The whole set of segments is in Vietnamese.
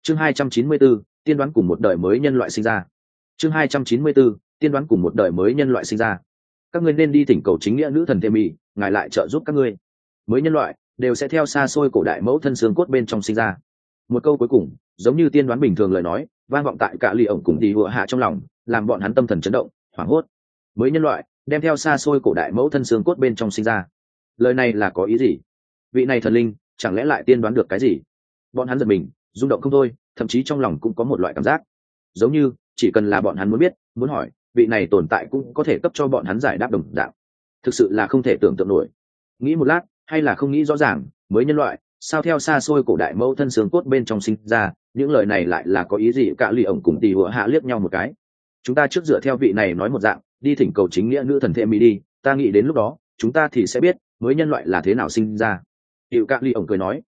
Chương 294, tiên đoán cùng một đời mới nhân loại sinh ra. Chương 294, tiên đoán cùng một đời mới nhân loại sinh ra. Các ngươi nên đi thỉnh cầu chính nghĩa nữ thần Themi, ngài lại trợ giúp các ngươi. Mới nhân loại đều sẽ theo xa xôi cổ đại mẫu thân xương cốt bên trong sinh ra. Một câu cuối cùng, giống như tiên đoán bình thường lời nói, vang vọng tại cả lì ổng cùng đi hựa hạ trong lòng, làm bọn hắn tâm thần chấn động, hoảng hốt. Mới nhân loại đem theo xa xôi cổ đại mẫu thân xương cốt bên trong sinh ra. Lời này là có ý gì? Vị này thần linh chẳng lẽ lại tiên đoán được cái gì? Bọn hắn giật mình, rung động không thôi, thậm chí trong lòng cũng có một loại cảm giác giống như chỉ cần là bọn hắn muốn biết muốn hỏi, vị này tồn tại cũng có thể cấp cho bọn hắn giải đáp đồng dạng. Thực sự là không thể tưởng tượng nổi. Nghĩ một lát hay là không nghĩ rõ ràng, mới nhân loại sao theo xa xôi cổ đại mẫu thân xương cốt bên trong sinh ra, những lời này lại là có ý gì? Cả lì ổng cùng tì hựa hạ liếc nhau một cái. Chúng ta trước dựa theo vị này nói một dạng, đi thỉnh cầu chính nghĩa nữ thần Themi đi, ta nghĩ đến lúc đó chúng ta thì sẽ biết mới nhân loại là thế nào sinh ra. Hiệu Cả lì ổng cười nói.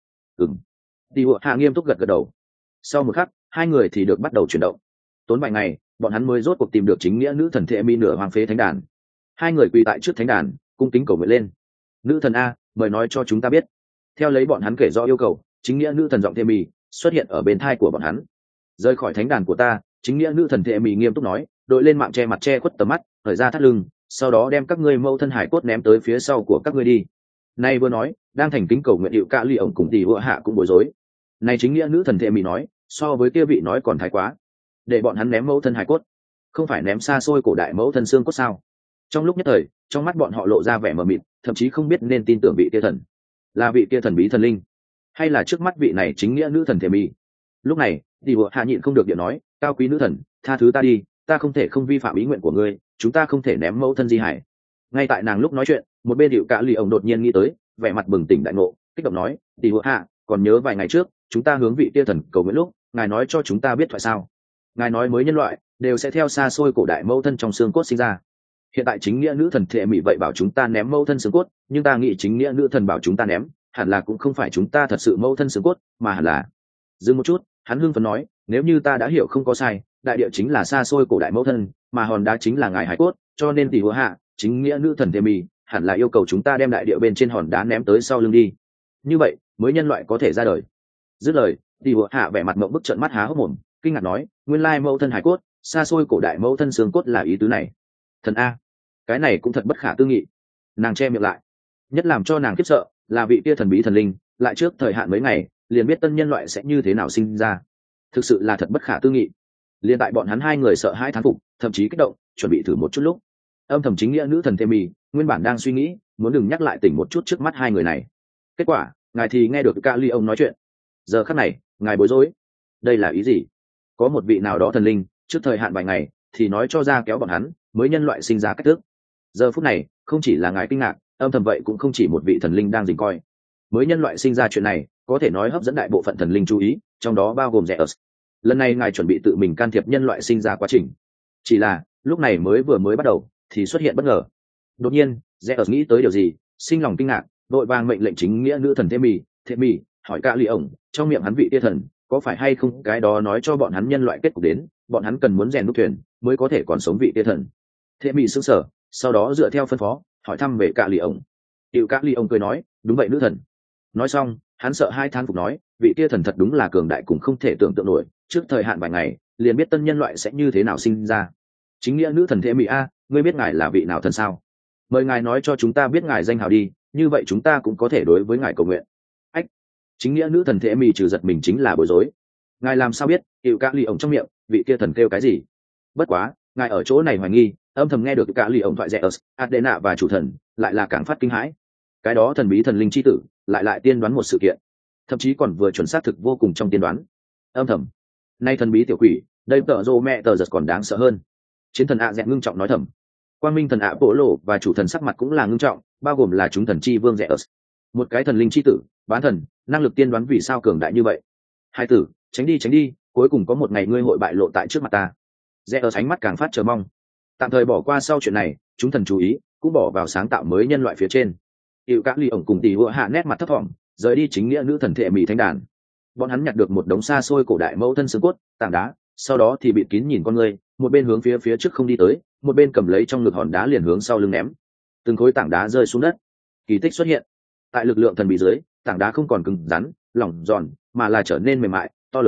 Tì hựa hạ nghiêm túc gật gật đầu. Sau một khắc, hai người thì được bắt đầu chuyển động. Tốn vài ngày, bọn hắn mới rốt cuộc tìm được chính nghĩa nữ thần Themi nửa hoang phế thánh đàn. Hai người quỳ tại trước thánh đàn, cung kính cầu nguyện lên. Nữ thần a, mời nói cho chúng ta biết. Theo lấy bọn hắn kể rõ yêu cầu, chính nghĩa nữ thần giọng Themi xuất hiện ở bên thai của bọn hắn. Rời khỏi thánh đàn của ta, chính nghĩa nữ thần Themi nghiêm túc nói, đội lên mạng che mặt che khuất tầm mắt, thời ra thắt lưng, sau đó đem các ngươi mâu thân hải cốt ném tới phía sau của các ngươi đi. Nay vừa nói, đang thành kính cầu nguyện Hiệu Cả lì ổng cùng tì hựa hạ cũng bối rối. Này chính nghĩa nữ thần Themi nói, so với kia vị nói còn thái quá, để bọn hắn ném mẫu thân hải cốt, không phải ném xa xôi cổ đại mẫu thân xương cốt sao? Trong lúc nhất thời, trong mắt bọn họ lộ ra vẻ mờ mịt, thậm chí không biết nên tin tưởng vị kia thần là vị kia thần bí thần linh, hay là trước mắt vị này chính nghĩa nữ thần Themi. Lúc này thì vợ hạ nhịn không được điện nói, cao quý nữ thần, tha thứ ta đi, ta không thể không vi phạm ý nguyện của ngươi, chúng ta không thể ném mẫu thân di hải. Ngay tại nàng lúc nói chuyện, một bên Hiệu Cả lì ổng đột nhiên nghĩ tới, vẻ mặt bừng tỉnh đại ngộ, kích động nói, thì vợ hạ, còn nhớ vài ngày trước chúng ta hướng vị kia thần cầu nguyện lúc, ngài nói cho chúng ta biết thoại sao? Ngài nói mới nhân loại đều sẽ theo xa xôi cổ đại mẫu thân trong xương cốt sinh ra. Hiện tại chính nghĩa nữ thần Themi vậy bảo chúng ta ném mẫu thân xương cốt, nhưng ta nghĩ chính nghĩa nữ thần bảo chúng ta ném, hẳn là cũng không phải chúng ta thật sự mẫu thân xương cốt, mà hẳn là... Dừng một chút, hắn hưng phấn nói, nếu như ta đã hiểu không có sai, đại địa chính là xa xôi cổ đại mẫu thân, mà hòn đá chính là ngài hải cốt, cho nên tỷ hứa hạ, chính nghĩa nữ thần Themi hẳn là yêu cầu chúng ta đem đại địa bên trên hòn đá ném tới sau lưng đi. Như vậy mới nhân loại có thể ra đời. Dứt lời, tỷ hứa hạ vẻ mặt mộng bức trợn mắt há hốc mồm, kinh ngạc nói, nguyên lai mẫu thân hải cốt, xa xôi cổ đại mẫu thân xương cốt là ý tứ này. Thần a, cái này cũng thật bất khả tư nghị. Nàng che miệng lại. Nhất làm cho nàng khiếp sợ là vị kia thần bí thần linh lại trước thời hạn mấy ngày liền biết tân nhân loại sẽ như thế nào sinh ra. Thực sự là thật bất khả tư nghị. Liên tại bọn hắn hai người sợ hãi thán phục, thậm chí kích động, chuẩn bị thử một chút lúc, âm thầm chính nghĩa nữ thần Themi nguyên bản đang suy nghĩ muốn đừng nhắc lại tỉnh một chút trước mắt hai người này. Kết quả ngài thì nghe được Cả lì ông nói chuyện. Giờ khắc này ngài bối rối. Đây là ý gì? Có một vị nào đó thần linh trước thời hạn vài ngày thì nói cho ra kéo bọn hắn mới nhân loại sinh ra cách thức. Giờ phút này không chỉ là ngài kinh ngạc, âm thầm vậy cũng không chỉ một vị thần linh đang dình coi. Mới nhân loại sinh ra chuyện này có thể nói hấp dẫn đại bộ phận thần linh chú ý, trong đó bao gồm Zeus. Lần này ngài chuẩn bị tự mình can thiệp nhân loại sinh ra quá trình, chỉ là lúc này vừa mới bắt đầu thì xuất hiện bất ngờ. Đột nhiên Zeus nghĩ tới điều gì, sinh lòng kinh ngạc, đội vàng mệnh lệnh chính nghĩa nữ thần Themi hỏi Cả lì ổng, trong miệng hắn vị tia thần có phải hay không cái đó nói cho bọn hắn nhân loại kết cục đến, bọn hắn cần muốn rèn đúc thuyền mới có thể còn sống vị tia thần. Themi sững sờ, sau đó dựa theo phân phó hỏi thăm về Cả lì ổng. Hiệu Cả lì ổng cười nói, đúng vậy nữ thần. Nói xong hắn sợ hai thán phục nói, vị tia thần thật đúng là cường đại cùng không thể tưởng tượng nổi, trước thời hạn vài ngày liền biết tân nhân loại sẽ như thế nào sinh ra. Chính nghĩa nữ thần Themi a, ngươi biết ngài là vị nào thần sao? Mời ngài nói cho chúng ta biết ngài danh hào đi, như vậy chúng ta cũng có thể đối với ngài cầu nguyện. Ách! Chính nghĩa nữ thần Themi trừ giật mình chính là bối rối. Ngài làm sao biết? Hiệu Cả lì ổng trong miệng vị kia thần kêu cái gì? Bất quá ngài ở chỗ này hoài nghi, âm thầm nghe được Cả lì ổng thoại Zeus, Adena và chủ thần lại là càng phát kinh hãi. Cái đó thần bí thần linh chi tử lại tiên đoán một sự kiện, thậm chí còn vừa chuẩn xác thực vô cùng trong tiên đoán. Âm thầm, nay thần bí tiểu quỷ, đây tợ rô mẹ tờ giật còn đáng sợ hơn. Chiến thần ạ dẹn ngưng trọng nói thầm. Quang minh thần ạ bổ lộ và chủ thần sắc mặt cũng là ngưng trọng, bao gồm là chúng thần chi vương Zeus. Một cái thần linh chi tử, bán thần, năng lực tiên đoán vì sao cường đại như vậy? Hai tử, tránh đi, cuối cùng có một ngày ngươi hội bại lộ tại trước mặt ta. Zeus ánh mắt càng phát chờ mong. Tạm thời bỏ qua sau chuyện này, chúng thần chú ý cũng bỏ vào sáng tạo mới nhân loại phía trên. Hiệu Cả lì ổng cùng tỷ hựa hạ nét mặt thấp thỏm, rời đi chính nghĩa nữ thần Themi thánh đàn. Bọn hắn nhặt được một đống xa xôi cổ đại mẫu thân xương cốt, tảng đá, sau đó thì bịt kín nhìn con người, một bên hướng phía trước không đi tới, một bên cầm lấy trong ngực hòn đá liền hướng sau lưng ném. Từng khối tảng đá rơi xuống đất. Kỳ tích xuất hiện. Tại lực lượng thần bí dưới, tảng đá không còn cứng rắn, lỏng giòn, mà là trở nên mềm mại, to lớn,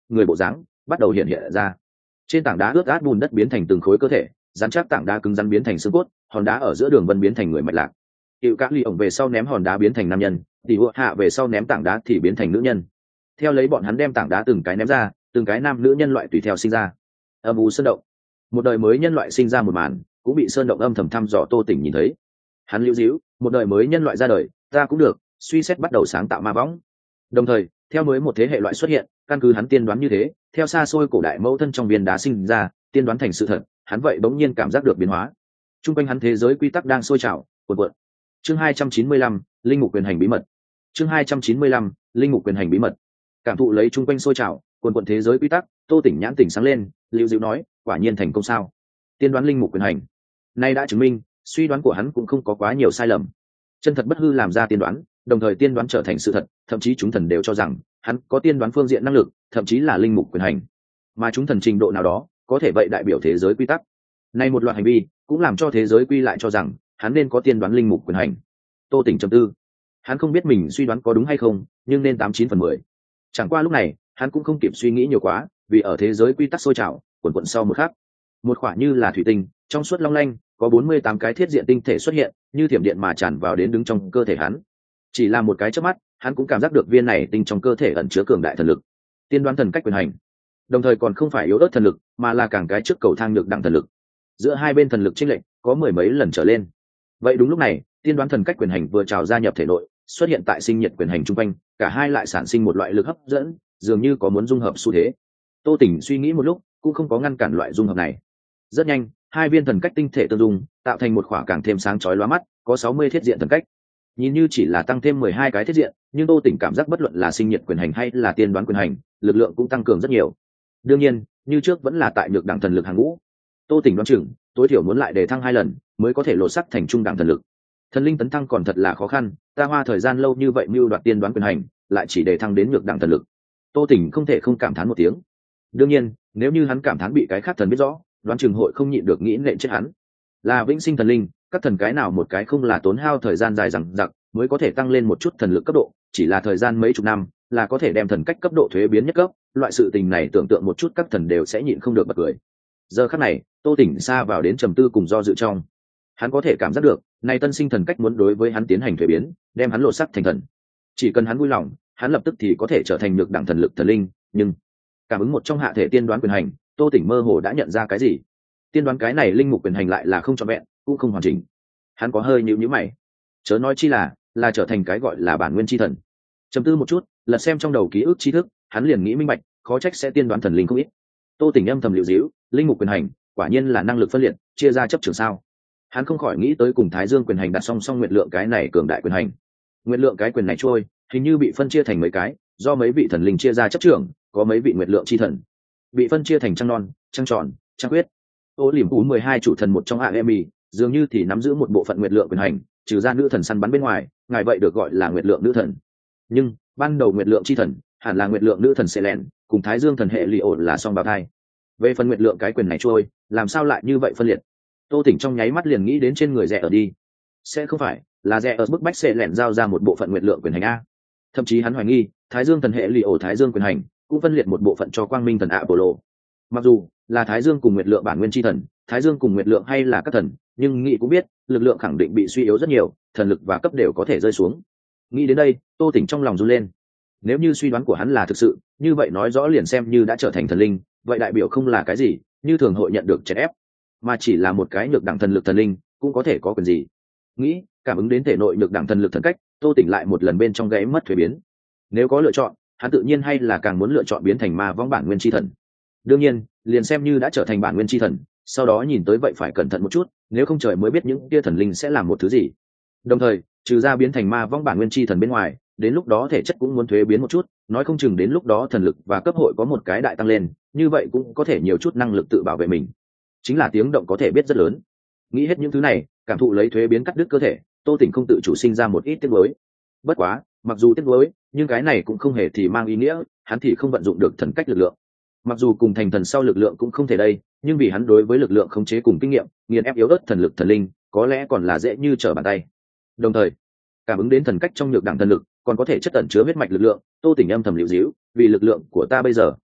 người bộ dáng bắt đầu hiện hiện ra. Trên tảng đá ướt át bùn đất biến thành từng khối cơ thể, rắn chắc tảng đá cứng rắn biến thành xương cốt, hòn đá ở giữa đường vân biến thành người mạch lạc. Hiệu các ly ổng về sau ném hòn đá biến thành nam nhân, thì hụa hạ về sau ném tảng đá thì biến thành nữ nhân. Theo lấy bọn hắn đem tảng đá từng cái ném ra, từng cái nam nữ nhân loại tùy theo sinh ra. Âm u sơn động, một đời mới nhân loại sinh ra một màn cũng bị sơn động âm thầm thăm dò Tô Tỉnh nhìn thấy. Hắn lưu díu, một đời mới nhân loại ra đời, ta cũng được, suy xét bắt đầu sáng tạo ma võng. Đồng thời, theo mới một thế hệ loại xuất hiện, căn cứ hắn tiên đoán như thế, theo xa xôi cổ đại mẫu thân trong viên đá sinh ra, tiên đoán thành sự thật, hắn vậy bỗng nhiên cảm giác được biến hóa. Trung quanh hắn thế giới quy tắc đang sôi trào, cuộn cuộn. Chương 295, linh mục quyền hành bí mật. Chương 295, linh mục quyền hành bí mật. Cảm thụ lấy trung quanh sôi trào, cuộn cuộn thế giới quy tắc, Tô Tỉnh nhãn tỉnh sáng lên, lưu dịu nói, quả nhiên thành công sao? Tiên đoán linh mục quyền hành. Nay đã chứng minh, suy đoán của hắn cũng không có quá nhiều sai lầm. Chân thật bất hư làm ra tiên đoán, đồng thời tiên đoán trở thành sự thật, thậm chí chúng thần đều cho rằng hắn có tiên đoán phương diện năng lực, thậm chí là linh mục quyền hành. Mà chúng thần trình độ nào đó, có thể vậy đại biểu thế giới quy tắc. Nay một loạt hành vi, cũng làm cho thế giới quy lại cho rằng hắn nên có tiên đoán linh mục quyền hành. Tô Tỉnh trầm tư, hắn không biết mình suy đoán có đúng hay không, nhưng nên 89/10. Chẳng qua lúc này, hắn cũng không kịp suy nghĩ nhiều quá, vì ở thế giới quy tắc sôi trào, quần quần sau một khắc, một quả như là thủy tinh, trong suốt long lanh, có 48 cái thiết diện tinh thể xuất hiện, như thiểm điện mà tràn vào đến đứng trong cơ thể hắn. Chỉ là một cái chớp mắt, hắn cũng cảm giác được viên này tinh trong cơ thể ẩn chứa cường đại thần lực, tiên đoán thần cách quyền hành. Đồng thời còn không phải yếu ớt thần lực, mà là càng cái trước cầu thang nhược đẳng thần lực. Giữa hai bên thần lực chênh lệch có mười mấy lần trở lên. Vậy đúng lúc này, tiên đoán thần cách quyền hành vừa trào gia nhập thể nội, xuất hiện tại sinh nhiệt quyền hành trung quanh, cả hai lại sản sinh một loại lực hấp dẫn, dường như có muốn dung hợp xu thế. Tô Tỉnh suy nghĩ một lúc, cũng không có ngăn cản loại dung hợp này. Rất nhanh, hai viên thần cách tinh thể tương dung, tạo thành một khỏa càng thêm sáng chói lóa mắt, có 60 thiết diện thần cách. Nhìn như chỉ là tăng thêm 12 cái thiết diện, nhưng Tô Tỉnh cảm giác bất luận là sinh nhiệt quyền hành hay là tiên đoán quyền hành, lực lượng cũng tăng cường rất nhiều. Đương nhiên, như trước vẫn là tại nhược đẳng thần lực hàng ngũ. Tô Tỉnh đoán chừng, tối thiểu muốn lại đề thăng 2 lần, mới có thể lột sắc thành trung đẳng thần lực. Thần linh tấn thăng còn thật là khó khăn, ta hoa thời gian lâu như vậy mưu đoạt tiên đoán quyền hành, lại chỉ đề thăng đến nhược đẳng thần lực. Tô Tỉnh không thể không cảm thán một tiếng. Đương nhiên, nếu như hắn cảm thán bị cái khác thần biết rõ, đoán chừng hội không nhịn được nghĩ nện chết hắn. Là vĩnh sinh thần linh, các thần cái nào một cái không là tốn hao thời gian dài dằng dặc mới có thể tăng lên một chút thần lực cấp độ, chỉ là thời gian mấy chục năm là có thể đem thần cách cấp độ thuế biến nhất cấp, loại sự tình này tưởng tượng một chút các thần đều sẽ nhịn không được bật cười. Giờ khắc này, Tô Tỉnh xa vào đến trầm tư cùng do dự trong. Hắn có thể cảm giác được, này tân sinh thần cách muốn đối với hắn tiến hành thuế biến, đem hắn lột sắc thành thần. Chỉ cần hắn vui lòng, hắn lập tức thì có thể trở thành nhược đẳng thần lực thần linh, nhưng cảm ứng một trong hạ thể tiên đoán quyền hành, Tô Tỉnh mơ hồ đã nhận ra cái gì. Tiên đoán cái này linh mục quyền hành lại là không trọn vẹn, cũng không hoàn chỉnh. Hắn có hơi nhíu mày, chớ nói chi là trở thành cái gọi là bản nguyên chi thần. Trầm tư một chút, lật xem trong đầu ký ức tri thức, hắn liền nghĩ minh bạch, khó trách sẽ tiên đoán thần linh không ít. Tô Tỉnh âm thầm liễu díu, linh mục quyền hành, quả nhiên là năng lực phân liệt, chia ra chấp trường sao? Hắn không khỏi nghĩ tới cùng Thái Dương quyền hành đặt song song nguyện lượng cái này cường đại quyền hành. Nguyện lượng cái quyền này trôi, hình như bị phân chia thành mấy cái, do mấy vị thần linh chia ra chấp trưởng, có mấy vị nguyện lượng chi thần bị phân chia thành trăng non, trăng tròn, trăng quyết. Ô Liềm Phú 12 chủ thần một trong Aemi, dường như thì nắm giữ một bộ phận nguyện lượng quyền hành, trừ ra nữ thần săn bắn bên ngoài, ngài vậy được gọi là nguyện lượng nữ thần. Nhưng ban đầu nguyện lượng chi thần hẳn là nguyện lượng nữ thần Selen, cùng Thái Dương thần hệ Lì ổn là song bào thai. Về phần nguyện lượng cái quyền này trôi, làm sao lại như vậy phân liệt? Tô Tỉnh trong nháy mắt liền nghĩ đến trên người rẻ ở đi. Sẽ không phải là rẻ ở bức bách Selen giao ra một bộ phận nguyện lượng quyền hành a? Thậm chí hắn hoài nghi, Thái Dương thần hệ Lì ổn Thái Dương quyền hành cũng phân liệt một bộ phận cho Quang Minh thần Apollo. Mặc dù là Thái Dương cùng nguyệt lượng bản nguyên chi thần, Thái Dương cùng nguyệt lượng hay là các thần, nhưng nghĩ cũng biết, lực lượng khẳng định bị suy yếu rất nhiều, thần lực và cấp đều có thể rơi xuống. Nghĩ đến đây, Tô Tỉnh trong lòng run lên. Nếu như suy đoán của hắn là thực sự, như vậy nói rõ liền xem như đã trở thành thần linh, vậy đại biểu không là cái gì, như thường hội nhận được chèn ép, mà chỉ là một cái nhược đẳng thần lực thần linh, cũng có thể có quyền gì. Nghĩ, cảm ứng đến thể nội nhược đẳng thần lực thần cách, Tô Tỉnh lại một lần bên trong gáy mất thuế biến. Nếu có lựa chọn, hắn tự nhiên hay là càng muốn lựa chọn biến thành ma vong bản nguyên chi thần. Đương nhiên, liền xem như đã trở thành bản nguyên chi thần, sau đó nhìn tới vậy phải cẩn thận một chút, nếu không trời mới biết những kia thần linh sẽ làm một thứ gì. Đồng thời, trừ ra biến thành ma vong bản nguyên chi thần bên ngoài, đến lúc đó thể chất cũng muốn thuế biến một chút, nói không chừng đến lúc đó thần lực và cấp hội có một cái đại tăng lên, như vậy cũng có thể nhiều chút năng lực tự bảo vệ mình. Chính là tiếng động có thể biết rất lớn. Nghĩ hết những thứ này, cảm thụ lấy thuế biến cắt đứt cơ thể, Tô Tỉnh không tự chủ sinh ra một ít tiếc nuối. Bất quá, mặc dù tiếc nuối, nhưng cái này cũng không hề thì mang ý nghĩa hắn thì không vận dụng được thần cách lực lượng. Mặc dù cùng thành thần sau lực lượng cũng không thể đây, nhưng vì hắn đối với lực lượng khống chế cùng kinh nghiệm, nghiền ép yếu ớt thần lực thần linh, có lẽ còn là dễ như trở bàn tay. Đồng thời, cảm ứng đến thần cách trong nhược đẳng thần lực, còn có thể chất ẩn chứa huyết mạch lực lượng, Tô Tỉnh âm thầm liễu díu, vì lực lượng của ta bây giờ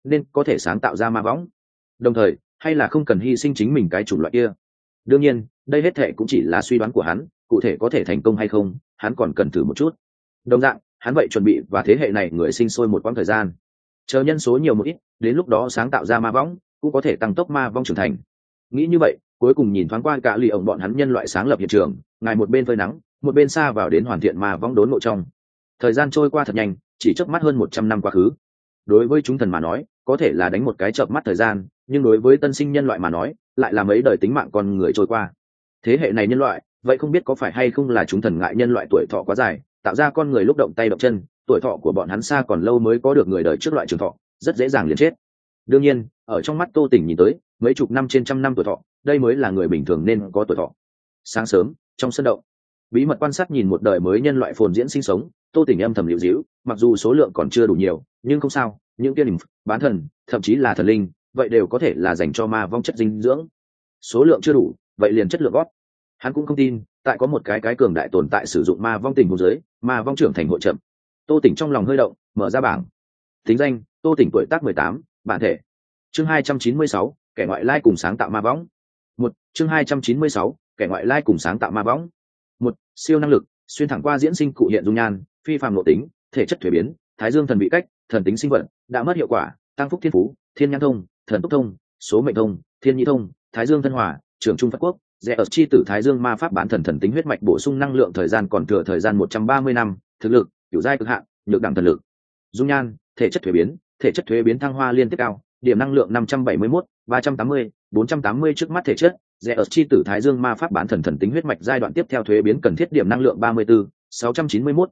nên có thể sáng tạo ra ma võng. Đồng thời hay là không cần hy sinh chính mình cái chủng loại kia. Đương nhiên đây hết thệ cũng chỉ là suy đoán của hắn, cụ thể có thể thành công hay không hắn còn cần thử một chút. Đồng dạng hắn vậy chuẩn bị và thế hệ này người sinh sôi một quãng thời gian, chờ nhân số nhiều một ít, đến lúc đó sáng tạo ra ma võng cũng có thể tăng tốc ma vong trưởng thành. Nghĩ như vậy, cuối cùng nhìn thoáng qua cả lì ổng bọn hắn nhân loại sáng lập hiện trường, ngài một bên phơi nắng một bên xa vào đến hoàn thiện ma võng đốn ngộ trong. Thời gian trôi qua thật nhanh, chỉ chớp mắt hơn 100 năm quá khứ. Đối với chúng thần mà nói có thể là đánh một cái chợp mắt thời gian, nhưng đối với tân sinh nhân loại mà nói lại là mấy đời tính mạng con người trôi qua. Thế hệ này nhân loại vậy không biết có phải hay không là chúng thần ngại nhân loại tuổi thọ quá dài, tạo ra con người lúc động tay động chân, tuổi thọ của bọn hắn xa còn lâu mới có được người đời trước loại trường thọ, rất dễ dàng liền chết. Đương nhiên ở trong mắt Tô Tỉnh nhìn tới mấy chục năm trên trăm năm tuổi thọ, đây mới là người bình thường nên có tuổi thọ. Sáng sớm trong sân động, bí mật quan sát nhìn một đời mới nhân loại phồn diễn sinh sống, Tô Tỉnh âm thầm liễu dĩu, mặc dù số lượng còn chưa đủ nhiều nhưng không sao, những tiên bán thần thậm chí là thần linh vậy đều có thể là dành cho ma vong chất dinh dưỡng. Số lượng chưa đủ vậy liền chất lượng gót. Hắn cũng không tin tại có một cái cường đại tồn tại sử dụng ma vong tình huống dưới ma vong trưởng thành hội chậm. Tô Tỉnh trong lòng hơi động, mở ra bảng tính danh: Tô Tỉnh, tuổi tác 18, bản thể. Chương 296, kẻ ngoại lai cùng sáng tạo ma võng. Chương 296, kẻ ngoại lai cùng sáng tạo ma võng. Siêu năng lực, xuyên thẳng qua diễn sinh cụ hiện dung nhan, phi phàm nội tính, thể chất thuế biến, thái dương thần bị cách, thần tính sinh vận, đã mất hiệu quả, tăng phúc thiên phú, thiên nhãn thông, thần túc thông, số mệnh thông, thiên nhĩ thông, thái dương thân hòa, trưởng trung Phật quốc, rẽ ở chi tử thái dương ma pháp bản thần tính huyết mạch bổ sung năng lượng, thời gian còn thừa thời gian 130 năm, thực lực cửu giai cực hạn, nhược đẳng thần lực. Dung nhan, thể chất thuế biến thăng hoa liên tiếp cao, điểm năng lượng 571, 380, 480 trước mắt thể chất, rẽ ở chi tử thái dương ma pháp bản thần tính huyết mạch giai đoạn tiếp theo thuế biến cần thiết điểm năng lượng 34, 691,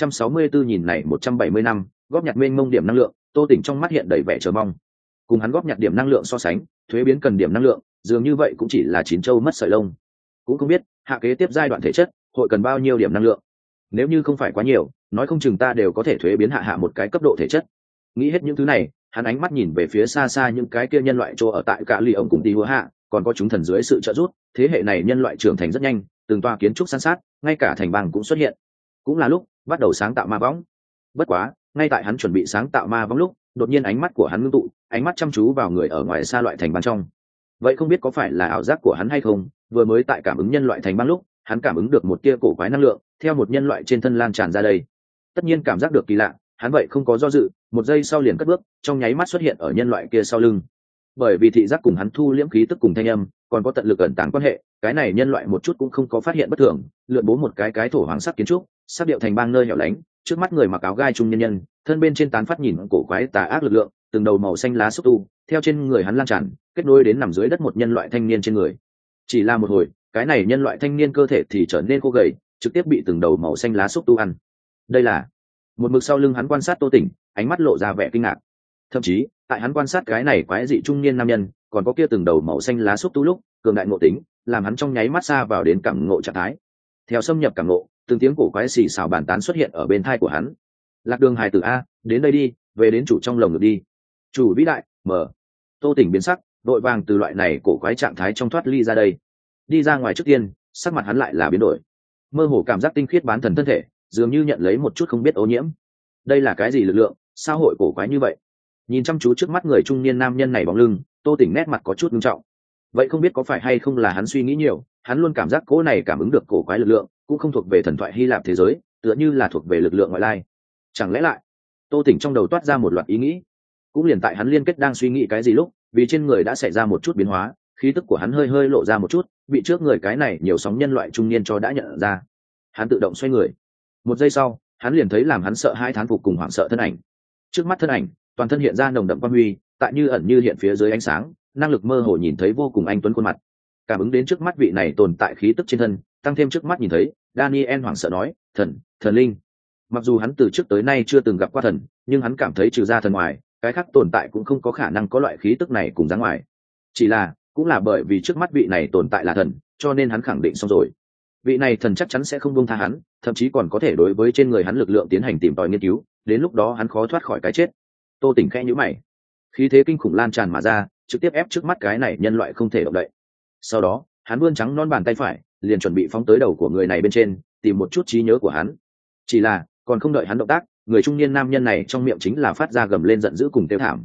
564 nhìn này 170 năm, góp nhặt mênh mông điểm năng lượng, Tô Tỉnh trong mắt hiện đầy vẻ chờ mong. Cùng hắn góp nhặt điểm năng lượng so sánh, thuế biến cần điểm năng lượng, dường như vậy cũng chỉ là chín châu mất sợi lông. Cũng không biết, hạ kế tiếp giai đoạn thể chất, hội cần bao nhiêu điểm năng lượng. Nếu như không phải quá nhiều, nói không chừng ta đều có thể thuế biến hạ một cái cấp độ thể chất. Nghĩ hết những thứ này, hắn ánh mắt nhìn về phía xa xa những cái kia nhân loại chỗ ở tại cả lì ông cùng tí hứa hạ, còn có chúng thần dưới sự trợ giúp, thế hệ này nhân loại trưởng thành rất nhanh, từng tòa kiến trúc san sát, ngay cả thành bang cũng xuất hiện. Cũng là lúc bắt đầu sáng tạo ma võng. Bất quá, ngay tại hắn chuẩn bị sáng tạo ma võng lúc, đột nhiên ánh mắt của hắn ngưng tụ, ánh mắt chăm chú vào người ở ngoài xa loại thành bang trong. Vậy không biết có phải là ảo giác của hắn hay không, vừa mới tại cảm ứng nhân loại thành bang lúc, hắn cảm ứng được một tia cổ quái năng lượng theo một nhân loại trên thân lan tràn ra đây. Tất nhiên cảm giác được kỳ lạ, hắn vậy không có do dự, một giây sau liền cất bước, trong nháy mắt xuất hiện ở nhân loại kia sau lưng. Bởi vì thị giác cùng hắn thu liễm khí tức cùng thanh âm, còn có tận lực ẩn tàng quan hệ, cái này nhân loại một chút cũng không có phát hiện bất thường, lượn bố một cái thổ hoàng sắc kiến trúc, sắc điệu thành bang nơi hẻo lánh, trước mắt người mặc áo gai trung nhân, thân bên trên tán phát nhìn cổ quái tà ác lực lượng, từng đầu màu xanh lá xúc tu theo trên người hắn lan tràn, kết nối đến nằm dưới đất một nhân loại thanh niên trên người. Chỉ là một hồi, cái này nhân loại thanh niên cơ thể thì trở nên khô gầy, trực tiếp bị từng đầu màu xanh lá xúc tu ăn. Đây là một mực sau lưng hắn quan sát Tô Tỉnh, ánh mắt lộ ra vẻ kinh ngạc. Thậm chí tại hắn quan sát cái này quái dị trung niên nam nhân, còn có kia từng đầu màu xanh lá xúc tu lúc, cường đại ngộ tính làm hắn trong nháy mắt xa vào đến cảm ngộ trạng thái. Theo xâm nhập cảm ngộ, từng tiếng cổ quái xì xào bàn tán xuất hiện ở bên tai của hắn. Lạc Đường hài tử a, đến đây đi, về đến chủ trong lồng ngực đi. Chủ vĩ đại, mở. Tô Tỉnh biến sắc, đội vàng từ loại này cổ quái trạng thái trong thoát ly ra đây. Đi ra ngoài trước tiên, sắc mặt hắn lại là biến đổi. Mơ hồ cảm giác tinh khiết bán thần thân thể, dường như nhận lấy một chút không biết ô nhiễm. Đây là cái gì lực lượng, sao hội cổ quái như vậy? Nhìn chăm chú trước mắt người trung niên nam nhân này bóng lưng, Tô Tỉnh nét mặt có chút nghiêm trọng. Vậy không biết có phải hay không là hắn suy nghĩ nhiều, hắn luôn cảm giác cỗ này cảm ứng được cổ quái lực lượng, cũng không thuộc về thần thoại Hy Lạp thế giới, tựa như là thuộc về lực lượng ngoại lai. Chẳng lẽ lại? Tô Tỉnh trong đầu toát ra một loạt ý nghĩ. Cũng liền tại hắn liên kết đang suy nghĩ cái gì lúc, vì trên người đã xảy ra một chút biến hóa, khí tức của hắn hơi lộ ra một chút, bị trước người cái này nhiều sóng nhân loại trung niên cho đã nhận ra. Hắn tự động xoay người. Một giây sau, hắn liền thấy làm hắn sợ hai thán phục cùng hoảng sợ thân ảnh. Trước mắt thân ảnh, toàn thân hiện ra nồng đậm quang huy, tại như ẩn như hiện phía dưới ánh sáng, năng lực mơ hồ nhìn thấy vô cùng anh tuấn khuôn mặt. Cảm ứng đến trước mắt vị này tồn tại khí tức trên thân, tăng thêm trước mắt nhìn thấy, Daniel hoảng sợ nói, thần linh. Mặc dù hắn từ trước tới nay chưa từng gặp qua thần, nhưng hắn cảm thấy trừ ra thần ngoài, cái khác tồn tại cũng không có khả năng có loại khí tức này cùng dáng ngoài. Chỉ là, cũng là bởi vì trước mắt vị này tồn tại là thần, cho nên hắn khẳng định xong rồi. Vị này thần chắc chắn sẽ không buông tha hắn, thậm chí còn có thể đối với trên người hắn lực lượng tiến hành tìm tòi nghiên cứu, đến lúc đó hắn khó thoát khỏi cái chết. Tô Tỉnh khẽ nhíu mày, khí thế kinh khủng lan tràn mà ra, trực tiếp ép trước mắt cái này nhân loại không thể động đậy. Sau đó, hắn vươn trắng non bàn tay phải, liền chuẩn bị phóng tới đầu của người này bên trên, tìm một chút trí nhớ của hắn. Chỉ là, còn không đợi hắn động tác, người trung niên nam nhân này trong miệng chính là phát ra gầm lên giận dữ cùng kêu thảm.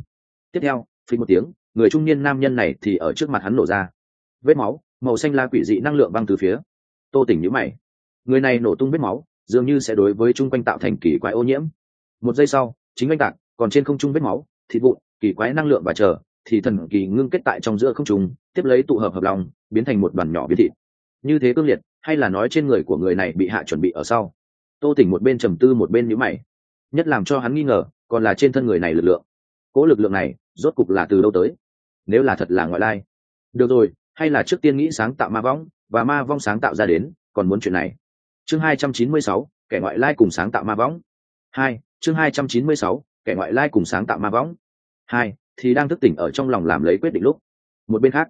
Tiếp theo phình một tiếng, người trung niên nam nhân này thì ở trước mặt hắn nổ ra vết máu màu xanh la quỷ dị năng lượng văng từ phía. Tô Tỉnh nhíu mày, người này nổ tung vết máu dường như sẽ đối với chung quanh tạo thành kỳ quái ô nhiễm. Một giây sau chính oanh tạc, còn trên không trung vết máu thịt vụn kỳ quái năng lượng và chờ thì thần kỳ ngưng kết tại trong giữa không trung, tiếp lấy tụ hợp hợp lòng biến thành một đoàn nhỏ biến thịt. Như thế cương liệt, hay là nói trên người của người này bị hạ chuẩn bị ở sau? Tô Tỉnh một bên trầm tư một bên nhíu mày. Nhất làm cho hắn nghi ngờ còn là trên thân người này lực lượng. Cố lực lượng này rốt cục là từ đâu tới? Nếu là thật là ngoại lai, được rồi, hay là trước tiên nghĩ sáng tạo ma võng và ma vong sáng tạo ra đến, còn muốn chuyện này. Chương 296, kẻ ngoại lai cùng sáng tạo ma võng. 2, chương 296, kẻ ngoại lai cùng sáng tạo ma võng. 2, thì đang thức tỉnh ở trong lòng làm lấy quyết định lúc. Một bên khác,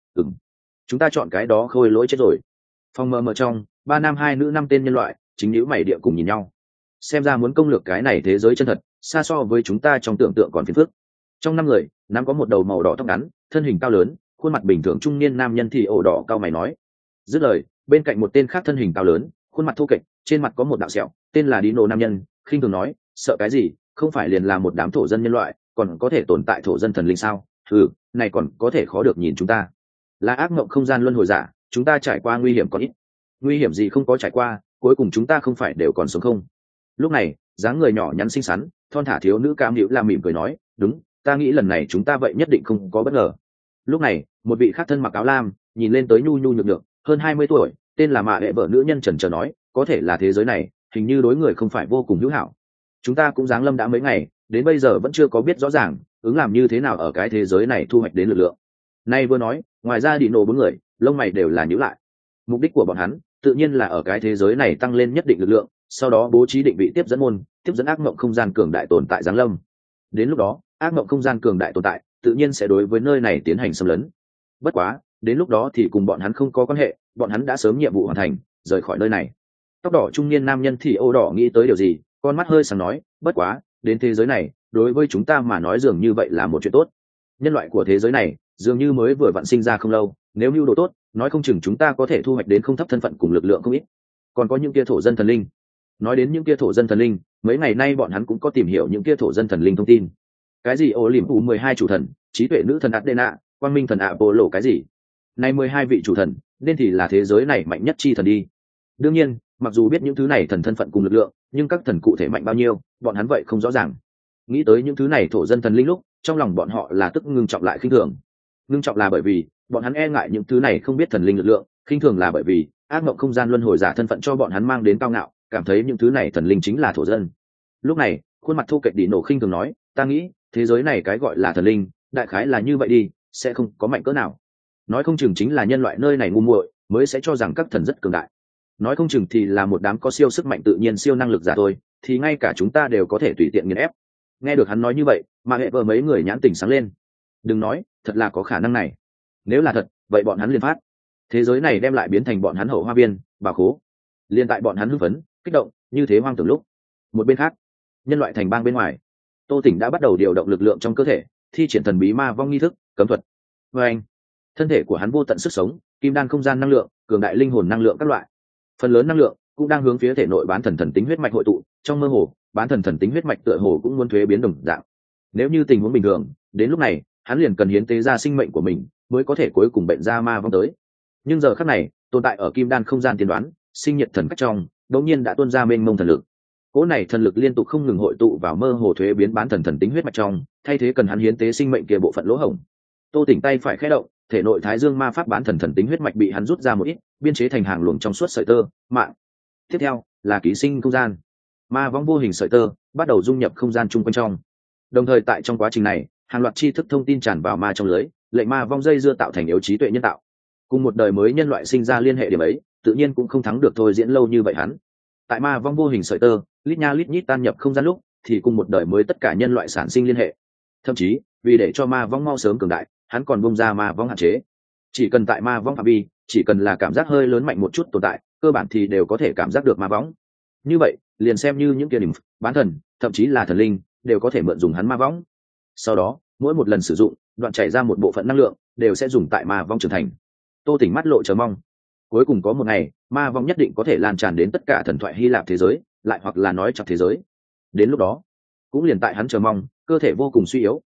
chúng ta chọn cái đó khôi lỗi chết rồi. Phòng mờ mờ trong, 3 nam 2 nữ 5 tên nhân loại, chính nhíu mày địa cùng nhìn nhau. Xem ra muốn công lược cái này thế giới chân thật, xa so với chúng ta trong tưởng tượng còn phiền phức. Trong 5 người, nam có một đầu màu đỏ tóc ngắn, thân hình cao lớn, khuôn mặt bình thường trung niên nam nhân thì ổ đỏ cao mày nói. Dứt lời, bên cạnh một tên khác thân hình cao lớn, khuôn mặt thô kệch, trên mặt có một đạo sẹo, tên là Dino nam nhân, khinh thường nói, sợ cái gì, không phải liền là một đám thổ dân nhân loại, còn có thể tồn tại thổ dân thần linh sao? Này còn có thể khó được nhìn chúng ta. Là ác mộng không gian luân hồi giả, chúng ta trải qua nguy hiểm còn ít. Nguy hiểm gì không có trải qua, cuối cùng chúng ta không phải đều còn sống không? Lúc này, dáng người nhỏ nhắn xinh xắn, thon thả thiếu nữ cam hữu la mỉm cười nói, đúng, ta nghĩ lần này chúng ta vậy nhất định không có bất ngờ. Lúc này, một vị khác thân mặc áo lam, nhìn lên tới nhu nhu nhược nhược, hơn 20 tuổi, tên là Mạ Hệ vợ nữ nhân chần chờ nói, có thể là thế giới này, hình như đối người không phải vô cùng hữu hảo. Chúng ta cũng giáng lâm đã mấy ngày, đến bây giờ vẫn chưa có biết rõ ràng, ứng làm như thế nào ở cái thế giới này thu hoạch đến lực lượng. Nay vừa nói, ngoài ra đi nổ 4 người, lông mày đều là nhíu lại. Mục đích của bọn hắn, tự nhiên là ở cái thế giới này tăng lên nhất định lực lượng, sau đó bố trí định vị tiếp dẫn môn, tiếp dẫn ác mộng không gian cường đại tồn tại giáng lâm. Đến lúc đó, ác mộng không gian cường đại tồn tại, tự nhiên sẽ đối với nơi này tiến hành xâm lấn. Bất quá, đến lúc đó thì cùng bọn hắn không có quan hệ, bọn hắn đã sớm nhiệm vụ hoàn thành, rời khỏi nơi này. Tóc đỏ trung niên nam nhân thì ô đỏ nghĩ tới điều gì, con mắt hơi sáng nói, bất quá, đến thế giới này, đối với chúng ta mà nói dường như vậy là một chuyện tốt. Nhân loại của thế giới này, dường như mới vừa vặn sinh ra không lâu, nếu mưu đồ tốt, nói không chừng chúng ta có thể thu hoạch đến không thấp thân phận cùng lực lượng không ít. Còn có những kia thổ dân thần linh. Nói đến những kia thổ dân thần linh, mấy ngày nay bọn hắn cũng có tìm hiểu những kia thổ dân thần linh thông tin. Cái gì ô liềm phủ 12 chủ thần, trí tuệ nữ thần Adena, quang minh thần Apollo cái gì? Này 12 vị chủ thần, nên thì là thế giới này mạnh nhất chi thần đi. Đương nhiên, mặc dù biết những thứ này thần thân phận cùng lực lượng, nhưng các thần cụ thể mạnh bao nhiêu, bọn hắn vậy không rõ ràng. Nghĩ tới những thứ này thổ dân thần linh lúc, trong lòng bọn họ là tức ngưng trọng lại khinh thường. Ngưng trọng là bởi vì bọn hắn e ngại những thứ này không biết thần linh lực lượng, khinh thường là bởi vì ác mộng không gian luân hồi giả thân phận cho bọn hắn mang đến cao ngạo, cảm thấy những thứ này thần linh chính là thổ dân. Lúc này, khuôn mặt thu kệch đi nổ khinh thường nói, ta nghĩ thế giới này cái gọi là thần linh, đại khái là như vậy đi, sẽ không có mạnh cỡ nào. Nói không chừng chính là nhân loại nơi này ngu muội mới sẽ cho rằng các thần rất cường đại. Nói không chừng thì là một đám có siêu sức mạnh tự nhiên siêu năng lực giả thôi, thì ngay cả chúng ta đều có thể tùy tiện nghiền ép. Nghe được hắn nói như vậy, mà hệ vợ mấy người nhãn tỉnh sáng lên. Đừng nói, thật là có khả năng này. Nếu là thật, vậy bọn hắn liền phát. Thế giới này đem lại biến thành bọn hắn hậu hoa viên, bà khố. Liên tại bọn hắn hưng phấn, kích động, như thế hoang tưởng lúc. Một bên khác, nhân loại thành bang bên ngoài, Tô Tỉnh đã bắt đầu điều động lực lượng trong cơ thể, thi triển thần bí ma vong nghi thức, cấm thuật. Và anh, thân thể của hắn vô tận sức sống, kim đan không gian năng lượng, cường đại linh hồn năng lượng các loại. Phần lớn năng lượng cũng đang hướng phía thể nội bán thần thần tính huyết mạch hội tụ, trong mơ hồ, bán thần thần tính huyết mạch tựa hồ cũng muốn thuế biến đồng dạng. Nếu như tình huống bình thường, đến lúc này, hắn liền cần hiến tế ra sinh mệnh của mình, mới có thể cuối cùng bệnh ra ma vong tới. Nhưng giờ khắc này, tồn tại ở kim đan không gian tiên đoán, sinh nhiệt thần cách trong, đột nhiên đã tuôn ra mênh mông thần lực. Cỗ này thần lực liên tục không ngừng hội tụ vào mơ hồ thuế biến bán thần thần tính huyết mạch trong, thay thế cần hắn hiến tế sinh mệnh kia bộ phận lỗ hổng. Tô Tỉnh tay phải khẽ động, thể nội thái dương ma pháp bán thần thần tính huyết mạch bị hắn rút ra một ít, biên chế thành hàng luồng trong suốt sợi tơ mạng. Tiếp theo là ký sinh không gian, ma vong vô hình sợi tơ bắt đầu dung nhập không gian chung quanh trong. Đồng thời tại trong quá trình này, hàng loạt tri thức thông tin tràn vào ma trong lưới, lệnh ma vong dây dưa tạo thành yếu trí tuệ nhân tạo. Cùng một đời mới nhân loại sinh ra liên hệ điểm ấy, tự nhiên cũng không thắng được thôi diễn lâu như vậy hắn. Tại ma vong vô hình sợi tơ, lít nha lít nhít tan nhập không gian lúc, thì cùng một đời mới tất cả nhân loại sản sinh liên hệ. Thậm chí, vì để cho ma vong mau sớm cường đại, hắn còn bung ra ma vong hạn chế. Chỉ cần tại ma vong phạm vi, chỉ cần là cảm giác hơi lớn mạnh một chút tồn tại, cơ bản thì đều có thể cảm giác được ma vong. Như vậy, liền xem như những kia đỉnh bán thần, thậm chí là thần linh, đều có thể mượn dùng hắn ma vong. Sau đó, mỗi một lần sử dụng, đoạn chảy ra một bộ phận năng lượng, đều sẽ dùng tại ma vong trưởng thành. Tô Tỉnh mắt lộ chờ mong. Cuối cùng có một ngày, ma vong nhất định có thể lan tràn đến tất cả thần thoại Hy Lạp thế giới, lại hoặc là nói chọc thế giới. Đến lúc đó, cũng liền tại hắn chờ mong, cơ thể vô cùng suy yếu,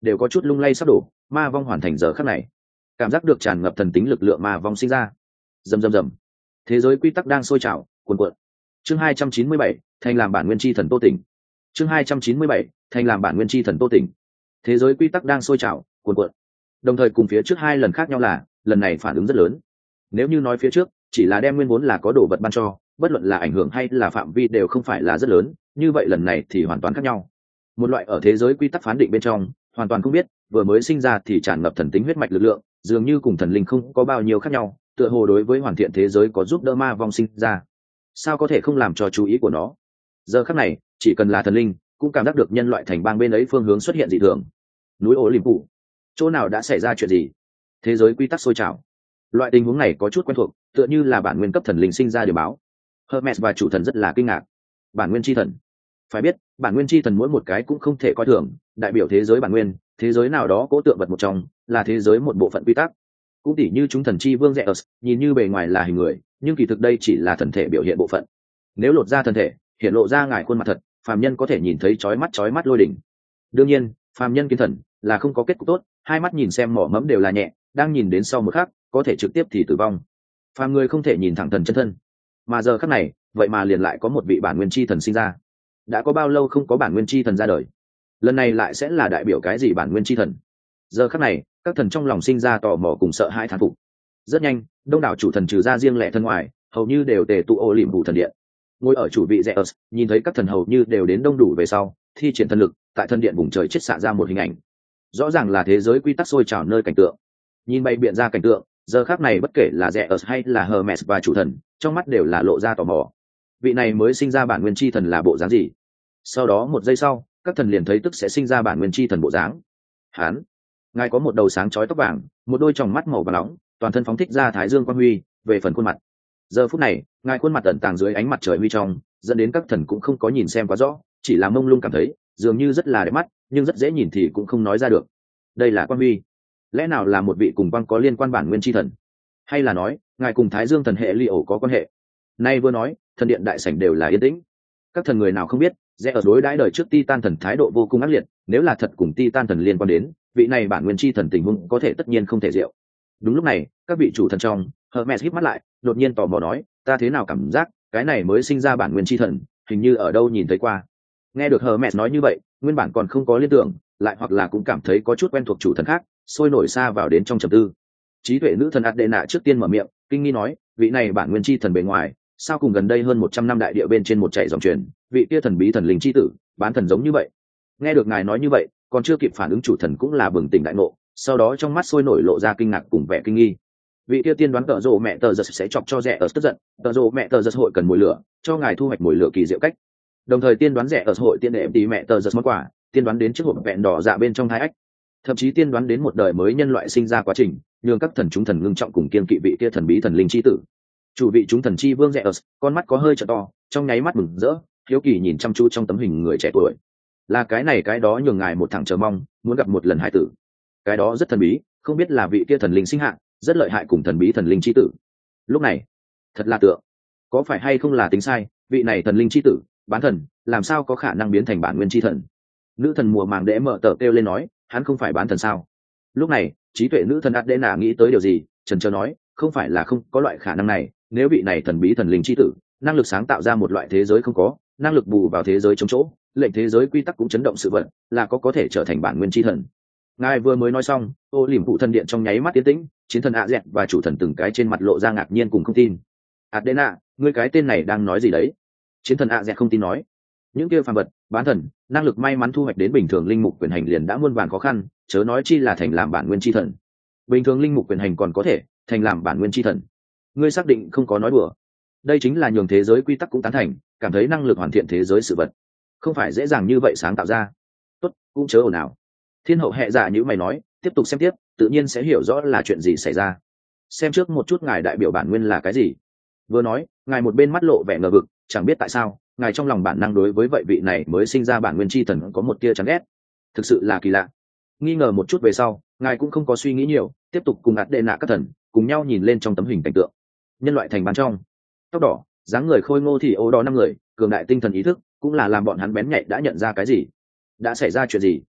đều có chút lung lay sắp đổ. Ma vong hoàn thành giờ khắc này, cảm giác được tràn ngập thần tính lực lượng ma vong sinh ra. Rầm rầm rầm, thế giới quy tắc đang sôi trào cuồn cuộn. Chương 297, thành làm bản nguyên chi thần Tô Tỉnh. Chương 297, thành làm bản nguyên chi thần Tô Tỉnh. Thế giới quy tắc đang sôi trào cuồn cuộn. Đồng thời cùng phía trước hai lần khác nhau là, lần này phản ứng rất lớn. Nếu như nói phía trước chỉ là đem nguyên vốn là có đồ vật ban cho, bất luận là ảnh hưởng hay là phạm vi đều không phải là rất lớn, như vậy lần này thì hoàn toàn khác nhau. Một loại ở thế giới quy tắc phán định bên trong hoàn toàn không biết, vừa mới sinh ra thì tràn ngập thần tính huyết mạch lực lượng, dường như cùng thần linh không có bao nhiêu khác nhau, tựa hồ đối với hoàn thiện thế giới có giúp đỡ ma vong sinh ra. Sao có thể không làm cho chú ý của nó? Giờ khắc này chỉ cần là thần linh cũng cảm giác được nhân loại thành bang bên ấy phương hướng xuất hiện dị thường. Núi ổ liềm phủ, chỗ nào đã xảy ra chuyện gì? Thế giới quy tắc sôi trào. Loại tình huống này có chút quen thuộc, tựa như là bản nguyên cấp thần linh sinh ra điều báo. Hermes và chủ thần rất là kinh ngạc. Bản nguyên chi thần, phải biết bản nguyên chi thần mỗi một cái cũng không thể coi thường, đại biểu thế giới bản nguyên, thế giới nào đó cố tượng vật một trong, là thế giới một bộ phận quy tắc. Cũng tỉ như chúng thần chi vương Zeus, nhìn như bề ngoài là hình người, nhưng kỳ thực đây chỉ là thần thể biểu hiện bộ phận. Nếu lột ra thân thể, hiện lộ ra ngài khuôn mặt thật, phàm nhân có thể nhìn thấy chói mắt lôi đỉnh. Đương nhiên phàm nhân kiến thần là không có kết cục tốt, hai mắt nhìn xem mỏ mẫm đều là nhẹ, đang nhìn đến sau một khắc có thể trực tiếp thì tử vong. Phàm người không thể nhìn thẳng thần chân thân, mà giờ khắc này vậy mà liền lại có một vị bản nguyên chi thần sinh ra. Đã có bao lâu không có bản nguyên chi thần ra đời, lần này lại sẽ là đại biểu cái gì bản nguyên chi thần? Giờ khắc này các thần trong lòng sinh ra tò mò cùng sợ hãi thán phục. Rất nhanh đông đảo chủ thần trừ ra riêng lẻ thân ngoài, hầu như đều tề tụ ô liềm phủ thần điện. Ngồi ở chủ vị Zeus nhìn thấy các thần hầu như đều đến đông đủ về sau, thi triển thần lực tại thần điện vùng trời chết xạ ra một hình ảnh. Rõ ràng là thế giới quy tắc sôi trào nơi cảnh tượng. Nhìn bay biện ra cảnh tượng, giờ khác này bất kể là Zeus hay là Hermes và chủ thần, trong mắt đều là lộ ra tò mò. Vị này mới sinh ra bản nguyên chi thần là bộ dáng gì? Sau đó một giây sau, các thần liền thấy tức sẽ sinh ra bản nguyên chi thần bộ dáng. Hán, ngài có một đầu sáng chói tóc vàng, một đôi tròng mắt màu vàng nóng, toàn thân phóng thích ra thái dương quang huy. Về phần khuôn mặt, giờ phút này ngài khuôn mặt ẩn tàng dưới ánh mặt trời huy trong, dẫn đến các thần cũng không có nhìn xem quá rõ, chỉ là mông lung cảm thấy dường như rất là đẹp mắt, nhưng rất dễ nhìn thì cũng không nói ra được. Đây là quang huy, lẽ nào là một vị cùng quang có liên quan bản nguyên chi thần, hay là nói ngài cùng thái dương thần hệ li ổ có quan hệ? Nay vừa nói, thần điện đại sảnh đều là yên tĩnh. Các thần người nào không biết rẽ ở đối đãi đời trước Titan thần thái độ vô cùng ác liệt, nếu là thật cùng Titan thần liên quan đến, vị này bản nguyên chi thần tình huống có thể tất nhiên không thể diệu. Đúng lúc này các vị chủ thần trong, Hermes híp mắt lại, đột nhiên tò mò nói, ta thế nào cảm giác cái này mới sinh ra bản nguyên chi thần hình như ở đâu nhìn thấy qua. Nghe được Hermes nói như vậy, nguyên bản còn không có liên tưởng, lại hoặc là cũng cảm thấy có chút quen thuộc chủ thần khác, sôi nổi xa vào đến trong trầm tư. Trí tuệ nữ thần Adena trước tiên mở miệng, kinh nghi nói, vị này bản nguyên chi thần bề ngoài sao cùng gần đây hơn 100 năm đại địa bên trên một chảy dòng truyền, vị kia thần bí thần linh chi tử bán thần giống như vậy. Nghe được ngài nói như vậy, còn chưa kịp phản ứng chủ thần cũng là bừng tỉnh đại ngộ, sau đó trong mắt sôi nổi lộ ra kinh ngạc cùng vẻ kinh nghi. Vị kia tiên đoán tợ rộ mẹ tờ giật sẽ chọc cho rẻ ở tức giận, tợ rộ mẹ tờ giật hội cần mồi lửa, cho ngài thu hoạch mồi lửa kỳ diệu cách. Đồng thời tiên đoán rẻ ở hội tiên đệ tí mẹ tờ giật món quà, tiên đoán đến chiếc hộp vẹn đỏ dạ bên trong hai ách, thậm chí tiên đoán đến một đời mới nhân loại sinh ra quá trình, nhường các thần chúng thần ngưng trọng cùng kiên kỵ vị kia thần bí thần linh chi tử. Chủ vị chúng thần chi vương rẻ ở, con mắt có hơi trợ to, trong nháy mắt mừng rỡ, hiếu kỳ nhìn chăm chú trong tấm hình người trẻ tuổi. Là cái này cái đó nhường ngài một thằng chờ mong, muốn gặp một lần hải tử. Cái đó rất thần bí, không biết là vị kia thần linh sinh hạ, rất lợi hại cùng thần bí thần linh chi tử. Lúc này thật là tượng, có phải hay không là tính sai, vị này thần linh chi tử bán thần làm sao có khả năng biến thành bản nguyên chi thần? Nữ thần mùa màng đễ mở tờ kêu lên nói, hắn không phải bán thần sao? Lúc này trí tuệ nữ thần Adena nghĩ tới điều gì, trần trờ nói, không phải là không có loại khả năng này, nếu vị này thần bí thần linh chi tử năng lực sáng tạo ra một loại thế giới không có, năng lực bù vào thế giới chống chỗ, lệnh thế giới quy tắc cũng chấn động sự vật, là có thể trở thành bản nguyên chi thần. Ngài vừa mới nói xong, ô liềm phụ thần điện trong nháy mắt tiến tĩnh, chiến thần ạ dẹt và chủ thần từng cái trên mặt lộ ra ngạc nhiên cùng không tin. Adena, ngươi cái tên này đang nói gì đấy? Chiến thần ạ dẹt không tin nói, những kia phàm vật bán thần năng lực may mắn thu hoạch đến bình thường linh mục quyền hành liền đã muôn vàn khó khăn, chớ nói chi là thành làm bản nguyên chi thần. Bình thường linh mục quyền hành còn có thể, thành làm bản nguyên chi thần, ngươi xác định không có nói đùa? Đây chính là nhường thế giới quy tắc cũng tán thành, cảm thấy năng lực hoàn thiện thế giới sự vật không phải dễ dàng như vậy sáng tạo ra. Tốt, cũng chớ ồn ào. Thiên hậu hệ giả như mày nói, tiếp tục xem tiếp, tự nhiên sẽ hiểu rõ là chuyện gì xảy ra. Xem trước một chút ngài đại biểu bản nguyên là cái gì. Vừa nói, ngài một bên mắt lộ vẻ ngờ vực, chẳng biết tại sao ngài trong lòng bản năng đối với vậy vị này mới sinh ra bản nguyên chi thần có một tia chán ghét. Thực sự là kỳ lạ. Nghi ngờ một chút về sau, ngài cũng không có suy nghĩ nhiều, tiếp tục cùng ạt đệ nạ các thần cùng nhau nhìn lên trong tấm hình cảnh tượng. Nhân loại thành ban trong, tóc đỏ, dáng người khôi ngô thì ô đỏ 5 người, cường đại tinh thần ý thức, cũng là làm bọn hắn bén nhạy đã nhận ra cái gì. Đã xảy ra chuyện gì?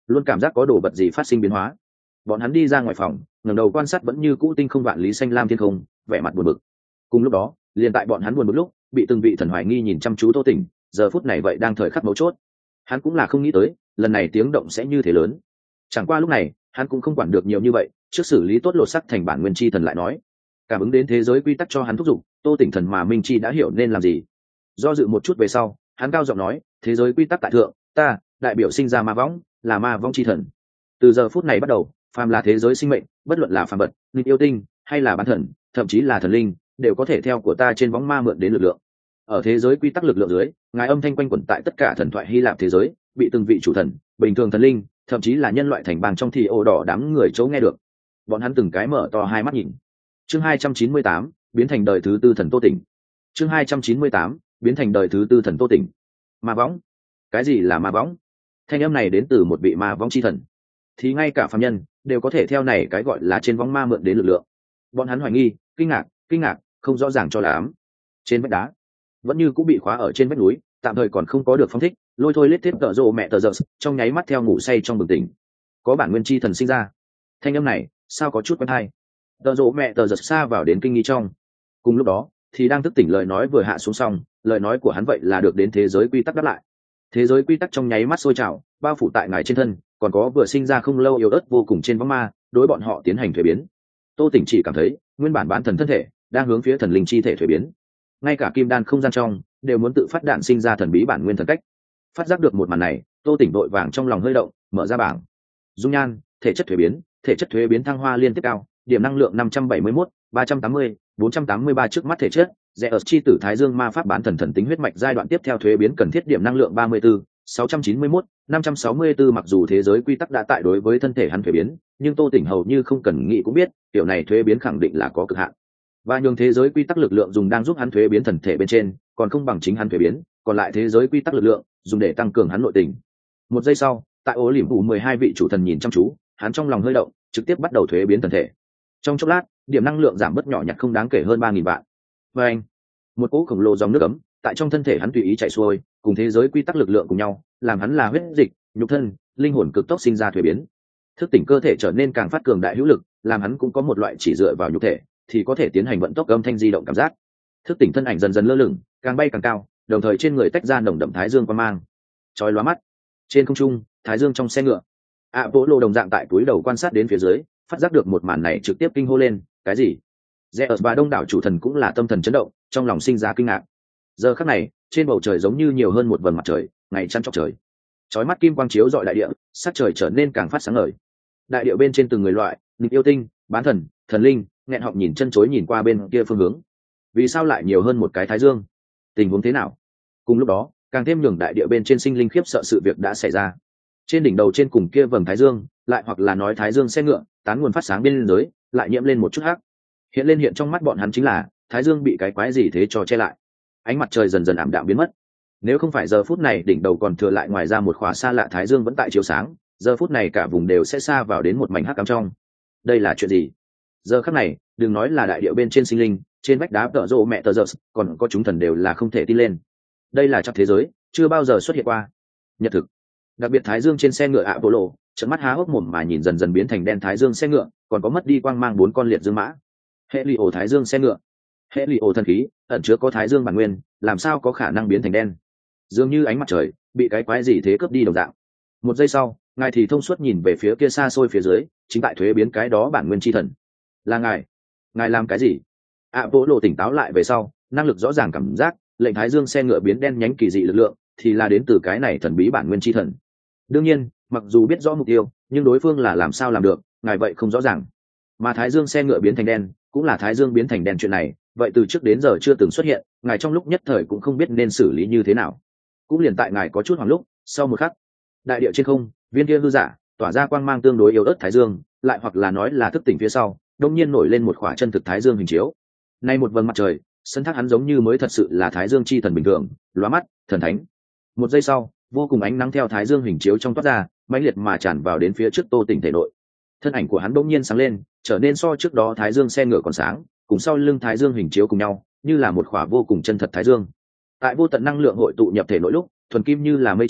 luôn cảm giác có đồ vật gì phát sinh biến hóa. Bọn hắn đi ra ngoài phòng, ngẩng đầu quan sát vẫn như cũ tinh không vạn lý xanh lam thiên không, vẻ mặt buồn bực. Cùng lúc đó, liền tại bọn hắn buồn bực lúc, bị từng vị thần hoài nghi nhìn chăm chú Tô Tỉnh, giờ phút này vậy đang thời khắc mấu chốt. Hắn cũng là không nghĩ tới, lần này tiếng động sẽ như thế lớn. Chẳng qua lúc này, hắn cũng không quản được nhiều như vậy, trước xử lý tốt lột sắc thành bản nguyên chi thần lại nói. Cảm ứng đến thế giới quy tắc cho hắn thúc giục, Tô Tỉnh thần mà minh chi đã hiểu nên làm gì. Do dự một chút về sau, hắn cao giọng nói, thế giới quy tắc tại thượng, ta đại biểu sinh ra ma võng, là ma vong chi thần. Từ giờ phút này bắt đầu, phàm là thế giới sinh mệnh, bất luận là phàm vật, nghịch yêu tinh, hay là bán thần, thậm chí là thần linh, đều có thể theo của ta trên võng ma mượn đến lực lượng. Ở thế giới quy tắc lực lượng dưới, ngài âm thanh quanh quẩn tại tất cả thần thoại Hy Lạp thế giới, bị từng vị chủ thần, bình thường thần linh, thậm chí là nhân loại thành bang trong thì ồ đỏ đám người chấu nghe được. Bọn hắn từng cái mở to hai mắt nhìn. Chương 298, biến thành đời thứ tư thần Tô Tỉnh. Chương 298, biến thành đời thứ tư thần Tô Tỉnh. Ma võng? Cái gì là ma võng? Thanh âm này đến từ một vị ma võng chi thần. Thì ngay cả phàm nhân đều có thể theo này cái gọi là trên võng ma mượn đến lực lượng. Bọn hắn hoài nghi, kinh ngạc, không rõ ràng cho lắm. Trên vách đá, vẫn như cũng bị khóa ở trên vách núi, tạm thời còn không có được phóng thích, lôi thôi lết thiết tợ rộ mẹ tờ giật, trong nháy mắt theo ngủ say trong bừng tỉnh. Có bản nguyên chi thần sinh ra. Thanh âm này, sao có chút quen hay. Tợ rộ mẹ tờ giật xa vào đến kinh nghi trong. Cùng lúc đó, thì đang thức tỉnh lời nói vừa hạ xuống xong, lời nói của hắn vậy là được đến thế giới quy tắc đáp lại. Thế giới quy tắc trong nháy mắt sôi trào, bao phủ tại ngài trên thân, còn có vừa sinh ra không lâu yếu ớt vô cùng trên võng ma, đối bọn họ tiến hành thuế biến. Tô Tỉnh chỉ cảm thấy, nguyên bản bán thần thân thể đang hướng phía thần linh chi thể thuế biến. Ngay cả kim đan không gian trong đều muốn tự phát đạn sinh ra thần bí bản nguyên thần cách. Phát giác được một màn này, Tô Tỉnh vội vàng trong lòng hơi động, mở ra bảng. Dung nhan, thể chất thuế biến thăng hoa liên tiếp cao, điểm năng lượng 571, 380, 483 trước mắt thể chất. Rẽ ở chi tử Thái Dương ma pháp bán thần thần tính huyết mạch giai đoạn tiếp theo thuế biến cần thiết điểm năng lượng 34, 691, 564. Mặc dù thế giới quy tắc đã tại đối với thân thể hắn thuế biến, nhưng Tô Tỉnh hầu như không cần nghĩ cũng biết, kiểu này thuế biến khẳng định là có cực hạn. Và nhường thế giới quy tắc lực lượng dùng đang giúp hắn thuế biến thần thể bên trên, còn không bằng chính hắn thuế biến, còn lại thế giới quy tắc lực lượng dùng để tăng cường hắn nội tình. Một giây sau, tại ố liễm phủ 12 vị chủ thần nhìn chăm chú, hắn trong lòng hơi động, trực tiếp bắt đầu thuế biến thần thể. Trong chốc lát, điểm năng lượng giảm bớt nhỏ nhặt không đáng kể hơn 3000 vạn. Và anh, một cỗ khổng lồ dòng nước ấm tại trong thân thể hắn tùy ý chạy xuôi, cùng thế giới quy tắc lực lượng cùng nhau, làm hắn là huyết dịch, nhục thân, linh hồn cực tốc sinh ra thuế biến. Thức tỉnh cơ thể trở nên càng phát cường đại hữu lực, làm hắn cũng có một loại chỉ dựa vào nhục thể thì có thể tiến hành vận tốc âm thanh di động cảm giác. Thức tỉnh thân ảnh dần dần lơ lửng, càng bay càng cao, đồng thời trên người tách ra nồng đậm thái dương quang mang, chói lóa mắt. Trên không trung, thái dương trong xe ngựa, Vỗ Lô đồng dạng tại túi đầu quan sát đến phía dưới, phát giác được một màn này trực tiếp kinh hô lên, cái gì? Zeus và đông đảo chủ thần cũng là tâm thần chấn động, trong lòng sinh ra kinh ngạc. Giờ khắc này, trên bầu trời giống như nhiều hơn một vầng mặt trời, ngày chăn chóc trời. Chói mắt kim quang chiếu rọi đại địa, sắc trời trở nên càng phát sáng ngời. Đại địa bên trên từng người loại, nghịch yêu tinh, bán thần, thần linh, nghẹn họng nhìn chân chối nhìn qua bên kia phương hướng. Vì sao lại nhiều hơn một cái thái dương? Tình huống thế nào? Cùng lúc đó, càng thêm nhường đại địa bên trên sinh linh khiếp sợ sự việc đã xảy ra. Trên đỉnh đầu trên cùng kia vầng thái dương, lại hoặc là nói thái dương xe ngựa, tán nguồn phát sáng bên dưới, lại nhiễm lên một chút hắc. Hiện trong mắt bọn hắn chính là thái dương bị cái quái gì thế cho che lại. Ánh mặt trời dần dần ảm đạm biến mất. Nếu không phải giờ phút này đỉnh đầu còn thừa lại ngoài ra một khóa xa lạ thái dương vẫn tại chiếu sáng, giờ phút này cả vùng đều sẽ xa vào đến một mảnh hắc ám trong. Đây là chuyện gì? Giờ khắc này, đừng nói là đại địa bên trên sinh linh, trên vách đá tợ rộ mẹ tờ giơ, còn có chúng thần đều là không thể tin lên. Đây là trong thế giới chưa bao giờ xuất hiện qua. Nhật thực. Đặc biệt thái dương trên xe ngựa Apollo, trợn mắt há hốc mồm mà nhìn dần dần biến thành đen thái dương xe ngựa, còn có mất đi quang mang 4 con liệt dương mã. Hệ lụy ổ thái dương xe ngựa, hệ lụy ổ thần khí ẩn chứa có thái dương bản nguyên, làm sao có khả năng biến thành đen? Dường như ánh mặt trời bị cái quái gì thế cướp đi đồng dạng. Một giây sau, ngài thì thông suốt nhìn về phía kia xa xôi phía dưới, chính tại thuế biến cái đó bản nguyên chi thần. Là ngài làm cái gì? Apollo tỉnh táo lại về sau, năng lực rõ ràng cảm giác, lệnh thái dương xe ngựa biến đen nhánh kỳ dị lực lượng, thì là đến từ cái này thần bí bản nguyên chi thần. Đương nhiên, mặc dù biết rõ mục tiêu, nhưng đối phương là làm sao làm được, ngài vậy không rõ ràng. Mà thái dương xe ngựa biến thành đen, cũng là thái dương biến thành đen chuyện này, vậy từ trước đến giờ chưa từng xuất hiện, ngài trong lúc nhất thời cũng không biết nên xử lý như thế nào. Cũng liền tại ngài có chút hoảng lúc, sau một khắc, đại địa trên không, viên kia hư giả tỏa ra quang mang tương đối yếu ớt thái dương, lại hoặc là nói là thức tỉnh phía sau, đột nhiên nổi lên một khỏa chân thực thái dương hình chiếu. Nay một vầng mặt trời, sân thác hắn giống như mới thật sự là thái dương chi thần bình thường, lóa mắt, thần thánh. Một giây sau, vô cùng ánh nắng theo thái dương hình chiếu trong toát ra, mãnh liệt mà tràn vào đến phía trước Tô Tỉnh thể nội. Thân ảnh của hắn bỗng nhiên sáng lên, trở nên so trước đó thái dương xe ngựa còn sáng, cùng sau lưng thái dương hình chiếu cùng nhau, như là một khỏa vô cùng chân thật thái dương. Tại vô tận năng lượng hội tụ nhập thể nội lúc, thuần kim như là mây trôi,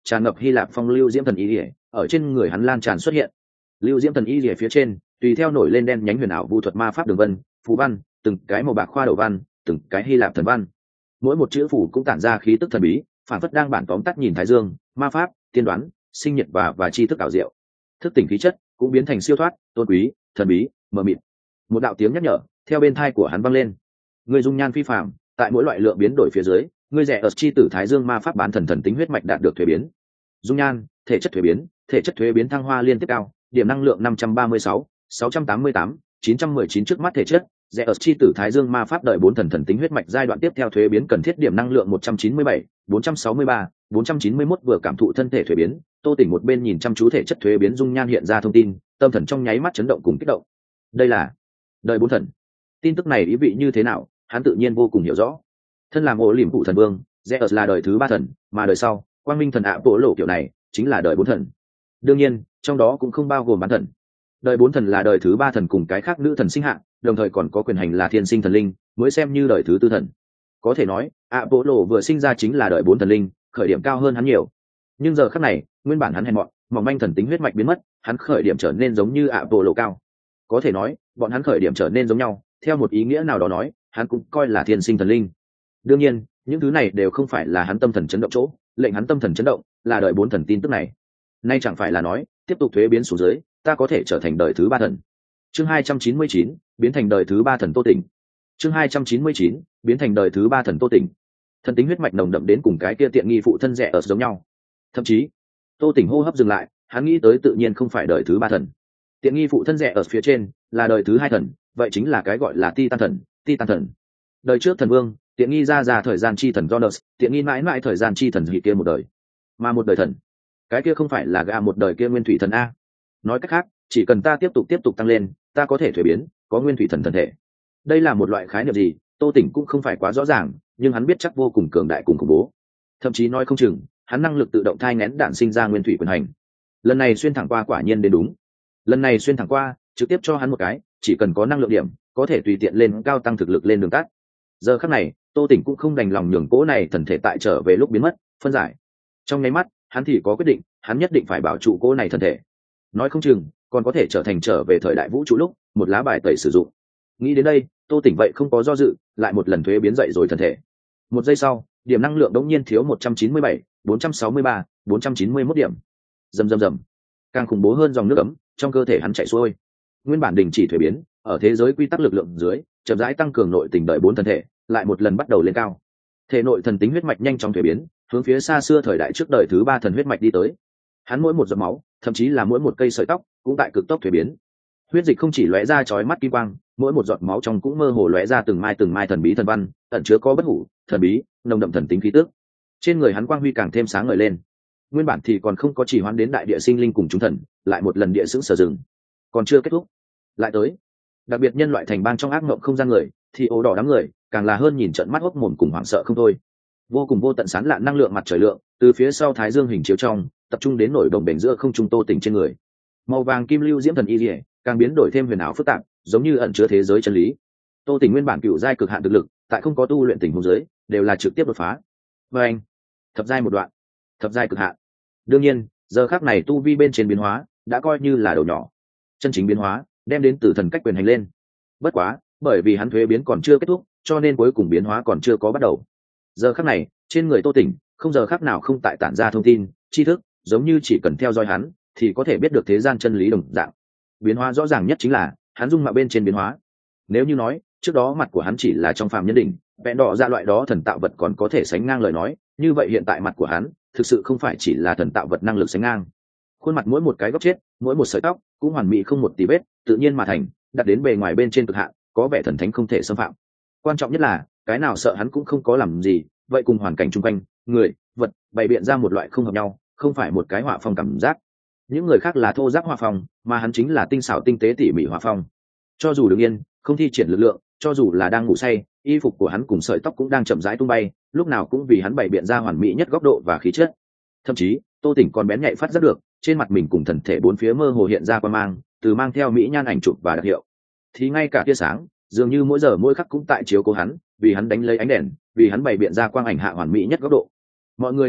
tràn ngập Hy Lạp phong lưu diễm thần y lìa ở trên người hắn lan tràn xuất hiện. Lưu diễm thần y lìa phía trên tùy theo nổi lên đen nhánh huyền ảo vu thuật ma pháp đường vân, phù văn, từng cái màu bạc khoa đầu văn, từng cái Hy Lạp thần văn. Mỗi một chữ phù cũng tản ra khí tức thần bí, phản phất đang bản tóm tắt nhìn thái dương, ma pháp, tiên đoán, sinh nhật và tri thức ảo diệu. Thức tỉnh khí chất cũng biến thành siêu thoát, tôn quý, thần bí, mờ mịt. Một đạo tiếng nhắc nhở theo bên thai của hắn vang lên. Người dung nhan phi phàm, tại mỗi loại lượng biến đổi phía dưới, ngươi rẻ ở chi tử thái dương ma pháp bán thần tính huyết mạch đạt được thuế biến. Dung nhan, thể chất thuế biến thăng hoa liên tiếp cao, điểm năng lượng 536, 688, 919 trước mắt thể chất. Rẻ ở chi tử thái dương ma pháp đợi 4 thần tính huyết mạch giai đoạn tiếp theo thuế biến cần thiết điểm năng lượng 197, 463, 491 vừa cảm thụ thân thể thuế biến, Tô Tỉnh một bên nhìn chăm chú thể chất thuế biến dung nhan hiện ra thông tin, tâm thần trong nháy mắt chấn động cùng kích động. Đây là đời 4 thần. Tin tức này ý vị như thế nào, hắn tự nhiên vô cùng hiểu rõ. Thân làm ổ liềm phụ thần vương, Zeus là đời thứ 3 thần, mà đời sau, quang minh thần ạ bộ lộ kiểu này chính là đời 4 thần. Đương nhiên, trong đó cũng không bao gồm bán thần. Đời 4 thần là đời thứ 3 thần cùng cái khác nữ thần sinh hạ, đồng thời còn có quyền hành là thiên sinh thần linh, mới xem như đời thứ 4 thần. Có thể nói, ạ bộ lộ vừa sinh ra chính là đời 4 thần linh, khởi điểm cao hơn hắn nhiều. Nhưng giờ khắc này, nguyên bản hắn hèn mọn, mỏng manh thần tính huyết mạch biến mất, hắn khởi điểm trở nên giống như ạ bộ lộ cao. Có thể nói, bọn hắn khởi điểm trở nên giống nhau, theo một ý nghĩa nào đó nói, hắn cũng coi là thiên sinh thần linh. Đương nhiên, những thứ này đều không phải là hắn tâm thần chấn động chỗ, lệnh hắn tâm thần chấn động là đời 4 thần tin tức này. Nay chẳng phải là nói, tiếp tục thuế biến xuống dưới, ta có thể trở thành đời thứ 3 thần. Chương 299, biến thành đời thứ 3 thần Tô Tỉnh. Chương 299, biến thành đời thứ 3 thần Tô Tỉnh. Thần tính huyết mạch nồng đậm đến cùng cái kia tiện nghi phụ thân rẻ ở giống nhau. Thậm chí, Tô Tỉnh hô hấp dừng lại, hắn nghĩ tới tự nhiên không phải đời thứ 3 thần. Tiện nghi phụ thân rẻ ở phía trên là đời thứ 2 thần, vậy chính là cái gọi là Titan thần. Đời trước thần vương, tiện nghi ra thời gian chi thần Jonas, tiện nghi mãi mãi thời gian chi thần hỉ kia một đời. Mà một đời thần, cái kia không phải là gà một đời kia nguyên thủy thần a. Nói cách khác, chỉ cần ta tiếp tục tăng lên, ta có thể thuế biến, có nguyên thủy thần thần thể. Đây là một loại khái niệm gì, Tô Tỉnh cũng không phải quá rõ ràng, nhưng hắn biết chắc vô cùng cường đại cùng khủng bố. Thậm chí nói không chừng, hắn năng lực tự động thai nghén đạn sinh ra nguyên thủy quyền hành. Lần này xuyên thẳng qua quả nhiên đến đúng. Lần này xuyên thẳng qua, trực tiếp cho hắn một cái, chỉ cần có năng lượng điểm, có thể tùy tiện lên cao tăng thực lực lên đường tắt. Giờ khắc này, Tô Tỉnh cũng không đành lòng nhường cỗ này thần thể tại trở về lúc biến mất, phân giải. Trong nháy mắt, hắn thì có quyết định, hắn nhất định phải bảo trụ cỗ này thần thể. Nói không chừng, còn có thể trở về thời đại vũ trụ lúc, một lá bài tẩy sử dụng. Nghĩ đến đây, Tô Tỉnh vậy không có do dự, lại một lần thuế biến dậy rồi thần thể. Một giây sau, điểm năng lượng đống nhiên thiếu 197, 463, 491 điểm. Rầm. Càng khủng bố hơn dòng nước ấm trong cơ thể hắn chảy xuôi. Nguyên bản đình chỉ thuế biến, ở thế giới quy tắc lực lượng dưới, chậm rãi tăng cường nội tình đợi 4 thần thể, lại một lần bắt đầu lên cao. Thể nội thần tính huyết mạch nhanh chóng thuế biến, hướng phía xa xưa thời đại trước đời thứ 3 thần huyết mạch đi tới. Hắn mỗi một giọt máu, thậm chí là mỗi một cây sợi tóc, cũng tại cực tốc thuế biến. Huyết dịch không chỉ lóe ra chói mắt kim quang, mỗi một giọt máu trong cũng mơ hồ lóe ra từng mai thần bí thần văn, ẩn chứa có bất hủ, thần bí, nồng đậm thần tính khí tức. Trên người hắn quang huy càng thêm sáng ngời lên. Nguyên bản thì còn không có chỉ hoán đến đại địa sinh linh cùng chúng thần, lại một lần địa sững sờ dừng. Còn chưa kết thúc, lại tới. Đặc biệt nhân loại thành bang trong ác mộng không gian người, thì ố đỏ đám người, càng là hơn nhìn trận mắt hốc mồm cùng hoảng sợ không thôi. Vô cùng vô tận sán lạn năng lượng mặt trời lượng, từ phía sau thái dương hình chiếu trong, tập trung đến nổi đồng bền giữa không trung Tô Tỉnh trên người. Màu vàng kim lưu diễm thần y liễu, càng biến đổi thêm huyền ảo phức tạp, giống như ẩn chứa thế giới chân lý. Tô Tỉnh nguyên bản cựu giai cực hạn thực lực, tại không có tu luyện tình huống dưới, đều là trực tiếp đột phá. Và anh, thập giai một đoạn, thập giai cực hạn. Đương nhiên, giờ khắc này tu vi bên trên biến hóa, đã coi như là đầu nhỏ. Chân chính biến hóa, đem đến từ thần cách quyền hành lên. Bất quá, bởi vì hắn thuế biến còn chưa kết thúc, cho nên cuối cùng biến hóa còn chưa có bắt đầu. Giờ khắc này, trên người Tô Tỉnh, không giờ khắc nào không tại tản ra thông tin, tri thức, giống như chỉ cần theo dõi hắn, thì có thể biết được thế gian chân lý đồng dạng. Biến hóa rõ ràng nhất chính là, hắn dung mạo bên trên biến hóa. Nếu như nói, trước đó mặt của hắn chỉ là trong phàm nhân đỉnh, vẹn đỏ ra loại đó thần tạo vật còn có thể sánh ngang lời nói, như vậy hiện tại mặt của hắn, thực sự không phải chỉ là thần tạo vật năng lực sánh ngang. Khuôn mặt mỗi một cái góc chết, mỗi một sợi tóc, cũng hoàn mỹ không một tì vết, tự nhiên mà thành, đặt đến bề ngoài bên trên cực hạn, có vẻ thần thánh không thể xâm phạm. Quan trọng nhất là, cái nào sợ hắn cũng không có làm gì, vậy cùng hoàn cảnh chung quanh, người, vật, bày biện ra một loại không hợp nhau, không phải một cái họa phong cảm giác. Những người khác là thô giáp họa phong, mà hắn chính là tinh xảo tinh tế tỉ mỉ họa phong. Cho dù đứng yên, không thi triển lực lượng, cho dù là đang ngủ say, y phục của hắn cùng sợi tóc cũng đang chậm rãi tung bay, lúc nào cũng vì hắn bày biện ra hoàn mỹ nhất góc độ và khí chất. Thậm chí, Tô Tỉnh còn bén nhạy phát giác được, trên mặt mình cùng thần thể bốn phía mơ hồ hiện ra quang mang, từ mang theo mỹ nhan ảnh chụp và đặc hiệu. Thì ngay cả tia sáng, dường như mỗi giờ mỗi khắc cũng tại chiếu cố hắn, vì hắn đánh lấy ánh đèn, vì hắn bày biện ra quang ảnh hạ hoàn mỹ nhất góc độ. Mọi người đều biết,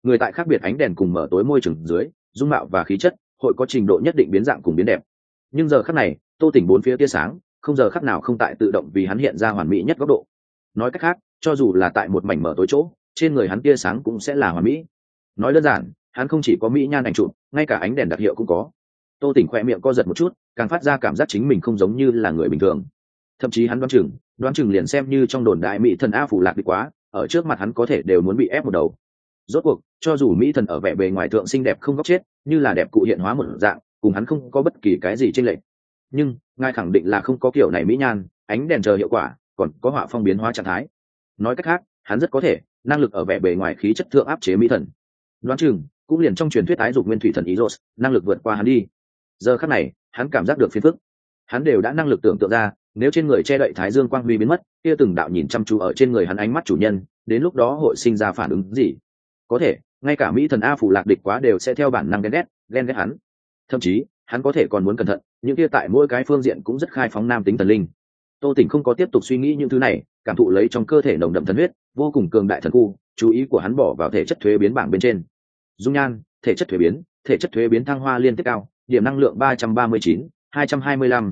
người tại khác biệt ánh đèn cùng mở tối môi trường dưới, dung mạo và khí chất hội có trình độ nhất định biến dạng cùng biến đẹp. Nhưng giờ khắc này, Tô Tỉnh bốn phía tia sáng không giờ khắc nào không tại tự động vì hắn hiện ra hoàn mỹ nhất góc độ. Nói cách khác, cho dù là tại một mảnh mở tối chỗ, trên người hắn tia sáng cũng sẽ là hoàn mỹ. Nói đơn giản, hắn không chỉ có mỹ nhan ảnh chụp, ngay cả ánh đèn đặc hiệu cũng có. Tô Tỉnh khỏe miệng co giật một chút, càng phát ra cảm giác chính mình không giống như là người bình thường. Thậm chí hắn đoán chừng liền xem như trong đồn đại mỹ thần A Phủ Lạc đi quá, ở trước mặt hắn có thể đều muốn bị ép một đầu. Rốt cuộc, cho dù mỹ thần ở vẻ bề ngoài thượng xinh đẹp không góc chết, như là đẹp cụ hiện hóa một dạng, cùng hắn không có bất kỳ cái gì chênh lệch. Nhưng ngài khẳng định là không có kiểu này mỹ nhan, ánh đèn chờ hiệu quả, còn có họa phong biến hóa trạng thái. Nói cách khác, hắn rất có thể năng lực ở vẻ bề ngoài khí chất thượng áp chế mỹ thần. Đoán chừng cũng liền trong truyền thuyết ái dục nguyên thủy thần Eros, năng lực vượt qua hắn đi. Giờ khắc này, hắn cảm giác được phiền phức. Hắn đều đã năng lực tưởng tượng ra, nếu trên người che đậy thái dương quang huy biến mất, kia từng đạo nhìn chăm chú ở trên người hắn ánh mắt chủ nhân, đến lúc đó hội sinh ra phản ứng gì? Có thể, ngay cả mỹ thần A Phủ Lạc địch quá đều sẽ theo bản năng ghen ghét hắn. Thậm chí, hắn có thể còn muốn cẩn thận, những kia tại mỗi cái phương diện cũng rất khai phóng nam tính thần linh. Tô Tỉnh không có tiếp tục suy nghĩ những thứ này, cảm thụ lấy trong cơ thể nồng đậm thần huyết, vô cùng cường đại thần khu, chú ý của hắn bỏ vào thể chất thuế biến bảng bên trên. Dung nhan, thể chất thuế biến thăng hoa liên tiếp cao, điểm năng lượng 339, 225,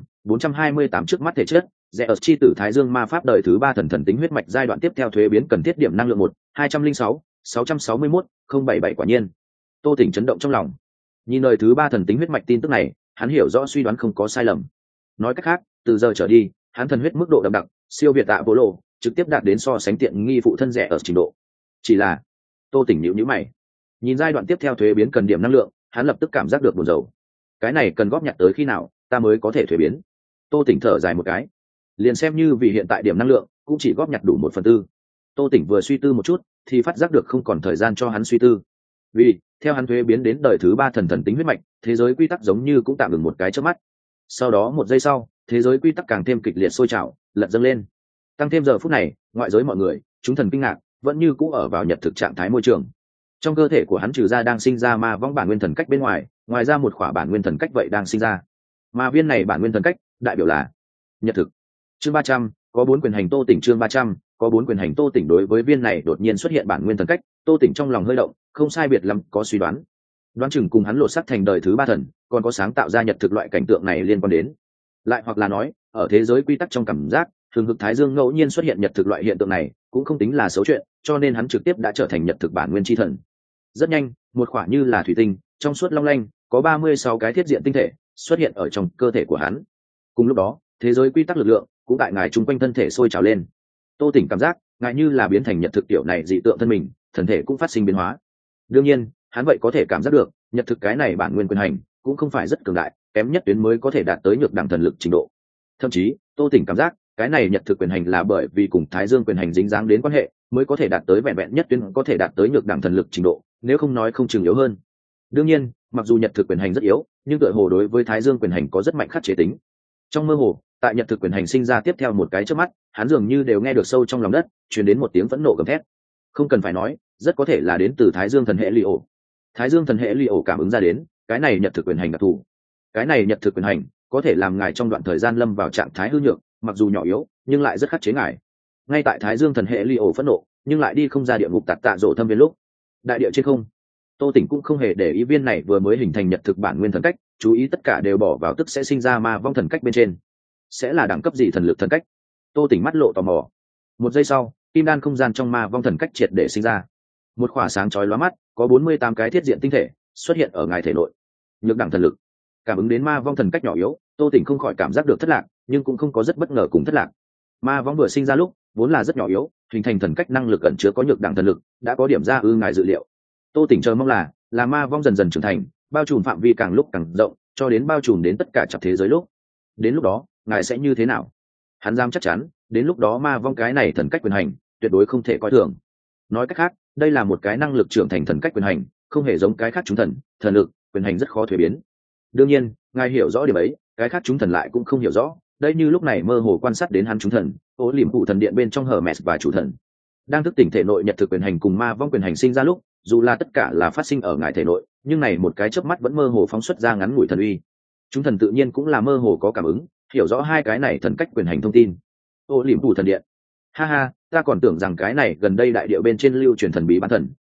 428 trước mắt thể chất, rẽ ở chi tử Thái Dương ma pháp đời thứ 3 thần tính huyết mạch giai đoạn tiếp theo thuế biến cần thiết điểm năng lượng 1, 206, 661, 077 quả nhiên. Tô Tỉnh chấn động trong lòng. Nhìn đời thứ 3 thần tính huyết mạch tin tức này, hắn hiểu rõ suy đoán không có sai lầm. Nói cách khác, từ giờ trở đi, hắn thần huyết mức độ đậm đặc, siêu việt tạ Apollo, trực tiếp đạt đến so sánh tiện nghi phụ thân rẻ ở trình độ. Chỉ là, Tô Tỉnh nhíu mày. Nhìn giai đoạn tiếp theo thuế biến cần điểm năng lượng, hắn lập tức cảm giác được buồn rầu. Cái này cần góp nhặt tới khi nào, ta mới có thể thuế biến? Tô Tỉnh thở dài một cái. Liền xem như vì hiện tại điểm năng lượng cũng chỉ góp nhặt đủ 1/4. Tô Tỉnh vừa suy tư một chút, thì phát giác được không còn thời gian cho hắn suy tư. Vì theo hắn thuế biến đến đời thứ 3 thần tính huyết mạch, thế giới quy tắc giống như cũng tạm ngừng một cái chớp mắt. Sau đó một giây sau, thế giới quy tắc càng thêm kịch liệt sôi trào, lật dâng lên. Tăng thêm giờ phút này, ngoại giới mọi người, chúng thần kinh ngạc, vẫn như cũ ở vào nhật thực trạng thái môi trường. Trong cơ thể của hắn trừ ra đang sinh ra ma vong bản nguyên thần cách bên ngoài ra một khỏa bản nguyên thần cách vậy đang sinh ra. Mà viên này bản nguyên thần cách, đại biểu là nhật thực. Chương 300, có 4 quyền hành Tô Tỉnh. Chương 300, có 4 quyền hành Tô Tỉnh. Đối với viên này đột nhiên xuất hiện bản nguyên thần cách, Tô Tỉnh trong lòng hơi động, không sai biệt lắm có suy đoán chừng cùng hắn lột xác thành đời thứ 3 thần, còn có sáng tạo ra nhật thực loại cảnh tượng này liên quan đến. Lại hoặc là nói, ở thế giới quy tắc trong cảm giác, thường hực thái dương ngẫu nhiên xuất hiện nhật thực loại hiện tượng này, cũng không tính là xấu chuyện, cho nên hắn trực tiếp đã trở thành nhật thực bản nguyên chi thần. Rất nhanh, một quả như là thủy tinh, trong suốt long lanh, có 36 cái thiết diện tinh thể xuất hiện ở trong cơ thể của hắn. Cùng lúc đó, thế giới quy tắc lực lượng cũng tại ngài chung quanh thân thể sôi trào lên. Tô Tỉnh cảm giác, ngài như là biến thành nhật thực tiểu này dị tượng thân mình, thân thể cũng phát sinh biến hóa. Đương nhiên, hắn vậy có thể cảm giác được, nhật thực cái này bản nguyên quyền hành cũng không phải rất cường đại, kém nhất tuyến mới có thể đạt tới nhược đẳng thần lực trình độ. Thậm chí, Tô Tỉnh cảm giác, cái này nhật thực quyền hành là bởi vì cùng Thái Dương quyền hành dính dáng đến quan hệ, mới có thể đạt tới vẹn vẹn nhất tuyến có thể đạt tới nhược đẳng thần lực trình độ, nếu không nói không chừng yếu hơn. Đương nhiên, mặc dù nhật thực quyền hành rất yếu, nhưng tựa hồ đối với Thái Dương quyền hành có rất mạnh khắc chế tính. Trong mơ hồ, tại nhật thực quyền hành sinh ra tiếp theo một cái chớp mắt, hắn dường như đều nghe được sâu trong lòng đất truyền đến một tiếng phẫn nộ gầm thét. Không cần phải nói, rất có thể là đến từ Thái Dương thần hệ Leo. Thái Dương thần hệ Leo cảm ứng ra đến, cái này nhật thực quyền hành đặc thù. Cái này nhật thực quyền hành có thể làm ngài trong đoạn thời gian lâm vào trạng thái hư nhược, mặc dù nhỏ yếu, nhưng lại rất khắc chế ngài. Ngay tại Thái Dương thần hệ Leo phẫn nộ, nhưng lại đi không ra địa ngục tạt tạ rổ thâm viên lúc, đại địa trên không, Tô Tỉnh cũng không hề để ý viên này vừa mới hình thành nhật thực bản nguyên thần cách, chú ý tất cả đều bỏ vào tức sẽ sinh ra ma vong thần cách bên trên. Sẽ là đẳng cấp gì thần lực thần cách? Tô Tỉnh mắt lộ tò mò. Một giây sau, kim đan không gian trong ma vong thần cách triệt để sinh ra. Một khỏa sáng chói lóa mắt, có 48 cái thiết diện tinh thể xuất hiện ở ngài thể nội. Nhược đẳng thần lực. Cảm ứng đến ma vong thần cách nhỏ yếu, Tô Tỉnh không khỏi cảm giác được thất lạc, nhưng cũng không có rất bất ngờ cùng thất lạc. Ma vong vừa sinh ra lúc, vốn là rất nhỏ yếu, hình thành thần cách năng lực ẩn chứa có nhược đẳng thần lực, đã có điểm ra ngài dự liệu. Tô Tỉnh chờ mong là ma vong dần dần trưởng thành, bao trùm phạm vi càng lúc càng rộng, cho đến bao trùm đến tất cả chặp thế giới lúc. Đến lúc đó, ngài sẽ như thế nào? Hắn dám chắc chắn, đến lúc đó ma vong cái này thần cách quyền hành, tuyệt đối không thể coi thường. Nói cách khác, đây là một cái năng lực trưởng thành thần cách quyền hành, không hề giống cái khác chúng thần lực, quyền hành rất khó thuế biến. Đương nhiên, ngài hiểu rõ điểm ấy, cái khác chúng thần lại cũng không hiểu rõ. Đây như lúc này mơ hồ quan sát đến hắn chúng thần, Ô Liềm Phụ thần điện bên trong Hermes và chủ thần đang thức tỉnh thể nội nhật thực quyền hành cùng ma vong quyền hành sinh ra lúc, dù là tất cả là phát sinh ở ngài thể nội, nhưng này một cái chớp mắt vẫn mơ hồ phóng xuất ra ngắn ngủi thần uy. Chúng thần tự nhiên cũng là mơ hồ có cảm ứng, hiểu rõ hai cái này thần cách quyền hành thông tin. Ô Liềm Phụ thần điện, ha ha, ta còn tưởng rằng cái này gần đây đại điệu bên trên lưu truyền thần bí bán thần,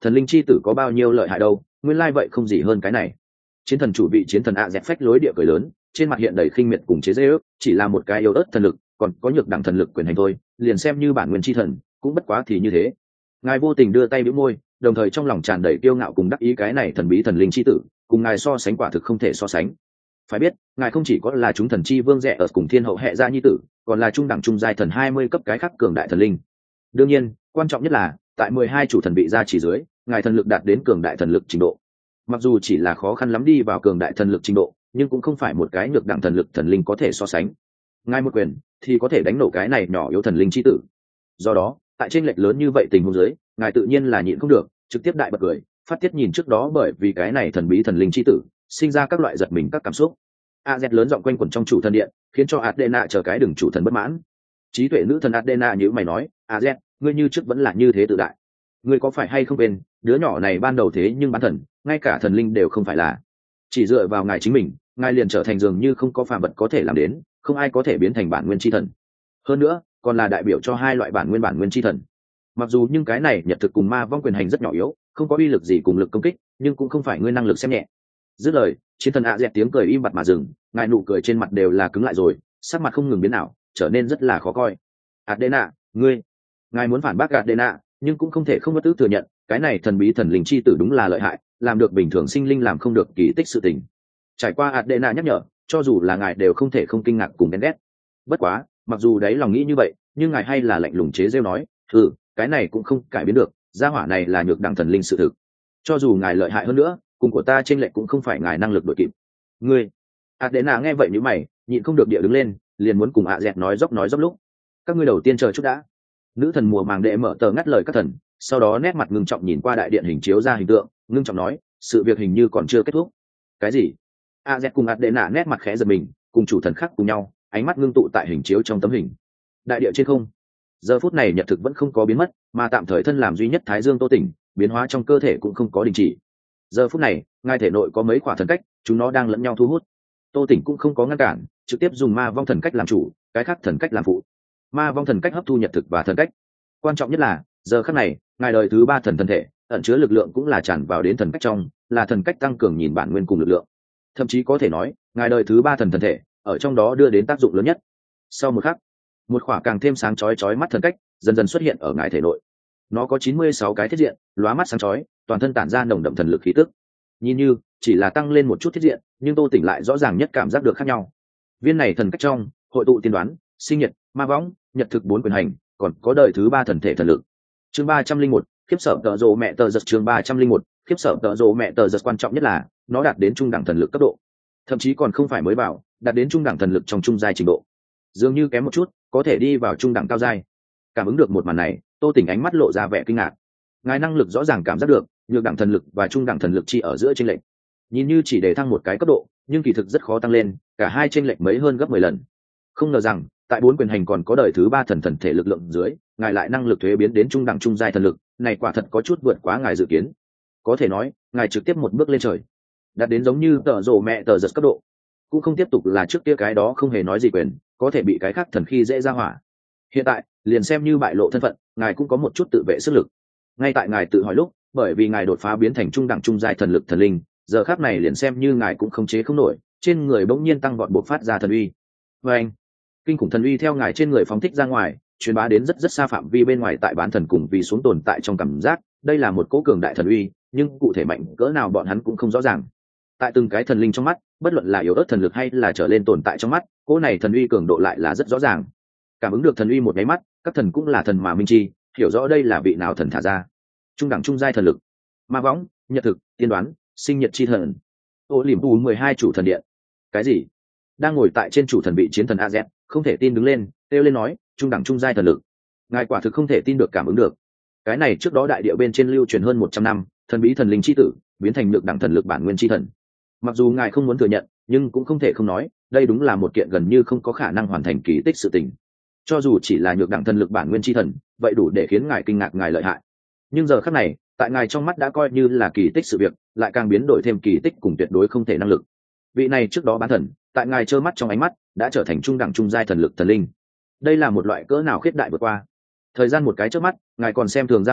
thần linh chi tử có bao nhiêu lợi hại đâu, nguyên lai vậy không gì hơn cái này. Chiến thần chủ vị chiến thần A dẹt phách lối địa cười lớn, trên mặt hiện đầy khinh miệt cùng chế giễu, chỉ là một cái yếu ớt thần lực, còn có nhược đẳng thần lực quyền hành thôi, liền xem như bản nguyên chi thần, cũng bất quá thì như thế. Ngài vô tình đưa tay bĩu môi, đồng thời trong lòng tràn đầy kiêu ngạo cùng đắc ý, cái này thần bí thần linh chi tử, cùng ngài so sánh quả thực không thể so sánh. Phải biết, ngài không chỉ có là chúng thần chi vương rẻ ở cùng thiên hậu hệ gia nhi tử, còn là trung đẳng trung giai thần 20 cấp cái khác cường đại thần linh. Đương nhiên, quan trọng nhất là, tại 12 chủ thần bị gia chỉ dưới, ngài thần lực đạt đến cường đại thần lực trình độ. Mặc dù chỉ là khó khăn lắm đi vào cường đại thần lực trình độ, nhưng cũng không phải một cái nhược đẳng thần lực thần linh có thể so sánh. Ngài một quyền thì có thể đánh nổ cái này nhỏ yếu thần linh chi tử. Do đó, tại tranh lệch lớn như vậy tình huống dưới, ngài tự nhiên là nhịn không được, trực tiếp đại bật cười, phát tiết nhìn trước đó bởi vì cái này thần bí thần linh chi tử, sinh ra các loại giật mình các cảm xúc. Az lớn giọng quanh quẩn trong chủ thần điện, khiến cho Adena chờ cái đừng chủ thần bất mãn. Trí tuệ nữ thần Adena nhíu mày nói, Az, ngươi như trước vẫn là như thế tự đại. Ngươi có phải hay không quên, đứa nhỏ này ban đầu thế nhưng bán thần, ngay cả thần linh đều không phải là. Chỉ dựa vào ngài chính mình, ngài liền trở thành dường như không có phàm vật có thể làm đến, không ai có thể biến thành bản nguyên chi thần. Hơn nữa, còn là đại biểu cho hai loại bản nguyên chi thần. Mặc dù nhưng cái này nhật thực cùng ma vong quyền hành rất nhỏ yếu, không có uy lực gì cùng lực công kích, nhưng cũng không phải ngươi năng lực xem nhẹ. Dứt lời, chiến thần ạ dẹt tiếng cười im bặt mà dừng, ngài nụ cười trên mặt đều là cứng lại rồi, sắc mặt không ngừng biến ảo, trở nên rất là khó coi. Adena, ngươi, ngài muốn phản bác Adena, nhưng cũng không thể không bất tức thừa nhận, cái này thần bí thần linh chi tử đúng là lợi hại, làm được bình thường sinh linh làm không được kỳ tích sự tình. Trải qua Adena nhắc nhở, cho dù là ngài đều không thể không kinh ngạc cùng ghen ghét. Bất quá, mặc dù đấy lòng nghĩ như vậy, nhưng ngài hay là lạnh lùng chế giễu nói, cái này cũng không cải biến được, gia hỏa này là nhược đẳng thần linh sự thực. Cho dù ngài lợi hại hơn nữa, cùng của ta trên lệch cũng không phải ngài năng lực đội kịp. Ngươi, Adena nghe vậy như mày, nhịn không được địa đứng lên, liền muốn cùng dẹt nói dốc lúc. Các ngươi đầu tiên chờ chút đã. Nữ thần mùa màng đệ mở tờ ngắt lời các thần, sau đó nét mặt ngưng trọng nhìn qua đại điện hình chiếu ra hình tượng, ngưng trọng nói, sự việc hình như còn chưa kết thúc. Cái gì? Dẹt cùng Adena nét mặt khẽ giật mình, cùng chủ thần khác cùng nhau, ánh mắt ngưng tụ tại hình chiếu trong tấm hình. Đại địa trên không, giờ phút này nhật thực vẫn không có biến mất, mà tạm thời thân làm duy nhất thái dương Tô Tỉnh, biến hóa trong cơ thể cũng không có đình chỉ. Giờ phút này, ngài thể nội có mấy quả thần cách, chúng nó đang lẫn nhau thu hút. Tô Tỉnh cũng không có ngăn cản, trực tiếp dùng ma vong thần cách làm chủ, cái khác thần cách làm phụ. Ma vong thần cách hấp thu nhật thực và thần cách. Quan trọng nhất là, giờ khắc này, ngài đời thứ 3 thần thân thể, ẩn chứa lực lượng cũng là tràn vào đến thần cách trong, là thần cách tăng cường nhìn bản nguyên cùng lực lượng. Thậm chí có thể nói, ngài đời thứ 3 thần thân thể, ở trong đó đưa đến tác dụng lớn nhất. Sau một khắc, một khỏa càng thêm sáng chói mắt thần cách dần dần xuất hiện ở ngài thể nội. Nó có 96 cái thiết diện, lóa mắt sáng chói, toàn thân tản ra nồng đậm thần lực khí tức. Nhìn như chỉ là tăng lên một chút thiết diện, nhưng Tô Tỉnh lại rõ ràng nhất cảm giác được khác nhau. Viên này thần cách trong, hội tụ tiên đoán, sinh nhật, ma võng, nhật thực 4 quyền hành, còn có đời thứ 3 thần thể thần lực. Chương 301, khiếp sợ tợ rồ mẹ tờ giật. Chương 301, khiếp sợ tợ rồ mẹ tờ giật. Quan trọng nhất là, nó đạt đến trung đẳng thần lực cấp độ. Thậm chí còn không phải mới vào, đạt đến trung đẳng thần lực trong trung giai trình độ. Dường như kém một chút, có thể đi vào trung đẳng cao giai. Cảm ứng được một màn này, Tô Tỉnh ánh mắt lộ ra vẻ kinh ngạc. Ngài năng lực rõ ràng cảm giác được, nhược đẳng thần lực và trung đẳng thần lực chi ở giữa chênh lệch. Nhìn như chỉ để thăng một cái cấp độ, nhưng kỳ thực rất khó tăng lên, cả hai chênh lệch mấy hơn gấp 10 lần. Không ngờ rằng, tại 4 quyền hành còn có đời thứ 3 thần thể lực lượng dưới, ngài lại năng lực thuế biến đến trung đẳng trung giai thần lực, này quả thật có chút vượt quá ngài dự kiến. Có thể nói, ngài trực tiếp một bước lên trời, đạt đến giống như tợ rồ mẹ tờ giật cấp độ. Cũng không tiếp tục là trước kia cái đó không hề nói gì quyền, có thể bị cái khác thần khi dễ ra hỏa. Hiện tại, liền xem như bại lộ thân phận, ngài cũng có một chút tự vệ sức lực. Ngay tại ngài tự hỏi lúc, bởi vì ngài đột phá biến thành trung đẳng trung giai thần lực thần linh, giờ khác này liền xem như ngài cũng không chế không nổi, trên người bỗng nhiên tăng vọt bộc phát ra thần uy. Và anh, kinh khủng thần uy theo ngài trên người phóng thích ra ngoài, truyền bá đến rất xa phạm vi bên ngoài, tại bán thần cùng vì xuống tồn tại trong cảm giác, đây là một cỗ cường đại thần uy, nhưng cụ thể mạnh cỡ nào bọn hắn cũng không rõ ràng. Tại từng cái thần linh trong mắt, bất luận là yếu ớt thần lực hay là trở lên tồn tại trong mắt, cỗ này thần uy cường độ lại là rất rõ ràng. Cảm ứng được thần uy một cái mắt, các thần cũng là thần mà minh chi, hiểu rõ đây là vị nào thần thả ra. Trung đẳng trung giai thần lực, ma võng, nhật thực, tiên đoán, sinh nhật chi thần, ô liềm tu 12 chủ thần điện. Cái gì? Đang ngồi tại trên chủ thần vị chiến thần Az không thể tin đứng lên, kêu lên nói, trung đẳng trung giai thần lực. Ngài quả thực không thể tin được, cảm ứng được. Cái này trước đó đại địa bên trên lưu truyền hơn 100 năm, thần bí thần linh chi tử biến thành nhược đẳng thần lực bản nguyên chi thần. Mặc dù ngài không muốn thừa nhận, nhưng cũng không thể không nói, đây đúng là một kiện gần như không có khả năng hoàn thành kỳ tích sự tình. Cho dù chỉ là nhược đẳng thần lực bản nguyên chi thần, vậy đủ để khiến ngài kinh ngạc, ngài lợi hại. Nhưng giờ khắc này, tại ngài trong mắt đã coi như là kỳ tích sự việc, lại càng biến đổi thêm kỳ tích cùng tuyệt đối không thể năng lực. Vị này trước đó bán thần, tại ngài trơ mắt trong ánh mắt, đã trở thành trung đẳng trung giai thần lực thần linh. Đây là một loại cỡ nào khiết đại vượt qua. Thời gian một cái trước mắt, ngài còn xem thường ra hỏa,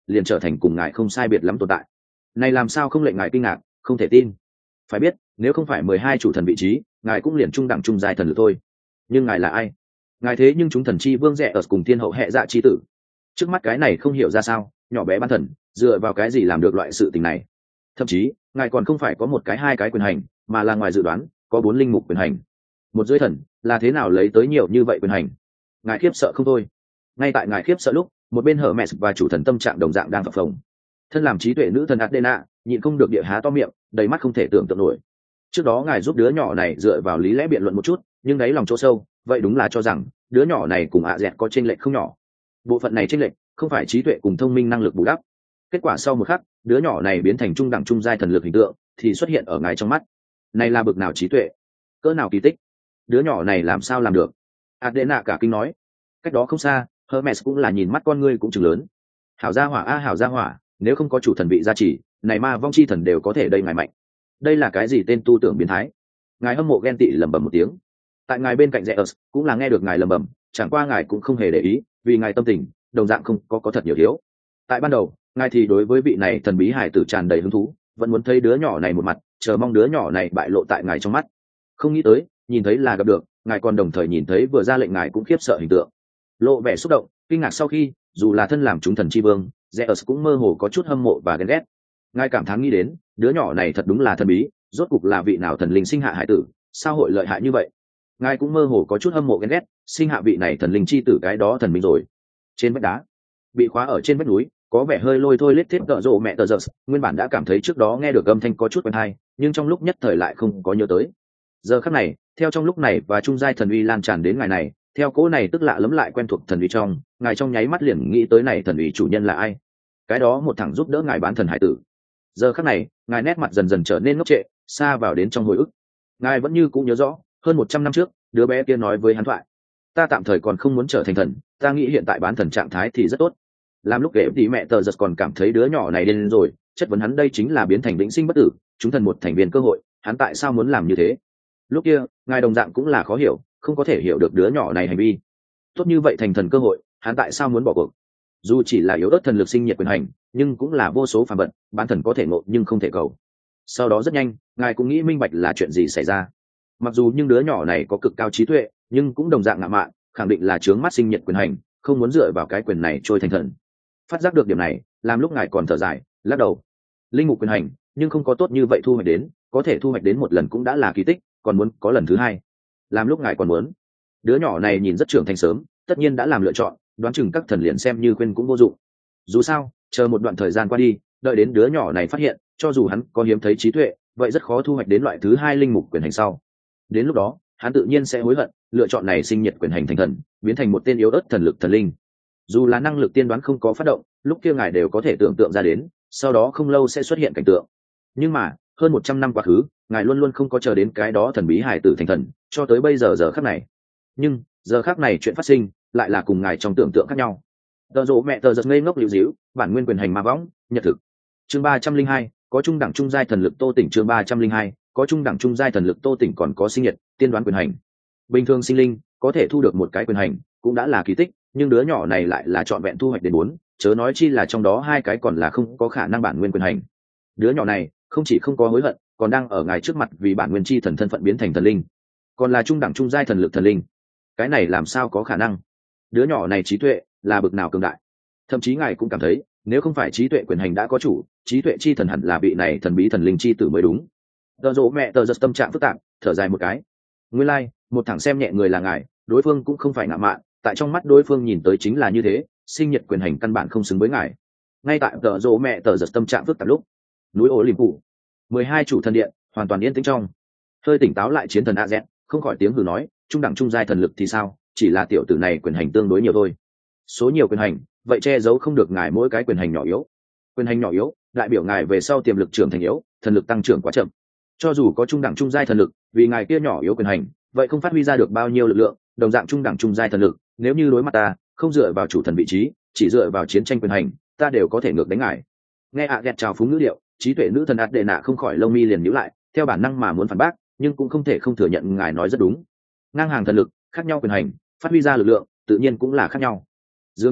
liền trở thành cùng ngài không sai biệt lắm tồn tại. Này làm sao không lệnh ngài kinh ngạc, không thể tin. Phải biết, nếu không phải 12 chủ thần vị trí, ngài cũng liền trung đẳng trung giai thần lực thôi. Nhưng ngài là ai? Ngài thế nhưng chúng thần chi vương rẻ ở cùng thiên hậu hệ dạ chi tử. Trước mắt cái này không hiểu ra sao, nhỏ bé bán thần, dựa vào cái gì làm được loại sự tình này? Thậm chí, ngài còn không phải có một cái hai cái quyền hành, mà là ngoài dự đoán, có 4 linh mục quyền hành. Một dưới thần, là thế nào lấy tới nhiều như vậy quyền hành? Ngài khiếp sợ không thôi. Ngay tại ngài khiếp sợ lúc, một bên Hermes và chủ thần tâm trạng đồng dạng đang phập phồng. Thân làm trí tuệ nữ thần Adena, nhịn không được địa há to miệng, đầy mắt không thể tưởng tượng nổi. Trước đó ngài giúp đứa nhỏ này dựa vào lý lẽ biện luận một chút, nhưng đáy lòng chỗ sâu, vậy đúng là cho rằng đứa nhỏ này cùng ạ dẹt có chênh lệch không nhỏ. Bộ phận này chênh lệch không phải trí tuệ cùng thông minh năng lực bù đắp. Kết quả sau một khắc, đứa nhỏ này biến thành trung đẳng trung giai thần lực hình tượng, thì xuất hiện ở ngài trong mắt. Này là bực nào trí tuệ, cỡ nào kỳ tích. Đứa nhỏ này làm sao làm được? Adena cả kinh nói. Cách đó không xa, Hermes cũng là nhìn mắt con ngươi cũng chừng lớn. Hảo gia hỏa a hảo gia hỏa, nếu không có chủ thần vị gia trì, này ma vong chi thần đều có thể đầy ngài mạnh. Đây là cái gì tên tu tưởng biến thái? Ngài hâm mộ ghen tị lẩm bẩm một tiếng. Tại ngài bên cạnh Zeus cũng là nghe được ngài lẩm bẩm, chẳng qua ngài cũng không hề để ý, vì ngài tâm tình đồng dạng không có thật nhiều thiếu. Tại ban đầu, ngài thì đối với vị này thần bí hải tử tràn đầy hứng thú, vẫn muốn thấy đứa nhỏ này một mặt, chờ mong đứa nhỏ này bại lộ tại ngài trong mắt. Không nghĩ tới, nhìn thấy là gặp được, ngài còn đồng thời nhìn thấy vừa ra lệnh ngài cũng khiếp sợ hình tượng. Lộ vẻ xúc động, kinh ngạc sau khi, dù là thân làm chúng thần chi vương, Zeus cũng mơ hồ có chút hâm mộ và ghen ghét. Ngài cảm thán nghĩ đến, đứa nhỏ này thật đúng là thần bí, rốt cục là vị nào thần linh sinh hạ hải tử, sao hội lợi hại như vậy? Ngài cũng mơ hồ có chút hâm mộ ghen ghét, sinh hạ vị này thần linh chi tử cái đó thần minh rồi. Trên vách đá, bị khóa ở trên vách núi, có vẻ hơi lôi thôi lết thiết tợ rộ mẹ tờ giật, nguyên bản đã cảm thấy trước đó nghe được âm thanh có chút quen tai, nhưng trong lúc nhất thời lại không có nhớ tới. Giờ khắc này, theo trong lúc này và trung giai thần uy lan tràn đến ngài này, theo cỗ này tức lạ lẫm lại quen thuộc thần uy trong, ngài trong nháy mắt liền nghĩ tới này thần uy chủ nhân là ai? Cái đó một thằng giúp đỡ ngài bán thần hải tử. Giờ khắc này, ngài nét mặt dần dần trở nên ngốc trệ, xa vào đến trong hồi ức. Ngài vẫn như cũng nhớ rõ, hơn 100 năm trước, đứa bé kia nói với hắn thoại: ta tạm thời còn không muốn trở thành thần, ta nghĩ hiện tại bán thần trạng thái thì rất tốt. Làm lúc ghế thì mẹ tờ giật còn cảm thấy đứa nhỏ này điên rồi, chất vấn hắn đây chính là biến thành vĩnh sinh bất tử, chúng thần một thành viên cơ hội, hắn tại sao muốn làm như thế? Lúc kia, ngài đồng dạng cũng là khó hiểu, không có thể hiểu được đứa nhỏ này hành vi. Tốt như vậy thành thần cơ hội, hắn tại sao muốn bỏ cuộc? Dù chỉ là yếu ớt thần lực sinh nhiệt quyền hành, nhưng cũng là vô số phàm vật, bán thần có thể ngộ nhưng không thể cầu. Sau đó rất nhanh, ngài cũng nghĩ minh bạch là chuyện gì xảy ra. Mặc dù nhưng đứa nhỏ này có cực cao trí tuệ, nhưng cũng đồng dạng ngạo mạn, khẳng định là chướng mắt sinh nhiệt quyền hành, không muốn dựa vào cái quyền này trôi thành thần. Phát giác được điểm này, làm lúc ngài còn thở dài, lắc đầu. Linh mục quyền hành, nhưng không có tốt như vậy thu hoạch đến, có thể thu hoạch đến một lần cũng đã là kỳ tích, còn muốn có lần thứ hai. Làm lúc ngài còn muốn. Đứa nhỏ này nhìn rất trưởng thành sớm, tất nhiên đã làm lựa chọn, đoán chừng các thần liền xem như khuyên cũng vô dụng. Dù sao, chờ một đoạn thời gian qua đi, đợi đến đứa nhỏ này phát hiện, cho dù hắn có hiếm thấy trí tuệ, vậy rất khó thu hoạch đến loại thứ hai linh mục quyền hành sau. Đến lúc đó, hắn tự nhiên sẽ hối hận, lựa chọn này sinh nhiệt quyền hành thành thần, biến thành một tên yếu ớt thần lực thần linh. Dù là năng lực tiên đoán không có phát động, lúc kia ngài đều có thể tưởng tượng ra đến, sau đó không lâu sẽ xuất hiện cảnh tượng. Nhưng mà, hơn 100 năm quá khứ, ngài luôn luôn không có chờ đến cái đó thần bí hải tử thành thần, cho tới bây giờ giờ khắc này. Nhưng, giờ khắc này chuyện phát sinh, lại là cùng ngài trong tưởng tượng khác nhau. Tờ rộ mẹ tờ giật ngây ngốc liễu díu, bản nguyên quyền hành ma võng, nhật thực. Chương 302, có trung đẳng trung giai thần lực Tô Tỉnh. Chương 302, có trung đẳng trung giai thần lực Tô Tỉnh còn có sinh nhiệt, tiên đoán quyền hành. Bình thường sinh linh có thể thu được một cái quyền hành, cũng đã là kỳ tích, nhưng đứa nhỏ này lại là trọn vẹn thu hoạch đến 4, chớ nói chi là trong đó 2 cái còn là không có khả năng bản nguyên quyền hành. Đứa nhỏ này không chỉ không có hối hận, còn đang ở ngài trước mặt vì bản nguyên chi thần thân phận biến thành thần linh, còn là trung đẳng trung giai thần lực thần linh. Cái này làm sao có khả năng? Đứa nhỏ này trí tuệ là bực nào cường đại, thậm chí ngài cũng cảm thấy nếu không phải trí tuệ quyền hành đã có chủ, trí tuệ chi thần hẳn là vị này thần bí thần linh chi tử mới đúng. Tờ rộ mẹ tờ giật tâm trạng phức tạp, thở dài một cái. Nguyên lai, một thằng xem nhẹ người là ngài, đối phương cũng không phải ngạo mạn, tại trong mắt đối phương nhìn tới chính là như thế, sinh nhiệt quyền hành căn bản không xứng với ngài. Ngay tại tờ rộ mẹ tờ giật tâm trạng phức tạp lúc, núi ổ liềm phủ 12 chủ thần điện hoàn toàn yên tĩnh trong. Hơi tỉnh táo lại chiến thần a dẹn không khỏi tiếng hừ nói, trung đẳng trung giai thần lực thì sao, chỉ là tiểu tử này quyền hành tương đối nhiều thôi. Số nhiều quyền hành, vậy che giấu không được ngài mỗi cái quyền hành nhỏ yếu. Quyền hành nhỏ yếu đại biểu ngài về sau tiềm lực trưởng thành yếu, thần lực tăng trưởng quá chậm. Cho dù có trung đẳng trung giai thần lực, vì ngài kia nhỏ yếu quyền hành, vậy không phát huy ra được bao nhiêu lực lượng. Đồng dạng trung đẳng trung giai thần lực, nếu như đối mặt ta, không dựa vào chủ thần vị trí, chỉ dựa vào chiến tranh quyền hành, ta đều có thể ngược đánh ngài. Nghe ạ ghẹt chào phúng ngữ điệu, trí tuệ nữ thần ạt đệ nạ không khỏi lông mi liền nhíu lại, theo bản năng mà muốn phản bác, nhưng cũng không thể không thừa nhận ngài nói rất đúng. Ngang hàng thần lực, khác nhau quyền hành, phát huy ra lực lượng, tự nhiên cũng là khác nhau. Dường như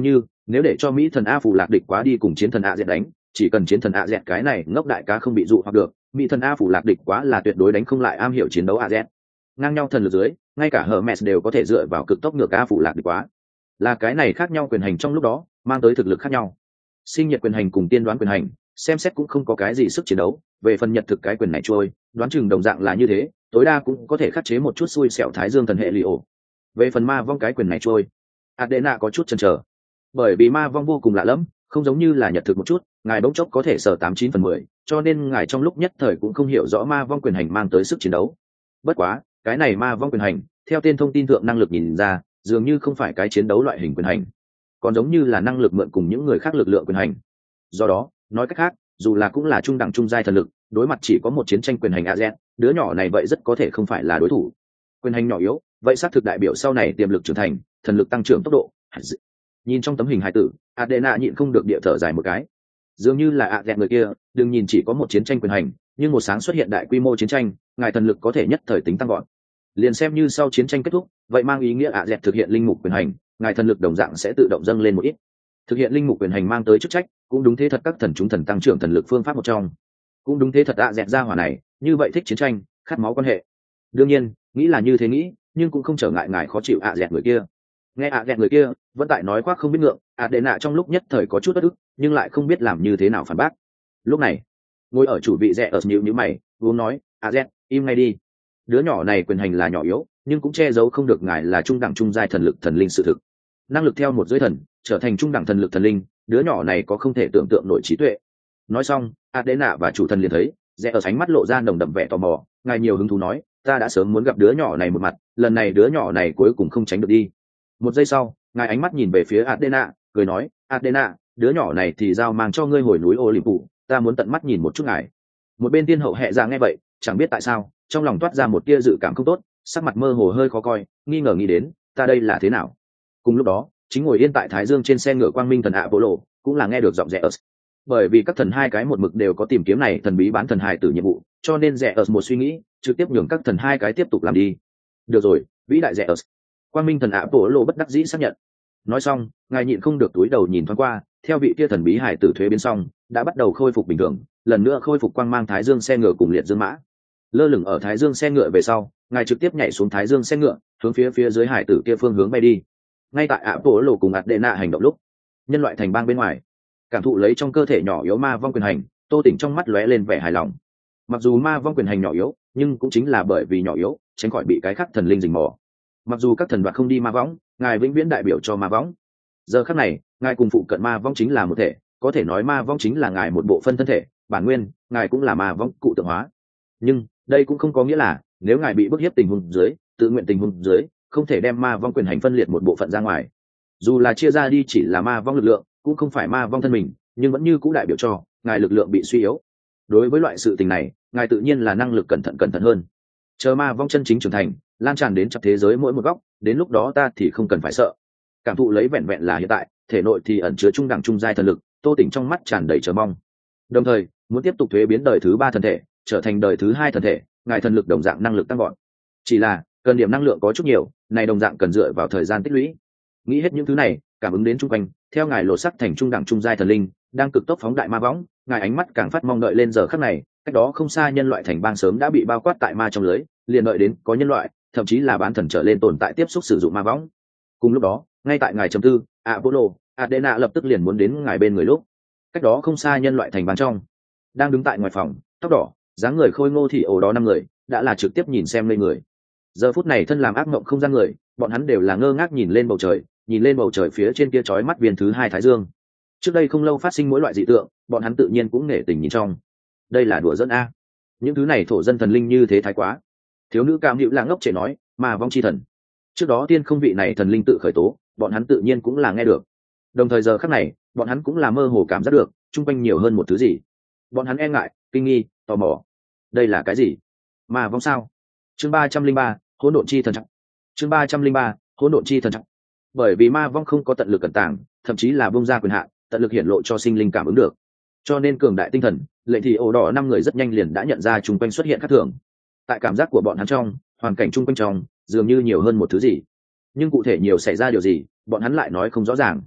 nếu để cho Mỹ thần A phủ lạc địch quá đi cùng chiến thần A dẹt đánh, chỉ cần chiến thần A dẹt cái này ngốc đại cá không bị dụ hoặc được, Mỹ thần A phủ lạc địch quá là tuyệt đối đánh không lại am hiểu chiến đấu A dẹt. Ngang nhau thần lực dưới, ngay cả Hermes đều có thể dựa vào cực tốc ngược A phủ lạc địch quá. Là cái này khác nhau quyền hành trong lúc đó, mang tới thực lực khác nhau. Sinh nhiệt quyền hành cùng tiên đoán quyền hành, xem xét cũng không có cái gì sức chiến đấu, về phần nhật thực cái quyền này trôi, đoán chừng đồng dạng là như thế, tối đa cũng có thể khắc chế một chút xui xẻo Thái Dương thần hệ Leo. Về phần ma vong cái quyền này trôi, Adena có chút chần chờ, bởi vì ma vong vô cùng lạ lẫm, không giống như là nhật thực một chút, ngài bỗng chốc có thể sở 89/10, cho nên ngài trong lúc nhất thời cũng không hiểu rõ ma vong quyền hành mang tới sức chiến đấu. Bất quá, cái này ma vong quyền hành, theo tên thông tin thượng năng lực nhìn ra, dường như không phải cái chiến đấu loại hình quyền hành, còn giống như là năng lực mượn cùng những người khác lực lượng quyền hành. Do đó, nói cách khác, dù là cũng là trung đẳng trung giai thần lực, đối mặt chỉ có một chiến tranh quyền hành AZ, đứa nhỏ này vậy rất có thể không phải là đối thủ. Quyền hành nhỏ yếu, vậy xác thực đại biểu sau này tiềm lực trưởng thành, thần lực tăng trưởng tốc độ. Nhìn trong tấm hình hài tử, Adena nhịn không được địa thở dài một cái. Dường như là AZ người kia, đừng nhìn chỉ có một chiến tranh quyền hành, nhưng một sáng xuất hiện đại quy mô chiến tranh, ngài thần lực có thể nhất thời tính tăng gọn. Liền xem như sau chiến tranh kết thúc, vậy mang ý nghĩa AZ thực hiện linh mục quyền hành, ngài thần lực đồng dạng sẽ tự động dâng lên một ít. Thực hiện linh mục quyền hành mang tới chức trách, cũng đúng thế thật các thần chúng thần tăng trưởng thần lực phương pháp một trong. Cũng đúng thế thật AZ ra hỏa này, như vậy thích chiến tranh, khát máu quan hệ. Đương nhiên, nghĩ là như thế nghĩ, nhưng cũng không trở ngại ngài khó chịu AZ người kia. Nghe AZ người kia, vẫn tại nói khoác không biết ngượng, Adena trong lúc nhất thời có chút bất ức, nhưng lại không biết làm như thế nào phản bác. Lúc này, ngồi ở chủ vị rẻ ở nhíu nhíu mày, uống nói, AZ, im ngay đi. Đứa nhỏ này quyền hành là nhỏ yếu, nhưng cũng che giấu không được ngài là trung đẳng trung giai thần lực thần linh sự thực. Năng lực theo một giới thần, trở thành trung đẳng thần lực thần linh, đứa nhỏ này có không thể tưởng tượng nổi trí tuệ. Nói xong, Adena và chủ thần liền thấy, rẽ ở ánh mắt lộ ra nồng đậm vẻ tò mò, ngài nhiều hứng thú nói, ta đã sớm muốn gặp đứa nhỏ này một mặt, lần này đứa nhỏ này cuối cùng không tránh được đi. Một giây sau, ngài ánh mắt nhìn về phía Adena, cười nói, Adena, đứa nhỏ này thì giao mang cho ngươi hồi núi Olympus, ta muốn tận mắt nhìn một chút ngài. Một bên tiên hậu hệ ra nghe vậy, chẳng biết tại sao, trong lòng toát ra một tia dự cảm không tốt, sắc mặt mơ hồ hơi khó coi, nghi ngờ nghĩ đến, ta đây là thế nào? Cùng lúc đó, chính ngồi yên tại Thái Dương trên xe ngựa quang minh thần Apollo, cũng là nghe được giọng Zeus. Bởi vì các thần hai cái một mực đều có tìm kiếm này thần bí bán thần hài tử nhiệm vụ, cho nên Zeus một suy nghĩ, trực tiếp nhường các thần hai cái tiếp tục làm đi. Được rồi, vĩ đại Zeus. Quang minh thần Apollo bất đắc dĩ xác nhận. Nói xong, ngài nhịn không được túi đầu nhìn thoáng qua, theo vị kia thần bí hài tử thuế biến xong, đã bắt đầu khôi phục bình thường, lần nữa khôi phục quang mang Thái Dương xe ngựa cùng liệt dương mã. Lơ lửng ở Thái Dương xe ngựa về sau, ngài trực tiếp nhảy xuống Thái Dương xe ngựa, hướng phía dưới hải tử kia phương hướng bay đi. Ngay tại Apollo cùng Adena hành động lúc, nhân loại thành bang bên ngoài, cảm thụ lấy trong cơ thể nhỏ yếu ma vong quyền hành, Tô Tỉnh trong mắt lóe lên vẻ hài lòng. Mặc dù ma vong quyền hành nhỏ yếu, nhưng cũng chính là bởi vì nhỏ yếu, tránh khỏi bị cái khác thần linh rình mò. Mặc dù các thần đoạt không đi ma võng, ngài vĩnh viễn đại biểu cho ma võng. Giờ khắc này, ngài cùng phụ cận ma vong chính là một thể, có thể nói ma vong chính là ngài một bộ phân thân thể, bản nguyên, ngài cũng là ma vong cụ tượng hóa. Nhưng đây cũng không có nghĩa là nếu ngài bị bức hiếp tình huống dưới, tự nguyện tình huống dưới, không thể đem ma vong quyền hành phân liệt một bộ phận ra ngoài. Dù là chia ra đi chỉ là ma vong lực lượng, cũng không phải ma vong thân mình, nhưng vẫn như cũng đại biểu cho ngài lực lượng bị suy yếu. Đối với loại sự tình này, ngài tự nhiên là năng lực cẩn thận hơn. Chờ ma vong chân chính trưởng thành, lan tràn đến chặt thế giới mỗi một góc, đến lúc đó ta thì không cần phải sợ. Cảm thụ lấy vẹn vẹn là hiện tại, thể nội thì ẩn chứa trung đẳng trung giai thần lực, Tô Tỉnh trong mắt tràn đầy chờ mong. Đồng thời, muốn tiếp tục thuế biến đời thứ 3 thần thể, trở thành đời thứ 2 thần thể, ngài thần lực đồng dạng năng lực tăng gọn. Chỉ là, cần điểm năng lượng có chút nhiều, này đồng dạng cần dựa vào thời gian tích lũy. Nghĩ hết những thứ này, cảm ứng đến chung quanh, theo ngài lột sắc thành trung đẳng trung giai thần linh, đang cực tốc phóng đại ma võng, ngài ánh mắt càng phát mong đợi lên giờ khắc này, cách đó không xa nhân loại thành bang sớm đã bị bao quát tại ma trong lưới, liền đợi đến có nhân loại, thậm chí là bán thần trở lên tồn tại tiếp xúc sử dụng ma võng. Cùng lúc đó, ngay tại ngài trầm tư, Apollo, Adena lập tức liền muốn đến ngài bên người lúc. Cách đó không xa nhân loại thành bang trong, đang đứng tại ngoài phòng, tóc đỏ, dáng người khôi ngô thì ổ đó 5 người, đã là trực tiếp nhìn xem lên người. Giờ phút này thân làm ác mộng không gian người, bọn hắn đều là ngơ ngác nhìn lên bầu trời phía trên kia chói mắt viên thứ 2 thái dương. Trước đây không lâu phát sinh mỗi loại dị tượng, bọn hắn tự nhiên cũng nể tình nhìn trong. Đây là đùa giỡn a. Những thứ này thổ dân thần linh như thế thái quá. Thiếu nữ Cam Hữu là ngốc trẻ nói, mà vong chi thần. Trước đó tiên không vị này thần linh tự khởi tố, bọn hắn tự nhiên cũng là nghe được. Đồng thời giờ khắc này, bọn hắn cũng là mơ hồ cảm giác được, chung quanh nhiều hơn một thứ gì. Bọn hắn e ngại, kinh nghi, tò mò. Đây là cái gì? Mà vong sao? Chương 303, hỗn độn chi thần trọng. Chương 303, hỗn độn chi thần trọng. Bởi vì ma vong không có tận lực cẩn tàng, thậm chí là bung ra quyền hạn, tận lực hiển lộ cho sinh linh cảm ứng được. Cho nên cường đại tinh thần, lệnh thì ổ đỏ 5 người rất nhanh liền đã nhận ra chung quanh xuất hiện khác thường. Tại cảm giác của bọn hắn trong, hoàn cảnh chung quanh trong, dường như nhiều hơn một thứ gì. Nhưng cụ thể nhiều xảy ra điều gì, bọn hắn lại nói không rõ ràng.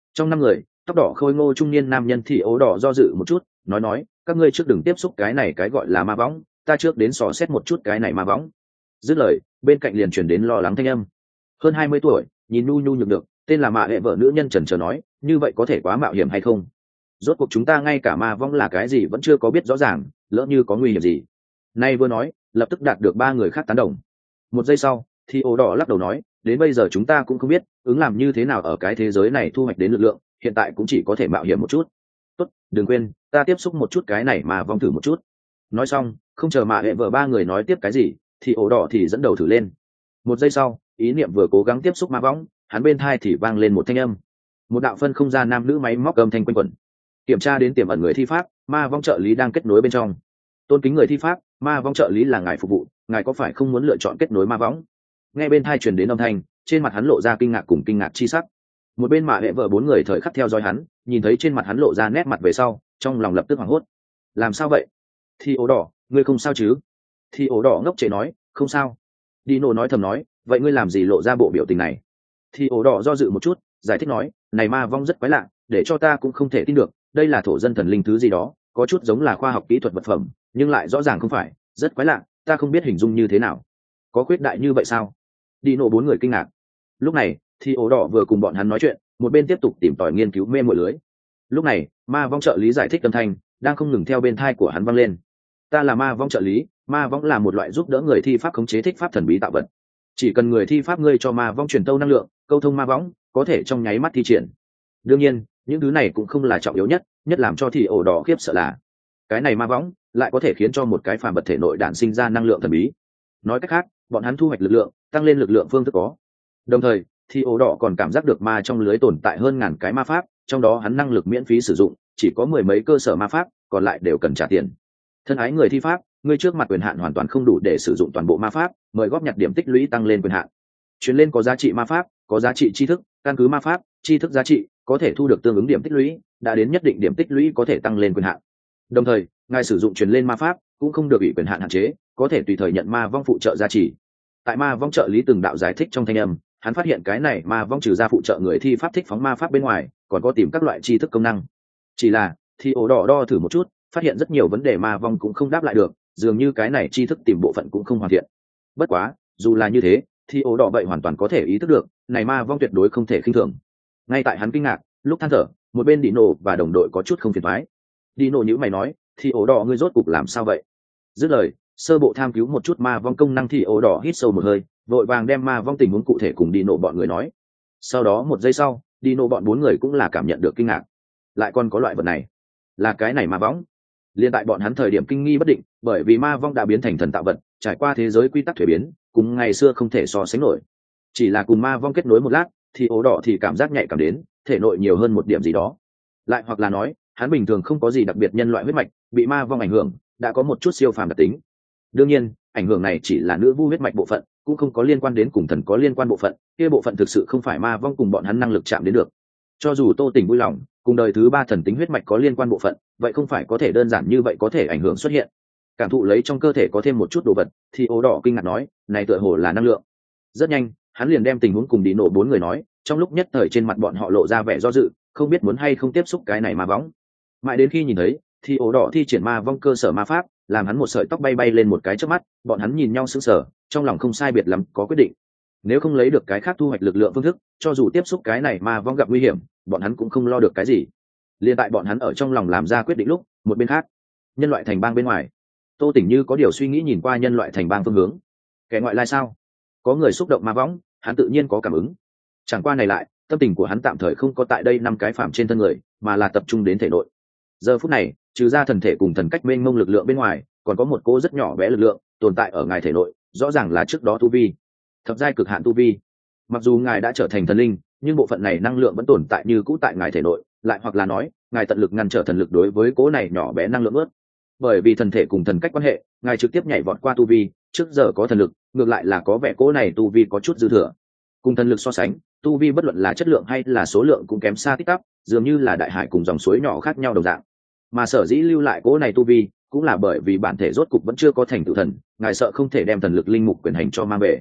Trong 5 người, tóc đỏ khôi ngô trung niên nam nhân thì ố đỏ do dự một chút, nói các ngươi trước đừng tiếp xúc cái này cái gọi là ma võng, ta trước đến dò xét một chút cái này ma võng. Dứt lời, bên cạnh liền chuyển đến lo lắng thanh âm. Hơn 20 tuổi, nhìn nhu nhu nhược được, tên là mạ hệ vợ nữ nhân chần chờ nói, như vậy có thể quá mạo hiểm hay không? Rốt cuộc chúng ta ngay cả ma võng là cái gì vẫn chưa có biết rõ ràng, lỡ như có nguy hiểm gì. Nay vừa nói, lập tức đạt được 3 người khác tán đồng. Một giây sau, thì ố đỏ lắc đầu nói, đến bây giờ chúng ta cũng không biết ứng làm như thế nào ở cái thế giới này thu hoạch đến lực lượng, hiện tại cũng chỉ có thể mạo hiểm một chút. Tốt, đừng quên, ta tiếp xúc một chút cái này mà vong thử một chút. Nói xong, không chờ mạ hệ vợ 3 người nói tiếp cái gì, thì ố đỏ thì dẫn đầu thử lên. Một giây sau, ý niệm vừa cố gắng tiếp xúc ma võng, hắn bên thai thì vang lên một thanh âm. Một đạo phân không gian nam nữ máy móc âm thanh quanh quẩn. Kiểm tra đến tiềm ẩn người thi pháp, ma vong trợ lý đang kết nối bên trong. Tôn kính người thi pháp, ma vong trợ lý là ngài phục vụ, ngài có phải không muốn lựa chọn kết nối ma võng? Nghe bên thai truyền đến âm thanh, trên mặt hắn lộ ra kinh ngạc cùng kinh ngạc chi sắc. Một bên mạ hệ vợ 4 người thời khắc theo dõi hắn, nhìn thấy trên mặt hắn lộ ra nét mặt về sau, trong lòng lập tức hoảng hốt. Làm sao vậy? Thì ố đỏ, ngươi không sao chứ? Thì ố đỏ ngốc trệ nói, không sao. Dino nói thầm nói, vậy ngươi làm gì lộ ra bộ biểu tình này? Thì ố đỏ do dự một chút, giải thích nói, này ma vong rất quái lạ, để cho ta cũng không thể tin được, đây là thổ dân thần linh thứ gì đó, có chút giống là khoa học kỹ thuật vật phẩm, nhưng lại rõ ràng không phải, rất quái lạ, ta không biết hình dung như thế nào. Có khuyết đại như vậy sao? Dino 4 người kinh ngạc. Lúc này, thì ố đỏ vừa cùng bọn hắn nói chuyện, một bên tiếp tục tìm tòi nghiên cứu mê mội lưới. Lúc này, ma vong trợ lý giải thích âm thanh đang không ngừng theo bên thai của hắn vang lên. Ta là ma vong trợ lý, ma vong là một loại giúp đỡ người thi pháp khống chế thích pháp thần bí tạo vật. Chỉ cần người thi pháp ngươi cho ma vong truyền tâu năng lượng, câu thông ma vong, có thể trong nháy mắt thi triển. Đương nhiên, những thứ này cũng không là trọng yếu nhất, nhất làm cho thì ổ đỏ khiếp sợ là cái này ma vong lại có thể khiến cho một cái phàm vật thể nội đản sinh ra năng lượng thần bí. Nói cách khác, bọn hắn thu hoạch lực lượng, tăng lên lực lượng phương thức có. Đồng thời, thì ổ đỏ còn cảm giác được ma trong lưới tồn tại hơn ngàn cái ma pháp, trong đó hắn năng lực miễn phí sử dụng, chỉ có 10 mấy cơ sở ma pháp, còn lại đều cần trả tiền. Thân ái người thi pháp, ngươi trước mặt quyền hạn hoàn toàn không đủ để sử dụng toàn bộ ma pháp, mời góp nhặt điểm tích lũy tăng lên quyền hạn. Truyền lên có giá trị ma pháp, có giá trị tri thức, căn cứ ma pháp, tri thức giá trị, có thể thu được tương ứng điểm tích lũy, đã đến nhất định điểm tích lũy có thể tăng lên quyền hạn. Đồng thời, ngài sử dụng truyền lên ma pháp cũng không được ủy quyền hạn hạn chế, có thể tùy thời nhận ma vong phụ trợ giá trị. Tại ma vong trợ lý từng đạo giải thích trong thanh âm, hắn phát hiện cái này ma vong trừ ra phụ trợ người thi pháp thích phóng ma pháp bên ngoài, còn có tìm các loại tri thức công năng. Chỉ là thì ổ đỏ đo thử một chút, phát hiện rất nhiều vấn đề ma vong cũng không đáp lại được, dường như cái này tri thức tìm bộ phận cũng không hoàn thiện. Bất quá, dù là như thế, thì ổ đỏ vậy hoàn toàn có thể ý thức được, này ma vong tuyệt đối không thể khinh thường. Ngay tại hắn kinh ngạc, lúc than thở, một bên Dino và đồng đội có chút không phiền toái. Dino nhíu mày nói, thì ổ đỏ ngươi rốt cục làm sao vậy? Dứt lời, sơ bộ tham cứu một chút ma vong công năng thì ổ đỏ hít sâu một hơi, vội vàng đem ma vong tình huống cụ thể cùng Dino bọn người nói. Sau đó một giây sau, Dino bọn 4 người cũng là cảm nhận được kinh ngạc. Lại còn có loại vật này, là cái này ma vong. Liên tại bọn hắn thời điểm kinh nghi bất định, bởi vì ma vong đã biến thành thần tạo vật, trải qua thế giới quy tắc thuế biến, cùng ngày xưa không thể so sánh nổi. Chỉ là cùng ma vong kết nối một lát, thì ố đỏ thì cảm giác nhạy cảm đến, thể nội nhiều hơn một điểm gì đó. Lại hoặc là nói, hắn bình thường không có gì đặc biệt nhân loại huyết mạch, bị ma vong ảnh hưởng, đã có một chút siêu phàm đặc tính. Đương nhiên, ảnh hưởng này chỉ là nữ vu huyết mạch bộ phận, cũng không có liên quan đến cùng thần có liên quan bộ phận, kia bộ phận thực sự không phải ma vong cùng bọn hắn năng lực chạm đến được. Cho dù Tô Tình vui lòng, cùng đời thứ 3 thần tính huyết mạch có liên quan bộ phận, vậy không phải có thể đơn giản như vậy có thể ảnh hưởng xuất hiện. Cảm thụ lấy trong cơ thể có thêm một chút đồ vật, thì ố đỏ kinh ngạc nói, này tựa hồ là năng lượng. Rất nhanh, hắn liền đem tình huống cùng Dino 4 người nói, trong lúc nhất thời trên mặt bọn họ lộ ra vẻ do dự, không biết muốn hay không tiếp xúc cái này ma vong. Mãi đến khi nhìn thấy, thì ố đỏ thi triển ma vong cơ sở ma pháp, làm hắn một sợi tóc bay bay lên một cái chớp mắt, bọn hắn nhìn nhau sững sờ, trong lòng không sai biệt lắm có quyết định. Nếu không lấy được cái khác thu hoạch lực lượng phương thức, cho dù tiếp xúc cái này ma vong gặp nguy hiểm, bọn hắn cũng không lo được cái gì. Liên tại bọn hắn ở trong lòng làm ra quyết định lúc, một bên khác, nhân loại thành bang bên ngoài, Tô Tỉnh như có điều suy nghĩ nhìn qua nhân loại thành bang phương hướng. Kẻ ngoại lai sao? Có người xúc động ma võng, hắn tự nhiên có cảm ứng. Chẳng qua này lại, tâm tình của hắn tạm thời không có tại đây 5 cái phàm trên thân người, mà là tập trung đến thể nội. Giờ phút này, trừ ra thần thể cùng thần cách mênh mông lực lượng bên ngoài, còn có một cô rất nhỏ bé lực lượng tồn tại ở ngài thể nội, rõ ràng là trước đó tu vi, thập giai cực hạn tu vi. Mặc dù ngài đã trở thành thần linh, nhưng bộ phận này năng lượng vẫn tồn tại như cũ tại ngài thể nội, lại hoặc là nói, ngài tận lực ngăn trở thần lực đối với cố này nhỏ bé năng lượng ướt. Bởi vì thần thể cùng thần cách quan hệ, ngài trực tiếp nhảy vọt qua tu vi, trước giờ có thần lực, ngược lại là có vẻ cố này tu vi có chút dư thừa. Cùng thần lực so sánh, tu vi bất luận là chất lượng hay là số lượng cũng kém xa tích tắp, dường như là đại hải cùng dòng suối nhỏ khác nhau đồng dạng. Mà sở dĩ lưu lại cố này tu vi, cũng là bởi vì bản thể rốt cục vẫn chưa có thành tựu thần, ngài sợ không thể đem thần lực linh mục quyền hành cho mang về.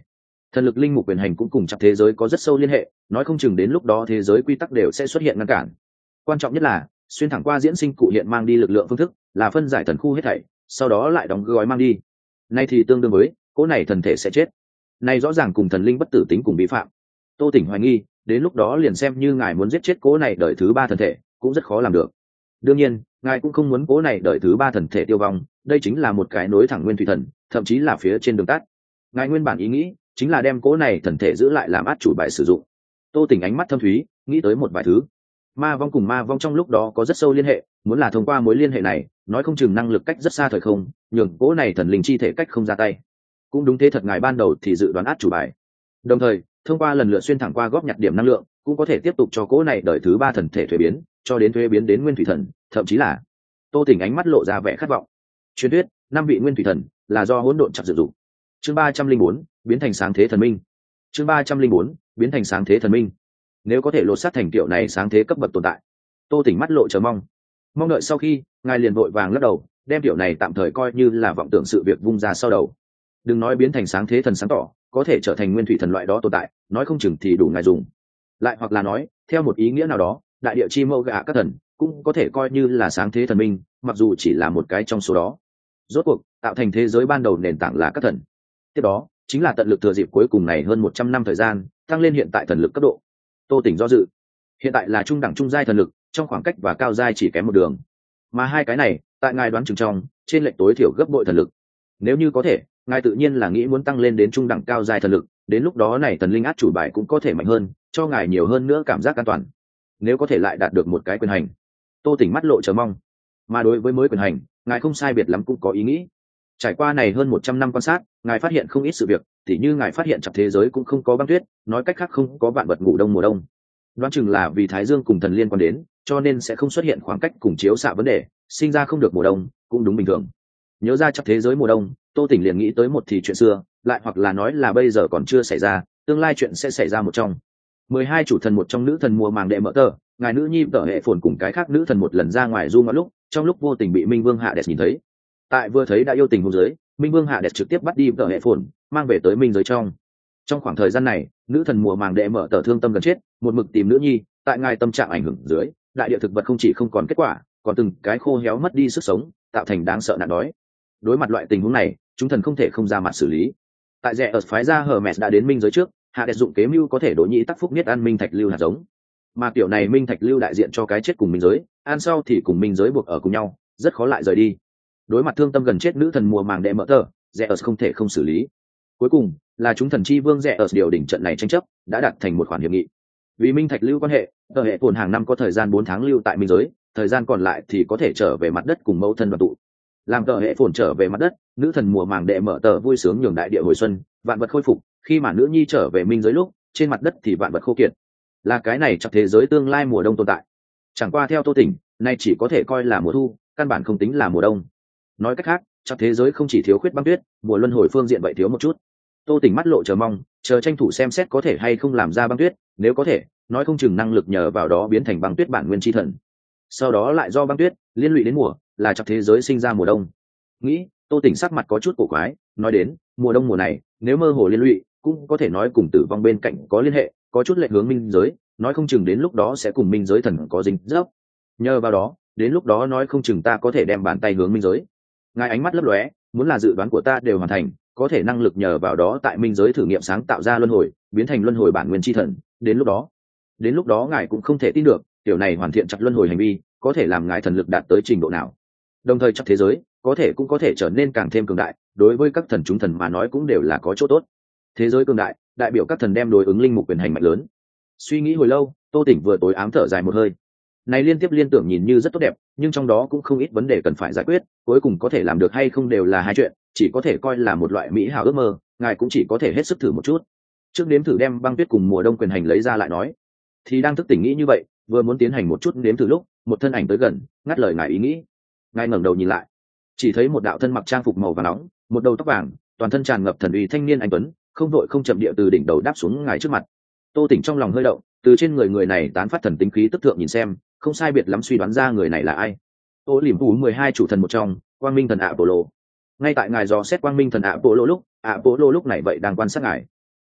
Thần lực linh mục quyền hành cũng cùng chặt thế giới có rất sâu liên hệ, nói không chừng đến lúc đó thế giới quy tắc đều sẽ xuất hiện ngăn cản. Quan trọng nhất là xuyên thẳng qua diễn sinh cụ hiện mang đi lực lượng phương thức là phân giải thần khu hết thảy, sau đó lại đóng gói mang đi. Nay thì tương đương với cỗ này thần thể sẽ chết. Này rõ ràng cùng thần linh bất tử tính cùng vi phạm. Tô Tỉnh hoài nghi, đến lúc đó liền xem như ngài muốn giết chết cỗ này đời thứ ba thần thể, cũng rất khó làm được. Đương nhiên, ngài cũng không muốn cỗ này đời thứ ba thần thể tiêu vong, đây chính là một cái nối thẳng nguyên thủy thần, thậm chí là phía trên đường tắt. Ngài nguyên bản ý nghĩ chính là đem cỗ này thần thể giữ lại làm át chủ bài sử dụng. Tô Tỉnh ánh mắt thâm thúy, nghĩ tới một vài thứ. Ma vong cùng ma vong trong lúc đó có rất sâu liên hệ, muốn là thông qua mối liên hệ này, nói không chừng năng lực cách rất xa thời không, nhường cỗ này thần linh chi thể cách không ra tay. Cũng đúng thế thật, ngài ban đầu thì dự đoán át chủ bài. Đồng thời, thông qua lần lượt xuyên thẳng qua góp nhặt điểm năng lượng, cũng có thể tiếp tục cho cỗ này đời thứ ba thần thể thuế biến, cho đến thuế biến đến nguyên thủy thần, thậm chí là Tô Tỉnh ánh mắt lộ ra vẻ khát vọng. Truyền thuyết, 5 vị nguyên thủy thần là do hỗn độn chặt dự dụng. Chương 304, biến thành sáng thế thần minh. Chương 304, biến thành sáng thế thần minh. Nếu có thể lột xác thành kiểu này sáng thế cấp bậc tồn tại, Tô Tỉnh mắt lộ chờ mong đợi. Sau khi ngài liền vội vàng lắc đầu, đem kiểu này tạm thời coi như là vọng tưởng sự việc vung ra sau đầu. Đừng nói biến thành sáng thế thần sáng tỏ, có thể trở thành nguyên thủy thần loại đó tồn tại, nói không chừng thì đủ ngài dùng. Lại hoặc là nói, theo một ý nghĩa nào đó, đại địa chi mẫu gạ các thần cũng có thể coi như là sáng thế thần minh, mặc dù chỉ là một cái trong số đó. Rốt cuộc tạo thành thế giới ban đầu nền tảng là các thần, tiếp đó chính là tận lực thừa dịp cuối cùng này hơn 100 năm thời gian tăng lên hiện tại thần lực cấp độ. Tô Tỉnh do dự, hiện tại là trung đẳng trung giai thần lực, trong khoảng cách và cao giai chỉ kém một đường, mà hai cái này tại ngài đoán chừng trong trên lệch tối thiểu gấp bội thần lực. Nếu như có thể, ngài tự nhiên là nghĩ muốn tăng lên đến trung đẳng cao giai thần lực, đến lúc đó này thần linh át chủ bài cũng có thể mạnh hơn, cho ngài nhiều hơn nữa cảm giác an toàn. Nếu có thể lại đạt được một cái quyền hành, Tô Tỉnh mắt lộ chờ mong. Mà đối với mới quyền hành, ngài không sai biệt lắm cũng có ý nghĩ. Trải qua này hơn 100 năm quan sát, ngài phát hiện không ít sự việc, tỉ như ngài phát hiện chặt thế giới cũng không có băng tuyết, nói cách khác không có vạn vật ngủ đông mùa đông. Đoán chừng là vì Thái Dương cùng thần liên quan đến, cho nên sẽ không xuất hiện khoảng cách cùng chiếu xạ vấn đề, sinh ra không được mùa đông, cũng đúng bình thường. Nhớ ra chặt thế giới mùa đông, Tô Tỉnh liền nghĩ tới một thì chuyện xưa, lại hoặc là nói là bây giờ còn chưa xảy ra, tương lai chuyện sẽ xảy ra một trong. 12 chủ thần một trong nữ thần mùa màng đệ mở tờ, ngài nữ nhi tở hệ phồn cùng cái khác nữ thần một lần ra ngoài du ngoạn lúc, trong lúc vô tình bị Minh Vương Hades nhìn thấy. Tại vừa thấy đã yêu tình hôn giới, Minh Vương Hades trực tiếp bắt đi tở hệ phồn, mang về tới minh giới trong khoảng thời gian này, nữ thần mùa màng đệ mở tờ thương tâm gần chết, một mực tìm nữ nhi. Tại ngài tâm trạng ảnh hưởng dưới, đại địa thực vật không chỉ không còn kết quả, còn từng cái khô héo mất đi sức sống, tạo thành đáng sợ nạn đói. Đối mặt loại tình huống này, chúng thần không thể không ra mặt xử lý. Tại rẽ ở phái gia Hermes đã đến minh giới trước, Hades dụng kế mưu có thể đối nhị tác phúc nhất an minh thạch lưu hạt giống, mà kiểu này minh thạch lưu đại diện cho cái chết cùng minh giới, an sau thì cùng minh giới buộc ở cùng nhau, rất khó lại rời đi. Đối mặt thương tâm gần chết nữ thần mùa màng đệ mở tờ, rẽ ở không thể không xử lý. Cuối cùng là chúng thần chi vương rẽ ở điều đỉnh trận này tranh chấp, đã đạt thành một khoản hiệp nghị. Vì minh thạch lưu quan hệ, tờ hệ phồn hàng năm có thời gian 4 tháng lưu tại minh giới, thời gian còn lại thì có thể trở về mặt đất cùng mẫu thân đoàn tụ. Làm tờ hệ phồn trở về mặt đất, nữ thần mùa màng đệ mở tờ vui sướng nhường đại địa hồi xuân, vạn vật khôi phục. Khi mà nữ nhi trở về minh giới lúc, trên mặt đất thì vạn vật khô kiệt. Là cái này chắc thế giới tương lai mùa đông tồn tại. Chẳng qua theo Tô Tỉnh, nay chỉ có thể coi là mùa thu, căn bản không tính là mùa đông. Nói cách khác, chắc thế giới không chỉ thiếu khuyết băng tuyết, mùa luân hồi phương diện vậy thiếu một chút. Tô Tỉnh mắt lộ chờ mong, chờ tranh thủ xem xét có thể hay không làm ra băng tuyết, nếu có thể, nói không chừng năng lực nhờ vào đó biến thành băng tuyết bản nguyên chi thần. Sau đó lại do băng tuyết liên lụy đến mùa, là chắc thế giới sinh ra mùa đông. Nghĩ, Tô Tỉnh sắc mặt có chút cổ quái, nói đến, mùa đông mùa này, nếu mơ hồ liên lụy, cũng có thể nói cùng tử vong bên cạnh có liên hệ, có chút lệch hướng minh giới, nói không chừng đến lúc đó sẽ cùng minh giới thần có dính dấp. Nhờ vào đó, đến lúc đó nói không chừng ta có thể đem bàn tay hướng minh giới. Ngài ánh mắt lấp lóe, muốn là dự đoán của ta đều hoàn thành, có thể năng lực nhờ vào đó tại minh giới thử nghiệm sáng tạo ra luân hồi, biến thành luân hồi bản nguyên chi thần. Đến lúc đó ngài cũng không thể tin được, tiểu này hoàn thiện chặt luân hồi hành vi, có thể làm ngài thần lực đạt tới trình độ nào. Đồng thời chắc thế giới, có thể cũng có thể trở nên càng thêm cường đại, đối với các thần chúng thần mà nói cũng đều là có chỗ tốt. Thế giới cường đại, đại biểu các thần đem đối ứng linh mục quyền hành mạnh lớn. Suy nghĩ hồi lâu, Tô Tỉnh vừa tối ám thở dài một hơi. Này liên tiếp liên tưởng nhìn như rất tốt đẹp, nhưng trong đó cũng không ít vấn đề cần phải giải quyết, cuối cùng có thể làm được hay không đều là hai chuyện, chỉ có thể coi là một loại mỹ hảo ước mơ, ngài cũng chỉ có thể hết sức thử một chút. Trước nếm thử đem băng tuyết cùng mùa đông quyền hành lấy ra lại nói. Thì đang thức tỉnh nghĩ như vậy, vừa muốn tiến hành một chút nếm thử lúc, một thân ảnh tới gần, ngắt lời ngài ý nghĩ. Ngài ngẩng đầu nhìn lại, chỉ thấy một đạo thân mặc trang phục màu vàng nóng, một đầu tóc vàng, toàn thân tràn ngập thần uy thanh niên anh tuấn, không vội không chậm địa từ đỉnh đầu đáp xuống ngài trước mặt. Tô Tỉnh trong lòng hơi động, từ trên người này tán phát thần tính khí tức thượng nhìn xem, không sai biệt lắm suy đoán ra người này là ai. Ô Liềm Phủ 12 chủ thần một trong, Quang Minh thần Apollo. Ngay tại ngài dò xét Quang Minh thần Apollo lúc này vậy đang quan sát ngài.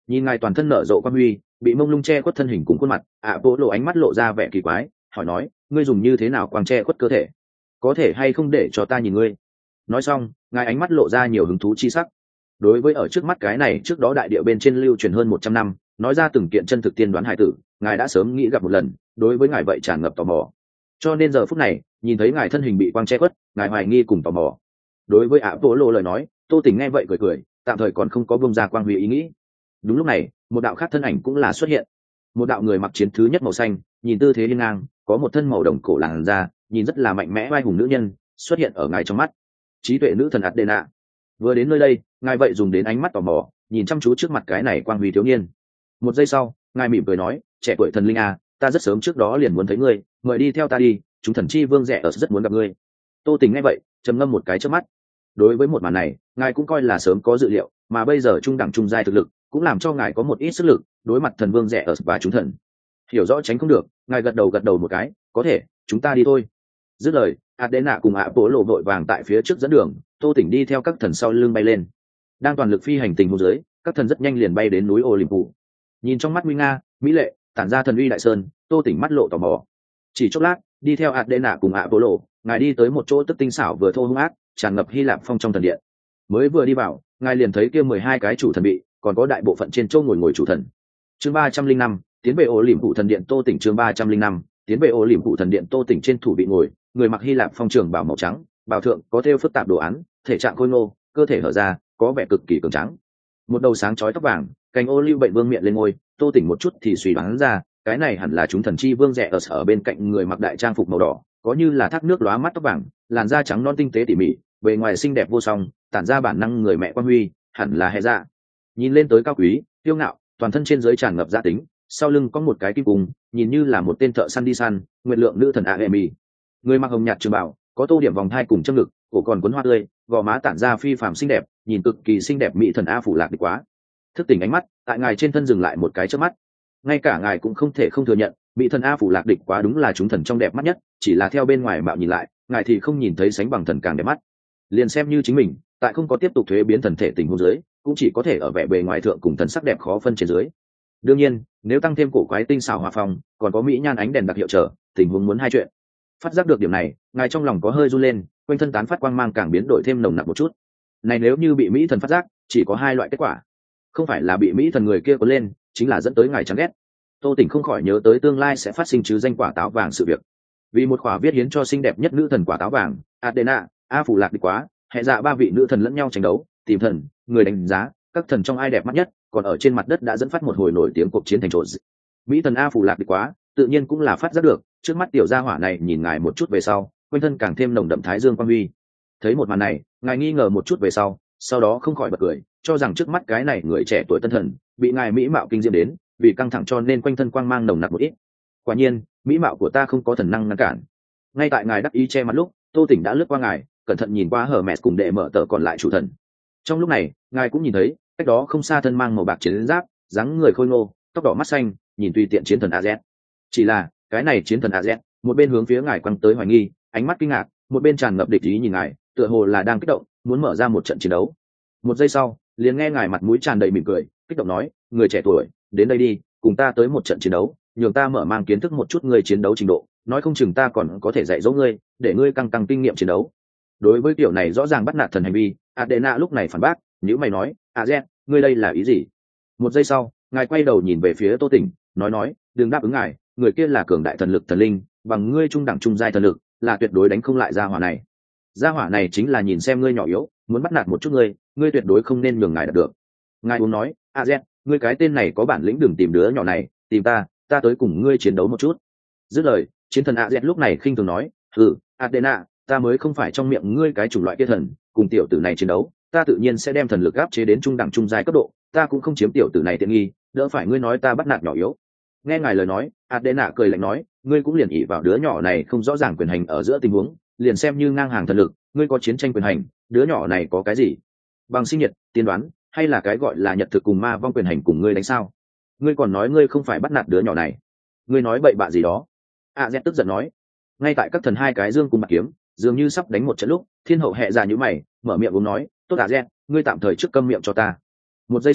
nhìn ngài toàn thân nở rộ quang huy, bị mông lung che khuất thân hình cùng khuôn mặt, bộ lộ ánh mắt lộ ra vẻ kỳ quái, hỏi nói, ngươi dùng như thế nào quang che khuất cơ thể, có thể hay không để cho ta nhìn ngươi? Nói xong, ngài ánh mắt lộ ra nhiều hứng thú chi sắc. Đối với ở trước mắt cái này trước đó đại địa bên trên lưu truyền hơn 100 năm, nói ra từng kiện chân thực tiên đoán hải tử, ngài đã sớm nghĩ gặp một lần, đối với ngài vậy tràn ngập tò mò. Cho nên giờ phút này, nhìn thấy ngài thân hình bị quang che khuất, ngài hoài nghi cùng tò mò. Đối với bộ lộ lời nói, Tô Tỉnh nghe vậy cười cười, tạm thời còn không có bông ra quang huy ý nghĩ. Đúng lúc này, một đạo khác thân ảnh cũng là xuất hiện. Một đạo người mặc chiến thứ nhất màu xanh, nhìn tư thế hiên ngang, có một thân màu đồng cổ làn da, nhìn rất là mạnh mẽ vai hùng nữ nhân, xuất hiện ở ngài trong mắt. Trí tuệ nữ thần Adena. Vừa đến nơi đây, ngài vậy dùng đến ánh mắt tò mò, nhìn chăm chú trước mặt cái này quang huy thiếu niên. Một giây sau, ngài mỉm cười nói, trẻ tuổi thần linh à, ta rất sớm trước đó liền muốn thấy ngươi, mời đi theo ta đi, chúng thần chi vương rẻ ở rất muốn gặp ngươi. Tô Tình nghe vậy, trầm ngâm một cái trước mắt. Đối với một màn này, ngài cũng coi là sớm có dự liệu, mà bây giờ trung đẳng trung giai thực lực cũng làm cho ngài có một ít sức lực đối mặt thần vương rẻ ở và chúng thần. Hiểu rõ tránh không được, ngài gật đầu một cái, có thể, chúng ta đi thôi. Dứt lời, Adena cùng bộ lộ vội vàng tại phía trước dẫn đường, Tô Tỉnh đi theo các thần sau lưng bay lên. Đang toàn lực phi hành tình huống dưới, các thần rất nhanh liền bay đến núi Olympus. Nhìn trong mắt nguy nga, mỹ lệ, tản ra thần uy đại sơn, Tô Tỉnh mắt lộ tò mò. Chỉ chốc lát, đi theo Adena cùng bộ lộ, ngài đi tới một chỗ tức tinh xảo vừa thô hung ác, tràn ngập Hy Lạp phong trong thần điện. Mới vừa đi vào, ngài liền thấy kia 12 cái chủ thần bị, còn có đại bộ phận trên châu ngồi chủ thần. Chương 305, tiến về Olympus thần điện Tô Tỉnh. Chương 305, tiến về Olympus thần điện Tô Tỉnh. Trên thủ vị ngồi, người mặc Hy Lạp phong trường bào màu trắng, bào thượng có thêu phức tạp đồ án, thể trạng khôi ngô, cơ thể hở ra, có vẻ cực kỳ cường tráng. Một đầu sáng chói tóc vàng, cành ô liu bệnh vương miệng lên ngôi, Tô Tỉnh một chút thì suy đoán ra, cái này hẳn là chúng thần chi vương rẻ ở bên cạnh người mặc đại trang phục màu đỏ, có như là thác nước lóa mắt tóc vàng, làn da trắng non tinh tế tỉ mỉ, bề ngoài xinh đẹp vô song, tản ra bản năng người mẹ quan huy, hẳn là hệ dạ. Nhìn lên tới cao quý, kiêu ngạo, toàn thân trên dưới tràn ngập gia tính, sau lưng có một cái kim cung, nhìn như là một tên thợ săn đi săn, nguyệt lượng nữ thần Aemi. Người mặc hồng nhạt trường bào, có tô điểm vòng thai cùng châm ngực, cổ còn cuốn hoa tươi, gò má tản ra phi phàm xinh đẹp, nhìn cực kỳ xinh đẹp mỹ thần A phủ lạc đi quá. Thức tỉnh ánh mắt, tại ngài trên thân dừng lại một cái chớp mắt. Ngay cả ngài cũng không thể không thừa nhận, mỹ thần A phủ lạc địch quá đúng là chúng thần trong đẹp mắt nhất, chỉ là theo bên ngoài mạo nhìn lại, ngài thì không nhìn thấy sánh bằng thần càng đẹp mắt. Liền xem như chính mình, tại không có tiếp tục thuế biến thần thể tình huống dưới, cũng chỉ có thể ở vẻ bề ngoài thượng cùng thần sắc đẹp khó phân trên dưới. Đương nhiên, nếu tăng thêm cổ quái tinh xảo hòa phong, còn có mỹ nhan ánh đèn đặc hiệu trở, tình huống muốn hai chuyện. Phát giác được điểm này, ngài trong lòng có hơi run lên, quanh thân tán phát quang mang càng biến đổi thêm nồng nặc một chút. Này nếu như bị mỹ thần phát giác, chỉ có hai loại kết quả. Không phải là bị mỹ thần người kia cuốn lên, chính là dẫn tới ngài chán ghét. Tô Tỉnh không khỏi nhớ tới tương lai sẽ phát sinh chứ danh quả táo vàng sự việc. Vì một khỏa viết hiến cho xinh đẹp nhất nữ thần quả táo vàng, Adena, A phủ lạc đi quá, hệ dạ ba vị nữ thần lẫn nhau tranh đấu, tìm thần, người đánh giá, các thần trong ai đẹp mắt nhất, còn ở trên mặt đất đã dẫn phát một hồi nổi tiếng cuộc chiến thành trộn. Mỹ thần A phủ lạc đi quá, tự nhiên cũng là phát giác được, trước mắt tiểu gia hỏa này nhìn ngài một chút về sau, quanh thân càng thêm nồng đậm thái dương quang huy. Thấy một màn này, ngài nghi ngờ một chút về sau đó không khỏi bật cười, cho rằng trước mắt cái này người trẻ tuổi tân thần, bị ngài mỹ mạo kinh diễm đến, vì căng thẳng cho nên quanh thân quang mang nồng nặc một ít. Quả nhiên, mỹ mạo của ta không có thần năng ngăn cản. Ngay tại ngài đắc ý che mặt lúc, Tô Tỉnh đã lướt qua ngài, cẩn thận nhìn qua hở mẹ cùng đệ mở tờ còn lại chủ thần. Trong lúc này, ngài cũng nhìn thấy, cách đó không xa thân mang màu bạc chiến giáp, dáng người khôi ngô, tóc đỏ mắt xanh, nhìn tùy tiện chiến thần Az. Chỉ là, cái này chiến thần Az, một bên hướng phía ngài quăng tới hoài nghi, ánh mắt kinh ngạc, một bên tràn ngập địch ý nhìn ngài, tựa hồ là đang kích động, muốn mở ra một trận chiến đấu. Một giây sau, liền nghe ngài mặt mũi tràn đầy mỉm cười, kích động nói, người trẻ tuổi, đến đây đi, cùng ta tới một trận chiến đấu, nhường ta mở mang kiến thức một chút người chiến đấu trình độ, nói không chừng ta còn có thể dạy dỗ ngươi, để ngươi tăng kinh nghiệm chiến đấu. Đối với tiểu này rõ ràng bắt nạt thần hành vi, Adena lúc này phản bác, nhữ mày nói, Az, ngươi đây là ý gì? Một giây sau, ngài quay đầu nhìn về phía Tô Tỉnh, nói, đừng đáp ứng ngài, người kia là cường đại thần lực thần linh, bằng ngươi trung đẳng trung giai thần lực, là tuyệt đối đánh không lại gia hỏa này. Gia hỏa này chính là nhìn xem ngươi nhỏ yếu, muốn bắt nạt một chút ngươi tuyệt đối không nên nhường ngài đạt được. Ngài uống nói, Az, ngươi cái tên này có bản lĩnh đừng tìm đứa nhỏ này, tìm ta tới cùng ngươi chiến đấu một chút. Dứt lời, chiến thần Az lúc này khinh thường nói, Adena, ta mới không phải trong miệng ngươi cái chủng loại kia thần, cùng tiểu tử này chiến đấu, ta tự nhiên sẽ đem thần lực áp chế đến trung đẳng trung giai cấp độ, ta cũng không chiếm tiểu tử này tiện nghi, đỡ phải ngươi nói ta bắt nạt nhỏ yếu. Nghe ngài lời nói, Adena cười lạnh nói, ngươi cũng liền ỷ vào đứa nhỏ này không rõ ràng quyền hành ở giữa tình huống, liền xem như ngang hàng thần lực, ngươi có chiến tranh quyền hành, đứa nhỏ này có cái gì? Bằng sinh nhật, tiên đoán, hay là cái gọi là nhật thực cùng ma vong quyền hành cùng ngươi đánh sao? Ngươi còn nói ngươi không phải bắt nạt đứa nhỏ này? Ngươi nói bậy bạ gì đó? Az tức giận nói. Ngay tại các thần hai cái dương cùng bạc kiếm, dường như sắp đánh một trận lúc, thiên hậu hệ ra như mày, mở miệng uống nói, tốt Az, ngươi tạm thời trước câm miệng cho ta. Một giây sau,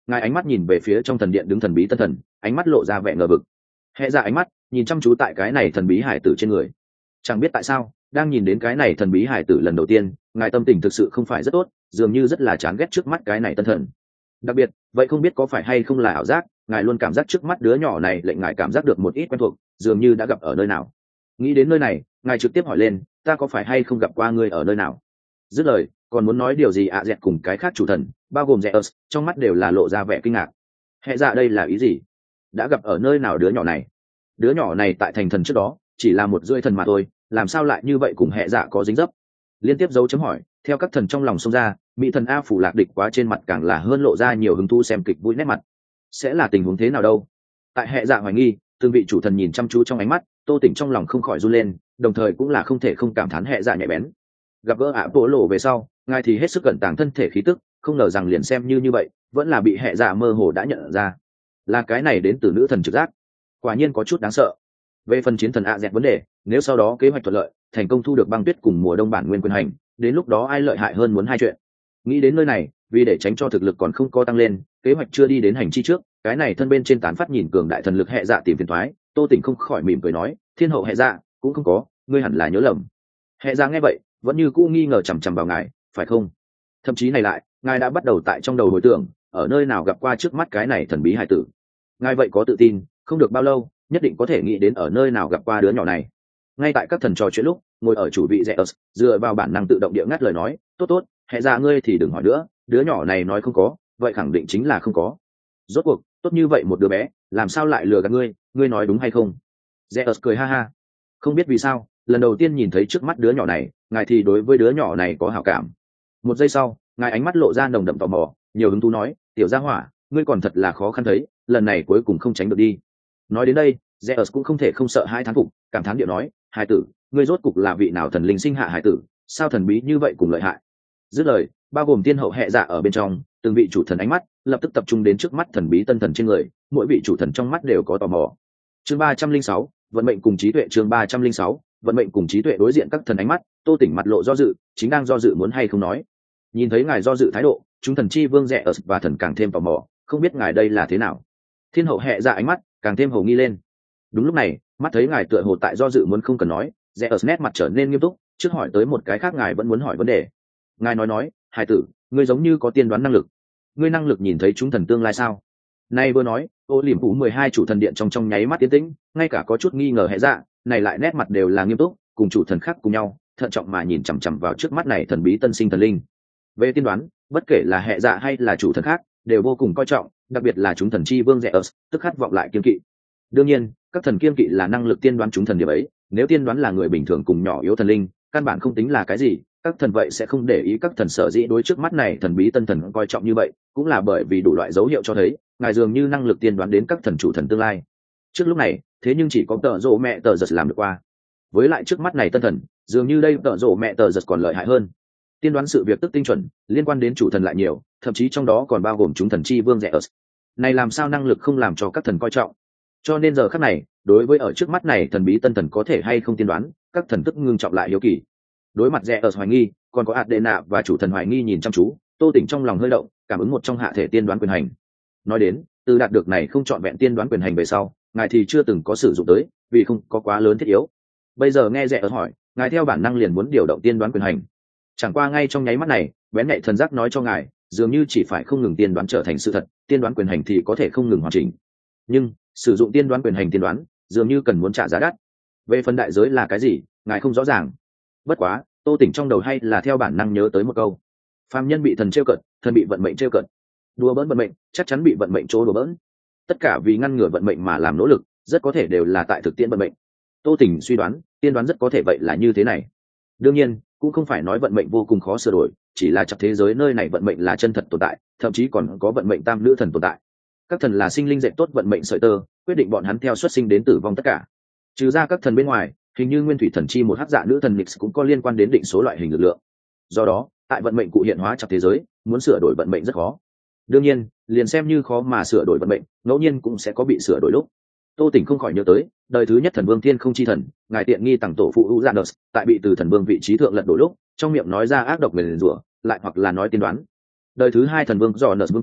ngài ánh mắt nhìn về phía trong thần điện đứng thần bí tân thần, ánh mắt lộ ra vẻ ngờ vực. Hệ dạ ánh mắt nhìn chăm chú tại cái này thần bí hải tử trên người. Chẳng biết tại sao, đang nhìn đến cái này thần bí hải tử lần đầu tiên, ngài tâm tình thực sự không phải rất tốt, dường như rất là chán ghét trước mắt cái này tân thần. Đặc biệt, vậy không biết có phải hay không là ảo giác, ngài luôn cảm giác trước mắt đứa nhỏ này lệnh ngài cảm giác được một ít quen thuộc, dường như đã gặp ở nơi nào. Nghĩ đến nơi này, ngài trực tiếp hỏi lên, ta có phải hay không gặp qua ngươi ở nơi nào? Dứt lời, còn muốn nói điều gì dẹt cùng cái khác chủ thần, bao gồm Zeus, trong mắt đều là lộ ra vẻ kinh ngạc. Hệ dạ đây là ý gì? Đã gặp ở nơi nào đứa nhỏ này? Đứa nhỏ này tại thành thần trước đó chỉ là một rưỡi thần mà thôi, làm sao lại như vậy cùng hệ dạ có dính dấp? Liên tiếp dấu chấm hỏi, theo các thần trong lòng xông ra, mỹ thần A phủ lạc địch quá trên mặt càng là hơn lộ ra nhiều hứng thú xem kịch vui nét mặt. Sẽ là tình huống thế nào đâu? Tại hệ dạ hoài nghi, từng vị chủ thần nhìn chăm chú trong ánh mắt, Tô Tỉnh trong lòng không khỏi run lên, đồng thời cũng là không thể không cảm thán hệ dạ nhạy bén. Gặp gỡ ạ bộ lộ về sau, ngài thì hết sức cẩn tàng thân thể khí tức, không ngờ rằng liền xem như vậy, vẫn là bị hệ dạ mơ hồ đã nhận ra. Là cái này đến từ nữ thần trực giác, quả nhiên có chút đáng sợ. Về phần chiến thần dẹt vấn đề, nếu sau đó kế hoạch thuận lợi, thành công thu được băng tuyết cùng mùa đông bản nguyên quyền hành, đến lúc đó ai lợi hại hơn muốn hai chuyện. Nghĩ đến nơi này, vì để tránh cho thực lực còn không có tăng lên, kế hoạch chưa đi đến hành chi trước, cái này thân bên trên tán phát nhìn cường đại thần lực hệ dạ tìm phiền toái, Tô Tỉnh không khỏi mỉm cười nói, thiên hậu hệ dạ cũng không có, ngươi hẳn là nhớ lầm. Hệ dạ nghe vậy, vẫn như cũ nghi ngờ chằm chằm vào ngài, phải không? Thậm chí này lại, ngài đã bắt đầu tại trong đầu hồi tưởng, ở nơi nào gặp qua trước mắt cái này thần bí hải tử. Ngài vậy có tự tin, không được bao lâu, nhất định có thể nghĩ đến ở nơi nào gặp qua đứa nhỏ này. Ngay tại các thần trò chuyện lúc, ngồi ở chủ vị Zeus, dựa vào bản năng tự động địa ngắt lời nói, tốt tốt, hệ dạ ngươi thì đừng hỏi nữa, đứa nhỏ này nói không có, vậy khẳng định chính là không có. Rốt cuộc, tốt như vậy một đứa bé, làm sao lại lừa gạt ngươi, ngươi nói đúng hay không? Zeus cười ha ha. Không biết vì sao, lần đầu tiên nhìn thấy trước mắt đứa nhỏ này, ngài thì đối với đứa nhỏ này có hảo cảm. Một giây sau, ngài ánh mắt lộ ra nồng đậm tò mò, nhiều hứng thú nói, tiểu gia hỏa, ngươi còn thật là khó khăn thấy, lần này cuối cùng không tránh được đi. Nói đến đây, Zeus cũng không thể không sợ hai thán phục, cảm thán điệu nói, hải tử, ngươi rốt cục là vị nào thần linh sinh hạ hải tử, sao thần bí như vậy cùng lợi hại. Dứt lời, bao gồm tiên hậu hệ dạ ở bên trong, từng vị chủ thần ánh mắt lập tức tập trung đến trước mắt thần bí tân thần trên người, mỗi vị chủ thần trong mắt đều có tò mò. Chương 306, vận mệnh cùng trí tuệ. Chương 306, vận mệnh cùng trí tuệ. Đối diện các thần ánh mắt, Tô Tỉnh mặt lộ do dự, chính đang do dự muốn hay không nói. Nhìn thấy ngài do dự thái độ, chúng thần chi vương Zeus và thần càng thêm tò mò, không biết ngài đây là thế nào. Thiên hậu hệ dạ ánh mắt càng thêm hồ nghi lên. Đúng lúc này, mắt thấy ngài tựa hồ tại do dự muốn không cần nói, Zeus nét mặt trở nên nghiêm túc, trước hỏi tới một cái khác ngài vẫn muốn hỏi vấn đề. Ngài nói, hải tử, ngươi giống như có tiên đoán năng lực, ngươi năng lực nhìn thấy chúng thần tương lai sao? Nay vừa nói, ô liềm phủ 12 chủ thần điện trong nháy mắt tiến tĩnh, ngay cả có chút nghi ngờ hệ dạ, này lại nét mặt đều là nghiêm túc, cùng chủ thần khác cùng nhau, thận trọng mà nhìn chằm chằm vào trước mắt này thần bí tân sinh thần linh. Về tiên đoán, bất kể là hệ dạ hay là chủ thần khác, đều vô cùng coi trọng, đặc biệt là chúng thần chi vương Zeus, tức khát vọng lại kiên kỵ. Đương nhiên, các thần kiên kỵ là năng lực tiên đoán chúng thần điểm ấy, nếu tiên đoán là người bình thường cùng nhỏ yếu thần linh, căn bản không tính là cái gì, các thần vậy sẽ không để ý. Các thần sở dĩ đối trước mắt này thần bí tân thần coi trọng như vậy, cũng là bởi vì đủ loại dấu hiệu cho thấy ngài dường như năng lực tiên đoán đến các thần chủ thần tương lai. Trước lúc này, thế nhưng chỉ có tợ rộ mẹ tờ giật làm được qua. Với lại trước mắt này tân thần, dường như đây tợ rộ mẹ tờ giật còn lợi hại hơn. Tiên đoán sự việc tức tinh chuẩn, liên quan đến chủ thần lại nhiều, thậm chí trong đó còn bao gồm chúng thần chi vương Zeus. Này làm sao năng lực không làm cho các thần coi trọng? Cho nên giờ khắc này, đối với ở trước mắt này thần bí tân thần có thể hay không tiên đoán, các thần tức ngưng trọng lại hiếu kỳ. Đối mặt Zeus hoài nghi, còn có Adena và chủ thần hoài nghi nhìn chăm chú, Tô Tỉnh trong lòng hơi động, cảm ứng một trong hạ thể tiên đoán quyền hành. Nói đến, từ đạt được này không chọn vẹn tiên đoán quyền hành về sau, ngài thì chưa từng có sử dụng tới, vì không có quá lớn thiết yếu. Bây giờ nghe Zeus hỏi, ngài theo bản năng liền muốn điều động tiên đoán quyền hành. Chẳng qua ngay trong nháy mắt này, bén nhạy thần giác nói cho ngài, dường như chỉ phải không ngừng tiên đoán trở thành sự thật, tiên đoán quyền hành thì có thể không ngừng hoàn chỉnh. Nhưng sử dụng tiên đoán quyền hành tiên đoán, dường như cần muốn trả giá đắt. Về phần đại giới là cái gì, ngài không rõ ràng. Bất quá, Tô Tỉnh trong đầu hay là theo bản năng nhớ tới một câu: phàm nhân bị thần trêu cợt, thần bị vận mệnh trêu cợt. Đùa bỡn vận mệnh, chắc chắn bị vận mệnh trô đùa bỡn. Tất cả vì ngăn ngừa vận mệnh mà làm nỗ lực, rất có thể đều là tại thực tiễn vận mệnh. Tô Tỉnh suy đoán, tiên đoán rất có thể vậy là như thế này. Đương nhiên, cũng không phải nói vận mệnh vô cùng khó sửa đổi, chỉ là trong thế giới nơi này vận mệnh là chân thật tồn tại, thậm chí còn có vận mệnh tam nữ thần tồn tại. Các thần là sinh linh dệt tốt vận mệnh sợi tơ, quyết định bọn hắn theo xuất sinh đến tử vong tất cả. Trừ ra các thần bên ngoài, hình như nguyên thủy thần chi một hắc dạ nữ thần Nix cũng có liên quan đến định số loại hình lực lượng. Do đó, tại vận mệnh cụ hiện hóa trong thế giới, muốn sửa đổi vận mệnh rất khó. Đương nhiên, liền xem như khó mà sửa đổi vận mệnh, ngẫu nhiên cũng sẽ có bị sửa đổi lúc. Tô Tỉnh không khỏi nhớ tới, đời thứ nhất thần vương thiên không chi thần, ngài tiện nghi tặng tổ phụ Uranus, tại bị từ thần vương vị trí thượng lật đổ lúc, trong miệng nói ra ác độc nguyền rủa, lại hoặc là nói tiên đoán. Đời thứ hai thần vương Jonas vương quyền,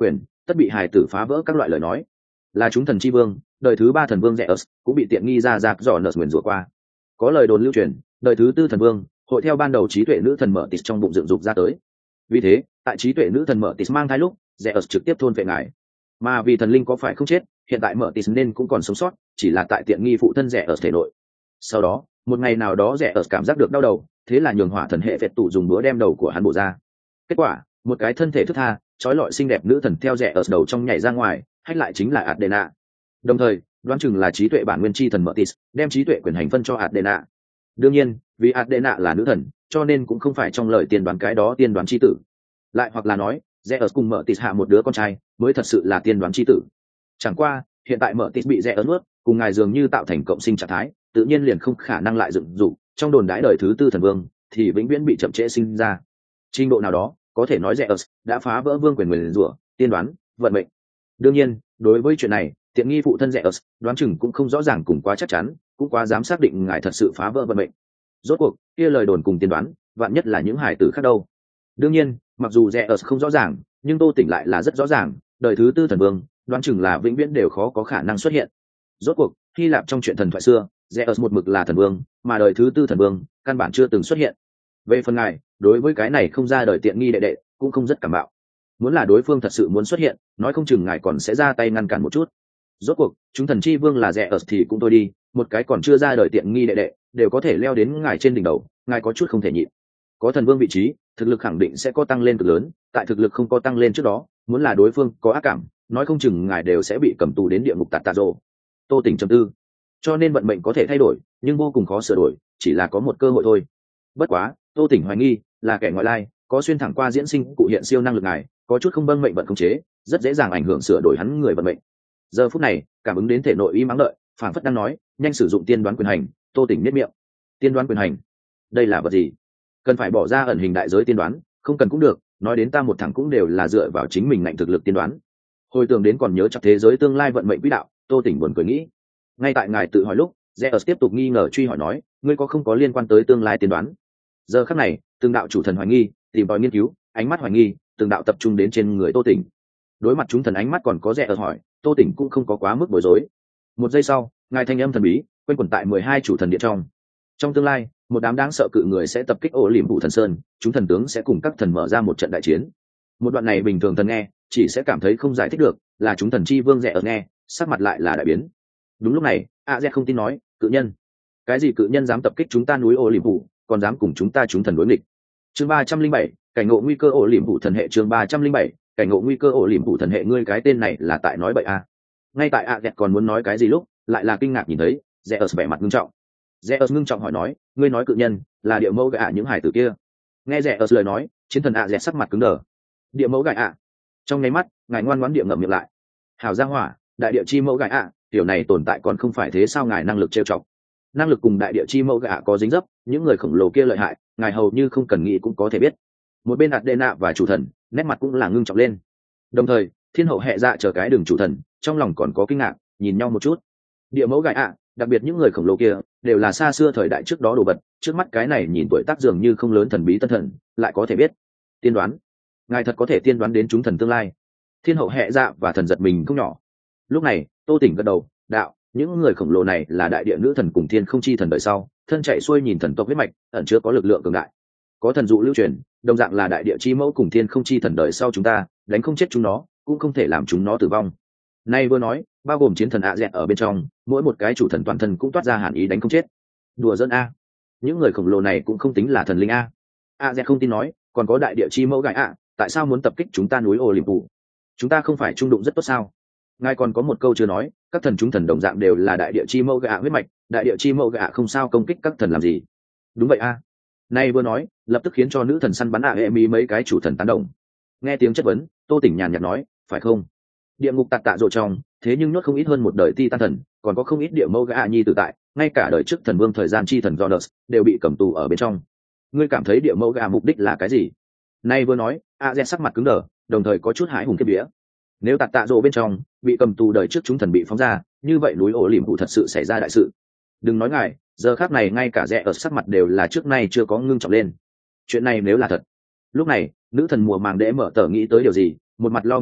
tất bị hài tử phá vỡ các loại lời nói. Là chúng thần chi vương, đời thứ 3 thần vương Zeus cũng bị tiện nghi ra giặc dò nợ nguyền rủa qua. Có lời đồn lưu truyền, đời thứ 4 thần vương hội theo ban đầu trí tuệ nữ thần mở tịt trong bụng dựng dục ra tới. Vì thế tại trí tuệ nữ thần mở tịt mang thai lúc, Zeus trực tiếp thôn vệ ngài. Mà vì thần linh có phải không chết, hiện tại mở tịt nên cũng còn sống sót, chỉ là tại tiện nghi phụ thân Zeus thể nội. Sau đó một ngày nào đó Zeus cảm giác được đau đầu, thế là nhường hỏa thần hệ phệ tụ dùng búa đem đầu của hắn bổ ra. Kết quả một cái thân thể thức tha trói lọi xinh đẹp nữ thần theo Zeus đầu trong nhảy ra ngoài, hách lại chính là Athena. Đồng thời đoán chừng là trí tuệ bản nguyên chi thần Mertis đem trí tuệ quyền hành phân cho Athena. Đương nhiên vì Athena là nữ thần cho nên cũng không phải trong lời tiên đoán cái đó tiên đoán chi tử, lại hoặc là nói Zeus cùng Mertis hạ một đứa con trai mới thật sự là tiên đoán chi tử. Chẳng qua hiện tại Mertis bị Zeus nuốt, cùng ngài dường như tạo thành cộng sinh trạng thái, tự nhiên liền không khả năng lại dựng dục trong đồn đãi đời thứ 4 thần vương thì vĩnh viễn bị chậm trễ sinh ra. Trình độ nào đó có thể nói Zeus đã phá vỡ vương quyền nguyền rủa, tiên đoán, vận mệnh. Đương nhiên đối với chuyện này tiện nghi phụ thân Zeus đoán chừng cũng không rõ ràng cùng quá chắc chắn, cũng quá dám xác định ngài thật sự phá vỡ vận mệnh. Rốt cuộc kia lời đồn cùng tiên đoán vạn nhất là những hải tử khác đâu. Đương nhiên mặc dù Zeus không rõ ràng, nhưng Tô Tỉnh lại là rất rõ ràng, đời thứ 4 thần vương đoán chừng là vĩnh viễn đều khó có khả năng xuất hiện. Rốt cuộc Hy Lạp trong chuyện thần thoại xưa, Zeus một mực là thần vương, mà đời thứ 4 thần vương căn bản chưa từng xuất hiện. Về phần ngài, đối với cái này không ra đời tiện nghi đệ đệ cũng không rất cảm bạo. Muốn là đối phương thật sự muốn xuất hiện, nói không chừng ngài còn sẽ ra tay ngăn cản một chút. Rốt cuộc chúng thần chi vương là Zeus thì cũng thôi đi, một cái còn chưa ra đời tiện nghi đệ đệ đều có thể leo đến ngài trên đỉnh đầu, ngài có chút không thể nhịn. Có thần vương vị trí, thực lực khẳng định sẽ có tăng lên cực lớn, tại thực lực không có tăng lên trước đó, muốn là đối phương có ác cảm, nói không chừng ngài đều sẽ bị cầm tù đến địa ngục tạt tạ rồ. Tô Tỉnh trầm tư. Cho nên vận mệnh có thể thay đổi, nhưng vô cùng khó sửa đổi, chỉ là có một cơ hội thôi. Bất quá Tô Tỉnh hoài nghi là kẻ ngoại lai có xuyên thẳng qua diễn sinh cụ hiện siêu năng lực ngài, có chút không bâng mệnh vận khống chế, rất dễ dàng ảnh hưởng sửa đổi hắn người vận mệnh. Giờ phút này cảm ứng đến thể nội y mắng lợi, phảng phất đang nói nhanh sử dụng tiên đoán quyền hành. Tô Tỉnh nhếch miệng. Tiên đoán quyền hành, đây là vật gì? Cần phải bỏ ra ẩn hình đại giới tiên đoán, không cần cũng được, nói đến ta một thằng cũng đều là dựa vào chính mình ngạnh thực lực tiên đoán. Hồi tưởng đến còn nhớ chắc thế giới tương lai vận mệnh quỹ đạo, Tô Tỉnh buồn cười nghĩ. Ngay tại ngài tự hỏi lúc, Zeus tiếp tục nghi ngờ truy hỏi nói, ngươi có không có liên quan tới tương lai tiên đoán? Giờ khắc này từng đạo chủ thần hoài nghi tìm tòi nghiên cứu, ánh mắt hoài nghi từng đạo tập trung đến trên người Tô Tỉnh. Đối mặt chúng thần ánh mắt còn có Zeus hỏi, Tô Tỉnh cũng không có quá mức bối rối. Một giây sau ngài thanh âm thần bí quanh quẩn tại 12 chủ thần điện trong tương lai một đám đáng sợ cự người sẽ tập kích ổ liềm phủ thần sơn, chúng thần tướng sẽ cùng các thần mở ra một trận đại chiến. Một đoạn này bình thường thần nghe chỉ sẽ cảm thấy không giải thích được, là chúng thần chi vương Zeus nghe sắc mặt lại là đại biến. Đúng lúc này Aze không tin nói, cự nhân? Cái gì cự nhân dám tập kích chúng ta núi ổ liềm phủ, còn dám cùng chúng ta chúng thần đối nghịch? Chương 307, cảnh ngộ nguy cơ ổ liềm phủ thần hệ. Chương 307, cảnh ngộ nguy cơ ổ liềm phủ thần hệ. Ngươi cái tên này là tại nói bậy à? Ngay tại Aze còn muốn nói cái gì lúc lại là kinh ngạc nhìn thấy Zeus vẻ mặt nghiêm trọng. Zeus ngưng trọng hỏi nói, ngươi nói cự nhân là địa mẫu gạ những hải tử kia? Nghe Zeus lời nói, chiến thần Aze sắc mặt cứng đờ. Địa mẫu gạ ạ? Trong nháy mắt ngài ngoan ngoãn địa ngậm miệng lại. Hảo gia hỏa, đại địa chi mẫu gạ ạ, điều này tồn tại còn không phải thế sao? Ngài năng lực trêu chọc, năng lực cùng đại địa chi mẫu gạ có dính dấp, những người khổng lồ kia lợi hại, ngài hầu như không cần nghĩ cũng có thể biết. Một bên Athena và chủ thần nét mặt cũng là ngưng trọng lên, đồng thời thiên hậu hệ dạ chờ cái đường chủ thần trong lòng còn có kinh ngạc, nhìn nhau một chút. Địa mẫu gạ ạ, đặc biệt những người khổng lồ kia đều là xa xưa thời đại trước đó đồ vật, trước mắt cái này nhìn tuổi tác dường như không lớn thần bí tân thần lại có thể biết. Tiên đoán? Ngài thật có thể tiên đoán đến chúng thần tương lai? Thiên hậu hệ dạ và thần giật mình không nhỏ. Lúc này Tô Tỉnh gật đầu, đạo, những người khổng lồ này là đại địa nữ thần cùng thiên không chi thần đời sau, thân chạy xuôi nhìn thần tộc huyết mạch, ẩn chứa có lực lượng cường đại. Có thần dụ lưu truyền, đồng dạng là đại địa chi mẫu cùng thiên không chi thần đời sau chúng ta, đánh không chết chúng nó cũng không thể làm chúng nó tử vong. Nay vừa nói bao gồm chiến thần Aze ở bên trong, mỗi một cái chủ thần toàn thân cũng toát ra hàn ý đánh không chết. Đùa dân a, những người khổng lồ này cũng không tính là thần linh a. Aze không tin nói, còn có đại địa chi mẫu gãi ạ, tại sao muốn tập kích chúng ta núi Olympus? Chúng ta không phải trung đụng rất tốt sao? Ngài còn có một câu chưa nói, các thần chúng thần đồng dạng đều là đại địa chi mẫu gạ huyết mạch, đại địa chi mẫu gạ không sao công kích các thần làm gì? Đúng vậy a. Nay vừa nói lập tức khiến cho nữ thần săn bắn hệ mỹ mấy cái chủ thần tán đồng. Nghe tiếng chất vấn, Tô Tỉnh nhàn nhạt nói, phải không? Địa ngục tạt tạ rộ trong thế nhưng nhốt không ít hơn một đời ti tan thần, còn có không ít địa mẫu gạ nhi tự tại, ngay cả đời trước thần vương thời gian chi thần Goddess đều bị cầm tù ở bên trong. Ngươi cảm thấy địa mẫu gạ mục đích là cái gì? Nay vừa nói Azen sắc mặt cứng đờ, đồng thời có chút hãi hùng kiếp vía. Nếu tạt tạ rộ bên trong bị cầm tù đời trước chúng thần bị phóng ra, như vậy núi ổ liềm phủ thật sự xảy ra đại sự. Đừng nói ngài, giờ khác này ngay cả rẽ ở sắc mặt đều là trước nay chưa có ngưng trọng lên. Chuyện này nếu là thật. Lúc này nữ thần mùa màng đễ mở tờ nghĩ tới điều gì, một mặt lo nghĩ nói,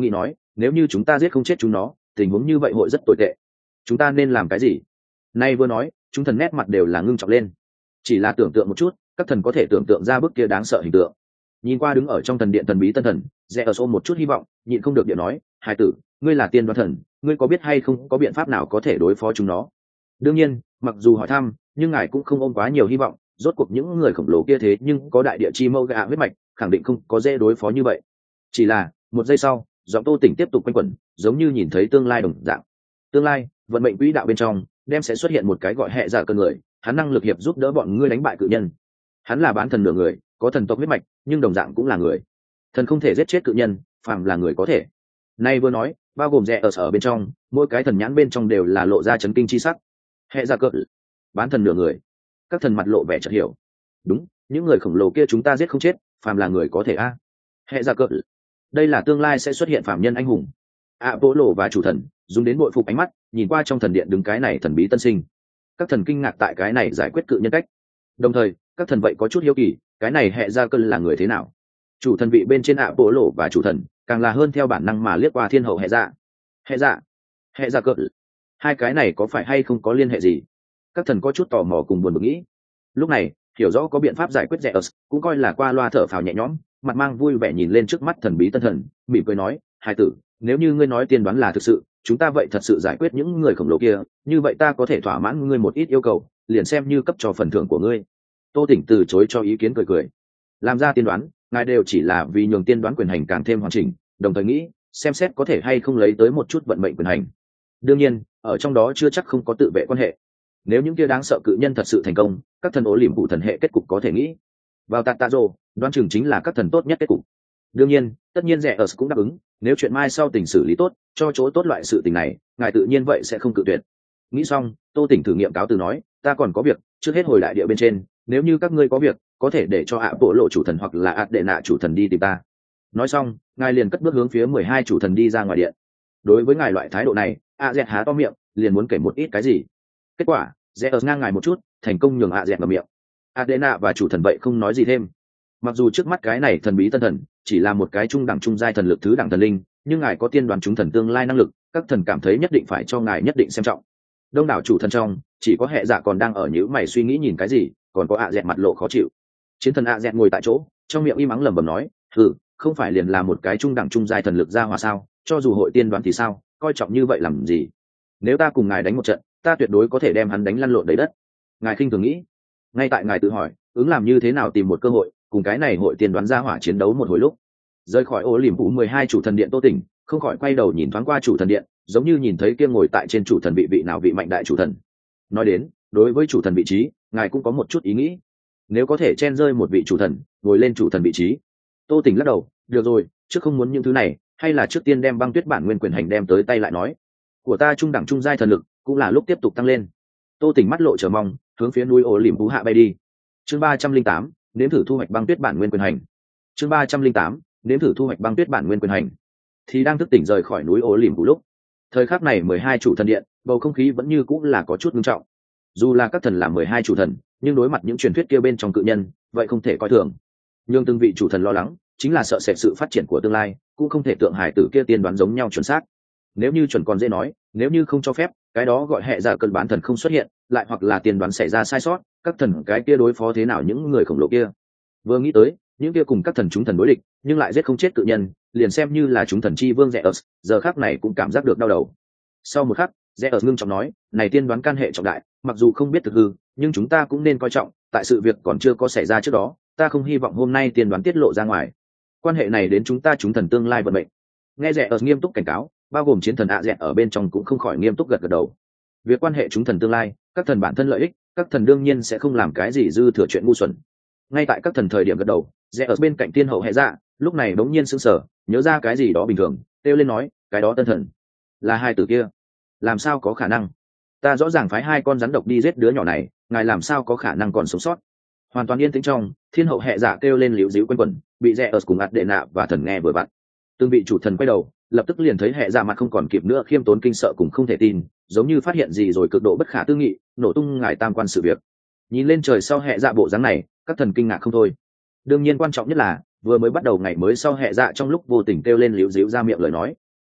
nếu như chúng ta giết không chết chúng nó, tình huống như vậy hội rất tồi tệ. Chúng ta nên làm cái gì? Nay vừa nói, chúng thần nét mặt đều là ngưng trọng lên. Chỉ là tưởng tượng một chút, các thần có thể tưởng tượng ra bức kia đáng sợ hình tượng. Nhìn qua đứng ở trong thần điện thần bí tân thần, rẽ ở ôm một chút hy vọng, nhịn không được điện nói, hải tử, ngươi là tiên đoán thần, ngươi có biết hay không có biện pháp nào có thể đối phó chúng nó? Đương nhiên, mặc dù hỏi thăm, nhưng ngài cũng không ôm quá nhiều hy vọng, rốt cuộc những người khổng lồ kia thế nhưng có đại địa chi mâu gạ huyết mạch, khẳng định không có dễ đối phó như vậy. Chỉ là một giây sau, giọng Tô Tỉnh tiếp tục quanh quẩn, giống như nhìn thấy tương lai đồng dạng. Tương lai, vận mệnh quỹ đạo bên trong, đem sẽ xuất hiện một cái gọi hệ giả cơn người, hắn năng lực hiệp giúp đỡ bọn ngươi đánh bại cự nhân. Hắn là bán thần nửa người, có thần tộc huyết mạch, nhưng đồng dạng cũng là người. Thần không thể giết chết cự nhân, phàm là người có thể. Nay vừa nói, bao gồm rẽ ở bên trong, mỗi cái thần nhãn bên trong đều là lộ ra chấn kinh chi sắc. Hệ giả cơn, bán thần nửa người. Các thần mặt lộ vẻ chợt hiểu. Đúng, những người khổng lồ kia chúng ta giết không chết, phàm là người có thể a. Hệ giả cơn, đây là tương lai sẽ xuất hiện phàm nhân anh hùng. Apollo và chủ thần dùng đến bội phục ánh mắt nhìn qua trong thần điện đứng cái này thần bí tân sinh. Các thần kinh ngạc tại cái này giải quyết cự nhân cách, đồng thời các thần vậy có chút hiếu kỳ, cái này hệ ra cơn là người thế nào. Chủ thần vị bên trên Apollo và chủ thần càng là hơn theo bản năng mà liếc qua thiên hậu hệ dạ cơn, hai cái này có phải hay không có liên hệ gì? Các thần có chút tò mò cùng buồn bực nghĩ. Lúc này hiểu rõ có biện pháp giải quyết Zeus cũng coi là qua loa thở phào nhẹ nhõm, mặt mang vui vẻ nhìn lên trước mắt thần bí tân thần, mỉm cười nói, hai tử, nếu như ngươi nói tiên đoán là thực sự, chúng ta vậy thật sự giải quyết những người khổng lồ kia, như vậy ta có thể thỏa mãn ngươi một ít yêu cầu, liền xem như cấp cho phần thưởng của ngươi. Tô Tỉnh từ chối cho ý kiến, cười. Làm ra tiên đoán, ngài đều chỉ là vì nhường tiên đoán quyền hành càng thêm hoàn chỉnh, đồng thời nghĩ xem xét có thể hay không lấy tới một chút vận mệnh quyền hành. Đương nhiên, ở trong đó chưa chắc không có tự vệ quan hệ. Nếu những kia đáng sợ cự nhân thật sự thành công, các thần ố liềm phụ thần hệ kết cục có thể nghĩ vào tạt tạ rồ, đoán chừng chính là các thần tốt nhất kết cục. Đương nhiên, tất nhiên rẻ ở cũng đáp ứng, nếu chuyện mai sau tình xử lý tốt, cho chỗ tốt loại sự tình này, ngài tự nhiên vậy sẽ không cự tuyệt. Nghĩ xong, Tô Tỉnh thử nghiệm cáo từ nói, ta còn có việc, trước hết hồi đại địa bên trên, nếu như các ngươi có việc, có thể để cho ạ bộ lộ chủ thần hoặc là ạt đệ nạ chủ thần đi tìm ta. Nói xong, ngài liền cất bước hướng phía 12 chủ thần đi ra ngoài điện. Đối với ngài loại thái độ này, a dẹt há to miệng, liền muốn kể một ít cái gì. Kết quả, rẽ ở ngang ngài một chút, thành công nhường a dẹt vào miệng. Adena và chủ thần vậy không nói gì thêm. Mặc dù trước mắt cái này thần bí tân thần chỉ là một cái trung đẳng trung giai thần lực thứ đẳng thần linh, nhưng ngài có tiên đoán chúng thần tương lai năng lực, các thần cảm thấy nhất định phải cho ngài nhất định xem trọng. Đông đảo chủ thần trong, chỉ có hệ dạ còn đang ở nhíu mày suy nghĩ nhìn cái gì, còn có ạ dẹt mặt lộ khó chịu. Chiến thần ạ dẹt ngồi tại chỗ, trong miệng im ắng lẩm bẩm nói, không phải liền là một cái trung đẳng trung giai thần lực ra hòa sao, cho dù hội tiên đoán thì sao, coi trọng như vậy làm gì? Nếu ta cùng ngài đánh một trận, ta tuyệt đối có thể đem hắn đánh lăn lộn đầy đất. Ngài khinh thường nghĩ. Ngay tại ngài tự hỏi ứng làm như thế nào tìm một cơ hội cùng cái này hội tiên đoán ra hỏa chiến đấu một hồi lúc, rời khỏi ô liềm phụ 12 chủ thần điện Tô Tỉnh không khỏi quay đầu nhìn thoáng qua chủ thần điện, giống như nhìn thấy kia ngồi tại trên chủ thần vị nào vị mạnh đại chủ thần. Nói đến, đối với chủ thần vị trí, ngài cũng có một chút ý nghĩ. Nếu có thể chen rơi một vị chủ thần ngồi lên chủ thần vị trí. Tô Tỉnh lắc đầu, được rồi, trước không muốn những thứ này, hay là trước tiên đem băng tuyết bản nguyên quyền hành đem tới tay lại nói. Của ta trung đẳng trung giai thần lực cũng là lúc tiếp tục tăng lên. Tô Tỉnh mắt lộ chờ mong, hướng phía núi ổ liềm phú hạ bay đi. Chương 308, nếm thử thu hoạch băng tuyết bản nguyên quyền hành. Chương 308, nếm thử thu hoạch băng tuyết bản nguyên quyền hành. Thì đang thức tỉnh rời khỏi núi ổ liềm phú lúc, thời khắc này 12 chủ thần điện, bầu không khí vẫn như cũng là có chút nghiêm trọng. Dù là các thần là 12 chủ thần, nhưng đối mặt những truyền thuyết kia bên trong cự nhân, vậy không thể coi thường. Nhưng từng vị chủ thần lo lắng, chính là sợ sệt sự phát triển của tương lai, cũng không thể tượng hải tử kia tiên đoán giống nhau chuẩn xác. Nếu như chuẩn còn dễ nói, nếu như không cho phép, cái đó gọi hệ giả cơn bán thần không xuất hiện, lại hoặc là tiên đoán xảy ra sai sót, các thần cái kia đối phó thế nào những người khổng lồ kia? Vừa nghĩ tới, những kia cùng các thần chúng thần đối địch, nhưng lại giết không chết cự nhân, liền xem như là chúng thần chi vương Zeus, giờ khắc này cũng cảm giác được đau đầu. Sau một khắc, Zeus ngưng trọng nói, này tiên đoán can hệ trọng đại, mặc dù không biết thực hư, nhưng chúng ta cũng nên coi trọng, tại sự việc còn chưa có xảy ra trước đó, ta không hy vọng hôm nay tiên đoán tiết lộ ra ngoài. Quan hệ này đến chúng ta chúng thần tương lai vận mệnh. Nghe Zeus nghiêm túc cảnh cáo, bao gồm chiến thần ạ dẹt ở bên trong cũng không khỏi nghiêm túc gật đầu. Việc quan hệ chúng thần tương lai, các thần bản thân lợi ích, các thần đương nhiên sẽ không làm cái gì dư thừa chuyện ngu xuẩn. Ngay tại các thần thời điểm gật đầu, rẽ ở bên cạnh tiên hậu hệ dạ, lúc này bỗng nhiên sững sờ, nhớ ra cái gì đó bình thường, kêu lên nói, cái đó tân thần là hai tử kia, làm sao có khả năng? Ta rõ ràng phái hai con rắn độc đi giết đứa nhỏ này, ngài làm sao có khả năng còn sống sót? Hoàn toàn yên tĩnh trong, thiên hậu hệ dạ kêu lên liễu díu quanh quẩn, bị rẽ ở cùng ạt đệ nạ và thần nghe vừa vặn. Từng vị chủ thần quay đầu, lập tức liền thấy hệ dạ mặt không còn kịp nữa, khiêm tốn kinh sợ cùng không thể tin, giống như phát hiện gì rồi cực độ bất khả tư nghị, nổ tung ngài tam quan sự việc. Nhìn lên trời sau hệ dạ bộ dáng này, các thần kinh ngạc không thôi. Đương nhiên quan trọng nhất là vừa mới bắt đầu ngày mới sau hệ dạ trong lúc vô tình kêu lên liễu díu ra miệng lời nói.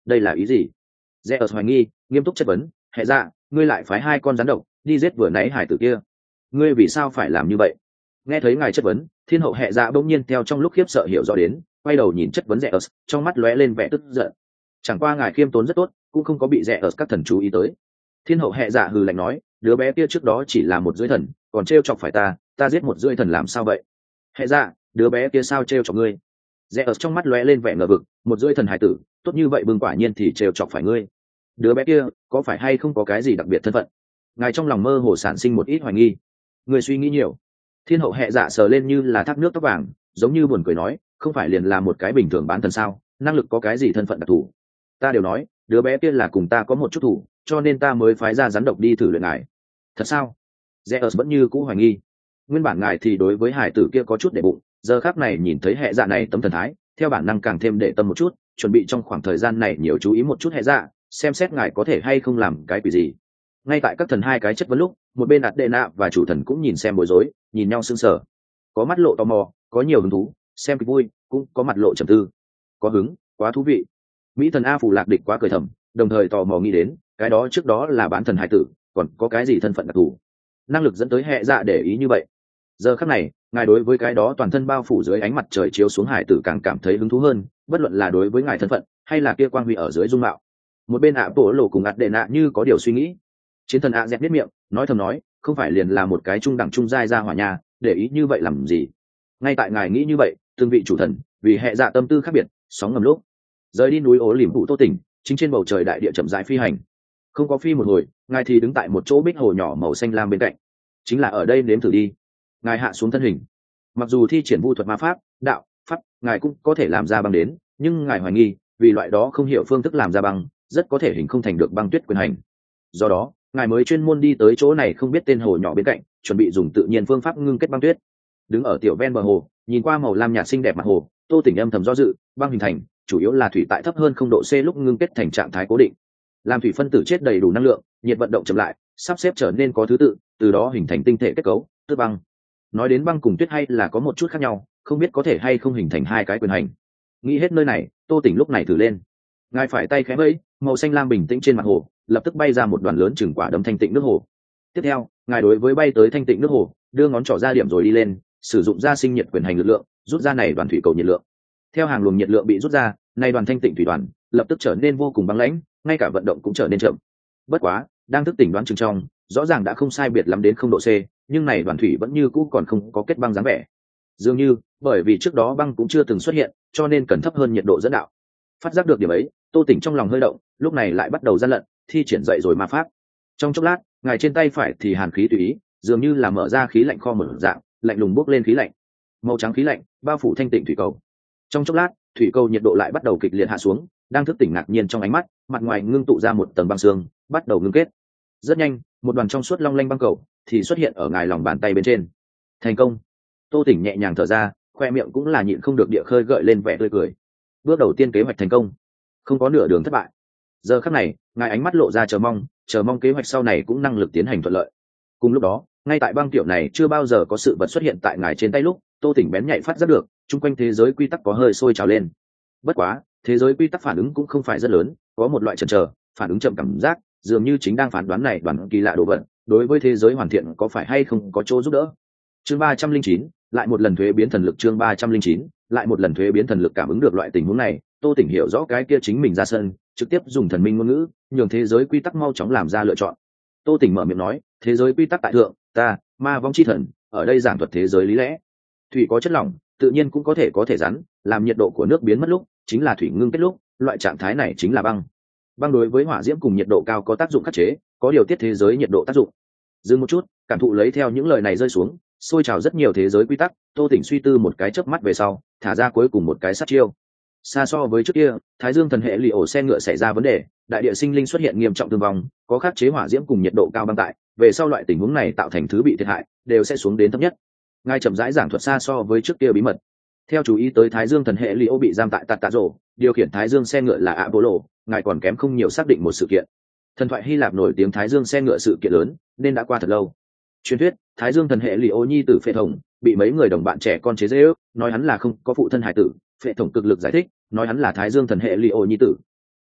đây là ý gì? Zeus hoài nghi, nghiêm túc chất vấn, hệ dạ, ngươi lại phái 2 con rắn độc đi giết vừa nãy hải tử kia, ngươi vì sao phải làm như vậy? Nghe thấy ngài chất vấn, thiên hậu hệ dạ bỗng nhiên theo trong lúc khiếp sợ hiểu rõ đến, quay đầu nhìn chất vấn Zeus, trong mắt lóe lên vẻ tức giận. Chẳng qua ngài khiêm tốn rất tốt, cũng không có bị Zeus các thần chú ý tới. Thiên hậu hệ dạ hừ lạnh nói, đứa bé kia trước đó chỉ là một dưới thần, còn trêu chọc phải ta giết một dưới thần làm sao vậy? Hệ dạ, đứa bé kia sao trêu chọc ngươi? Zeus trong mắt lóe lên vẻ ngờ vực, một dưới thần hải tử, tốt như vậy bừng quả nhiên thì trêu chọc phải ngươi. Đứa bé kia có phải hay không có cái gì đặc biệt thân phận? Ngài trong lòng mơ hồ sản sinh một ít hoài nghi. Người suy nghĩ nhiều. Thiên hậu hệ dạ sờ lên như là thác nước tóc vàng, giống như buồn cười nói, không phải liền là một cái bình thường bán thần sao, năng lực có cái gì thân phận đặc thù? Ta đều nói, đứa bé kia là cùng ta có một chút thủ, cho nên ta mới phái ra rắn độc đi thử luyện ngài. Thật sao? Zeus vẫn như cũ hoài nghi. Nguyên bản ngài thì đối với hải tử kia có chút để bụng, giờ khắc này nhìn thấy hệ dạ này tấm thần thái, theo bản năng càng thêm để tâm một chút, chuẩn bị trong khoảng thời gian này nhiều chú ý một chút hệ dạ, xem xét ngài có thể hay không làm cái quỷ gì. Ngay tại các thần 2 cái chất vấn lúc, một bên Adena và chủ thần cũng nhìn xem bối rối, nhìn nhau sững sờ. Có mắt lộ tò mò, có nhiều hứng thú, xem kịch vui, cũng có mặt lộ trầm tư. Có hứng, quá thú vị. Mỹ thần A Phù Lạc Địch quá cười thầm, đồng thời tò mò nghĩ đến, cái đó trước đó là bán thần hải tử, còn có cái gì thân phận đặc thù, năng lực dẫn tới hệ dạ để ý như vậy. Giờ khắc này, ngài đối với cái đó toàn thân bao phủ dưới ánh mặt trời chiếu xuống hải tử càng cảm thấy hứng thú hơn, bất luận là đối với ngài thân phận, hay là kia quang huy ở dưới dung mạo. Một bên ạ Bộ Lộ cùng Adena như có điều suy nghĩ. Chiến thần ạ dẹt biết miệng, nói thầm nói, không phải liền là một cái trung đẳng trung giai ra hỏa nhà, để ý như vậy làm gì? Ngay tại ngài nghĩ như vậy, từng vị chủ thần vì hệ dạ tâm tư khác biệt, sóng ngầm lúc rời đi núi ố liềm vụ Tô Tỉnh, chính trên bầu trời đại địa chậm rãi phi hành. Không có phi một hồi, ngài thì đứng tại một chỗ bích hồ nhỏ màu xanh lam bên cạnh. Chính là ở đây nếm thử đi. Ngài hạ xuống thân hình. Mặc dù thi triển vu thuật ma pháp, đạo pháp, ngài cũng có thể làm ra băng đến, nhưng ngài hoài nghi, vì loại đó không hiểu phương thức làm ra băng, rất có thể hình không thành được băng tuyết quyền hành. Do đó, ngài mới chuyên môn đi tới chỗ này không biết tên hồ nhỏ bên cạnh, chuẩn bị dùng tự nhiên phương pháp ngưng kết băng tuyết. Đứng ở tiểu ven bờ hồ, nhìn qua màu lam nhạt xinh đẹp mặt hồ, Tô Tỉnh âm thầm do dự, băng hình thành chủ yếu là thủy tại thấp hơn 0 độ C lúc ngưng kết thành trạng thái cố định. Làm thủy phân tử chết đầy đủ năng lượng, nhiệt vận động chậm lại, sắp xếp trở nên có thứ tự, từ đó hình thành tinh thể kết cấu, tức băng. Nói đến băng cùng tuyết hay là có một chút khác nhau, không biết có thể hay không hình thành 2 cái quyền hành. Nghĩ hết nơi này, Tô Tỉnh lúc này thử lên. Ngài phải tay khẽ vẫy, màu xanh lam bình tĩnh trên mặt hồ, lập tức bay ra một đoàn lớn chừng quả đấm thanh tịnh nước hồ. Tiếp theo, ngài đối với bay tới thanh tịnh nước hồ, đưa ngón trỏ ra điểm rồi đi lên, sử dụng ra sinh nhiệt quyền hành lực lượng, rút ra này đoàn thủy cầu nhiệt lượng. Theo hàng luồng nhiệt lượng bị rút ra, này đoàn thanh tịnh thủy đoàn lập tức trở nên vô cùng băng lãnh, ngay cả vận động cũng trở nên chậm. Bất quá, đang thức tỉnh đoán chừng trong, rõ ràng đã không sai biệt lắm đến 0 độ C, nhưng này đoàn thủy vẫn như cũ còn không có kết băng dáng vẻ. Dường như, bởi vì trước đó băng cũng chưa từng xuất hiện, cho nên cần thấp hơn nhiệt độ dẫn đạo. Phát giác được điểm ấy, Tô Tỉnh trong lòng hơi động, lúc này lại bắt đầu gian lận, thi triển dậy rồi ma pháp. Trong chốc lát, ngài trên tay phải thì hàn khí tùy ý, dường như là mở ra khí lạnh kho mở dạng, lạnh lùng bốc lên khí lạnh. Màu trắng khí lạnh bao phủ thanh tịnh thủy cầu. Trong chốc lát, thủy cầu nhiệt độ lại bắt đầu kịch liệt hạ xuống, đang thức tỉnh ngạc nhiên trong ánh mắt, mặt ngoài ngưng tụ ra một tầng băng xương, bắt đầu ngưng kết. Rất nhanh, một đoàn trong suốt long lanh băng cầu thì xuất hiện ở ngài lòng bàn tay bên trên. Thành công. Tô Tỉnh nhẹ nhàng thở ra, khoe miệng cũng là nhịn không được địa khơi gợi lên vẻ tươi cười. Bước đầu tiên kế hoạch thành công, không có nửa đường thất bại. Giờ khắc này, ngài ánh mắt lộ ra chờ mong kế hoạch sau này cũng năng lực tiến hành thuận lợi. Cùng lúc đó, ngay tại băng tiểu này chưa bao giờ có sự vật xuất hiện tại ngài trên tay lúc, Tô Tỉnh bén nhạy phát giác được, chung quanh thế giới quy tắc có hơi sôi trào lên. Bất quá, thế giới quy tắc phản ứng cũng không phải rất lớn, có một loại chần chờ, phản ứng chậm cảm giác, dường như chính đang phán đoán này đoàn kỳ lạ đồ vật, đối với thế giới hoàn thiện có phải hay không có chỗ giúp đỡ. Chương 309, lại một lần thuế biến thần lực. Chương 309, lại một lần thuế biến thần lực. Cảm ứng được loại tình huống này, Tô Tỉnh hiểu rõ cái kia chính mình ra sân, trực tiếp dùng thần minh ngôn ngữ, nhường thế giới quy tắc mau chóng làm ra lựa chọn. Tô Tỉnh mở miệng nói, thế giới quy tắc tại thượng, ta, ma vong chi thần, ở đây giảng thuật thế giới lý lẽ. Thủy có chất lỏng, tự nhiên cũng có thể rắn, làm nhiệt độ của nước biến mất lúc, chính là thủy ngưng kết lúc, loại trạng thái này chính là băng. Băng đối với hỏa diễm cùng nhiệt độ cao có tác dụng khắc chế, có điều tiết thế giới nhiệt độ tác dụng. Dừng một chút, cảm thụ lấy theo những lời này rơi xuống, xôi trào rất nhiều thế giới quy tắc. Tô Tỉnh suy tư một cái chớp mắt về sau, thả ra cuối cùng một cái sát chiêu. Xa so với trước kia, Thái Dương thần hệ lì ổ xe ngựa xảy ra vấn đề, đại địa sinh linh xuất hiện nghiêm trọng thương vong, có khắc chế hỏa diễm cùng nhiệt độ cao băng tại, về sau loại tình huống này tạo thành thứ bị thiệt hại, đều sẽ xuống đến thấp nhất. Ngài chậm rãi giảng thuật xa so với trước kia bí mật. Theo chú ý tới Thái Dương thần hệ lì ổ bị giam tại Tạt Tạ Rổ, điều khiển Thái Dương xe ngựa là Apollo, ngài còn kém không nhiều xác định một sự kiện. Thần thoại Hy Lạp nổi tiếng Thái Dương xe ngựa sự kiện lớn, nên đã qua thật lâu. Truyền thuyết, Thái Dương thần hệ lì ổ nhi tử Phệ Thống, bị mấy người đồng bạn trẻ con chế giễu, nói hắn là không có phụ thân hải tử. Phệ Thống cực lực giải thích, nói hắn là Thái Dương thần hệ lì ổ nhi tử.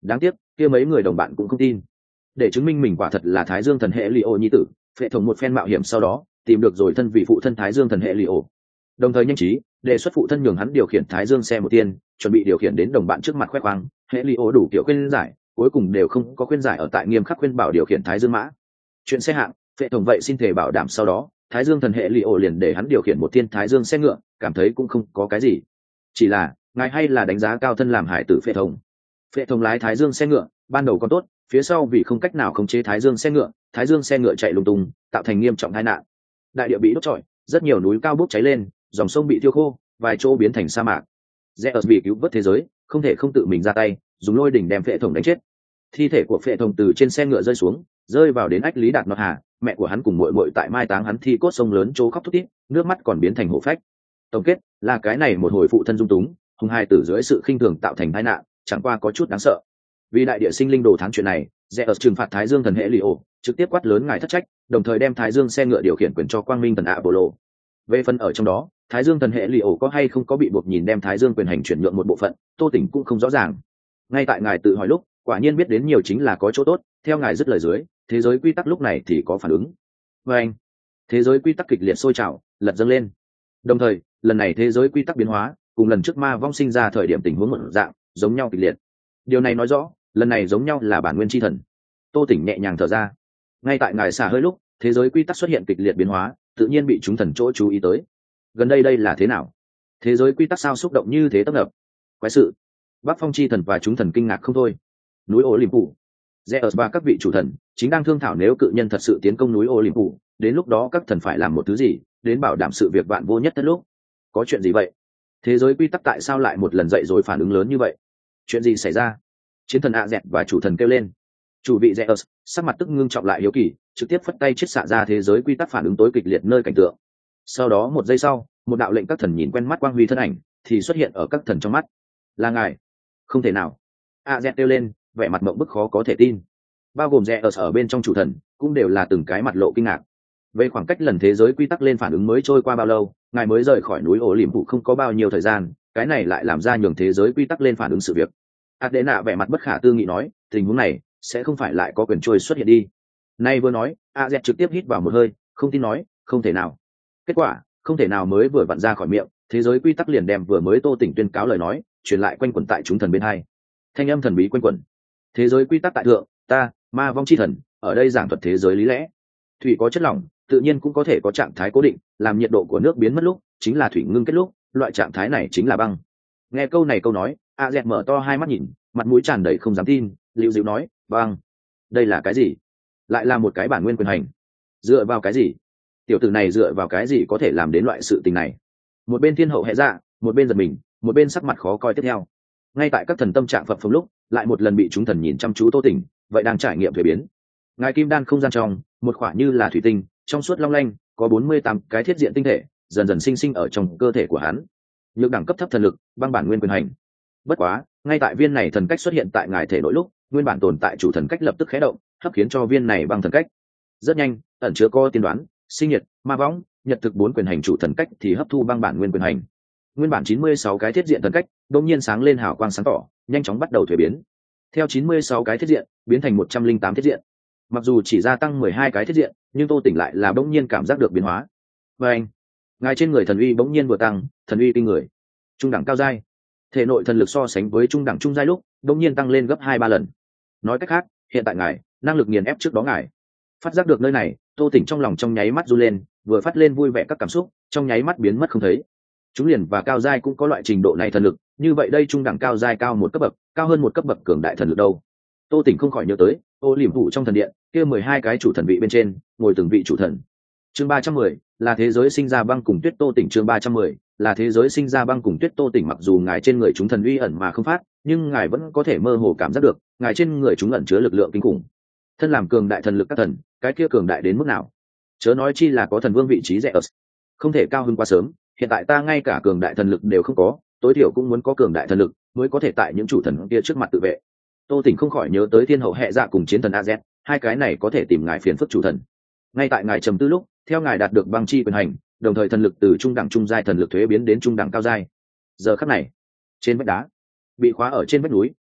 đáng tiếc kia mấy người đồng bạn cũng không tin. Để chứng minh mình quả thật là Thái Dương thần hệ li ô nhi tử, Phệ Thống một phen mạo hiểm sau đó tìm được rồi thân vị phụ thân Thái Dương thần hệ li ô, đồng thời nhanh trí đề xuất phụ thân nhường hắn điều khiển Thái Dương xe một tiên, chuẩn bị điều khiển đến đồng bạn trước mặt khoe khoang hệ li ô đủ kiểu khuyên giải, cuối cùng đều không có khuyên giải ở tại nghiêm khắc khuyên bảo điều khiển Thái Dương mã. Chuyện xe hạng, Phệ Thống vậy xin thể bảo đảm sau đó Thái Dương thần hệ li ô liền để hắn điều khiển một tiên Thái Dương xe ngựa, cảm thấy cũng không có cái gì, chỉ là ngài hay là đánh giá cao thân làm hải tử Phệ Thống. Phệ Thống lái Thái Dương xe ngựa ban đầu còn tốt, phía sau vì không cách nào khống chế Thái Dương xe ngựa chạy lung tung, tạo thành nghiêm trọng tai nạn. Đại địa bị đốt trọi, rất nhiều núi cao bốc cháy lên, dòng sông bị thiêu khô, vài chỗ biến thành sa mạc. Zeus vì cứu vớt thế giới, không thể không tự mình ra tay, dùng lôi đỉnh đem Phệ Thống đánh chết. Thi thể của Phệ Thống từ trên xe ngựa rơi xuống, rơi vào đến ách Lý Đạt Nọt Hà, mẹ của hắn cùng muội muội tại mai táng hắn thi cốt sông lớn chỗ khóc thút thít, nước mắt còn biến thành hổ phách. Tổng kết là cái này một hồi phụ thân dung túng, hùng hai tử dưới sự khinh thường tạo thành tai nạn, chẳng qua có chút đáng sợ. Vì đại địa sinh linh đồ tháng chuyện này, Zeus trừng phạt Thái Dương thần hệ Leo, trực tiếp quát lớn ngài thất trách, đồng thời đem Thái Dương xe ngựa điều khiển quyền cho Quang Minh thần Apollo. Về phần ở trong đó, Thái Dương thần hệ Leo có hay không có bị buộc nhìn đem Thái Dương quyền hành chuyển nhượng một bộ phận, Tô Tỉnh cũng không rõ ràng. Ngay tại ngài tự hỏi lúc, quả nhiên biết đến nhiều chính là có chỗ tốt, theo ngài dứt lời dưới, thế giới quy tắc lúc này thì có phản ứng. Và anh, thế giới quy tắc kịch liệt sôi trào, lật dâng lên. Đồng thời, lần này thế giới quy tắc biến hóa, cùng lần trước ma vong sinh ra thời điểm tình huống một dạng, giống nhau kịch liệt. Điều này nói rõ, lần này giống nhau là bản nguyên chi thần. Tô Tỉnh nhẹ nhàng thở ra. Ngay tại ngài xả hơi lúc, thế giới quy tắc xuất hiện kịch liệt biến hóa, tự nhiên bị chúng thần chỗ chú ý tới. Gần đây đây là thế nào? Thế giới quy tắc sao xúc động như thế tấp nập? Quái sự. Bắc Phong chi thần và chúng thần kinh ngạc không thôi. Núi Olympus, Zeus và các vị chủ thần chính đang thương thảo nếu cự nhân thật sự tiến công núi Olympus, đến lúc đó các thần phải làm một thứ gì, đến bảo đảm sự việc vạn vô nhất thất lúc. Có chuyện gì vậy? Thế giới quy tắc tại sao lại một lần dậy rồi phản ứng lớn như vậy? Chuyện gì xảy ra? Chiến thần Azen và chủ thần kêu lên. Chủ vị Zeus sắc mặt tức ngưng trọng lại hiếu kỳ, trực tiếp phất tay chiết xạ ra thế giới quy tắc phản ứng tối kịch liệt nơi cảnh tượng. Sau đó một giây sau, một đạo lệnh các thần nhìn quen mắt quang huy thân ảnh thì xuất hiện ở các thần trong mắt. Là ngài? Không thể nào. Azen kêu lên, vẻ mặt mộng bức khó có thể tin. Bao gồm Zeus ở bên trong chủ thần cũng đều là từng cái mặt lộ kinh ngạc. Về khoảng cách lần thế giới quy tắc lên phản ứng mới trôi qua bao lâu, ngài mới rời khỏi núi Olympus không có bao nhiêu thời gian, cái này lại làm ra nhường thế giới quy tắc lên phản ứng sự việc. Adena vẻ mặt bất khả tư nghị nói, tình huống này sẽ không phải lại có quyền trôi xuất hiện đi. Nay vừa nói, Azen trực tiếp hít vào một hơi, không tin nói, không thể nào. Kết quả, không thể nào mới vừa vặn ra khỏi miệng, thế giới quy tắc liền đem vừa mới Tô Tỉnh tuyên cáo lời nói, truyền lại quanh quẩn tại chúng thần bên hai. Thanh âm thần bí quanh quẩn. Thế giới quy tắc tại thượng, ta, ma vong chi thần, ở đây giảng thuật thế giới lý lẽ. Thủy có chất lỏng, tự nhiên cũng có thể có trạng thái cố định, làm nhiệt độ của nước biến mất lúc, chính là thủy ngưng kết lúc, loại trạng thái này chính là băng. Nghe câu này câu nói, Azen mở to hai mắt nhìn, mặt mũi tràn đầy không dám tin, liễu dịu nói, băng, đây là cái gì? Lại là một cái bản nguyên quyền hành. Dựa vào cái gì? Tiểu tử này dựa vào cái gì có thể làm đến loại sự tình này? Một bên thiên hậu hệ dạ, một bên giật mình, một bên sắc mặt khó coi tiếp theo. Ngay tại các thần tâm trạng phập phồng lúc, lại một lần bị chúng thần nhìn chăm chú Tô Tỉnh, vậy đang trải nghiệm thuế biến. Ngài kim đan không gian trong, một khỏa như là thủy tinh, trong suốt long lanh, có 48 cái thiết diện tinh thể, dần dần sinh sinh ở trong cơ thể của hắn. Nhược đẳng cấp thấp thần lực, băng bản nguyên quyền hành. Bất quá, ngay tại viên này thần cách xuất hiện tại ngài thể nội lúc, nguyên bản tồn tại chủ thần cách lập tức khé động, hấp khiến cho viên này băng thần cách. Rất nhanh, ẩn chứa có tiên đoán, sinh nhiệt, ma võng, nhật thực 4 quyền hành chủ thần cách thì hấp thu băng bản nguyên quyền hành. Nguyên bản 96 cái thiết diện thần cách, đột nhiên sáng lên hào quang sáng tỏ, nhanh chóng bắt đầu thuế biến. Theo 96 cái thiết diện, biến thành 108 thiết diện. Mặc dù chỉ gia tăng 12 cái thiết diện, nhưng Tô Tỉnh lại là bỗng nhiên cảm giác được biến hóa. Và anh, ngài trên người thần uy bỗng nhiên vừa tăng, thần uy kinh người. Trung đẳng cao giai. Thể nội thần lực so sánh với trung đẳng trung giai lúc, bỗng nhiên tăng lên gấp 2-3 lần. Nói cách khác, hiện tại ngài, năng lực nghiền ép trước đó ngài. Phát giác được nơi này, Tô Tỉnh trong lòng trong nháy mắt run lên, vừa phát lên vui vẻ các cảm xúc, trong nháy mắt biến mất không thấy. Chúng liền và cao giai cũng có loại trình độ này thần lực, như vậy đây trung đẳng cao giai cao một cấp bậc, cao hơn một cấp bậc cường đại thần lực đâu. Tô Tỉnh không khỏi nhớ tới, Olympus trong thần điện, kia 12 cái chủ thần vị bên trên, ngồi từng vị chủ thần. Chương 310, là thế giới sinh ra băng cùng tuyết. Tô Tỉnh chương 310, là thế giới sinh ra băng cùng tuyết. Tô Tỉnh mặc dù ngài trên người chúng thần uy ẩn mà không phát, nhưng ngài vẫn có thể mơ hồ cảm giác được, ngài trên người chúng ẩn chứa lực lượng kinh khủng. Thân làm cường đại thần lực các thần, cái kia cường đại đến mức nào? Chớ nói chi là có thần vương vị trí Zeus. Không thể cao hơn quá sớm, hiện tại ta ngay cả cường đại thần lực đều không có, tối thiểu cũng muốn có cường đại thần lực mới có thể tại những chủ thần kia trước mặt tự vệ. Tô Tỉnh không khỏi nhớ tới thiên hậu hệ dạ cùng chiến thần Az, hai cái này có thể tìm ngài phiền phức chủ thần. Ngay tại ngài trầm tư lúc, theo ngài đạt được băng chi quyền hành, đồng thời thần lực từ trung đẳng trung giai thần lực thuế biến đến trung đẳng cao giai. Giờ khắc này, trên vách đá, bị khóa ở trên vách núi,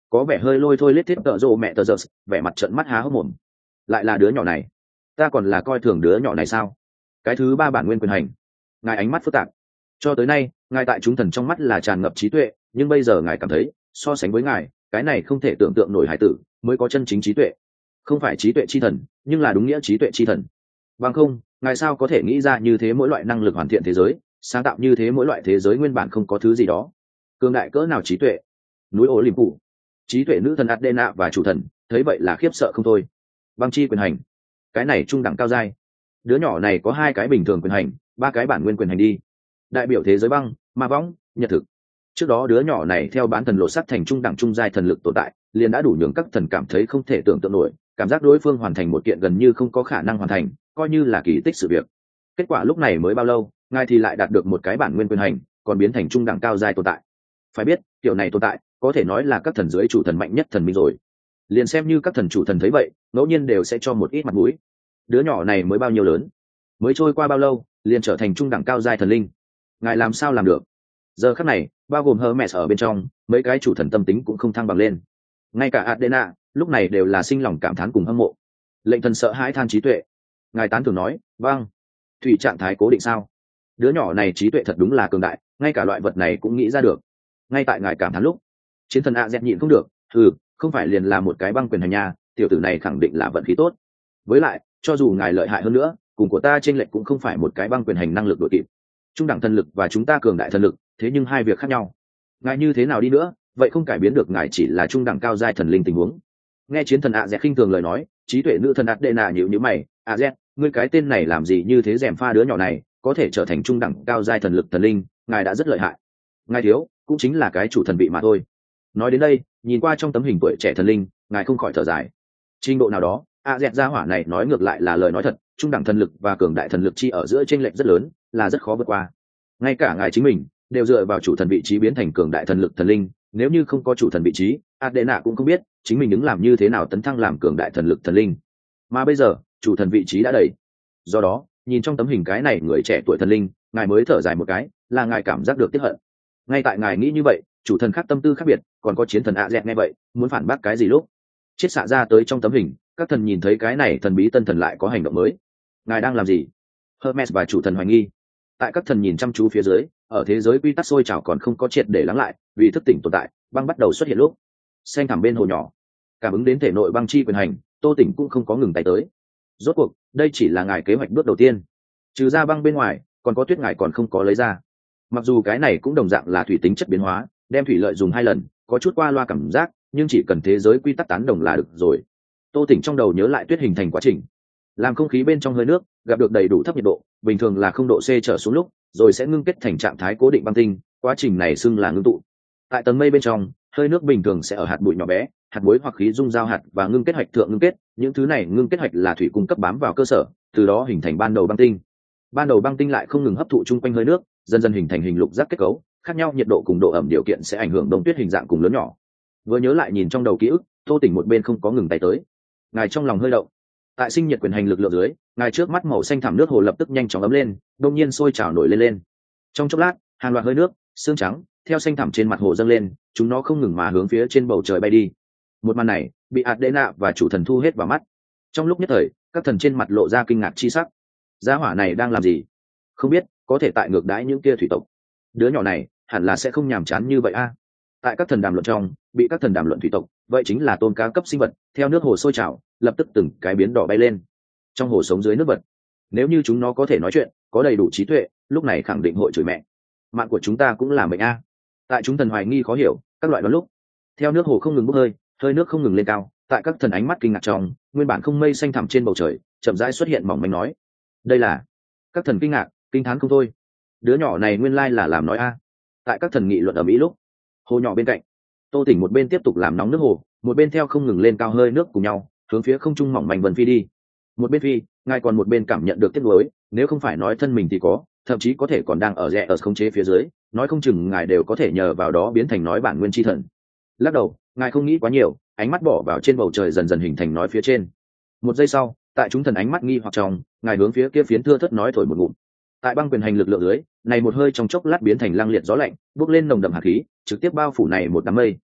có vẻ hơi lôi thôi lết thiết tợ rộ mẹ tờ giơ, vẻ mặt trợn mắt há hốc mồm. Lại là đứa nhỏ này, ta còn là coi thường đứa nhỏ này sao? Cái thứ ba bản nguyên quyền hành. Ngài ánh mắt phức tạp. Cho tới nay ngài tại chúng thần trong mắt là tràn ngập trí tuệ, nhưng bây giờ ngài cảm thấy so sánh với ngài, cái này không thể tưởng tượng nổi hải tử mới có chân chính trí tuệ. Không phải trí tuệ chi thần, nhưng là đúng nghĩa trí tuệ chi thần. Bằng không ngài sao có thể nghĩ ra như thế mỗi loại năng lực hoàn thiện thế giới, sáng tạo như thế mỗi loại thế giới nguyên bản không có thứ gì đó. Cường đại cỡ nào trí tuệ. Núi ổ liềm phủ, trí tuệ nữ thần Adena và chủ thần thấy vậy là khiếp sợ không thôi. Băng chi quyền hành, cái này trung đẳng cao giai. Đứa nhỏ này có 2 cái bình thường quyền hành, 3 cái bản nguyên quyền hành đi. Đại biểu thế giới băng, ma võng, nhật thực. Trước đó đứa nhỏ này theo bán thần lộ sắc thành trung đẳng trung giai thần lực tồn tại, liền đã đủ nhường các thần cảm thấy không thể tưởng tượng nổi, cảm giác đối phương hoàn thành một kiện gần như không có khả năng hoàn thành, coi như là kỳ tích sự việc. Kết quả lúc này mới bao lâu, ngài thì lại đạt được một cái bản nguyên quyền hành, còn biến thành trung đẳng cao giai tồn tại. Phải biết kiểu này tồn tại có thể nói là các thần dưới chủ thần mạnh nhất thần minh rồi. Liền xem như các thần chủ thần thấy vậy, ngẫu nhiên đều sẽ cho một ít mặt mũi. Đứa nhỏ này mới bao nhiêu lớn, mới trôi qua bao lâu liền trở thành trung đẳng cao giai thần linh, ngài làm sao làm được? Giờ khắc này bao gồm Hermes ở bên trong, mấy cái chủ thần tâm tính cũng không thăng bằng lên. Ngay cả Adena lúc này đều là sinh lòng cảm thán cùng hâm mộ. Lệnh thần sợ hãi than trí tuệ. Ngài tán thường nói, vâng. Thủy trạng thái cố định sao? Đứa nhỏ này trí tuệ thật đúng là cường đại, ngay cả loại vật này cũng nghĩ ra được. Ngay tại ngài cảm thán lúc, chiến thần A dẹt nhịn không được, không phải liền là một cái băng quyền hành nha, tiểu tử này khẳng định là vận khí tốt. Với lại cho dù ngài lợi hại hơn nữa, cùng của ta trên lệch cũng không phải một cái băng quyền hành năng lực đội kịp. Trung đẳng thần lực và chúng ta cường đại thần lực, thế nhưng hai việc khác nhau. Ngài như thế nào đi nữa, vậy không cải biến được ngài chỉ là trung đẳng cao giai thần linh tình huống. Nghe chiến thần A dẹt khinh thường lời nói, trí tuệ nữ thần Adena nhíu nhíu mày, A dẹt, ngươi cái tên này làm gì như thế rèm pha đứa nhỏ này, có thể trở thành trung đẳng cao giai thần lực thần linh, ngài đã rất lợi hại. Ngài thiếu cũng chính là cái chủ thần vị mà thôi. Nói đến đây, nhìn qua trong tấm hình tuổi trẻ thần linh, ngài không khỏi thở dài. Trình độ nào đó, A dẹt gia hỏa này nói ngược lại là lời nói thật, trung đẳng thần lực và cường đại thần lực chi ở giữa chênh lệch rất lớn, là rất khó vượt qua. Ngay cả ngài chính mình đều dựa vào chủ thần vị trí biến thành cường đại thần lực thần linh, nếu như không có chủ thần vị trí, Adena cũng không biết chính mình đứng làm như thế nào tấn thăng làm cường đại thần lực thần linh. Mà bây giờ, chủ thần vị trí đã đầy. Do đó, nhìn trong tấm hình cái này người trẻ tuổi thần linh, ngài mới thở dài một cái, là ngài cảm giác được tiếc hận. Ngay tại ngài nghĩ như vậy, chủ thần khác tâm tư khác biệt, còn có chiến thần A dẹt nghe vậy, muốn phản bác cái gì lúc chết xạ ra tới trong tấm hình, các thần nhìn thấy cái này thần bí tân thần lại có hành động mới. Ngài đang làm gì? Hermes và chủ thần hoài nghi. Tại các thần nhìn chăm chú phía dưới, ở thế giới quy tắc sôi trào còn không có triệt để lắng lại, vì thức tỉnh tồn tại, băng bắt đầu xuất hiện lúc xanh thẳm bên hồ nhỏ. Cảm ứng đến thể nội băng chi quyền hành, Tô Tỉnh cũng không có ngừng tay tới. Rốt cuộc đây chỉ là ngài kế hoạch bước đầu tiên, trừ ra băng bên ngoài còn có tuyết ngài còn không có lấy ra. Mặc dù cái này cũng đồng dạng là thủy tính chất biến hóa, đem thủy lợi dùng 2 lần, có chút qua loa cảm giác, nhưng chỉ cần thế giới quy tắc tán đồng là được rồi. Tô Tỉnh trong đầu nhớ lại tuyết hình thành quá trình, làm không khí bên trong hơi nước gặp được đầy đủ thấp nhiệt độ, bình thường là 0 độ C trở xuống lúc, rồi sẽ ngưng kết thành trạng thái cố định băng tinh, quá trình này xưng là ngưng tụ. Tại tầng mây bên trong, hơi nước bình thường sẽ ở hạt bụi nhỏ bé, hạt muối hoặc khí dung giao hạt và ngưng kết hạch thượng ngưng kết, những thứ này ngưng kết hạch là thủy cung cấp bám vào cơ sở, từ đó hình thành ban đầu băng tinh. Ban đầu băng tinh lại không ngừng hấp thụ chung quanh hơi nước, dần dần hình thành hình lục giác kết cấu, khác nhau nhiệt độ cùng độ ẩm điều kiện sẽ ảnh hưởng đông tuyết hình dạng cùng lớn nhỏ. Vừa nhớ lại nhìn trong đầu ký ức, Tô Tỉnh một bên không có ngừng tay tới. Ngài trong lòng hơi động. Tại sinh nhiệt quyền hành lực lượng dưới, ngài trước mắt màu xanh thẳm nước hồ lập tức nhanh chóng ấm lên, đột nhiên sôi trào nổi lên. Trong chốc lát, hàng loạt hơi nước, xương trắng theo xanh thẳm trên mặt hồ dâng lên, chúng nó không ngừng mà hướng phía trên bầu trời bay đi. Một màn này bị Adena và chủ thần thu hết vào mắt. Trong lúc nhất thời, các thần trên mặt lộ ra kinh ngạc chi sắc. Gia hỏa này đang làm gì? Không biết, có thể tại ngược đãi những kia thủy tộc. Đứa nhỏ này hẳn là sẽ không nhàm chán như vậy a. Tại các thần đàm luận trong, bị các thần đàm luận thủy tộc, vậy chính là tôn cá cấp sinh vật, theo nước hồ sôi trào, lập tức từng cái biến đỏ bay lên. Trong hồ sống dưới nước vật, nếu như chúng nó có thể nói chuyện, có đầy đủ trí tuệ, lúc này khẳng định hội chửi mẹ. Mạng của chúng ta cũng là mệnh a. Tại chúng thần hoài nghi khó hiểu, các loại đoán lúc, theo nước hồ không ngừng bốc hơi, hơi nước không ngừng lên cao, tại các thần ánh mắt kinh ngạc trong, nguyên bản không mây xanh thẳm trên bầu trời, chậm rãi xuất hiện mỏng manh nói. Đây là. Các thần kinh ngạc, kinh thán không thôi. Đứa nhỏ này nguyên lai là làm nói a. Tại các thần nghị luận ở mỹ lúc, hồ nhỏ bên cạnh, Tô Tỉnh một bên tiếp tục làm nóng nước hồ, một bên theo không ngừng lên cao hơi nước cùng nhau, hướng phía không trung mỏng manh vần phi đi. Một bên phi, ngài còn một bên cảm nhận được tiếc nuối, nếu không phải nói thân mình thì có, thậm chí có thể còn đang ở rẽ ở khống chế phía dưới, nói không chừng ngài đều có thể nhờ vào đó biến thành nói bản nguyên chi thần. Lắc đầu, ngài không nghĩ quá nhiều, ánh mắt bỏ vào trên bầu trời dần dần hình thành nói phía trên. Một giây sau, tại chúng thần ánh mắt nghi hoặc trong, ngài hướng phía kia phiến thưa thất nói thổi một ngụm. Tại băng quyền hành lực lượng dưới, này một hơi trong chốc lát biến thành lăng liệt gió lạnh, bốc lên nồng đậm hạt khí, trực tiếp bao phủ này một đám mây.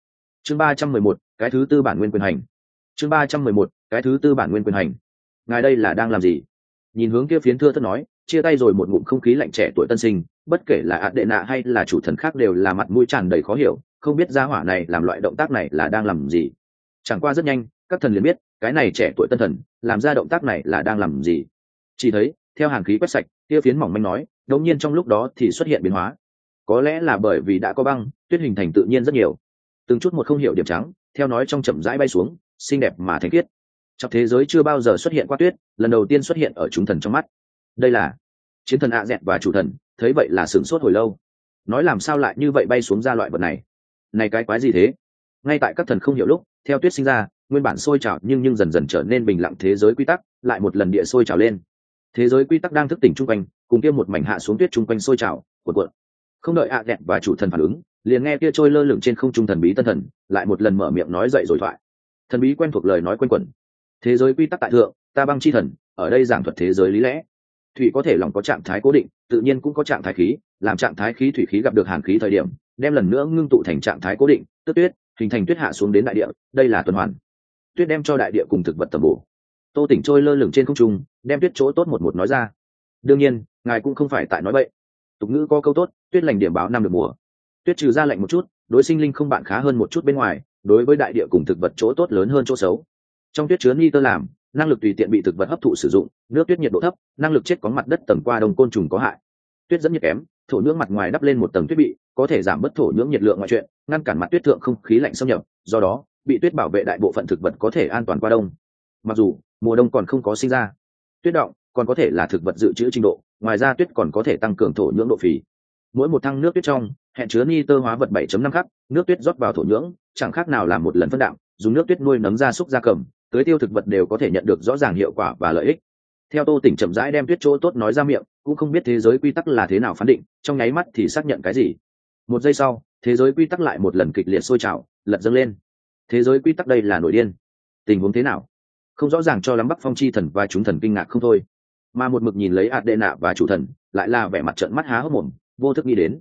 chương 311, cái thứ tư bản nguyên quyền hành. chương 311, cái thứ tư bản nguyên quyền hành. Ngài đây là đang làm gì? Nhìn hướng kia phiến thưa thớt nói, chia tay rồi một ngụm không khí lạnh trẻ tuổi tân sinh, bất kể là ạt đệ nạ hay là chủ thần khác đều là mặt mũi tràn đầy khó hiểu, không biết gia hỏa này làm loại động tác này là đang làm gì. Chẳng qua rất nhanh các thần liền biết cái này trẻ tuổi tân thần làm ra động tác này là đang làm gì. Chỉ thấy theo hàn khí quét sạch, kia phiến mỏng manh nói đột nhiên trong lúc đó thì xuất hiện biến hóa. Có lẽ là bởi vì đã có băng tuyết hình thành tự nhiên rất nhiều, từng chút một không hiểu điểm trắng theo nói trong chậm rãi bay xuống, xinh đẹp mà thanh khiết. Trong thế giới chưa bao giờ xuất hiện qua tuyết, lần đầu tiên xuất hiện ở chúng thần trong mắt. Đây là chiến thần ạ dẹt và chủ thần thấy vậy là sửng sốt hồi lâu, nói làm sao lại như vậy bay xuống ra loại vật này, này cái quái gì thế. Ngay tại các thần không hiểu lúc, theo tuyết sinh ra nguyên bản sôi trào nhưng dần dần trở nên bình lặng thế giới quy tắc lại một lần địa sôi trào lên. Thế giới quy tắc đang thức tỉnh chung quanh, cùng kia một mảnh hạ xuống tuyết chung quanh sôi trào cuộn cuộn. Không đợi ạ dẹt và chủ thần phản ứng, liền nghe kia trôi lơ lửng trên không trung thần bí tân thần lại một lần mở miệng nói dậy rồi thoại. Thần bí quen thuộc lời nói quen quẩn: thế giới quy tắc tại thượng, ta băng chi thần ở đây giảng thuật thế giới lý lẽ. Thủy có thể lòng có trạng thái cố định, tự nhiên cũng có trạng thái khí, làm trạng thái khí thủy khí gặp được hàn khí thời điểm đem lần nữa ngưng tụ thành trạng thái cố định, tức tuyết, hình thành tuyết hạ xuống đến đại địa, đây là tuần hoàn. Tuyết đem cho đại địa cùng thực vật tầm bổ. Tô Tỉnh trôi lơ lửng trên không trung, đem tuyết chỗ tốt một nói ra. Đương nhiên ngài cũng không phải tại nói bậy, tục ngữ có câu tốt, tuyết lành điểm báo năm được mùa. Tuyết trừ ra lạnh một chút, đối sinh linh không bạn khá hơn một chút bên ngoài, đối với đại địa cùng thực vật chỗ tốt lớn hơn chỗ xấu. Trong tuyết chứa nitơ làm năng lực tùy tiện bị thực vật hấp thụ sử dụng, nước tuyết nhiệt độ thấp, năng lực chết có mặt đất tầng qua đông côn trùng có hại. Tuyết dẫn nhiệt kém, thổ nhưỡng mặt ngoài đắp lên một tầng tuyết bị, có thể giảm bớt thổ nhưỡng nhiệt lượng ngoại chuyện, ngăn cản mặt tuyết thượng không khí lạnh xâm nhập, do đó bị tuyết bảo vệ đại bộ phận thực vật có thể an toàn qua đông. Mặc dù mùa đông còn không có sinh ra tuyết động, còn có thể là thực vật dự trữ trình độ, ngoài ra tuyết còn có thể tăng cường thổ nhưỡng độ phì. Mỗi một thăng nước tuyết trong hẹn chứa nitơ hóa vật 7.5 khắc, nước tuyết rót vào thổ nhưỡng chẳng khác nào làm một lần phân đạm, dùng nước tuyết nuôi nấng gia súc gia cầm, tưới tiêu thực vật đều có thể nhận được rõ ràng hiệu quả và lợi ích. Theo Tô Tỉnh chậm rãi đem tuyết chỗ tốt nói ra miệng, cũng không biết thế giới quy tắc là thế nào phán định, trong nháy mắt thì xác nhận cái gì. Một giây sau, thế giới quy tắc lại một lần kịch liệt sôi trào, lật dâng lên. Thế giới quy tắc đây là nổi điên, tình huống thế nào? Không rõ ràng cho lắm Bắc Phong chi thần và chúng thần kinh ngạc không thôi, mà một mực nhìn lấy Adena và chủ thần lại là vẻ mặt trợn mắt há hốc mồm, vô thức nghĩ đến,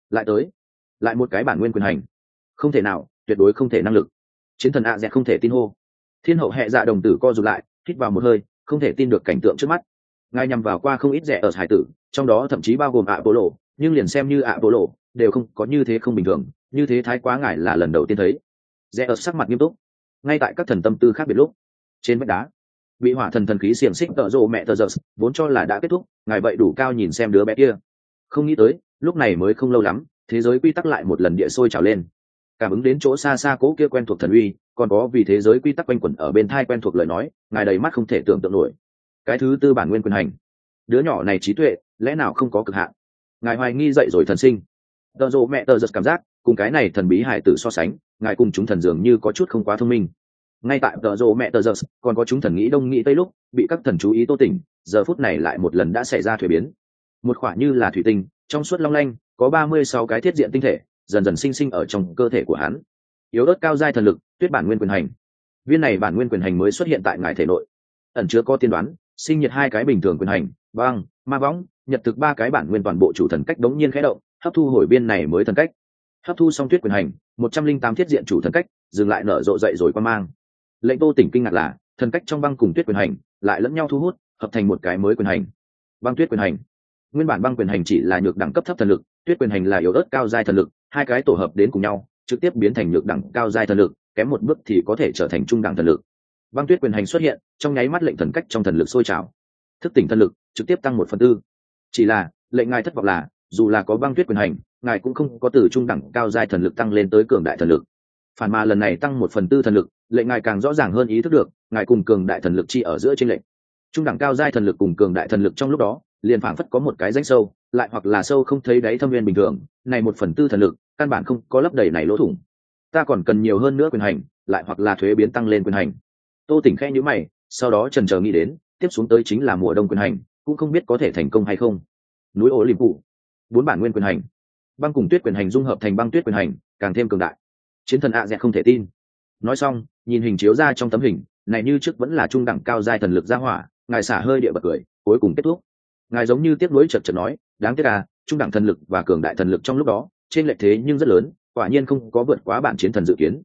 lại một cái bản nguyên quyền hành, không thể nào, tuyệt đối không thể năng lực. Chiến thần ạ dẹt không thể tin hô. Thiên hậu hệ dạ đồng tử co rụt lại, hít vào một hơi, không thể tin được cảnh tượng trước mắt. Ngài nhằm vào qua không ít rẻ ở hải tử, trong đó thậm chí bao gồm Apollo, nhưng liền xem như Apollo đều không có như thế không bình thường, như thế thái quá ngài là lần đầu tiên thấy. Rẻ ở sắc mặt nghiêm túc. Ngay tại các thần tâm tư khác biệt lúc, trên vách đá, bị hỏa thần thần khí xiềng xích tợ rộ mẹ tờ giờ vốn cho là đã kết thúc, ngài vậy đủ cao nhìn xem đứa bé kia. Không nghĩ tới, lúc này mới không lâu lắm, thế giới quy tắc lại một lần địa sôi trào lên. Cảm ứng đến chỗ xa xa cố kia quen thuộc thần uy, còn có vì thế giới quy tắc quanh quẩn ở bên thai quen thuộc lời nói, ngài đầy mắt không thể tưởng tượng nổi. Cái thứ tư bản nguyên quyền hành, đứa nhỏ này trí tuệ lẽ nào không có cực hạn? Ngài hoài nghi dậy rồi thần sinh. Tờ rộ mẹ tờ giật cảm giác cùng cái này thần bí hải tử so sánh, ngài cùng chúng thần dường như có chút không quá thông minh. Ngay tại tờ rộ mẹ tờ giật còn có chúng thần nghĩ đông nghĩ tây lúc, bị các thần chú ý Tô Tỉnh, giờ phút này lại một lần đã xảy ra thuế biến. Một khoả như là thủy tinh trong suốt long lanh, có 36 cái thiết diện tinh thể dần dần sinh sinh ở trong cơ thể của hắn. Yếu ớt cao giai thần lực, tuyết bản nguyên quyền hành. Viên này bản nguyên quyền hành mới xuất hiện tại ngài thể nội, ẩn chứa có tiên đoán, sinh nhiệt 2 cái bình thường quyền hành, băng, ma võng, nhật thực 3 cái bản nguyên toàn bộ chủ thần cách đống nhiên khẽ động, hấp thu hồi viên này mới thần cách. Hấp thu xong tuyết quyền hành, 108 thiết diện chủ thần cách dừng lại nở rộ dậy rồi quan mang. Lệnh Tô Tỉnh kinh ngạc là thần cách trong băng cùng tuyết quyền hành lại lẫn nhau thu hút, hợp thành một cái mới quyền hành. Băng tuyết quyền hành. Nguyên bản băng quyền hành chỉ là nhược đẳng cấp thấp thần lực, tuyết quyền hành là yếu ớt cao giai thần lực, hai cái tổ hợp đến cùng nhau trực tiếp biến thành nhược đẳng cao giai thần lực, kém một bước thì có thể trở thành trung đẳng thần lực. Băng tuyết quyền hành xuất hiện trong nháy mắt lệnh thần cách trong thần lực sôi trào, thức tỉnh thần lực trực tiếp tăng 1/4. Chỉ là lệnh ngài thất vọng là dù là có băng tuyết quyền hành, ngài cũng không có từ trung đẳng cao giai thần lực tăng lên tới cường đại thần lực. Phản mà lần này tăng 1/4 thần lực, lệnh ngài càng rõ ràng hơn ý thức được ngài cùng cường đại thần lực chi ở giữa trên lệnh. Trung đẳng cao giai thần lực cùng cường đại thần lực trong lúc đó liền phảng phất có một cái rãnh sâu, lại hoặc là sâu không thấy đáy thâm viên bình thường, này 1/4 thần lực căn bản không có lấp đầy này lỗ thủng. Ta còn cần nhiều hơn nữa quyền hành, lại hoặc là thuế biến tăng lên quyền hành. Tô Tỉnh khẽ nhíu mày, sau đó chần chờ nghĩ đến, tiếp xuống tới chính là mùa đông quyền hành, cũng không biết có thể thành công hay không. Núi ổ liềm phụ, 4 bản nguyên quyền hành, băng cùng tuyết quyền hành dung hợp thành băng tuyết quyền hành, càng thêm cường đại. Chiến thần ạ dẹt không thể tin. Nói xong, nhìn hình chiếu ra trong tấm hình, này như trước vẫn là trung đẳng cao giai thần lực ra hỏa, ngài xả hơi địa bật cười, cuối cùng kết thúc. Ngài giống như tiếc nuối chợt chợt nói, đáng tiếc à, trung đẳng thần lực và cường đại thần lực trong lúc đó trên lệch thế nhưng rất lớn, quả nhiên không có vượt quá bản chiến thần dự kiến.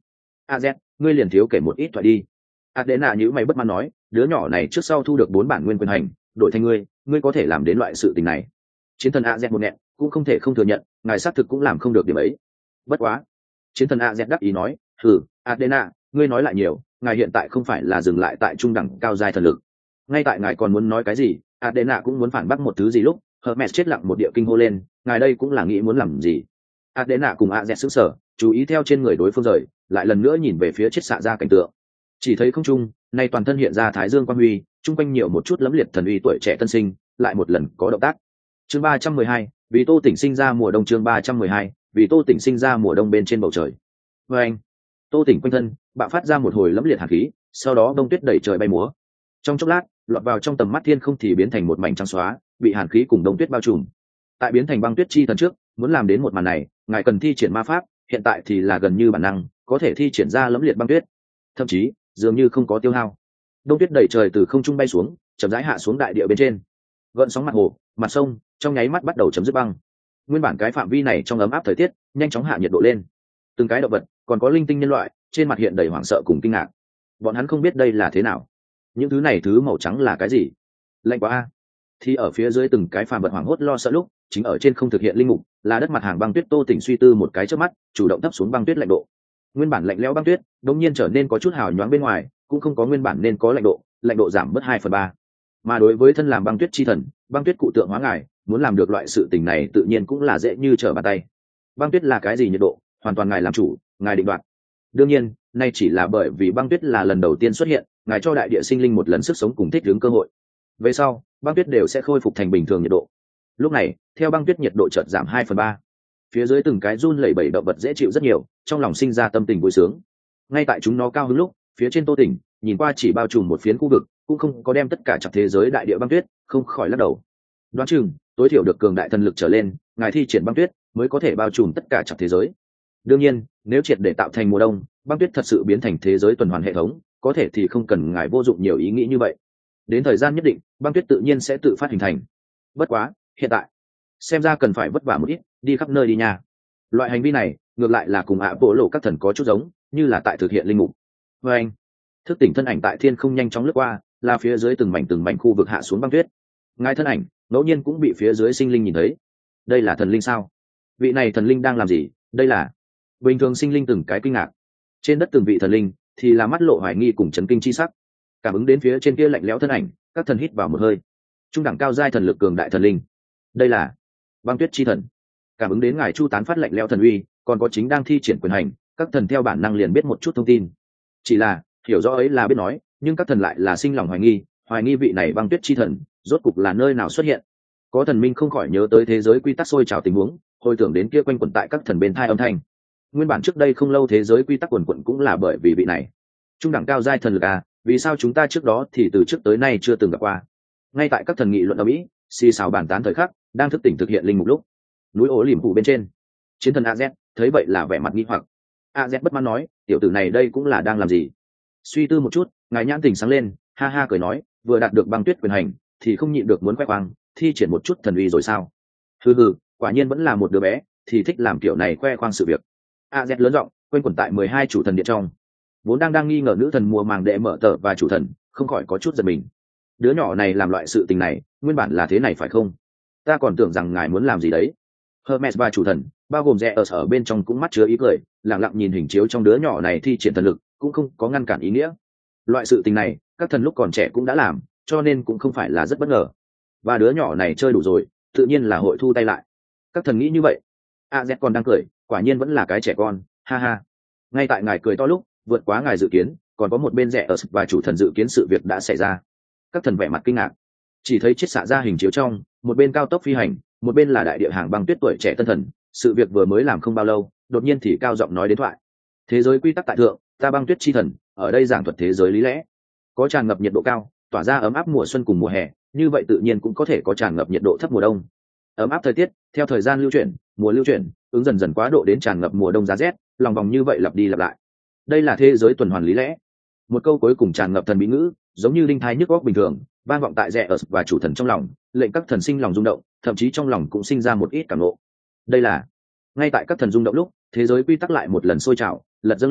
Az, ngươi liền thiếu kể một ít thoại đi. Adena nhíu mày bất mãn nói, đứa nhỏ này trước sau thu được 4 bản nguyên quyền hành, đổi thành ngươi có thể làm đến loại sự tình này. Chiến thần Az một nghẹn, cũng không thể không thừa nhận, ngài xác thực cũng làm không được điểm ấy. Bất quá, chiến thần Az đáp ý nói, Adena, ngươi nói lại nhiều, ngài hiện tại không phải là dừng lại tại trung đẳng cao giai thần lực. Ngay tại ngài còn muốn nói cái gì, Adena cũng muốn phản bác một thứ gì lúc, Hermes chết lặng một địa kinh hô lên, ngài đây cũng là nghĩ muốn làm gì? Adena cùng Az sững sờ, chú ý theo trên người đối phương rời, lại lần nữa nhìn về phía chết xạ ra cảnh tượng. Chỉ thấy không trung, nay toàn thân hiện ra thái dương quang huy, trung quanh nhiều một chút lẫm liệt thần uy tuổi trẻ tân sinh, lại một lần có động tác. Chương 312, vì Tô Tỉnh sinh ra mùa đông. Chương 312, vì Tô Tỉnh sinh ra mùa đông bên trên bầu trời. Và anh, Tô Tỉnh quanh thân bạo phát ra một hồi lẫm liệt hàn khí, sau đó đông tuyết đẩy trời bay múa. Trong chốc lát, lọt vào trong tầm mắt thiên không thì biến thành một mảnh trắng xóa, bị hàn khí cùng đông tuyết bao trùm. Tại biến thành băng tuyết chi thần trước, muốn làm đến một màn này, ngài cần thi triển ma pháp, hiện tại thì là gần như bản năng, có thể thi triển ra lẫm liệt băng tuyết. Thậm chí, dường như không có tiêu hao, đông tuyết đẩy trời từ không trung bay xuống, chậm rãi hạ xuống đại địa bên trên. Gợn sóng mặt hồ, mặt sông trong nháy mắt bắt đầu chấm dứt băng. Nguyên bản cái phạm vi này trong ấm áp thời tiết nhanh chóng hạ nhiệt độ lên. Từng cái động vật, còn có linh tinh nhân loại, trên mặt hiện đầy hoảng sợ cùng kinh ngạc. Bọn hắn không biết đây là thế nào, những thứ này thứ màu trắng là cái gì. Lạnh quá a. Thì ở phía dưới từng cái phàm vật hoảng hốt lo sợ lúc, chính ở trên không thực hiện linh mục, là đất mặt hàng băng tuyết. Tô Tỉnh suy tư một cái trước mắt, chủ động thấp xuống băng tuyết lạnh độ. Nguyên bản lạnh lẽo băng tuyết đột nhiên trở nên có chút hào nhoáng bên ngoài, cũng không có nguyên bản nên có lạnh độ giảm bớt 2/3. Mà đối với thân làm băng tuyết chi thần, băng tuyết cụ tượng hóa ngài, muốn làm được loại sự tình này tự nhiên cũng là dễ như trở bàn tay. Băng tuyết là cái gì nhiệt độ, hoàn toàn ngài làm chủ, ngài định đoạt. Đương nhiên, nay chỉ là bởi vì băng tuyết là lần đầu tiên xuất hiện, ngài cho đại địa sinh linh một lần sức sống cùng thích ứng cơ hội. Về sau, băng tuyết đều sẽ khôi phục thành bình thường nhiệt độ. Lúc này, theo băng tuyết nhiệt độ chợt giảm 2/3, phía dưới từng cái run lẩy bẩy động vật dễ chịu rất nhiều, trong lòng sinh ra tâm tình vui sướng. Ngay tại chúng nó cao hứng lúc, phía trên Tô Tỉnh nhìn qua chỉ bao trùm một phiến khu vực, cũng không có đem tất cả chặt thế giới đại địa băng tuyết, không khỏi lắc đầu. Đoán chừng tối thiểu được cường đại thần lực trở lên, ngài thi triển băng tuyết mới có thể bao trùm tất cả chặt thế giới. Đương nhiên, nếu triệt để tạo thành mùa đông, băng tuyết thật sự biến thành thế giới tuần hoàn hệ thống, có thể thì không cần ngài vô dụng nhiều ý nghĩ như vậy. Đến thời gian nhất định, băng tuyết tự nhiên sẽ tự phát hình thành. Bất quá, hiện tại xem ra cần phải vất vả một ít, đi khắp nơi đi nha. Loại hành vi này ngược lại là cùng bộ lộ các thần có chút giống, như là tại thực hiện linh mục. Và anh, thức tỉnh thân ảnh tại thiên không nhanh chóng lướt qua, là phía dưới từng mảnh khu vực hạ xuống băng tuyết. Ngài thân ảnh ngẫu nhiên cũng bị phía dưới sinh linh nhìn thấy. Đây là thần linh sao? Vị này thần linh đang làm gì? Đây là bình thường sinh linh từng cái kinh ngạc. Trên đất từng vị thần linh thì là mắt lộ hoài nghi cùng chấn kinh chi sắc. Cảm ứng đến phía trên kia lạnh lẽo thân ảnh, các thần hít vào một hơi. Trung đẳng cao giai thần lực cường đại thần linh. Đây là băng tuyết chi thần. Cảm ứng đến ngài chu tán phát lạnh lẽo thần uy, còn có chính đang thi triển quyền hành, các thần theo bản năng liền biết một chút thông tin. Chỉ là hiểu rõ ấy là biết nói, nhưng các thần lại là sinh lòng hoài nghi vị này băng tuyết chi thần rốt cục là nơi nào xuất hiện. Có thần minh không khỏi nhớ tới thế giới quy tắc sôi trào tình huống, hồi tưởng đến kia quanh quẩn tại các thần bên thai âm thanh. Nguyên bản trước đây không lâu thế giới quy tắc quần quẩn cũng là bởi vì vị này trung đẳng cao giai thần lực à, vì sao chúng ta trước đó thì từ trước tới nay chưa từng gặp qua. Ngay tại các thần nghị luận ở mỹ xì xào bàn tán thời khắc, đang thức tỉnh thực hiện linh mục lúc, núi ố liềm phủ bên trên, chiến thần Az thấy vậy là vẻ mặt nghi hoặc. Az bất mãn nói, tiểu tử này đây cũng là đang làm gì? Suy tư một chút, ngài nhãn tình sáng lên, ha ha cười nói, vừa đạt được băng tuyết quyền hành thì không nhịn được muốn khoe khoang, thi triển một chút thần uy rồi sao? Hừ, quả nhiên vẫn là một đứa bé thì thích làm kiểu này khoe khoang sự việc. Az lớn giọng quanh quẩn tại 12 chủ thần điện trong, vốn đang nghi ngờ nữ thần mùa màng đệ mở tờ và chủ thần không khỏi có chút giật mình. Đứa nhỏ này làm loại sự tình này nguyên bản là thế này phải không? Ta còn tưởng rằng ngài muốn làm gì đấy. Hermes và chủ thần bao gồm rẽ ở bên trong cũng mắt chứa ý cười, lặng lặng nhìn hình chiếu trong đứa nhỏ này thi triển thần lực, cũng không có ngăn cản ý nghĩa. Loại sự tình này các thần lúc còn trẻ cũng đã làm, cho nên cũng không phải là rất bất ngờ. Và đứa nhỏ này chơi đủ rồi, tự nhiên là hội thu tay lại. Các thần nghĩ như vậy. Az còn đang cười, quả nhiên vẫn là cái trẻ con, ha ha. Ngay tại ngài cười to lúc, vượt quá ngài dự kiến, còn có một bên rẽ và chủ thần dự kiến sự việc đã xảy ra. Các thần vẻ mặt kinh ngạc, chỉ thấy chiết xạ ra hình chiếu trong, một bên cao tốc phi hành, một bên là đại địa hàng băng tuyết tuổi trẻ tân thần. Sự việc vừa mới làm không bao lâu, đột nhiên thì cao giọng nói đến thoại. Thế giới quy tắc tại thượng, ta băng tuyết chi thần ở đây giảng thuật thế giới lý lẽ. Có tràn ngập nhiệt độ cao, tỏa ra ấm áp mùa xuân cùng mùa hè, như vậy tự nhiên cũng có thể có tràn ngập nhiệt độ thấp mùa đông. Ấm áp thời tiết theo thời gian lưu chuyển, mùa lưu chuyển, ứng dần dần quá độ đến tràn ngập mùa đông giá rét, lòng vòng như vậy lặp đi lặp lại. Đây là thế giới tuần hoàn lý lẽ. Một câu cuối cùng tràn ngập thần bí ngữ, giống như linh thai nhức góc bình thường, vang vọng tại rẽ và chủ thần trong lòng, lệnh các thần sinh lòng rung động, thậm chí trong lòng cũng sinh ra một ít cảm nộ. Đây là ngay tại các thần rung động lúc, thế giới quy tắc lại một lần sôi trào, lật dâng lên,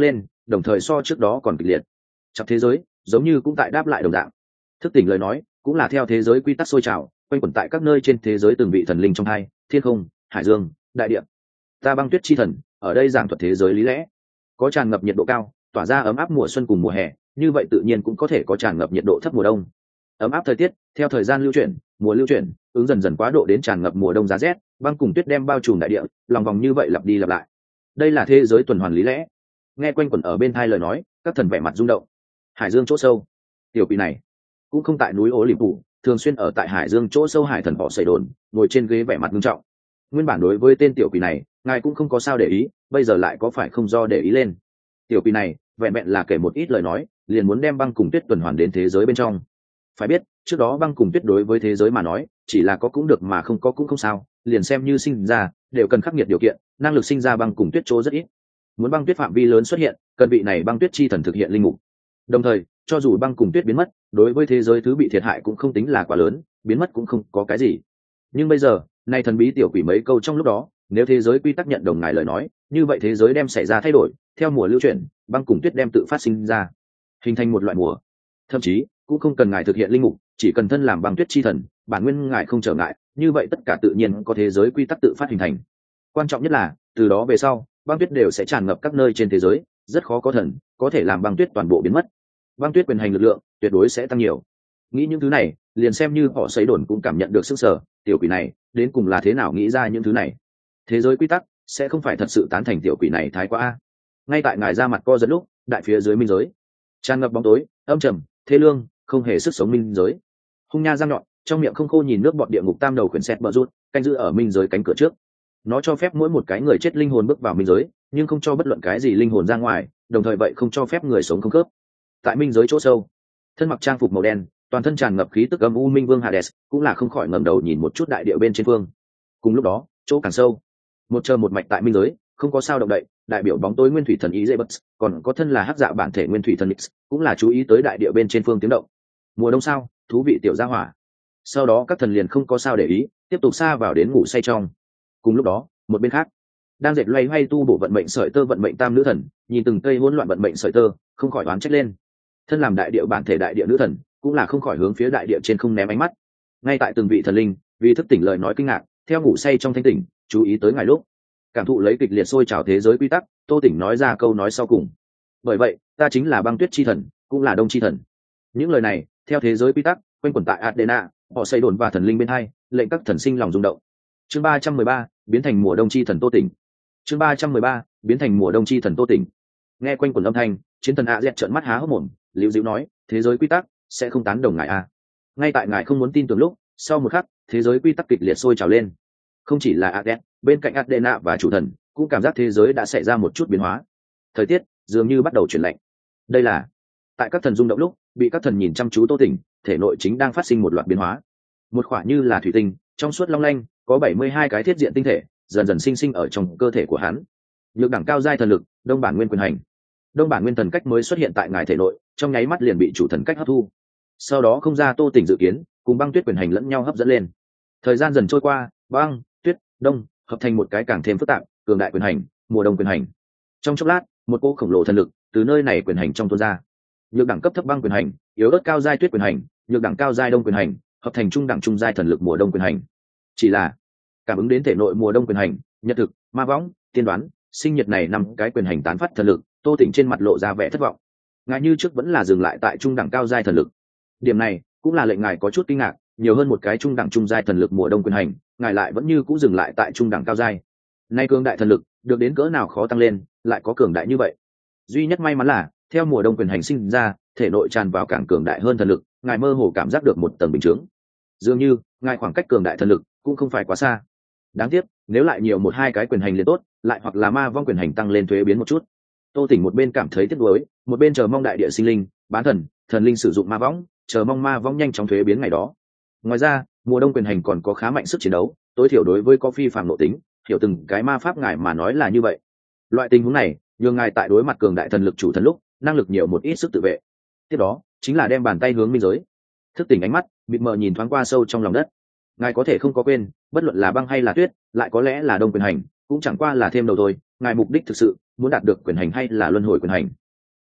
đồng thời so trước đó còn kịch liệt. Trong thế giới giống như cũng tại đáp lại đồng dạng. Thức tỉnh lời nói cũng là theo thế giới quy tắc sôi trào, quanh quẩn tại các nơi trên thế giới từng vị thần linh trong hai thiên không, hải dương, đại địa. Ta băng tuyết chi thần ở đây giảng thuật thế giới lý lẽ, có tràn ngập nhiệt độ cao tỏa ra ấm áp mùa xuân cùng mùa hè, như vậy tự nhiên cũng có thể có tràn ngập nhiệt độ thấp mùa đông. Ấm áp thời tiết theo thời gian lưu chuyển, mùa lưu chuyển, ứng dần dần quá độ đến tràn ngập mùa đông giá rét, băng cùng tuyết đem bao trùm đại địa, lòng vòng như vậy lặp đi lặp lại. Đây là thế giới tuần hoàn lý lẽ. Nghe quanh quẩn ở bên tai lời nói, các thần vẻ mặt rung động. Hải dương chỗ sâu, tiểu quỷ này cũng không tại núi Ố Liềm Phủ, thường xuyên ở tại hải dương chỗ sâu hải thần họ xây đồn, ngồi trên ghế vẻ mặt nghiêm trọng. Nguyên bản đối với tên tiểu quỷ này, ngài cũng không có sao để ý, bây giờ lại có phải không do để ý lên. Tiểu quỷ này vẹn vẹn là kể một ít lời nói, liền muốn đem băng cùng tuyết tuần hoàn đến thế giới bên trong. Phải biết, trước đó băng cùng tuyết đối với thế giới mà nói, chỉ là có cũng được mà không có cũng không sao, liền xem như sinh ra, đều cần khắc nghiệt điều kiện, năng lực sinh ra băng cùng tuyết chỗ rất ít. Muốn băng tuyết phạm vi lớn xuất hiện, cần vị này băng tuyết chi thần thực hiện linh mục. Đồng thời, cho dù băng cùng tuyết biến mất, đối với thế giới thứ bị thiệt hại cũng không tính là quá lớn, biến mất cũng không có cái gì. Nhưng bây giờ, nay thần bí tiểu quỷ mấy câu trong lúc đó, nếu thế giới quy tắc nhận đồng ngài lời nói, như vậy thế giới đem xảy ra thay đổi, theo mùa lưu chuyển, băng cùng tuyết đem tự phát sinh ra, hình thành một loại mùa. Thậm chí, cũng không cần ngài thực hiện linh mục, chỉ cần thân làm băng tuyết chi thần, bản nguyên ngài không trở ngại, như vậy tất cả tự nhiên có thế giới quy tắc tự phát hình thành. Quan trọng nhất là, từ đó về sau, băng tuyết đều sẽ tràn ngập các nơi trên thế giới, rất khó có thần có thể làm băng tuyết toàn bộ biến mất. Băng tuyết quyền hành lực lượng tuyệt đối sẽ tăng nhiều. Nghĩ những thứ này, liền xem như họ xây đồn cũng cảm nhận được sức sở, tiểu quỷ này đến cùng là thế nào nghĩ ra những thứ này. Thế giới quy tắc sẽ không phải thật sự tán thành tiểu quỷ này thái quá a. Ngay tại ngài ra mặt co giật lúc, đại phía dưới minh giới tràn ngập bóng tối, âm trầm, thế lương, không hề sức sống minh giới. Hung nha răng nhọn, trong miệng không khô nhìn nước bọt địa ngục tam đầu quyển sét bờ rút, canh giữ ở minh giới cánh cửa trước. Nó cho phép mỗi một cái người chết linh hồn bước vào minh giới, nhưng không cho bất luận cái gì linh hồn ra ngoài, đồng thời vậy không cho phép người sống không khớp. Tại minh giới chỗ sâu, thân mặc trang phục màu đen, toàn thân tràn ngập khí tức âm u minh vương Hades, cũng là không khỏi ngẩng đầu nhìn một chút đại địa bên trên phương. Cùng lúc đó, chỗ càng sâu, một chờ một mạch tại minh giới, không có sao động đậy, đại biểu bóng tối nguyên thủy thần ý dễ bất, còn có thân là hắc dạ bản thể nguyên thủy thần Nix, cũng là chú ý tới đại địa bên trên phương tiếng động. Mùa đông sao, thú vị tiểu gia hỏa. Sau đó các thần liền không có sao để ý, tiếp tục xa vào đến ngủ say trong. Cùng lúc đó, một bên khác, đang dệt loay hoay tu bổ vận mệnh sợi tơ vận mệnh tam nữ thần, nhìn từng cây hỗn loạn vận mệnh sợi tơ, không khỏi oán trách lên. Thân làm đại địa bản thể đại địa nữ thần, cũng là không khỏi hướng phía đại địa trên không ném ánh mắt. Ngay tại từng vị thần linh, vì thức tỉnh lời nói kinh ngạc, theo ngủ say trong thanh tỉnh, chú ý tới ngài lúc, cảm thụ lấy kịch liệt sôi trào thế giới quy tắc, Tô Tỉnh nói ra câu nói sau cùng. Bởi vậy, ta chính là băng tuyết chi thần, cũng là đông chi thần. Những lời này, theo thế giới quy tắc, quanh quẩn tại Adena, họ xây đồn và thần linh bên hai, lệnh các thần sinh lòng rung động. Chương 313, biến thành mùa đông chi thần Tô Tỉnh. Chương 313, biến thành mùa đông chi thần Tô Tỉnh. Nghe quanh quẩn âm thanh, chiến thần A trợn mắt há hốc mồm, liễu dĩu nói, thế giới quy tắc sẽ không tán đồng ngài a. Ngay tại ngài không muốn tin tưởng lúc, sau một khắc, thế giới quy tắc kịch liệt sôi trào lên. Không chỉ là A, bên cạnh Adena và chủ thần cũng cảm giác thế giới đã xảy ra một chút biến hóa. Thời tiết dường như bắt đầu chuyển lạnh. Đây là tại các thần rung động lúc, bị các thần nhìn chăm chú Tô Tỉnh, thể nội chính đang phát sinh một loạt biến hóa. Một khỏa như là thủy tinh, trong suốt long lanh, có 72 cái thiết diện tinh thể, dần dần sinh ở trong cơ thể của hắn. Nhược đẳng cao giai thần lực, đông bản nguyên quyền hành. Đông bản nguyên thần cách mới xuất hiện tại ngài thể nội, trong nháy mắt liền bị chủ thần cách hấp thu. Sau đó không ra Tô Tỉnh dự kiến, cùng băng tuyết quyền hành lẫn nhau hấp dẫn lên. Thời gian dần trôi qua, băng, tuyết, đông hợp thành một cái càng thêm phức tạp, cường đại quyền hành, mùa đông quyền hành. Trong chốc lát, một cỗ khổng lồ thần lực từ nơi này quyền hành trong tuôn ra. Nhược đẳng cấp thấp băng quyền hành, yếu ớt cao giai tuyết quyền hành, nhược đẳng cao giai đông quyền hành, hợp thành trung đẳng trung giai thần lực mùa đông quyền hành. Chỉ là cảm ứng đến thể nội mùa đông quyền hành, nhật thực, ma võng, tiên đoán, sinh nhật này năm cái quyền hành tán phát thần lực, Tô Tỉnh trên mặt lộ ra vẻ thất vọng. Ngài như trước vẫn là dừng lại tại trung đẳng cao giai thần lực. Điểm này cũng là lệnh ngài có chút kinh ngạc, nhiều hơn một cái trung đẳng trung giai thần lực mùa đông quyền hành, ngài lại vẫn như cũng dừng lại tại trung đẳng cao giai. Nay cường đại thần lực được đến cỡ nào khó tăng lên, lại có cường đại như vậy. Duy nhất may mắn là theo mùa đông quyền hành sinh ra, thể nội tràn vào càng cường đại hơn thần lực, ngài mơ hồ cảm giác được một tầng bình chứng. Dường như ngài khoảng cách cường đại thần lực cũng không phải quá xa. Đáng tiếc, nếu lại nhiều một hai cái quyền hành liền tốt, lại hoặc là ma vong quyền hành tăng lên thuế biến một chút. Tô Tỉnh một bên cảm thấy tiếc nuối, một bên chờ mong đại địa sinh linh, bán thần, thần linh sử dụng ma võng, chờ mong ma võng nhanh chóng thuế biến ngày đó. Ngoài ra, mùa đông quyền hành còn có khá mạnh sức chiến đấu, tối thiểu đối với có phi phạm nội tính, hiểu từng cái ma pháp ngài mà nói là như vậy. Loại tình huống này, nhường ngài tại đối mặt cường đại thần lực chủ thần lúc, năng lực nhiều một ít sức tự vệ. Tiếp đó, chính là đem bàn tay hướng minh giới. Thức tỉnh ánh mắt, mịt mờ nhìn thoáng qua sâu trong lòng đất. Ngài có thể không có quên, bất luận là băng hay là tuyết, lại có lẽ là đông quyền hành, cũng chẳng qua là thêm đầu thôi, ngài mục đích thực sự muốn đạt được quyền hành hay là luân hồi quyền hành.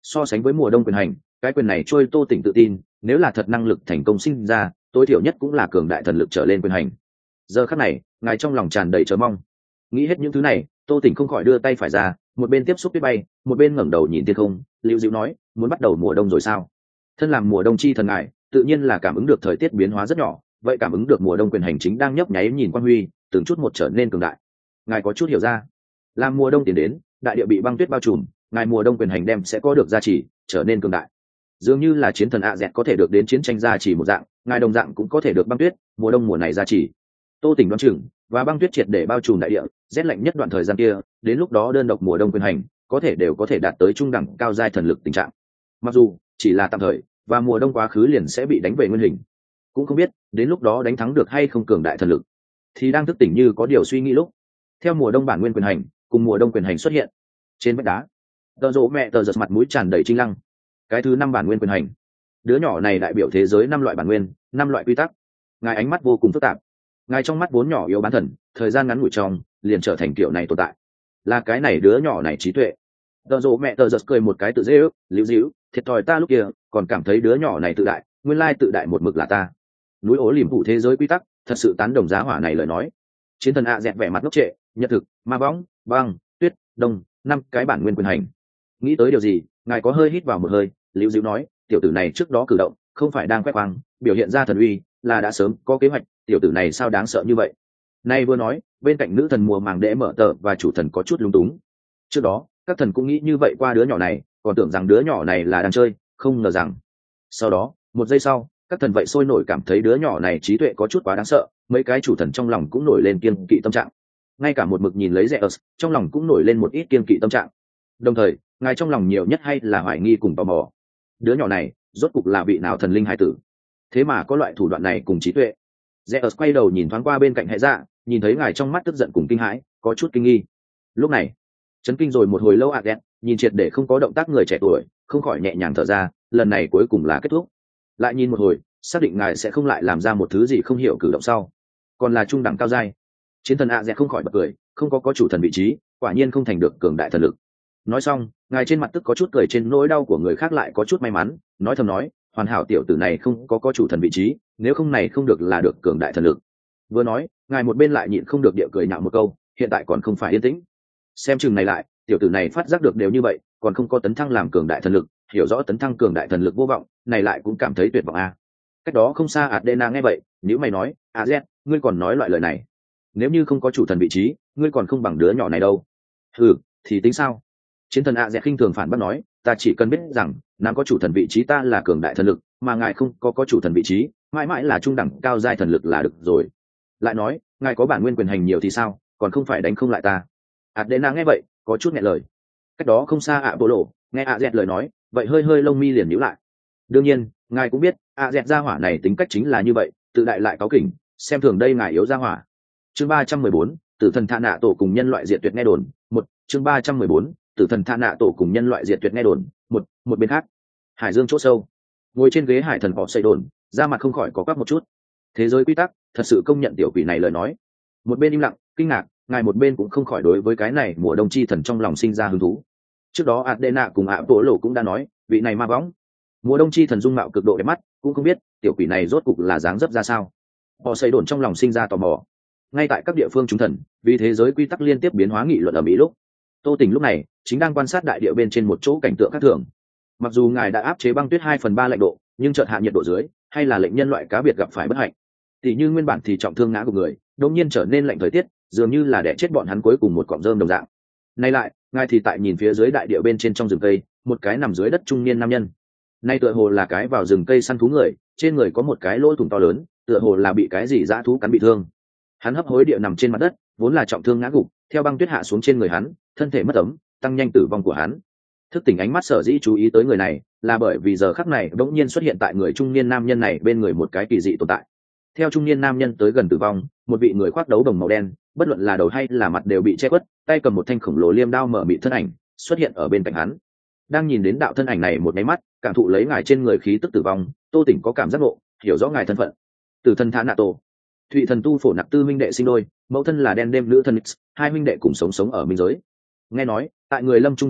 So sánh với mùa đông quyền hành, cái quyền này trôi Tô Tỉnh tự tin, nếu là thật năng lực thành công sinh ra, tối thiểu nhất cũng là cường đại thần lực trở lên quyền hành. Giờ khắc này, ngài trong lòng tràn đầy chờ mong. Nghĩ hết những thứ này, Tô Tỉnh không khỏi đưa tay phải ra, một bên tiếp xúc tuyết bay, một bên ngẩng đầu nhìn thiên không, liễu dịu nói, muốn bắt đầu mùa đông rồi sao? Thân làm mùa đông chi thần ngài, tự nhiên là cảm ứng được thời tiết biến hóa rất nhỏ, vậy cảm ứng được mùa đông quyền hành chính đang nhấp nháy nhìn quang huy, từng chút một trở nên cường đại. Ngài có chút hiểu ra, làm mùa đông tiến đến, đại địa bị băng tuyết bao trùm, ngài mùa đông quyền hành đem sẽ có được gia trì, trở nên cường đại. Dường như là chiến thần ạ dẹt có thể được đến chiến tranh gia trì một dạng, ngài đồng dạng cũng có thể được băng tuyết mùa đông mùa này gia trì. Tô Tỉnh đoán chừng, và băng tuyết triệt để bao trùm đại địa, rét lạnh nhất đoạn thời gian kia, đến lúc đó đơn độc mùa đông quyền hành có thể đều có thể đạt tới trung đẳng cao giai thần lực tình trạng. Mặc dù chỉ là tạm thời, và mùa đông quá khứ liền sẽ bị đánh về nguyên hình, cũng không biết đến lúc đó đánh thắng được hay không cường đại thần lực. Thì đang thức tỉnh như có điều suy nghĩ lúc, theo mùa đông bản nguyên quyền hành cùng mùa đông quyền hành xuất hiện trên vách đá, tờ rỗ mẹ tờ giật mặt mũi tràn đầy trinh lăng. Cái thứ 5 bản nguyên quyền hành, đứa nhỏ này đại biểu thế giới 5 loại bản nguyên, 5 loại quy tắc. Ngài ánh mắt vô cùng phức tạp, ngài trong mắt vốn nhỏ yếu bán thần, thời gian ngắn ngủi trong liền trở thành kiểu này tồn tại. Là cái này đứa nhỏ này trí tuệ. Tờ rỗ mẹ tờ giật cười một cái tự dễ ước, liễu dĩu, thiệt thòi ta lúc kia còn cảm thấy đứa nhỏ này tự đại, nguyên lai tự đại một mực là ta. Núi ố liềm phụ thế giới quy tắc, thật sự tán đồng giá hỏa này lời nói. Chiến thần ạ dẹt vẻ mặt ngốc trệ, nhật thực, ma bóng, băng, tuyết, đông, 5 cái bản nguyên quyền hành. Nghĩ tới điều gì, ngài có hơi hít vào một hơi, liễu dĩu nói, tiểu tử này trước đó cử động không phải đang quét quang, biểu hiện ra thần uy, là đã sớm có kế hoạch, tiểu tử này sao đáng sợ như vậy. Nay vừa nói, bên cạnh nữ thần mùa màng đễ mở tờ và chủ thần có chút lung túng. Trước đó các thần cũng nghĩ như vậy qua đứa nhỏ này, còn tưởng rằng đứa nhỏ này là đang chơi, không ngờ rằng sau đó một giây sau, các thần vậy sôi nổi cảm thấy đứa nhỏ này trí tuệ có chút quá đáng sợ. Mấy cái chủ thần trong lòng cũng nổi lên kiêng kỵ tâm trạng, ngay cả một mực nhìn lấy Zeus trong lòng cũng nổi lên một ít kiêng kỵ tâm trạng. Đồng thời ngài trong lòng nhiều nhất hay là hoài nghi cùng tò mò, đứa nhỏ này rốt cục là vị nào thần linh hai tử, thế mà có loại thủ đoạn này cùng trí tuệ. Zeus quay đầu nhìn thoáng qua bên cạnh hệ dạ, nhìn thấy ngài trong mắt tức giận cùng kinh hãi, có chút kinh nghi. Lúc này chấn kinh rồi một hồi lâu ạ đen, nhìn triệt để không có động tác người trẻ tuổi, không khỏi nhẹ nhàng thở ra, lần này cuối cùng là kết thúc. Lại nhìn một hồi, xác định ngài sẽ không lại làm ra một thứ gì không hiểu cử động sau, còn là trung đẳng cao giai. Chiến thần ạ dẹt không khỏi bật cười, không có chủ thần vị trí, quả nhiên không thành được cường đại thần lực. Nói xong, ngài trên mặt tức có chút cười trên nỗi đau của người khác lại có chút may mắn, nói thầm nói, hoàn hảo tiểu tử này không có chủ thần vị trí, nếu không này không được là được cường đại thần lực. Vừa nói, ngài một bên lại nhịn không được địa cười nhạo một câu, hiện tại còn không phải yên tĩnh. Xem chừng này lại, tiểu tử này phát giác được đều như vậy, còn không có tấn thăng làm cường đại thần lực, hiểu rõ tấn thăng cường đại thần lực vô vọng, này lại cũng cảm thấy tuyệt vọng a. Cách đó không xa Adena nghe vậy, nếu mày nói, "Azet, ngươi còn nói loại lời này? Nếu như không có chủ thần vị trí, ngươi còn không bằng đứa nhỏ này đâu." "Ừ, thì tính sao?" Chiến thần Azet khinh thường phản bác nói, "Ta chỉ cần biết rằng, nam có chủ thần vị trí ta là cường đại thần lực, mà ngài không có chủ thần vị trí, mãi mãi là trung đẳng cao giai thần lực là được rồi. Lại nói, ngài có bản nguyên quyền hành nhiều thì sao, còn không phải đánh không lại ta." Adena nghe vậy, có chút nghẹn lời. Cách đó không xa ạ bộ lộ, nghe ạ dẹt lời nói, vậy hơi hơi lông mi liền nhíu lại. Đương nhiên, ngài cũng biết, ạ dẹt gia hỏa này tính cách chính là như vậy, tự đại lại cáu kỉnh, xem thường đây ngài yếu gia hỏa. Chương 314, Tử thần Tha Nạ tổ cùng nhân loại diệt tuyệt nghe đồn. Chương 314, Tử thần Tha Nạ tổ cùng nhân loại diệt tuyệt nghe đồn. Một bên khác, hải dương chỗ sâu, ngồi trên ghế hải thần họ xây đồn, da mặt không khỏi có quắc một chút. Thế giới quy tắc, thật sự công nhận tiểu quỷ này lời nói. Một bên im lặng, kinh ngạc, ngài một bên cũng không khỏi đối với cái này mùa đông chi thần trong lòng sinh ra hứng thú. Trước đó Adena cùng ạ bộ lộ cũng đã nói, vị này ma bóng mùa đông chi thần dung mạo cực độ đẹp mắt, cũng không biết tiểu quỷ này rốt cục là dáng dấp ra sao. Họ xây đồn trong lòng sinh ra tò mò. Ngay tại các địa phương chúng thần, vì thế giới quy tắc liên tiếp biến hóa nghị luận ở mỹ lúc, Tô Tỉnh lúc này chính đang quan sát đại địa bên trên một chỗ cảnh tượng khác thường. Mặc dù ngài đã áp chế băng tuyết 2/3 lạnh độ, nhưng chợt hạ nhiệt độ dưới, hay là lệnh nhân loại cá biệt gặp phải bất hạnh. Tỷ như nguyên bản thì trọng thương ngã của người, đột nhiên trở nên lạnh thời tiết, dường như là đẻ chết bọn hắn cuối cùng một cọng rơm đồng dạng. Nay lại, ngài thì tại nhìn phía dưới đại địa bên trên trong rừng cây, một cái nằm dưới đất trung niên nam nhân. Nay tựa hồ là cái vào rừng cây săn thú người, trên người có một cái lỗ thủng to lớn, tựa hồ là bị cái gì dã thú cắn bị thương. Hắn hấp hối địa nằm trên mặt đất, vốn là trọng thương ngã gục, theo băng tuyết hạ xuống trên người hắn, thân thể mất ấm, tăng nhanh tử vong của hắn. Thức tỉnh ánh mắt sở dĩ chú ý tới người này, là bởi vì giờ khắc này bỗng nhiên xuất hiện tại người trung niên nam nhân này bên người một cái kỳ dị tồn tại. Theo trung niên nam nhân tới gần tử vong, một vị người khoác đấu đồng màu đen, bất luận là đầu hay là mặt đều bị che khuất, tay cầm một thanh khổng lồ liêm đao mở mịt thân ảnh xuất hiện ở bên cạnh hắn. Đang nhìn đến đạo thân ảnh này một cái mắt, cảm thụ lấy ngài trên người khí tức tử vong, Tô Tỉnh có cảm giác ngộ, hiểu rõ ngài thân phận. Tử thần Tha Nạ tổ, Thụy thần tu phổ nặc tư minh đệ sinh đôi, mẫu thân là đen đêm nữ thần X, hai minh đệ cùng sống ở minh giới. Nghe nói, tại người lâm trung thời khắc,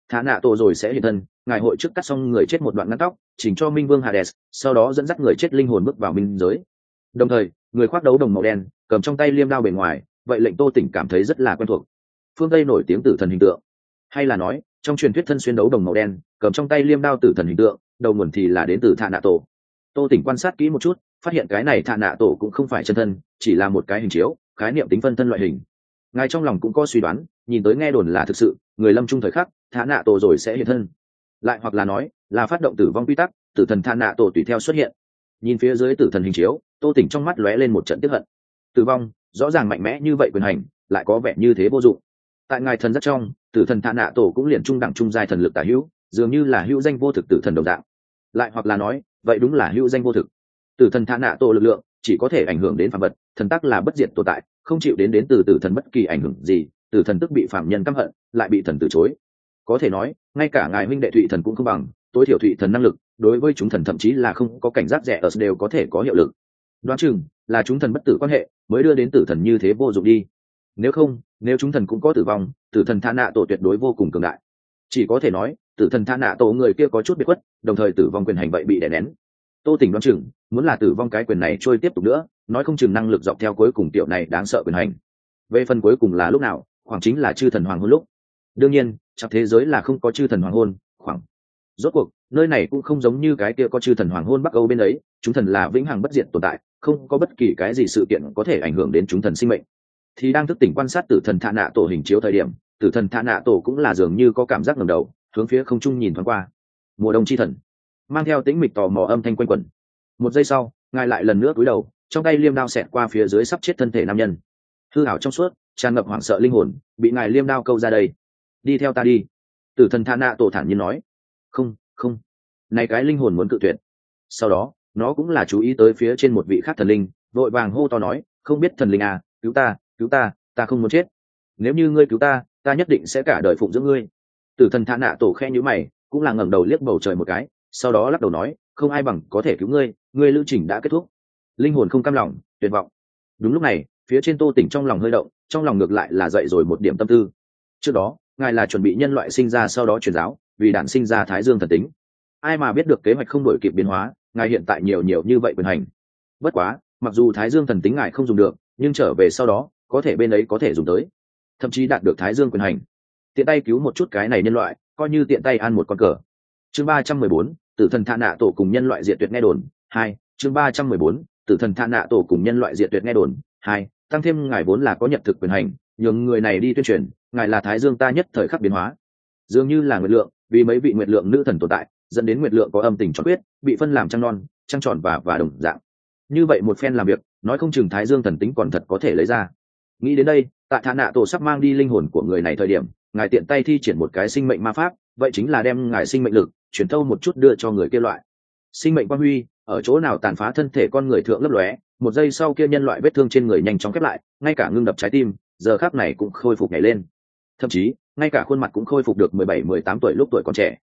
thả nạ tổ rồi sẽ hiện thân, ngài hội trước cắt xong người chết một đoạn ngắn tóc, chỉnh cho minh vương Hades, sau đó dẫn dắt người chết linh hồn bước vào minh giới. Đồng thời người khoác đấu đồng màu đen cầm trong tay liêm đao bề ngoài, vậy lệnh Tô Tỉnh cảm thấy rất là quen thuộc. Phương Tây nổi tiếng tử thần hình tượng, hay là nói trong truyền thuyết thân xuyên đấu đồng màu đen cầm trong tay liêm đao tử thần hình tượng, đầu nguồn thì là đến từ thạ nạ tổ. Tô Tỉnh quan sát kỹ một chút, phát hiện cái này thạ nạ tổ cũng không phải chân thân, chỉ là một cái hình chiếu, khái niệm tính phân thân loại hình. Ngài trong lòng cũng có suy đoán, nhìn tới nghe đồn là thực sự, người lâm trung thời khắc thạ nạ tổ rồi sẽ hiện thân, lại hoặc là nói là phát động tử vong quy tắc, tử thần thạ nạ tổ tùy theo xuất hiện. Nhìn phía dưới tử thần hình chiếu, Tô Tỉnh trong mắt lóe lên một trận tiếc hận. Tử vong rõ ràng mạnh mẽ như vậy quyền hành, lại có vẻ như thế vô dụng. Tại ngài thần rất trong, tử thần thạ nạ tổ cũng liền trung đẳng trung giai thần lực tả hữu, dường như là hữu danh vô thực tử thần đồng dạng. Lại hoặc là nói vậy đúng là hữu danh vô thực. Tử thần thạ nạ tổ lực lượng chỉ có thể ảnh hưởng đến phàm vật, thần tắc là bất diệt tồn tại, không chịu đến từ tử thần bất kỳ ảnh hưởng gì, tử thần tức bị phàm nhân căm hận, lại bị thần từ chối. Có thể nói ngay cả ngài huynh đệ thụy thần cũng không bằng, tối thiểu thụy thần năng lực đối với chúng thần thậm chí là không có cảnh giác rẻ ở đều có thể có hiệu lực. Đoán chừng là chúng thần bất tử quan hệ mới đưa đến tử thần như thế vô dụng đi. Nếu không, nếu chúng thần cũng có tử vong, tử thần tha nạ tổ tuyệt đối vô cùng cường đại. Chỉ có thể nói tử thần tha nạ tổ người kia có chút biệt khuất, đồng thời tử vong quyền hành vậy bị đè nén. Tô Tỉnh đoán chừng muốn là tử vong cái quyền này trôi tiếp tục nữa, nói không chừng năng lực dọc theo cuối cùng tiểu này đáng sợ quyền hành. Về phần cuối cùng là lúc nào, khoảng chính là chư thần hoàng hôn lúc. Đương nhiên trong thế giới là không có chư thần hoàng hôn, khoảng rốt cuộc nơi này cũng không giống như cái kia có chư thần hoàng hôn Bắc Âu bên ấy, chúng thần là vĩnh hằng bất diệt tồn tại, không có bất kỳ cái gì sự kiện có thể ảnh hưởng đến chúng thần sinh mệnh. Thì đang thức tỉnh quan sát tử thần thạ nạ tổ hình chiếu thời điểm, tử thần thạ nạ tổ cũng là dường như có cảm giác ngẩng đầu hướng phía không trung nhìn thoáng qua. Mùa đông chi thần mang theo tĩnh mịch tò mò âm thanh quanh quẩn. Một giây sau ngài lại lần nữa cúi đầu, trong tay liêm đao xẹt qua phía dưới sắp chết thân thể nam nhân. Hư ảo trong suốt tràn ngập hoảng sợ linh hồn bị ngài liêm đao câu ra đây. Đi theo ta đi, tử thần thạ nạ tổ thản nhiên nói. Không không, này cái linh hồn muốn cự tuyệt. Sau đó nó cũng là chú ý tới phía trên một vị khác thần linh, vội vàng hô to nói, không biết thần linh à, cứu ta, cứu ta, ta không muốn chết. Nếu như ngươi cứu ta, ta nhất định sẽ cả đời phụng dưỡng ngươi. Tử thần thạ nạ tổ khe nhíu mày, cũng là ngẩng đầu liếc bầu trời một cái, sau đó lắc đầu nói, không ai bằng có thể cứu ngươi, ngươi lữ trình đã kết thúc. Linh hồn không cam lòng, tuyệt vọng. Đúng lúc này phía trên Tô Tỉnh trong lòng hơi động, trong lòng ngược lại là dậy rồi một điểm tâm tư. Trước đó ngài là chuẩn bị nhân loại sinh ra sau đó truyền giáo, vì đản sinh ra Thái Dương thần tính. Ai mà biết được kế hoạch không đổi kịp biến hóa, ngài hiện tại nhiều như vậy quyền hành. Bất quá mặc dù Thái Dương thần tính ngài không dùng được, nhưng trở về sau đó có thể bên ấy có thể dùng tới, thậm chí đạt được Thái Dương quyền hành, tiện tay cứu một chút cái này nhân loại, coi như tiện tay ăn một con cờ. Chương 314, tử thần thạ nạ tổ cùng nhân loại diệt tuyệt nghe đồn 2. Chương 314, tử thần thạ nạ tổ cùng nhân loại diệt tuyệt nghe đồn 2. Tăng thêm ngài vốn là có nhận thực quyền hành, nhường người này đi tuyên truyền ngài là Thái Dương ta nhất thời khắc biến hóa. Dường như là nguyệt lượng, vì mấy vị nguyệt lượng nữ thần tồn tại, dẫn đến nguyệt lượng có âm tình tròn quyết, bị phân làm trăng non, trăng tròn và đồng dạng. Như vậy một phen làm việc, nói không chừng Thái Dương thần tính còn thật có thể lấy ra. Nghĩ đến đây, tại thạ nạ tổ sắp mang đi linh hồn của người này thời điểm, ngài tiện tay thi triển một cái sinh mệnh ma pháp, vậy chính là đem ngài sinh mệnh lực chuyển thâu một chút đưa cho người kia loại. Sinh mệnh quang huy ở chỗ nào tàn phá thân thể con người thượng lấp lóe, một giây sau kia nhân loại vết thương trên người nhanh chóng khép lại, ngay cả ngưng đập trái tim giờ khắc này cũng khôi phục nhảy lên, thậm chí ngay cả khuôn mặt cũng khôi phục được 17-18 tuổi lúc tuổi còn trẻ.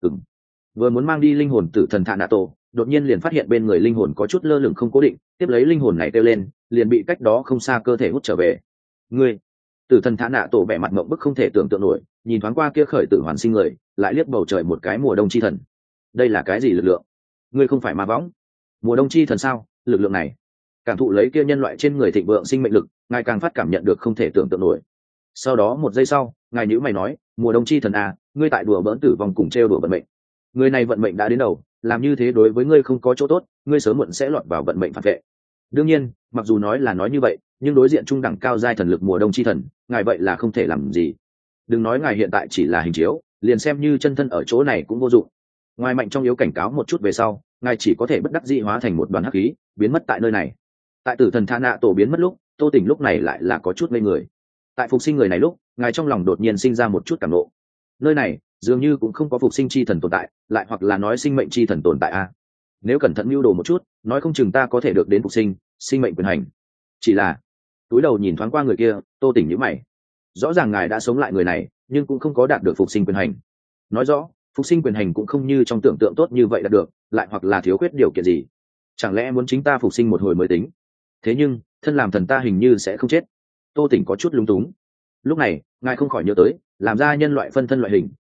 Vừa muốn mang đi linh hồn tử thần thạ nạ tổ, đột nhiên liền phát hiện bên người linh hồn có chút lơ lửng không cố định, tiếp lấy linh hồn này kêu lên, liền bị cách đó không xa cơ thể hút trở về. Ngươi! Tử thần thạ nạ tổ vẻ mặt mộng bức không thể tưởng tượng nổi, nhìn thoáng qua kia khởi tử hoàn sinh người, lại liếc bầu trời một cái mùa đông chi thần. Đây là cái gì lực lượng? Ngươi không phải ma võng? Mùa đông chi thần sao? Lực lượng này cảm thụ lấy kia nhân loại trên người thịnh vượng sinh mệnh lực, ngài càng phát cảm nhận được không thể tưởng tượng nổi. Sau đó một giây sau, ngài nhíu mày nói, mùa đông chi thần à, ngươi tại đùa bỡn tử vong cùng trêu đùa vận mệnh. Người này vận mệnh đã đến đầu, làm như thế đối với ngươi không có chỗ tốt, ngươi sớm muộn sẽ lọt vào vận mệnh phản vệ. Đương nhiên mặc dù nói là nói như vậy, nhưng đối diện trung đẳng cao giai thần lực mùa đông chi thần, ngài vậy là không thể làm gì. Đừng nói ngài hiện tại chỉ là hình chiếu, liền xem như chân thân ở chỗ này cũng vô dụng. Ngoài mạnh trong yếu cảnh cáo một chút về sau, ngài chỉ có thể bất đắc dĩ hóa thành một đoàn hắc khí, biến mất tại nơi này. Tại tử thần thạ nạ tổ biến mất lúc, Tô Tỉnh lúc này lại là có chút ngây người. Tại phục sinh người này lúc, ngài trong lòng đột nhiên sinh ra một chút cảm nộ. Nơi này dường như cũng không có phục sinh chi thần tồn tại, lại hoặc là nói sinh mệnh chi thần tồn tại a. Nếu cẩn thận mưu đồ một chút, nói không chừng ta có thể được đến phục sinh sinh mệnh quyền hành. Chỉ là túi đầu nhìn thoáng qua người kia, Tô Tỉnh nhíu mày. Rõ ràng ngài đã sống lại người này, nhưng cũng không có đạt được phục sinh quyền hành. Nói rõ phục sinh quyền hành cũng không như trong tưởng tượng tốt như vậy đạt được, lại hoặc là thiếu khuyết điều kiện gì. Chẳng lẽ muốn chính ta phục sinh một hồi mới tính? Thế nhưng thân làm thần ta hình như sẽ không chết. Tô Tỉnh có chút lúng túng. Lúc này ngài không khỏi nhớ tới làm ra nhân loại phân thân loại hình,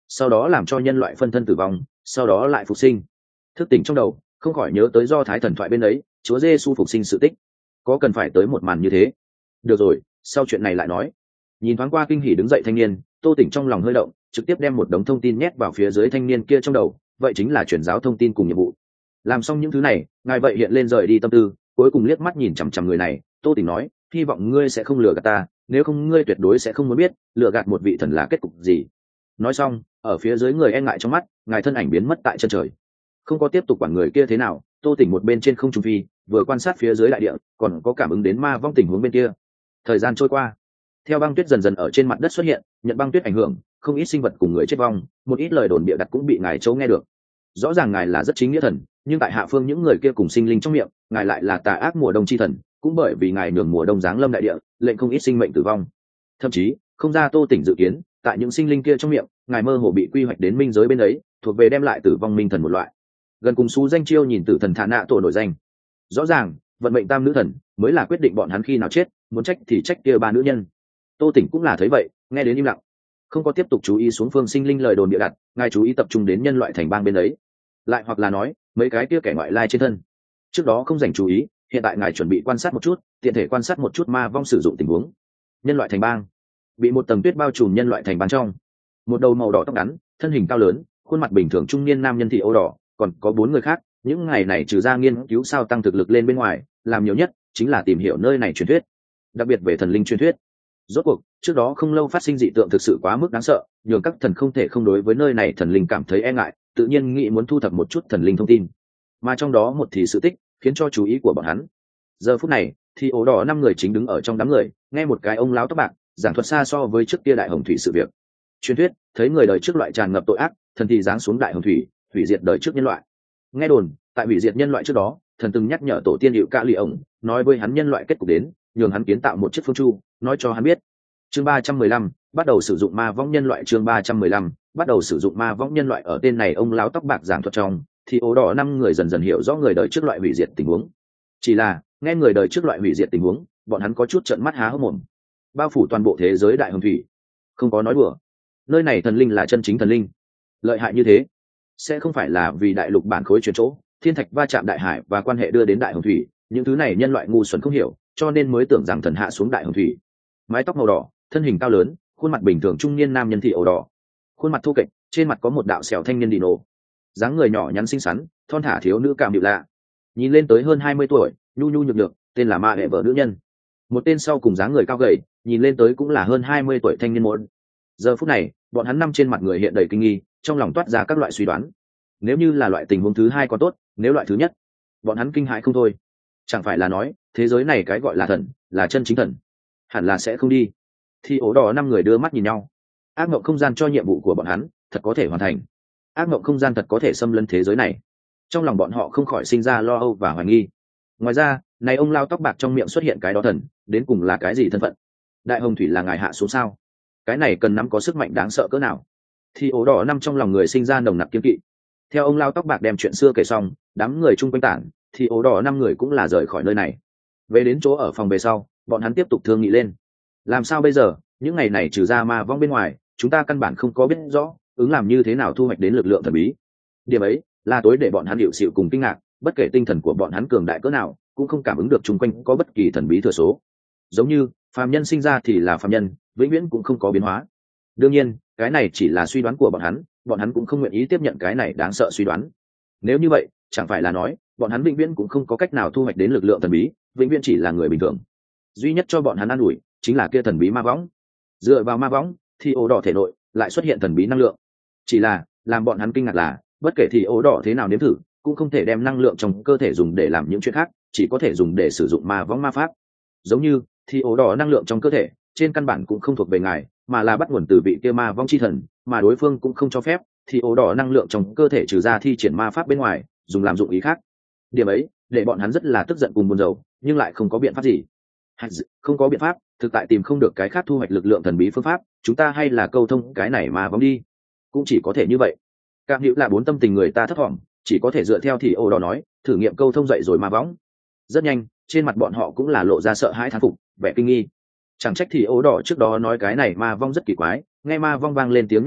sau đó làm cho nhân loại phân thân tử vong, sau đó lại phục sinh. Thức tỉnh trong đầu, không khỏi nhớ tới Do Thái thần thoại bên ấy, Chúa Giêsu phục sinh sự tích. Có cần phải tới một màn như thế? Được rồi, sau chuyện này lại nói. Nhìn thoáng qua kinh hỉ đứng dậy thanh niên, Tô Tỉnh trong lòng hơi động, trực tiếp đem một đống thông tin nhét vào phía dưới thanh niên kia trong đầu, vậy chính là chuyển giáo thông tin cùng nhiệm vụ. Làm xong những thứ này, ngài vậy hiện lên rời đi tâm tư, cuối cùng liếc mắt nhìn chằm chằm người này, Tô Tỉnh nói, hy vọng ngươi sẽ không lừa gạt ta, nếu không ngươi tuyệt đối sẽ không muốn biết lừa gạt một vị thần là kết cục gì. Nói xong, ở phía dưới người e ngại trong mắt, ngài thân ảnh biến mất tại chân trời. Không có tiếp tục quản người kia thế nào, Tô Tỉnh một bên trên không trung phi, vừa quan sát phía dưới đại địa, còn có cảm ứng đến ma vong tình huống bên kia. Thời gian trôi qua, theo băng tuyết dần dần ở trên mặt đất xuất hiện, nhận băng tuyết ảnh hưởng, không ít sinh vật cùng người chết vong, một ít lời đồn bịa đặt cũng bị ngài châu nghe được. Rõ ràng ngài là rất chính nghĩa thần, nhưng tại hạ phương những người kia cùng sinh linh trong miệng, ngài lại là tà ác mùa đông chi thần, cũng bởi vì ngài nhường mùa đông giáng lâm đại địa, lệnh không ít sinh mệnh tử vong. Thậm chí, không ra Tô Tỉnh dự kiến, tại những sinh linh kia trong miệng, ngài mơ hồ bị quy hoạch đến minh giới bên ấy, thuộc về đem lại tử vong minh thần một loại. Gần cùng xú danh chiêu nhìn tử thần Thạ Nạ tổ nổi danh. Rõ ràng, vận mệnh tam nữ thần mới là quyết định bọn hắn khi nào chết, muốn trách thì trách kia ba nữ nhân. Tô Tỉnh cũng là thấy vậy, nghe đến im lặng, không có tiếp tục chú ý xuống phương sinh linh lời đồn bịa đặt, ngài chú ý tập trung đến nhân loại thành bang bên ấy, lại hoặc là nói mấy cái kia kẻ ngoại lai trên thân. Trước đó không dành chú ý, hiện tại ngài chuẩn bị quan sát một chút, tiện thể quan sát một chút ma vong sử dụng tình huống. Nhân loại thành bang bị một tầng tuyết bao trùm, nhân loại thành bang trong một đầu màu đỏ tóc ngắn, thân hình cao lớn, khuôn mặt bình thường trung niên nam nhân thị âu đỏ, còn có 4 người khác. Những ngày này trừ ra nghiên cứu sao tăng thực lực lên bên ngoài, làm nhiều nhất chính là tìm hiểu nơi này truyền thuyết, đặc biệt về thần linh truyền thuyết. Rốt cuộc trước đó không lâu phát sinh dị tượng thực sự quá mức đáng sợ, nhường các thần không thể không đối với nơi này thần linh cảm thấy e ngại, tự nhiên nghĩ muốn thu thập một chút thần linh thông tin. Mà trong đó một thì sự tích khiến cho chú ý của bọn hắn. Giờ phút này thì ổ đỏ 5 người chính đứng ở trong đám người, nghe một cái ông lão tóc bạc giảng thuật xa so với trước kia đại hồng thủy sự việc. Truyền thuyết thấy người đời trước loại tràn ngập tội ác, thần thì giáng xuống đại hồng thủy, hủy diệt đời trước nhân loại. Nghe đồn tại hủy diệt nhân loại trước đó, thần từng nhắc nhở tổ tiên hiệu Ca Lì ổng, nói với hắn nhân loại kết cục đến, nhường hắn kiến tạo một chiếc phương chu, nói cho hắn biết. Chương 315, bắt đầu sử dụng ma vong nhân loại. Chương 315, bắt đầu sử dụng ma vong nhân loại. Ở tên này ông lão tóc bạc giảng thuật trong, thì ố đỏ 5 người dần dần hiểu rõ người đời trước loại hủy diệt tình huống. Chỉ là nghe người đời trước loại hủy diệt tình huống, bọn hắn có chút trợn mắt há hốc mồm. Bao phủ toàn bộ thế giới đại hồng thủy, không có nói đùa, nơi này thần linh là chân chính thần linh, lợi hại như thế, sẽ không phải là vì đại lục bản khối chuyển chỗ, thiên thạch va chạm đại hải và quan hệ đưa đến đại hồng thủy, những thứ này nhân loại ngu xuẩn không hiểu, cho nên mới tưởng rằng thần hạ xuống đại hồng thủy. Mái tóc màu đỏ, thân hình cao lớn, khuôn mặt bình thường trung niên nam nhân thị ẩu đỏ, khuôn mặt thô kệch, trên mặt có một đạo sẹo thanh niên đi nổ, dáng người nhỏ nhắn xinh xắn, thon thả thiếu nữ cảm điệu lạ, nhìn lên tới hơn 20 tuổi, nhu nhu nhược nhược, tên là Ma Hệ vợ nữ nhân. Một tên sau cùng dáng người cao gầy, nhìn lên tới cũng là hơn 20 tuổi thanh niên muộn. Giờ phút này bọn hắn năm trên mặt người hiện đầy kinh nghi, trong lòng toát ra các loại suy đoán. Nếu như là loại tình huống thứ hai có tốt, nếu loại thứ nhất, bọn hắn kinh hãi không thôi. Chẳng phải là nói thế giới này cái gọi là thần là chân chính thần, hẳn là sẽ không đi. Thì ố đỏ 5 người đưa mắt nhìn nhau. Ác mộng không gian cho nhiệm vụ của bọn hắn thật có thể hoàn thành, ác mộng không gian thật có thể xâm lấn thế giới này. Trong lòng bọn họ không khỏi sinh ra lo âu và hoài nghi. Ngoài ra này ông lao tóc bạc trong miệng xuất hiện cái đó thần, đến cùng là cái gì thân phận? Đại hồng thủy là ngài hạ xuống sao? Cái này cần nắm có sức mạnh đáng sợ cỡ nào? Thì ố đỏ 5 trong lòng người sinh ra nồng nặc kiên kỵ. Theo ông lao tóc bạc đem chuyện xưa kể xong, đám người chung quanh tản, thì ố đỏ 5 người cũng là rời khỏi nơi này. Về đến chỗ ở phòng về sau, bọn hắn tiếp tục thương nghị lên. Làm sao bây giờ, những ngày này trừ ra ma vong bên ngoài, chúng ta căn bản không có biết rõ ứng làm như thế nào thu hoạch đến lực lượng thần bí. Điểm ấy là tối để bọn hắn hiểu xịu cùng kinh ngạc, bất kể tinh thần của bọn hắn cường đại cỡ nào, cũng không cảm ứng được chung quanh có bất kỳ thần bí thừa số. Giống như phàm nhân sinh ra thì là phàm nhân, vĩnh viễn cũng không có biến hóa. Đương nhiên cái này chỉ là suy đoán của bọn hắn cũng không nguyện ý tiếp nhận cái này đáng sợ suy đoán. Nếu như vậy chẳng phải là nói bọn hắn vĩnh viễn cũng không có cách nào thu hoạch đến lực lượng thần bí, vĩnh viễn chỉ là người bình thường. Duy nhất cho bọn hắn an ủi chính là kia thần bí ma võng. Dựa vào ma võng thì ố đỏ thể nội lại xuất hiện thần bí năng lượng. Chỉ là làm bọn hắn kinh ngạc là bất kể thì ố đỏ thế nào nếm thử cũng không thể đem năng lượng trong cơ thể dùng để làm những chuyện khác, chỉ có thể dùng để sử dụng ma võng ma pháp. Giống như thì ố đỏ năng lượng trong cơ thể trên căn bản cũng không thuộc về ngài, mà là bắt nguồn từ vị kia ma vong chi thần, mà đối phương cũng không cho phép thì ố đỏ năng lượng trong cơ thể trừ ra thi triển ma pháp bên ngoài dùng làm dụng ý khác. Điểm ấy để bọn hắn rất là tức giận cùng buồn rầu, nhưng lại không có biện pháp gì. Không có biện pháp, thực tại tìm không được cái khác thu hoạch lực lượng thần bí phương pháp, chúng ta hay là câu thông cái này mà vong đi, cũng chỉ có thể như vậy. Cảm hữu là 4 tâm tình người ta thấp thỏm, chỉ có thể dựa theo thì ố đỏ nói, thử nghiệm câu thông dậy rồi ma võng. Rất nhanh trên mặt bọn họ cũng là lộ ra sợ hãi thán phục, vẻ kinh nghi. Chẳng trách thì ố đỏ trước đó nói cái này ma vong rất kỳ quái, nghe ma vong vang lên tiếng nhắc nhở,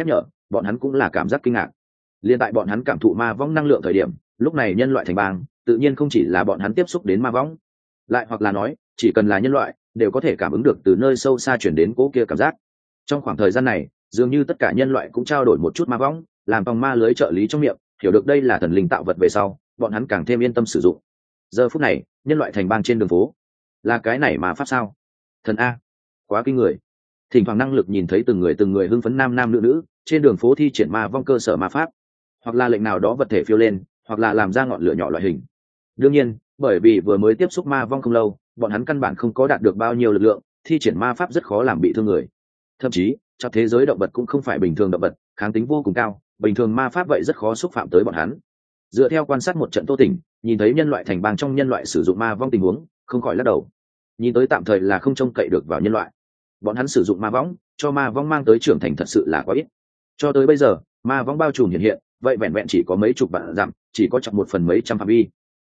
bọn hắn cũng là cảm giác kinh ngạc. Liên tại bọn hắn cảm thụ ma vong năng lượng thời điểm, lúc này nhân loại thành bang tự nhiên không chỉ là bọn hắn tiếp xúc đến ma vong, lại hoặc là nói chỉ cần là nhân loại đều có thể cảm ứng được từ nơi sâu xa chuyển đến cố kia cảm giác. Trong khoảng thời gian này dường như tất cả nhân loại cũng trao đổi một chút ma vong, làm vòng ma lưới trợ lý trong miệng hiểu được đây là thần linh tạo vật về sau, bọn hắn càng thêm yên tâm sử dụng. Giờ phút này nhân loại thành bang trên đường phố là cái này mà pháp sao? Thần a, quá kinh người. Thỉnh thoảng năng lực nhìn thấy từng người hưng phấn nam nam nữ nữ trên đường phố thi triển ma vong cơ sở ma pháp, hoặc là lệnh nào đó vật thể phiêu lên, hoặc là làm ra ngọn lửa nhỏ loại hình. Đương nhiên bởi vì vừa mới tiếp xúc ma vong không lâu, bọn hắn căn bản không có đạt được bao nhiêu lực lượng, thi triển ma pháp rất khó làm bị thương người. Thậm chí trong thế giới động vật cũng không phải bình thường động vật, kháng tính vô cùng cao, bình thường ma pháp vậy rất khó xúc phạm tới bọn hắn. Dựa theo quan sát một trận Tô Tỉnh nhìn thấy nhân loại thành bang trong nhân loại sử dụng ma vong tình huống, không khỏi lắc đầu. Nhìn tới tạm thời là không trông cậy được vào nhân loại, bọn hắn sử dụng ma võng cho ma vong mang tới trưởng thành thật sự là quá ít. Cho tới bây giờ ma vong bao trùm hiện hiện vậy vẹn vẹn chỉ có mấy chục vạn dặm, chỉ có chọc một phần mấy trăm phạm vi.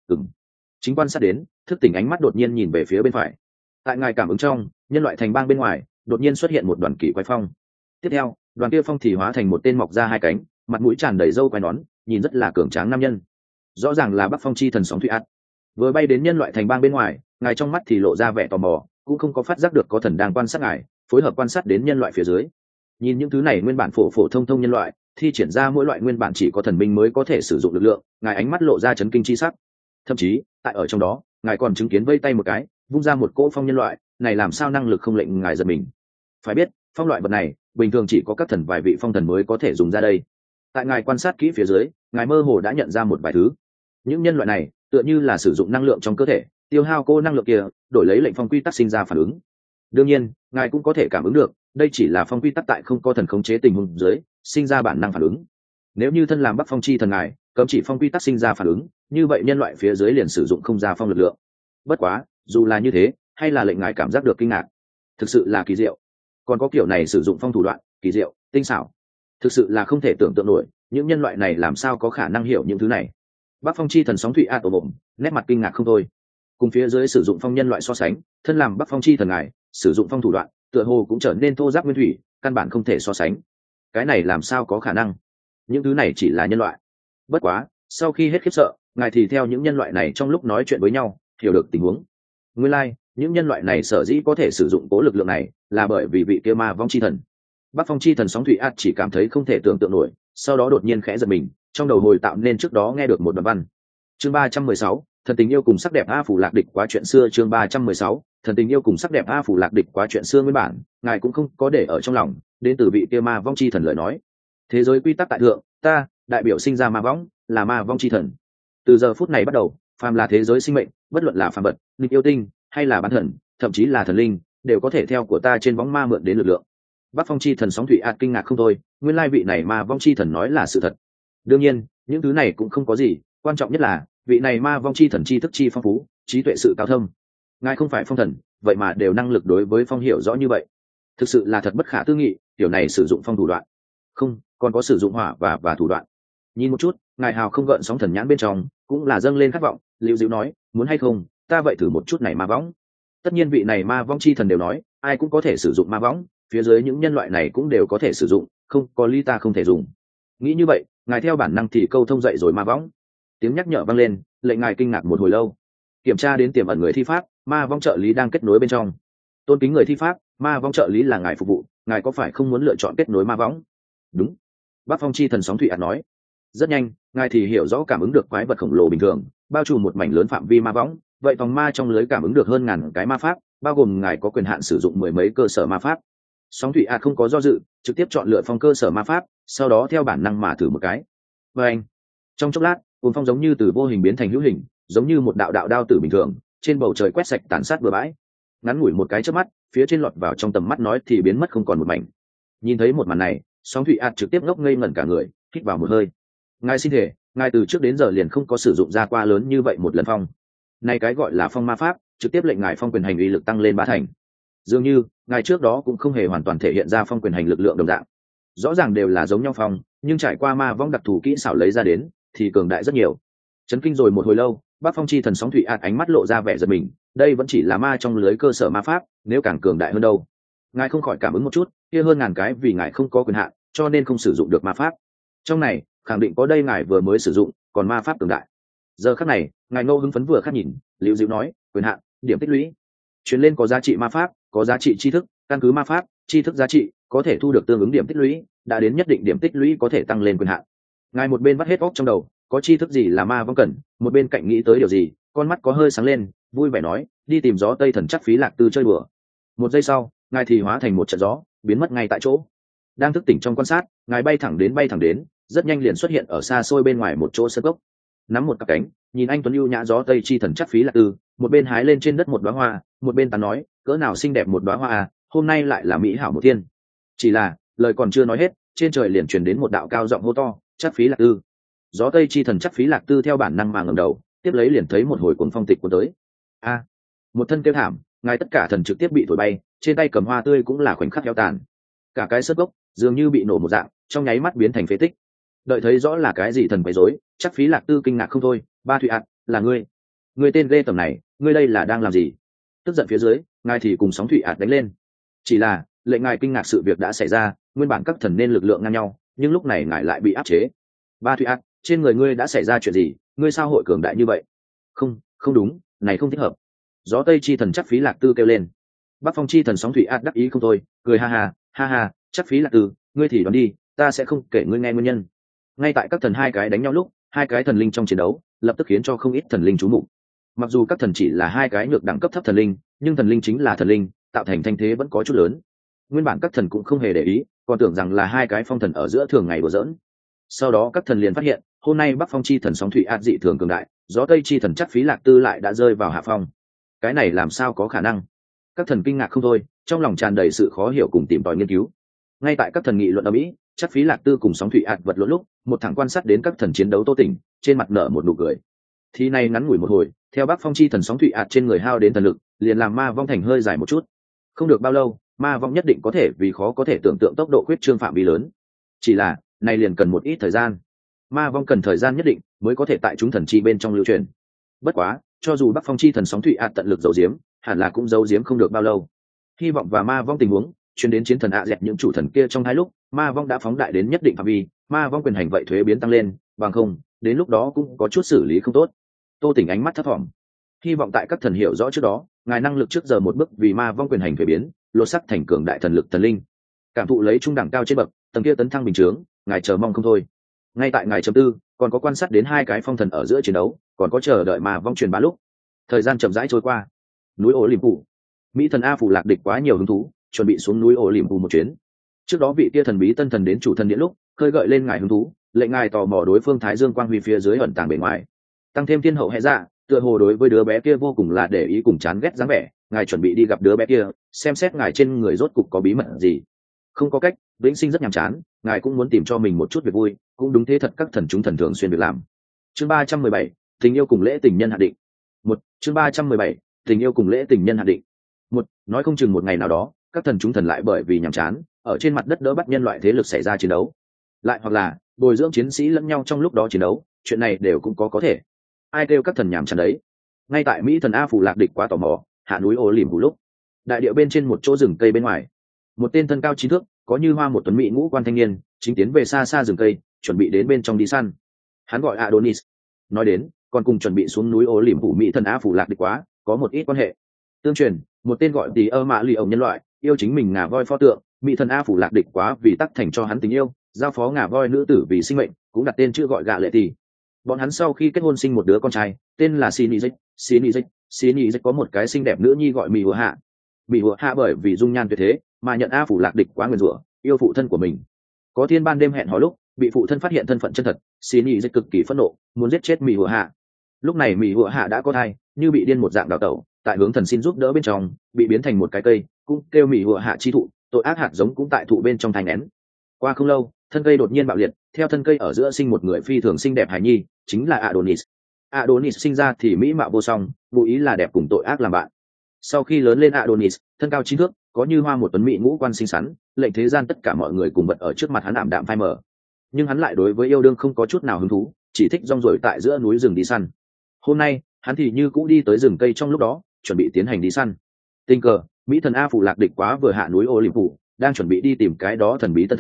Chính quan sát đến, thức tỉnh ánh mắt đột nhiên nhìn về phía bên phải. Tại ngài cảm ứng trong nhân loại thành bang bên ngoài đột nhiên xuất hiện một đoàn kỳ quái phong. Tiếp theo đoàn kia phong thì hóa thành một tên mọc ra hai cánh, mặt mũi tràn đầy râu quai nón, nhìn rất là cường tráng nam nhân, rõ ràng là Bắc Phong chi thần Sóng Thủy Át. Vừa bay đến nhân loại thành bang bên ngoài, ngài trong mắt thì lộ ra vẻ tò mò, cũng không có phát giác được có thần đang quan sát ngài, phối hợp quan sát đến nhân loại phía dưới. Nhìn những thứ này nguyên bản phổ thông nhân loại thi triển ra mỗi loại nguyên bản chỉ có thần minh mới có thể sử dụng lực lượng, ngài ánh mắt lộ ra chấn kinh chi sắc. Thậm chí tại ở trong đó ngài còn chứng kiến vây tay một cái vung ra một cỗ phong nhân loại, này làm sao năng lực không lệnh ngài giật mình. Phải biết phong loại vật này bình thường chỉ có các thần vài vị phong thần mới có thể dùng ra đây. Tại ngài quan sát kỹ phía dưới, ngài mơ hồ đã nhận ra một vài thứ. Những nhân loại này tựa như là sử dụng năng lượng trong cơ thể, tiêu hao cô năng lượng kia đổi lấy lệnh phong quy tắc sinh ra phản ứng. Đương nhiên ngài cũng có thể cảm ứng được đây chỉ là phong quy tắc tại không có thần khống chế tình huống dưới sinh ra bản năng phản ứng. Nếu như thân làm Bắc Phong chi thần ngài cấm chỉ phong quy tắc sinh ra phản ứng, như vậy nhân loại phía dưới liền sử dụng không ra phong lực lượng. Bất quá dù là như thế hay là lệnh ngài cảm giác được kinh ngạc, thực sự là kỳ diệu. Còn có kiểu này sử dụng phong thủ đoạn kỳ diệu tinh xảo, thực sự là không thể tưởng tượng nổi, những nhân loại này làm sao có khả năng hiểu những thứ này. Bắc Phong chi thần Sóng Thủy A tổ bụng nét mặt kinh ngạc không thôi. Cùng phía dưới sử dụng phong nhân loại so sánh, thân làm Bắc Phong chi thần ngài sử dụng phong thủ đoạn tựa hồ cũng trở nên thô giáp nguyên thủy, căn bản không thể so sánh. Cái này làm sao có khả năng? Những thứ này chỉ là nhân loại. Bất quá sau khi hết khiếp sợ, ngài thì theo những nhân loại này trong lúc nói chuyện với nhau hiểu được tình huống. Nguyên lai những nhân loại này sở dĩ có thể sử dụng cố lực lượng này là bởi vì vị kia ma vong chi thần. Bắc Phong chi thần Sóng Thủy Át chỉ cảm thấy không thể tưởng tượng nổi, sau đó đột nhiên khẽ giật mình, trong đầu hồi tạo nên trước đó nghe được một đoạn văn. Chương 316, thần tình yêu cùng sắc đẹp A phủ lạc địch quá chuyện xưa. Chương 316, thần tình yêu cùng sắc đẹp A phủ lạc địch quá chuyện xưa. Nguyên bản ngài cũng không có để ở trong lòng, đến từ vị kia ma vong chi thần lời nói. Thế giới quy tắc tại thượng, ta đại biểu sinh ra ma vong, là ma vong chi thần. Từ giờ phút này bắt đầu, phàm là thế giới sinh mệnh, bất luận là phàm vật, nghịch yêu tinh hay là bán thần, thậm chí là thần linh, đều có thể theo của ta trên bóng ma mượn đến lực lượng. Bắc Phong chi thần Sóng Thủy Át kinh ngạc không thôi, nguyên lai vị này ma vong chi thần nói là sự thật. Đương nhiên những thứ này cũng không có gì, quan trọng nhất là vị này ma vong chi thần tri thức chi phong phú, trí tuệ sự cao thâm. Ngài không phải phong thần, vậy mà đều năng lực đối với phong hiểu rõ như vậy, thực sự là thật bất khả tư nghị. Kiểu này sử dụng phong thủ đoạn, không còn có sử dụng hỏa và thủ đoạn. Nhìn một chút ngài hào không gợn sóng thần nhãn bên trong cũng là dâng lên khát vọng, liễu dịu nói muốn hay không ta vậy thử một chút này ma võng. Tất nhiên vị này ma vong chi thần đều nói ai cũng có thể sử dụng ma võng, phía dưới những nhân loại này cũng đều có thể sử dụng, không có lý ta không thể dùng. Nghĩ như vậy ngài theo bản năng thì câu thông dậy rồi ma võng. Tiếng nhắc nhở vang lên, lệnh ngài kinh ngạc một hồi lâu. Kiểm tra đến tiềm ẩn người thi pháp, ma vong trợ lý đang kết nối bên trong. Tôn kính người thi pháp, ma vong trợ lý là ngài phục vụ, ngài có phải không muốn lựa chọn kết nối ma võng? Đúng. Bắc Phong chi thần Sóng Thủy Át nói. Rất nhanh ngài thì hiểu rõ cảm ứng được quái vật khổng lồ bình thường bao trùm một mảnh lớn phạm vi ma võng, vậy vòng ma trong lưới cảm ứng được hơn ngàn cái ma pháp, bao gồm ngài có quyền hạn sử dụng mười mấy cơ sở ma pháp. Sóng Thủy Át không có do dự, trực tiếp chọn lựa phong cơ sở ma pháp, sau đó theo bản năng mà thử một cái. Và anh trong chốc lát cuồng phong giống như từ vô hình biến thành hữu hình, giống như một đạo đạo đao tử bình thường trên bầu trời quét sạch tàn sát bừa bãi. Ngắn ngủi một cái chớp mắt, phía trên lọt vào trong tầm mắt nói thì biến mất không còn một mảnh. Nhìn thấy một màn này, Sóng Thủy Át trực tiếp ngốc ngây ngẩn cả người, hít vào một hơi. Ngài xin thể, ngài từ trước đến giờ liền không có sử dụng ra qua lớn như vậy một lần phong. Này cái gọi là phong ma pháp, trực tiếp lệnh ngài phong quyền hành uy lực tăng lên 3 thành. Dường như ngài trước đó cũng không hề hoàn toàn thể hiện ra phong quyền hành lực lượng đồng dạng. Rõ ràng đều là giống nhau phong, nhưng trải qua ma vong đặc thù kỹ xảo lấy ra đến thì cường đại rất nhiều. Chấn kinh rồi một hồi lâu, Bắc Phong chi thần Sóng Thủy Át ánh mắt lộ ra vẻ giật mình, đây vẫn chỉ là ma trong lưới cơ sở ma pháp, nếu càng cường đại hơn đâu. Ngài không khỏi cảm ứng một chút, kia hơn ngàn cái vì ngài không có quyền hạn cho nên không sử dụng được ma pháp. Trong này khẳng định có đây ngài vừa mới sử dụng còn ma pháp cường đại. Giờ khắc này ngài Ngô hứng phấn vừa khắc nhìn liễu dịu nói quyền hạn điểm tích lũy truyền lên có giá trị ma pháp có giá trị tri thức, căn cứ ma pháp tri thức giá trị có thể thu được tương ứng điểm tích lũy, đã đến nhất định điểm tích lũy có thể tăng lên quyền hạn. Ngài một bên vắt hết óc trong đầu có tri thức gì là ma vong cần, một bên cạnh nghĩ tới điều gì, con mắt có hơi sáng lên vui vẻ nói đi tìm gió tây thần chắc phí lạc tư chơi bừa. Một giây sau ngài thì hóa thành một trận gió biến mất ngay tại chỗ. Đang thức tỉnh trong quan sát ngài bay thẳng đến rất nhanh liền xuất hiện ở xa xôi bên ngoài một chỗ sân gốc, nắm một cặp cánh nhìn anh tuấn ưu nhã gió tây chi thần chắc phí lạc tư, một bên hái lên trên đất một đóa hoa, một bên tán nói cỡ nào xinh đẹp một đóa hoa à, hôm nay lại là mỹ hảo một thiên. Chỉ là lời còn chưa nói hết, trên trời liền truyền đến một đạo cao giọng hô to chắc phí lạc tư. Gió tây chi thần chắc phí lạc tư theo bản năng mà ngẩng đầu, tiếp lấy liền thấy một hồi cuồng phong tịch cuốn tới. A! Một thân kêu thảm, ngài tất cả thần trực tiếp bị thổi bay, trên tay cầm hoa tươi cũng là khoảnh khắc heo tàn. Cả cái sân gốc dường như bị nổ một dạng, trong nháy mắt biến thành phế tích. Đợi thấy rõ là cái gì thần quấy rối, chắc phí lạc tư kinh ngạc không thôi. Ba Thụy ạ, là ngươi tên ghê tởm này, ngươi đây là đang làm gì? Tức giận phía dưới ngài thì cùng sóng Thụy ạ đánh lên. Chỉ là lệnh ngài kinh ngạc sự việc đã xảy ra, nguyên bản các thần nên lực lượng ngang nhau, nhưng lúc này ngài lại bị áp chế. Ba Thụy ạ, trên người ngươi đã xảy ra chuyện gì, ngươi sao hội cường đại như vậy? Không đúng, này không thích hợp. Gió tây chi thần chắc phí lạc tư kêu lên. Bắc phong chi thần sóng Thụy ạ đắc ý không thôi, cười ha ha, chắc phí lạc tư, ngươi thì đoán đi, ta sẽ không kể ngươi nghe nguyên nhân. Ngay tại các thần hai cái đánh nhau lúc, hai cái thần linh trong chiến đấu lập tức khiến cho không ít thần linh chú mục. Mặc dù các thần chỉ là hai cái nhược đẳng cấp thấp thần linh, nhưng thần linh chính là thần linh, tạo thành thanh thế vẫn có chút lớn. Nguyên bản các thần cũng không hề để ý, còn tưởng rằng là hai cái phong thần ở giữa thường ngày đùa giỡn. Sau đó các thần liền phát hiện, hôm nay Bắc phong chi thần sóng Thụy ạt dị thường cường đại, gió tây chi thần chắc phí lạc tư lại đã rơi vào hạ phong. Cái này làm sao có khả năng? Các thần kinh ngạc không thôi, trong lòng tràn đầy sự khó hiểu cùng tìm tòi nghiên cứu. Ngay tại các thần nghị luận ở mỹ, chắc phí lạc tư cùng sóng Thụy ạt vật lộn lúc, một thằng quan sát đến các thần chiến đấu Tô Tỉnh, trên mặt nở một nụ cười. Thì này ngắn ngủi một hồi, theo Bắc phong chi thần sóng Thụy ạt trên người hao đến thần lực, liền làm ma vong thành hơi dài một chút. Không được bao lâu, ma vong nhất định có thể vì khó có thể tưởng tượng tốc độ khuyết trương phạm vi lớn. Chỉ là này liền cần một ít thời gian, ma vong cần thời gian nhất định mới có thể tại chúng thần chi bên trong lưu truyền. Bất quá cho dù Bắc phong chi thần sóng Thụy ạt tận lực giấu giếm, hẳn là cũng giấu giếm không được bao lâu. Hy vọng và ma vong tình huống truyền đến chiến thần ạ dẹt những chủ thần kia trong hai lúc, ma vong đã phóng đại đến nhất định phạm vi, ma vong quyền hành vậy thuế biến tăng lên, bằng không đến lúc đó cũng có chút xử lý không tốt. Tô Tỉnh ánh mắt thấp thỏm, hy vọng tại các thần hiểu rõ trước đó, ngài năng lực trước giờ một bước vì ma vong quyền hành thuế biến, lột sắc thành cường đại thần lực thần linh, cảm thụ lấy trung đẳng cao trên bậc tầng kia tấn thăng bình chướng, ngài chờ mong không thôi. Ngay tại ngài chấm tư, còn có quan sát đến hai cái phong thần ở giữa chiến đấu, còn có chờ đợi ma vong truyền bá lúc. Thời gian chậm rãi trôi qua. Núi ổ liềm phủ, mỹ thần A phủ lạc địch quá nhiều hứng thú, chuẩn bị xuống núi ổ liềm phủ một chuyến. Trước đó vị kia thần bí tân thần đến chủ thần điện lúc, khơi gợi lên ngài hứng thú, lệnh ngài tò mò đối phương thái dương quang huy phía dưới ẩn tàng bề ngoài. Tăng thêm thiên hậu hệ dạ, tựa hồ đối với đứa bé kia vô cùng là để ý cùng chán ghét dáng vẻ, ngài chuẩn bị đi gặp đứa bé kia, xem xét ngài trên người rốt cục có bí mật gì. Không có cách, vĩnh sinh rất nhàm chán, ngài cũng muốn tìm cho mình một chút việc vui, cũng đúng thế thật, các thần chúng thần thường xuyên việc làm. Chương 317, tình yêu cùng lễ tình nhân hạn định. Chương 317, tình yêu cùng lễ tình nhân hạn định. Nói không chừng một ngày nào đó, các thần chúng thần lại bởi vì nhàm chán, ở trên mặt đất đỡ bắt nhân loại thế lực xảy ra chiến đấu. Lại hoặc là bồi dưỡng chiến sĩ lẫn nhau trong lúc đó chiến đấu, chuyện này đều cũng có thể. Ai kêu các thần nhàm chán đấy. Ngay tại mỹ thần A phủ lạc địch quá tò mò, hạ núi ổ liềm phủ lúc, đại địa bên trên một chỗ rừng cây bên ngoài, một tên thân cao 9 thước, có như hoa một tuấn mỹ ngũ quan thanh niên chính tiến về xa xa rừng cây, chuẩn bị đến bên trong đi săn. Hắn gọi Adonis. Nói đến còn cùng chuẩn bị xuống núi ổ liềm phủ mỹ thần A phủ lạc địch quá có một ít quan hệ tương truyền. Một tên gọi tí ơ mạ lì ổng nhân loại yêu chính mình ngà voi pho tượng, mỹ thần A phủ lạc địch quá vì tắc thành cho hắn tình yêu, giao phó ngà voi nữ tử vì sinh mệnh, cũng đặt tên chữ gọi gạ lệ tỷ. Bọn hắn sau khi kết hôn sinh một đứa con trai tên là Sinizik có một cái xinh đẹp nữ nhi gọi Mị Hùa Hạ. Mị Hùa Hạ bởi vì dung nhan tuyệt thế mà nhận A phủ lạc địch quá nguyền rủa, yêu phụ thân của mình. Có thiên ban đêm hẹn hò lúc bị phụ thân phát hiện thân phận chân thật, Sinizik cực kỳ phẫn nộ, muốn giết chết Mị Hùa Hạ. Lúc này Mị Hùa Hạ đã có thai, như bị điên một dạng đào tẩu, tại hướng thần xin giúp đỡ bên trong bị biến thành một cái cây, cũng kêu Mị Hùa Hạ chi thụ, tội ác hạt giống cũng tại thụ bên trong thành nén. Qua không lâu, thân cây đột nhiên bạo liệt, theo thân cây ở giữa sinh một người phi thường xinh đẹp hài nhi, chính là Adonis. Adonis sinh ra thì mỹ mạo vô song, ngụ ý là đẹp cùng tội ác làm bạn. Sau khi lớn lên, Adonis thân cao 9 thước, có như hoa một tuấn mỹ ngũ quan xinh xắn, lệnh thế gian tất cả mọi người cùng vật ở trước mặt hắn ảm đạm phai mờ. Nhưng hắn lại đối với yêu đương không có chút nào hứng thú, chỉ thích rong ruổi tại giữa núi rừng đi săn. Hôm nay hắn thì như cũ đi tới rừng cây trong lúc đó, chuẩn bị tiến hành đi săn. Tình cờ mỹ thần A phủ lạc địch quá vừa hạ núi Ô Liềm phủ, đang chuẩn bị đi tìm cái đó thần bí tân thần,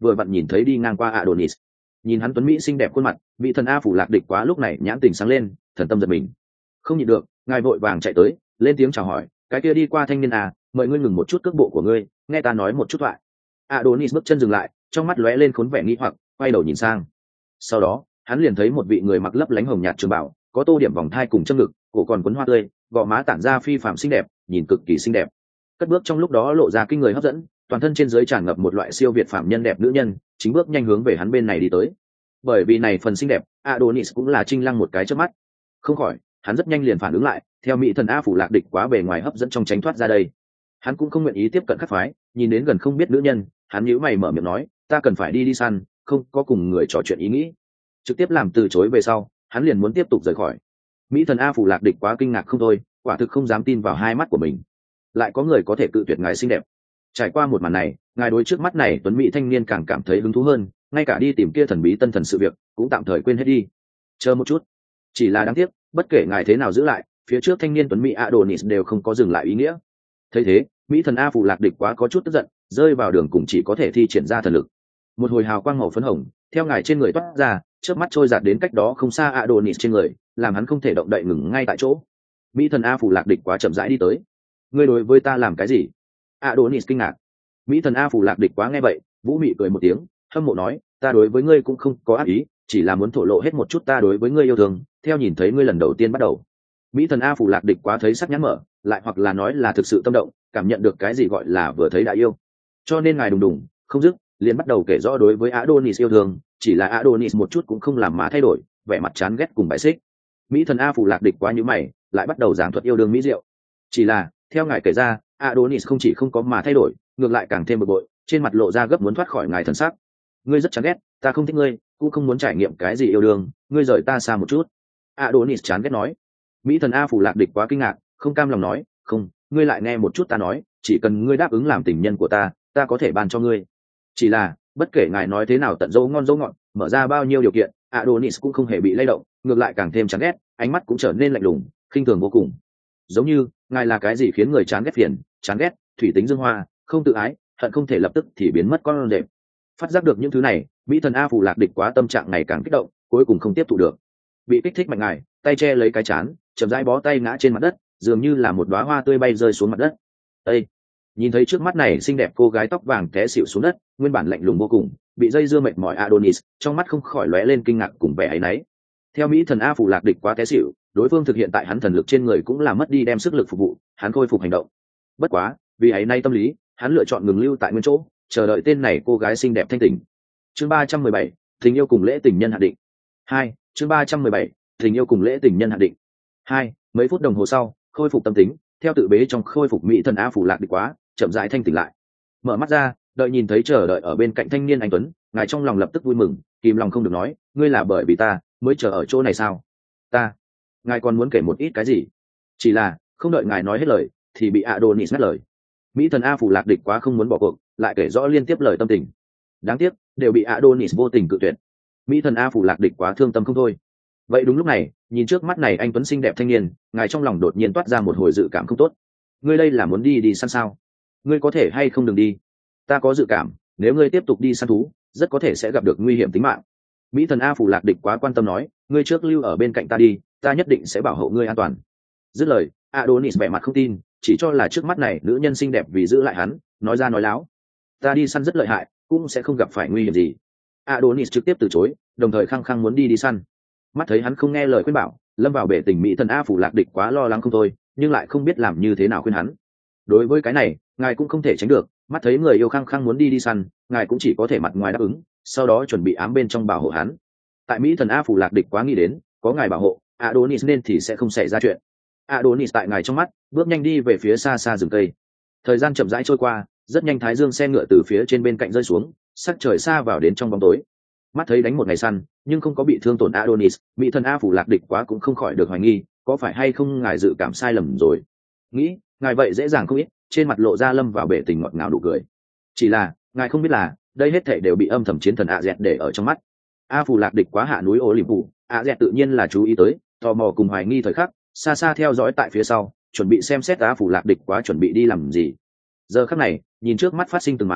vừa vặn nhìn thấy đi ngang qua Adonis. Nhìn hắn tuấn mỹ xinh đẹp khuôn mặt, vị thần A Phủ Lạc Địch Quá lúc này nhãn tình sáng lên, thần tâm giật mình. Không nhịn được, ngài vội vàng chạy tới, lên tiếng chào hỏi, cái kia đi qua thanh niên à, mời ngươi ngừng một chút cước bộ của ngươi, nghe ta nói một chút thoại. Adonis bước chân dừng lại, trong mắt lóe lên khốn vẻ nghi hoặc, quay đầu nhìn sang. Sau đó, hắn liền thấy một vị người mặc lấp lánh hồng nhạt trường bảo, có tô điểm vòng thai cùng châm ngực, cổ còn quấn hoa tươi, gò má tản ra phi phàm xinh đẹp, nhìn cực kỳ xinh đẹp. Cất bước trong lúc đó lộ ra kinh người hấp dẫn, toàn thân trên dưới tràn ngập một loại siêu việt phạm nhân đẹp nữ nhân, chính bước nhanh hướng về hắn bên này đi tới. Bởi vì này phần xinh đẹp, Adonis cũng là chinh lăng một cái chớp mắt. Không khỏi, hắn rất nhanh liền phản ứng lại, theo mỹ thần A Phủ Lạc Địch Quá bề ngoài hấp dẫn trong tránh thoát ra đây. Hắn cũng không nguyện ý tiếp cận khắc phái, nhìn đến gần không biết nữ nhân, hắn nhíu mày mở miệng nói, ta cần phải đi săn, không có cùng người trò chuyện ý nghĩ. Trực tiếp làm từ chối về sau, hắn liền muốn tiếp tục rời khỏi. Mỹ thần A Phủ Lạc Địch Quá kinh ngạc không thôi, quả thực không dám tin vào hai mắt của mình. Lại có người có thể cự tuyệt ngài xinh đẹp. Trải qua một màn này, ngài đối trước mắt này tuấn mỹ thanh niên càng cảm thấy hứng thú hơn, ngay cả đi tìm kia thần bí tân thần sự việc cũng tạm thời quên hết đi. Chờ một chút, chỉ là đáng tiếc, bất kể ngài thế nào giữ lại, phía trước thanh niên tuấn mỹ Adonis đều không có dừng lại ý nghĩa. Thấy thế, mỹ thần A Phủ Lạc Địch Quá có chút tức giận, rơi vào đường cùng chỉ có thể thi triển ra thần lực. Một hồi hào quang màu phấn hồng theo ngài trên người toát ra, chớp mắt trôi giạt đến cách đó không xa Adonis trên người, làm hắn không thể động đậy, ngừng ngay tại chỗ. Mỹ thần A Phủ Lạc Địch Quá chậm rãi đi tới. Ngươi đối với ta làm cái gì? Adonis kinh ngạc. Mỹ thần A Phủ Lạc Địch Quá nghe vậy, vũ mị cười một tiếng, hâm mộ nói, ta đối với ngươi cũng không có ác ý, chỉ là muốn thổ lộ hết một chút ta đối với ngươi yêu thương, theo nhìn thấy ngươi lần đầu tiên bắt đầu. Mỹ thần A Phủ Lạc Địch Quá thấy sắc nhãn mở, lại hoặc là nói là thực sự tâm động, cảm nhận được cái gì gọi là vừa thấy đã yêu. Cho nên ngài đùng đùng không dứt, liền bắt đầu kể rõ đối với Adonis yêu thương, chỉ là Adonis một chút cũng không làm mà thay đổi, vẻ mặt chán ghét cùng bài xích. Mỹ thần A Phủ Lạc Địch Quá như mày, lại bắt đầu giảng thuật yêu đương mỹ diệu. Chỉ là, theo ngài kể ra, Adonis không chỉ không có mà thay đổi, ngược lại càng thêm bực bội, trên mặt lộ ra gấp muốn thoát khỏi ngài thần sắc. Ngươi rất chán ghét, ta không thích ngươi, cũng không muốn trải nghiệm cái gì yêu đương, ngươi rời ta xa một chút. Adonis chán ghét nói. Mỹ thần A Phủ Lạc Địch Quá kinh ngạc, không cam lòng nói, không, ngươi lại nghe một chút ta nói, chỉ cần ngươi đáp ứng làm tình nhân của ta, ta có thể ban cho ngươi. Chỉ là, bất kể ngài nói thế nào tận dâu ngon dâu ngọt, mở ra bao nhiêu điều kiện, Adonis cũng không hề bị lay động, ngược lại càng thêm chán ghét, ánh mắt cũng trở nên lạnh lùng, khinh thường vô cùng. Giống như, ngài là cái gì khiến người chán ghét phiền, chán ghét, thủy tính dương hoa, không tự ái, hận không thể lập tức thì biến mất con rệp. Phát giác được những thứ này, mỹ thần A Phủ Lạc Địch Quá tâm trạng ngày càng kích động, cuối cùng không tiếp thụ được. Bị kích thích mạnh ngài, tay che lấy cái chán, chậm rãi bó tay ngã trên mặt đất, dường như là một đóa hoa tươi bay rơi xuống mặt đất. Ê! Nhìn thấy trước mắt này xinh đẹp cô gái tóc vàng té xỉu xuống đất, nguyên bản lạnh lùng vô cùng, bị dây dưa mệt mỏi Adonis, trong mắt không khỏi lóe lên kinh ngạc cùng vẻ áy náy. Theo mỹ thần A Phủ Lạc Địch Quá té xỉu, đối phương thực hiện tại hắn thần lực trên người cũng là mất đi đem sức lực phục vụ, hắn khôi phục hành động. Bất quá, vì áy náy tâm lý, hắn lựa chọn ngừng lưu tại nguyên chỗ, chờ đợi tên này cô gái xinh đẹp thanh tỉnh. Chương 317, tình yêu cùng lễ tình nhân hạn định. 2, chương 317, tình yêu cùng lễ tình nhân hạn định. 2, mấy phút đồng hồ sau, khôi phục tâm tính, theo tự bế trong khôi phục mỹ thần A Phủ Lạc Địch Quá, chậm rãi thanh tỉnh lại. Mở mắt ra, đợi nhìn thấy chờ đợi ở bên cạnh thanh niên anh tuấn, ngài trong lòng lập tức vui mừng, kìm lòng không được nói, ngươi là bởi vì ta mới chờ ở chỗ này sao? Ta, ngài còn muốn kể một ít cái gì? Chỉ là, không đợi ngài nói hết lời, thì bị Adonis ngắt lời. Mỹ thần A Phủ Lạc Địch Quá không muốn bỏ cuộc, lại kể rõ liên tiếp lời tâm tình. Đáng tiếc, đều bị Adonis vô tình cự tuyệt. Mỹ thần A Phủ Lạc Địch Quá thương tâm không thôi. Vậy đúng lúc này, nhìn trước mắt này anh tuấn xinh đẹp thanh niên, ngài trong lòng đột nhiên toát ra một hồi dự cảm không tốt. Ngươi đây là muốn đi săn sao? Ngươi có thể hay không đừng đi? Ta có dự cảm, nếu ngươi tiếp tục đi săn thú, rất có thể sẽ gặp được nguy hiểm tính mạng. Mỹ thần A Phủ Lạc Địch Quá quan tâm nói, ngươi trước lưu ở bên cạnh ta đi, ta nhất định sẽ bảo hộ ngươi an toàn. Dứt lời, Adonis vẻ mặt không tin, chỉ cho là trước mắt này nữ nhân xinh đẹp vì giữ lại hắn, nói ra nói láo. Ta đi săn rất lợi hại, cũng sẽ không gặp phải nguy hiểm gì. Adonis trực tiếp từ chối, đồng thời khăng khăng muốn đi săn. Mắt thấy hắn không nghe lời khuyên bảo, lâm vào bể tình mỹ thần A Phủ Lạc Địch Quá lo lắng không thôi, nhưng lại không biết làm như thế nào khuyên hắn. Đối với cái này, ngài cũng không thể tránh được, mắt thấy người yêu khăng khăng muốn đi săn, ngài cũng chỉ có thể mặt ngoài đáp ứng, sau đó chuẩn bị ám bên trong bảo hộ hắn. Tại mỹ thần A Phủ Lạc Địch Quá nghĩ đến, có ngài bảo hộ, Adonis nên thì sẽ không xảy ra chuyện. Adonis tại ngài trong mắt, bước nhanh đi về phía xa xa rừng cây. Thời gian chậm rãi trôi qua, rất nhanh thái dương xe ngựa từ phía trên bên cạnh rơi xuống, sắc trời xa vào đến trong bóng tối. Mắt thấy đánh một ngày săn, nhưng không có bị thương tổn Adonis, mỹ thần A Phủ Lạc Địch Quá cũng không khỏi được hoài nghi, có phải hay không ngài dự cảm sai lầm rồi. Nghĩ, ngài vậy dễ dàng không ít, trên mặt lộ ra lâm vào bể tình ngọt ngào nụ cười. Chỉ là, ngài không biết là, đây hết thảy đều bị âm thầm chiến thần A Dẹt để ở trong mắt. A Phủ Lạc Địch Quá hạ núi Ô Liềm Phủ, A Dẹt tự nhiên là chú ý tới, tò mò cùng hoài nghi thời khắc, xa xa theo dõi tại phía sau, chuẩn bị xem xét A Phủ Lạc Địch Quá chuẩn bị đi làm gì. Giờ khắc này, nhìn trước mắt phát sinh từng màn,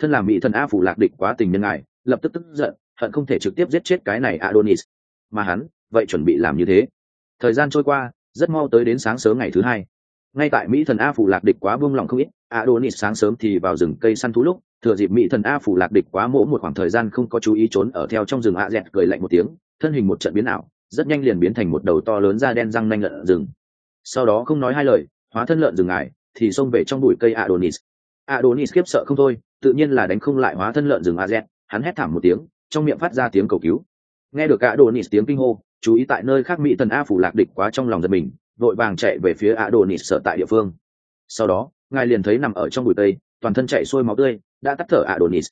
thân làm mỹ thần a phủ lạc địch quá tình nhân ngài lập tức tức giận, hận không thể trực tiếp giết chết cái này Adonis, mà hắn vậy chuẩn bị làm như thế. Thời gian trôi qua rất mau tới đến sáng sớm ngày thứ hai. Ngay tại mỹ thần a phủ lạc địch quá buông lỏng không ít, Adonis sáng sớm thì vào rừng cây săn thú lúc thừa dịp mỹ thần a phủ lạc địch quá mỗ một khoảng thời gian không có chú ý trốn ở theo trong rừng a dẹt cười lạnh một tiếng, thân hình một trận biến ảo, rất nhanh liền biến thành một đầu to lớn da đen răng nanh lợn rừng. Sau đó không nói hai lời, hóa thân lợn rừng ngài thì xông về trong bụi cây Adonis. Adonis khiếp sợ không thôi, tự nhiên là đánh không lại hóa thân lợn rừng a dẹt, hắn hét thảm một tiếng, trong miệng phát ra tiếng cầu cứu. Nghe được Adonis tiếng kinh hô, chú ý tại nơi khác mỹ thần a phủ lạc địch quá trong lòng giật mình, vội vàng chạy về phía Adonis sở tại địa phương. Sau đó ngài liền thấy nằm ở trong bụi cây, toàn thân chạy xuôi máu tươi, đã tắt thở Adonis.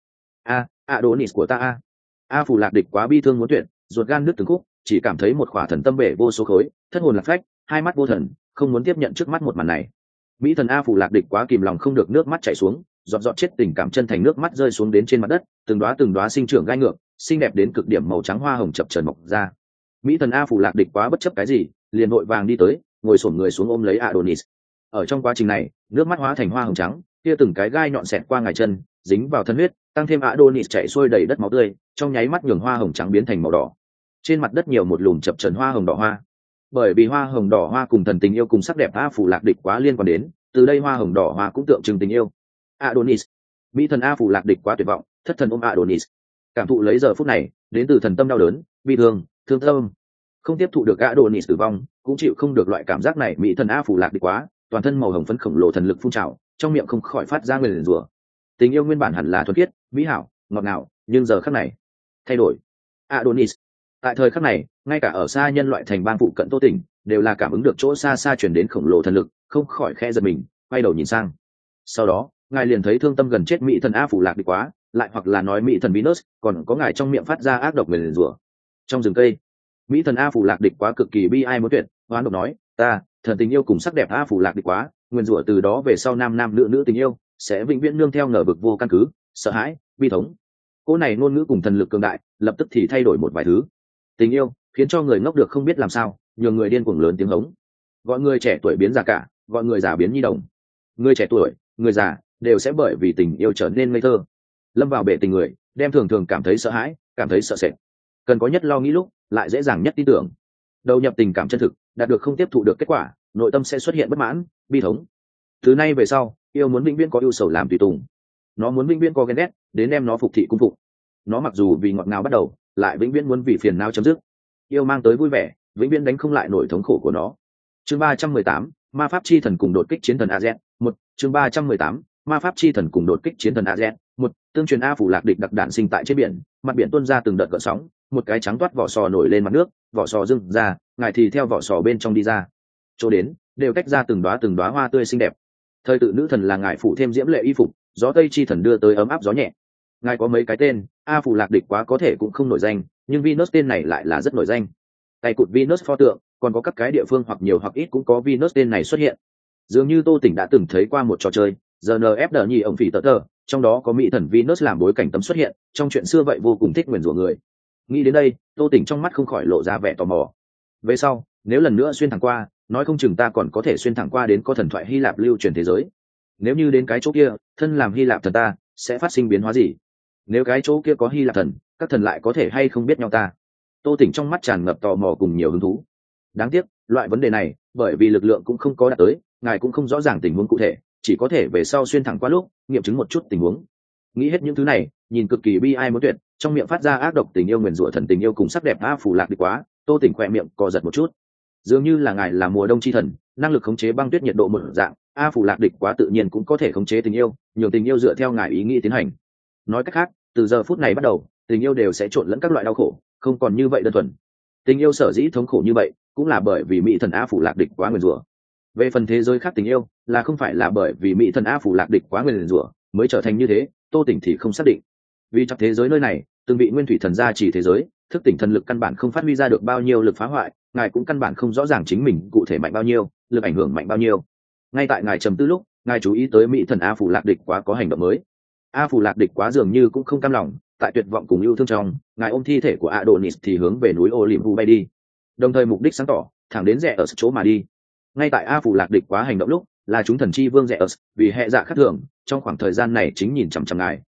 Adonis của ta a phủ lạc địch quá bi thương muốn tuyệt, ruột gan nứt từng khúc, chỉ cảm thấy một khỏa thần tâm bể vô số khối, thất hồn lạc phách, hai mắt vô thần, không muốn tiếp nhận trước mắt một màn này. Mỹ thần a phủ lạc địch quá kìm lòng không được, nước mắt chảy xuống, giọt giọt chết tình cảm chân thành nước mắt rơi xuống đến trên mặt đất, từng đóa sinh trưởng gai ngược, xinh đẹp đến cực điểm màu trắng hoa hồng chập chờn mọc ra. Mỹ thần a phủ lạc địch quá bất chấp cái gì, liền vội vàng đi tới, ngồi xổm người xuống ôm lấy Adonis. Ở trong quá trình này, nước mắt hóa thành hoa hồng trắng, kia từng cái gai nhọn xẹt qua ngài chân, dính vào thân huyết, tăng thêm Adonis chảy xuôi đầy đất máu tươi, trong nháy mắt nhường hoa hồng trắng biến thành màu đỏ. Trên mặt đất nhiều một lùm chập chờn hoa hồng đỏ hoa. Bởi vì hoa hồng đỏ hoa cùng thần tình yêu cùng sắc đẹp a phủ lạc địch quá liên quan đến, từ đây hoa hồng đỏ hoa cũng tượng trưng tình yêu. Adonis, mỹ thần a phủ lạc địch quá tuyệt vọng, thất thần ôm Adonis. Cảm thụ lấy giờ phút này đến từ thần tâm đau đớn, bi thương, thương tâm. Không tiếp thụ được Adonis tử vong, cũng chịu không được loại cảm giác này, mỹ thần a phủ lạc địch quá, toàn thân màu hồng phấn khổng lồ thần lực phun trào, trong miệng không khỏi phát ra nguyền rủa. Tình yêu nguyên bản hẳn là thuần khiết, mỹ hảo, ngọt ngào, nhưng giờ khắc này thay đổi. Adonis, tại thời khắc này, ngay cả ở xa nhân loại thành bang phụ cận Tô Tỉnh đều là cảm ứng được chỗ xa xa truyền đến khổng lồ thần lực, không khỏi khẽ giật mình, quay đầu nhìn sang. Sau đó ngài liền thấy thương tâm gần chết mỹ thần a phủ lạc địch quá, lại hoặc là nói mỹ thần Venus, còn có ngài trong miệng phát ra ác độc nguyền rủa. Trong rừng cây, mỹ thần a phủ lạc địch quá cực kỳ bi ai muốn tuyệt, hoán độc nói, ta thần tình yêu cùng sắc đẹp a phủ lạc địch quá, nguyền rủa từ đó về sau nam nam nữ nữ tình yêu sẽ vĩnh viễn nương theo ngờ vực vô căn cứ, sợ hãi, bi thống. Cô này ngôn ngữ cùng thần lực cường đại, lập tức thì thay đổi một vài thứ. Tình yêu khiến cho người ngốc được không biết làm sao, nhường người điên cuồng lớn tiếng hống, gọi người trẻ tuổi biến già cả, gọi người già biến nhi đồng. Người trẻ tuổi, người già đều sẽ bởi vì tình yêu trở nên ngây thơ, lâm vào bể tình người, đem thường thường cảm thấy sợ hãi, cảm thấy sợ sệt, cần có nhất lo nghĩ lúc lại dễ dàng nhất tin tưởng, đầu nhập tình cảm chân thực, đạt được không tiếp thụ được kết quả, nội tâm sẽ xuất hiện bất mãn, bi thống. Từ nay về sau, yêu muốn vĩnh viễn có ưu sầu làm tùy tùng, nó muốn vĩnh viễn có ghen ghét đến đem nó phục thị cung phục, nó mặc dù vì ngọt ngào bắt đầu, lại vĩnh viễn muốn vì phiền não chấm dứt. Yêu mang tới vui vẻ, vĩnh viễn đánh không lại nỗi thống khổ của nó. Chương 318, ma pháp chi thần cùng đột kích chiến thần Azen. Một, chương 318, ma pháp chi thần cùng đột kích chiến thần Azen. Một, tương truyền a phủ lạc địch đặc đản sinh tại trên biển, mặt biển tuôn ra từng đợt gợn sóng, một cái trắng toát vỏ sò nổi lên mặt nước, vỏ sò dưng ra, ngài thì theo vỏ sò bên trong đi ra. Chỗ đến, đều tách ra từng đóa hoa tươi xinh đẹp. Thời tự nữ thần là ngài phụ thêm diễm lệ y phục, gió tây chi thần đưa tới ấm áp gió nhẹ. Ngài có mấy cái tên, a phủ lạc địch quá có thể cũng không nổi danh, nhưng Venus tên này lại là rất nổi danh. Tay cụt Venus pho tượng, còn có các cái địa phương hoặc nhiều hoặc ít cũng có Venus tên này xuất hiện. Dường như Tô Tỉnh đã từng thấy qua một trò chơi, GNFD nhì ổng phỉ tờ tờ, trong đó có mỹ thần Venus làm bối cảnh tấm xuất hiện, trong chuyện xưa vậy vô cùng thích nguyền rủa người. Nghĩ đến đây, Tô Tỉnh trong mắt không khỏi lộ ra vẻ tò mò. Về sau, nếu lần nữa xuyên thẳng qua, nói không chừng ta còn có thể xuyên thẳng qua đến có thần thoại Hy Lạp lưu truyền thế giới. Nếu như đến cái chỗ kia, thân làm Hy Lạp thần ta, sẽ phát sinh biến hóa gì? Nếu cái chỗ kia có Hy Lạp thần, các thần lại có thể hay không biết nhau ta? Tô Tỉnh trong mắt tràn ngập tò mò cùng nhiều hứng thú. Đáng tiếc, loại vấn đề này, bởi vì lực lượng cũng không có đạt tới, ngài cũng không rõ ràng tình huống cụ thể, chỉ có thể về sau xuyên thẳng qua lúc nghiệm chứng một chút tình huống. Nghĩ hết những thứ này, nhìn cực kỳ bi ai muốn tuyệt, trong miệng phát ra ác độc tình yêu nguyền rủa thần tình yêu cùng sắc đẹp a phủ lạc đi quá. Tô Tỉnh khỏe miệng co giật một chút. Dường như là ngài là mùa đông chi thần, năng lực khống chế băng tuyết nhiệt độ một dạng, a phủ lạc địch quá tự nhiên cũng có thể khống chế tình yêu, nhiều tình yêu dựa theo ngài ý nghĩ tiến hành. Nói cách khác, từ giờ phút này bắt đầu, tình yêu đều sẽ trộn lẫn các loại đau khổ, không còn như vậy đơn thuần. Tình yêu sở dĩ thống khổ như vậy, cũng là bởi vì mỹ thần a phủ lạc địch quá nguyền rủa. Về phần thế giới khác tình yêu, là không phải là bởi vì mỹ thần a phủ lạc địch quá nguyền rủa mới trở thành như thế, Tô Tỉnh thì không xác định. Vì trong thế giới nơi này, từng bị nguyên thủy thần gia chỉ thế giới, thức tỉnh thần lực căn bản không phát huy ra được bao nhiêu lực phá hoại, ngài cũng căn bản không rõ ràng chính mình cụ thể mạnh bao nhiêu, lực ảnh hưởng mạnh bao nhiêu. Ngay tại ngài trầm tư lúc, ngài chú ý tới mỹ thần a phủ lạc địch quá có hành động mới. A phủ lạc địch quá dường như cũng không cam lòng, tại tuyệt vọng cùng yêu thương trong, ngài ôm thi thể của Adonis thì hướng về núi Olympus bay đi, đồng thời mục đích sáng tỏ, thẳng đến rẽ ở chỗ mà đi. Ngay tại a phủ lạc địch quá hành động lúc, là chúng thần chi vương rẽ ở vì hệ dạ khác thường, trong khoảng thời gian này chính nhìn chằm chằm ngài,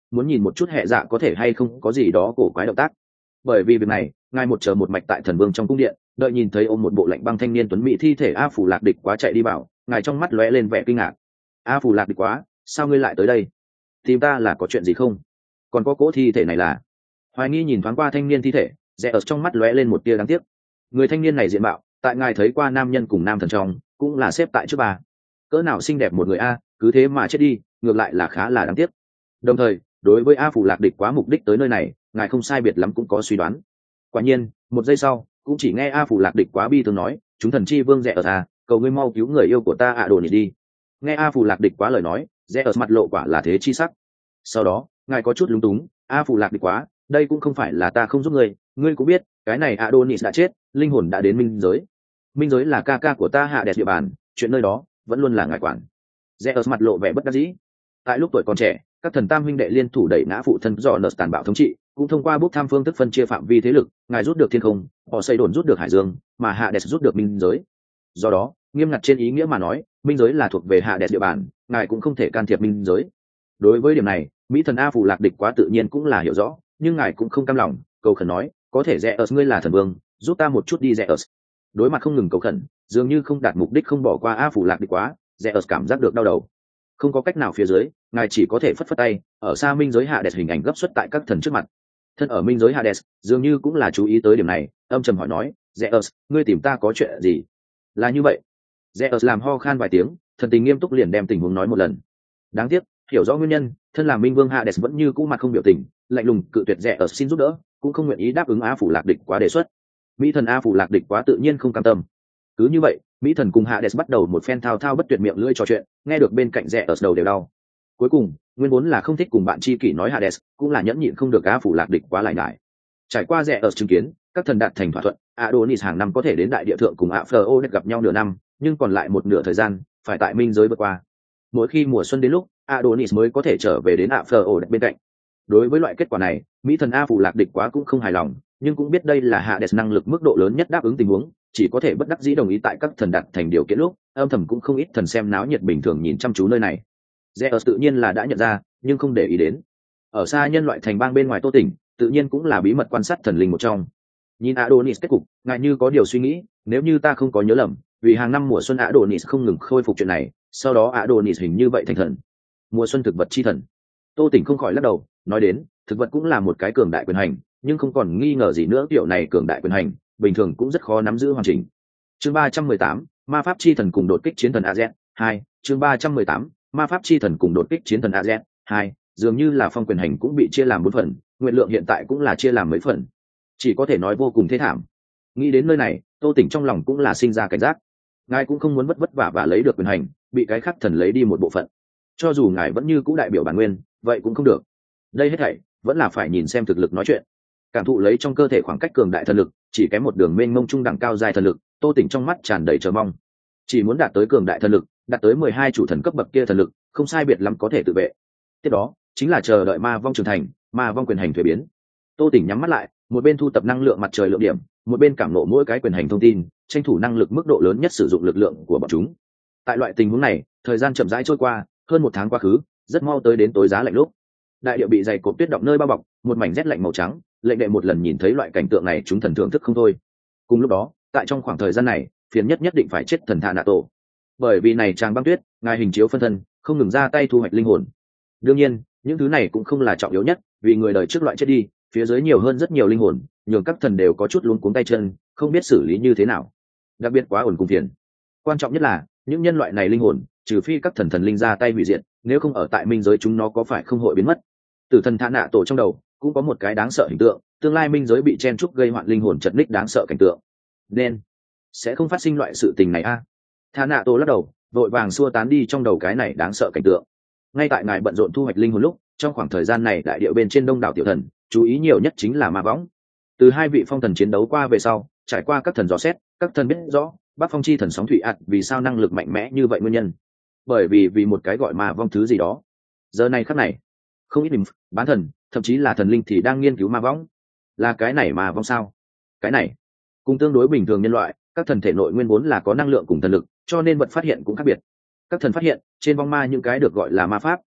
muốn nhìn một chút hệ dạ có thể hay không có gì đó cổ quái động tác. Bởi vì việc này, ngài một chờ một mạch tại thần vương trong cung điện, đợi nhìn thấy ôm một bộ lạnh băng thanh niên tuấn mỹ thi thể A Phủ Lạc Địch Quá chạy đi vào, ngài trong mắt lóe lên vẻ kinh ngạc. A Phủ Lạc Địch Quá, sao ngươi lại tới đây? Tìm ta là có chuyện gì không? Còn có cỗ thi thể này là? Hoài nghi nhìn thoáng qua thanh niên thi thể, rẽ ở trong mắt lóe lên một tia đáng tiếc. Người thanh niên này diện mạo, tại ngài thấy qua nam nhân cùng nam thần trong, cũng là xếp tại trước bà. Cỡ nào xinh đẹp một người a, cứ thế mà chết đi, ngược lại là khá là đáng tiếc. Đồng thời, đối với A Phủ Lạc Địch Quá mục đích tới nơi này, ngài không sai biệt lắm cũng có suy đoán. Quả nhiên, một giây sau, cũng chỉ nghe A Phủ Lạc Địch Quá bi thương nói, chúng thần chi vương rẽ ở ta, cầu ngươi mau cứu người yêu của ta ạ đồ nhỉ đi. Nghe A Phủ Lạc Địch Quá lời nói, rẽ ở mặt lộ quả là thế chi sắc. Sau đó, ngài có chút lúng túng, A Phủ Lạc Địch Quá, đây cũng không phải là ta không giúp ngươi cũng biết, cái này Adonis đã chết, linh hồn đã đến minh giới. Minh giới là ca ca của ta hạ đẹp địa bàn, chuyện nơi đó vẫn luôn là ngài quản. Zeus mặt lộ vẻ bất đắc dĩ. Tại lúc tuổi còn trẻ, các thần tam huynh đệ liên thủ đẩy ngã phụ thân do nợ tàn bạo thống trị, cũng thông qua bốc tham phương thức phân chia phạm vi thế lực, ngài rút được thiên không, họ xây đồn rút được hải dương, mà hạ đẹp rút được minh giới. Do đó, nghiêm ngặt trên ý nghĩa mà nói, minh giới là thuộc về hạ đẹp địa bàn, ngài cũng không thể can thiệp minh giới. Đối với điểm này, mỹ thần A Phủ Lạc Địch Quá tự nhiên cũng là hiểu rõ, nhưng ngài cũng không cam lòng, cầu khẩn nói, có thể Zeus ngươi là thần vương, giúp ta một chút đi Zeus. Đối mặt không ngừng cầu khẩn, dường như không đạt mục đích không bỏ qua A Phủ Lạc Địch Quá, Zeus cảm giác được đau đầu. Không có cách nào phía dưới, ngài chỉ có thể phất phất tay, ở xa minh giới Hades hình ảnh gấp xuất tại các thần trước mặt. Thân ở minh giới Hades, dường như cũng là chú ý tới điểm này, âm trầm hỏi nói, Zeus, ngươi tìm ta có chuyện gì? Là như vậy. Zeus làm ho khan vài tiếng, thần tình nghiêm túc liền đem tình huống nói một lần. Đáng tiếc, hiểu rõ nguyên nhân, thân làm minh vương Hades vẫn như cũ mặt không biểu tình, lạnh lùng cự tuyệt Zeus xin giúp đỡ, cũng không nguyện ý đáp ứng A Phủ Lạc Địch Quá đề xuất. Mỹ thần A Phủ Lạc Địch Quá tự nhiên không cam tâm. Cứ như vậy, mỹ thần cùng Hades bắt đầu một phen thao thao bất tuyệt miệng lưỡi trò chuyện, nghe được bên cạnh rẽ ở đầu đều đau. Cuối cùng, nguyên vốn là không thích cùng bạn tri kỷ nói Hades, cũng là nhẫn nhịn không được A Phủ Lạc Địch Quá lại ngại. Trải qua rẽ ở chứng kiến, các thần đạt thành thỏa thuận, Adonis hàng năm có thể đến đại địa thượng cùng Aphrodite gặp nhau nửa năm, nhưng còn lại một nửa thời gian phải tại minh giới vượt qua. Mỗi khi mùa xuân đến lúc, Adonis mới có thể trở về đến Aphrodite bên cạnh. Đối với loại kết quả này, mỹ thần A Phủ Lạc Địch Quá cũng không hài lòng, nhưng cũng biết đây là Hades năng lực mức độ lớn nhất đáp ứng tình huống, chỉ có thể bất đắc dĩ đồng ý tại các thần đạt thành điều kiện lúc, âm thầm cũng không ít thần xem náo nhiệt bình thường nhìn chăm chú nơi này. Zeus tự nhiên là đã nhận ra, nhưng không để ý đến. Ở xa nhân loại thành bang bên ngoài Tô Tỉnh, tự nhiên cũng là bí mật quan sát thần linh một trong. Nhìn Adonis kết cục, ngài như có điều suy nghĩ, nếu như ta không có nhớ lầm, vì hàng năm mùa xuân Adonis không ngừng khôi phục chuyện này, sau đó Adonis hình như vậy thành thần. Mùa xuân thực vật chi thần. Tô Tỉnh không khỏi lắc đầu, nói đến, thực vật cũng là một cái cường đại quyền hành, nhưng không còn nghi ngờ gì nữa kiểu này cường đại quyền hành, bình thường cũng rất khó nắm giữ hoàn chỉnh. Chương 318, ma pháp chi thần cùng đột kích chiến thần AZ 2, chương 318, ma pháp chi thần cùng đột kích chiến thần AZ 2, dường như là phong quyền hành cũng bị chia làm 4 phần, nguyện lượng hiện tại cũng là chia làm mấy phần. Chỉ có thể nói vô cùng thê thảm. Nghĩ đến nơi này, Tô Tỉnh trong lòng cũng là sinh ra cảnh giác. Ngài cũng không muốn vất vả và lấy được quyền hành, bị cái khác thần lấy đi một bộ phận. Cho dù ngài vẫn như cũ đại biểu bản nguyên, vậy cũng không được. Đây hết thảy vẫn là phải nhìn xem thực lực nói chuyện. Cảm thụ lấy trong cơ thể khoảng cách cường đại thần lực, chỉ kém một đường mênh mông trung đẳng cao dài thần lực, Tô Tỉnh trong mắt tràn đầy chờ mong. Chỉ muốn đạt tới cường đại thần lực, đạt tới 12 chủ thần cấp bậc kia thần lực, không sai biệt lắm có thể tự vệ. Tiếp đó, chính là chờ đợi ma vong trưởng thành, ma vong quyền hành thuế biến. Tô Tỉnh nhắm mắt lại, một bên thu tập năng lượng mặt trời lượng điểm, một bên cảm ngộ mỗi cái quyền hành thông tin, tranh thủ năng lực mức độ lớn nhất sử dụng lực lượng của bọn chúng. Tại loại tình huống này, thời gian chậm rãi trôi qua, hơn 1 tháng quá khứ, rất mau tới đến tối giá lạnh lúc. Đại địa bị dày cộp tuyết động nơi bao bọc, một mảnh rét lạnh màu trắng, lệnh đệ một lần nhìn thấy loại cảnh tượng này chúng thần thưởng thức không thôi. Cùng lúc đó, tại trong khoảng thời gian này, phiền nhất định phải chết thần Thạ Nạ Tổ. Bởi vì này tràng băng tuyết, ngài hình chiếu phân thân, không ngừng ra tay thu hoạch linh hồn. Đương nhiên, những thứ này cũng không là trọng yếu nhất, vì người đời trước loại chết đi, phía dưới nhiều hơn rất nhiều linh hồn, nhường các thần đều có chút luống cuống tay chân, không biết xử lý như thế nào. Đặc biệt quá ổn cùng phiền. Quan trọng nhất là, những nhân loại này linh hồn, trừ phi các thần linh ra tay hủy diệt, nếu không ở tại minh giới chúng nó có phải không hội biến mất. Tử thần Thạ Nạ Tổ trong đầu cũng có một cái đáng sợ hình tượng, tương lai minh giới bị chen trúc gây hoạn linh hồn chật ních đáng sợ cảnh tượng. Nên sẽ không phát sinh loại sự tình này a. Thạ Nạ Tổ lắc đầu, vội vàng xua tán đi trong đầu cái này đáng sợ cảnh tượng. Ngay tại ngài bận rộn thu hoạch linh hồn lúc, trong khoảng thời gian này đại địa bên trên đông đảo tiểu thần, chú ý nhiều nhất chính là ma võng. Từ 2 vị phong thần chiến đấu qua về sau, trải qua các thần dò xét, các thần biết rõ Bắc Phong chi thần sóng thủy ạt vì sao năng lực mạnh mẽ như vậy nguyên nhân. Bởi vì một cái gọi ma vong thứ gì đó. Giờ này khắc này, không ít bán thần, thậm chí là thần linh thì đang nghiên cứu ma võng. Là cái này ma vong sao? Cái này cùng tương đối bình thường nhân loại, các thần thể nội nguyên vốn là có năng lượng cùng thần lực, cho nên vật phát hiện cũng khác biệt. Các thần phát hiện trên vong ma những cái được gọi là ma pháp,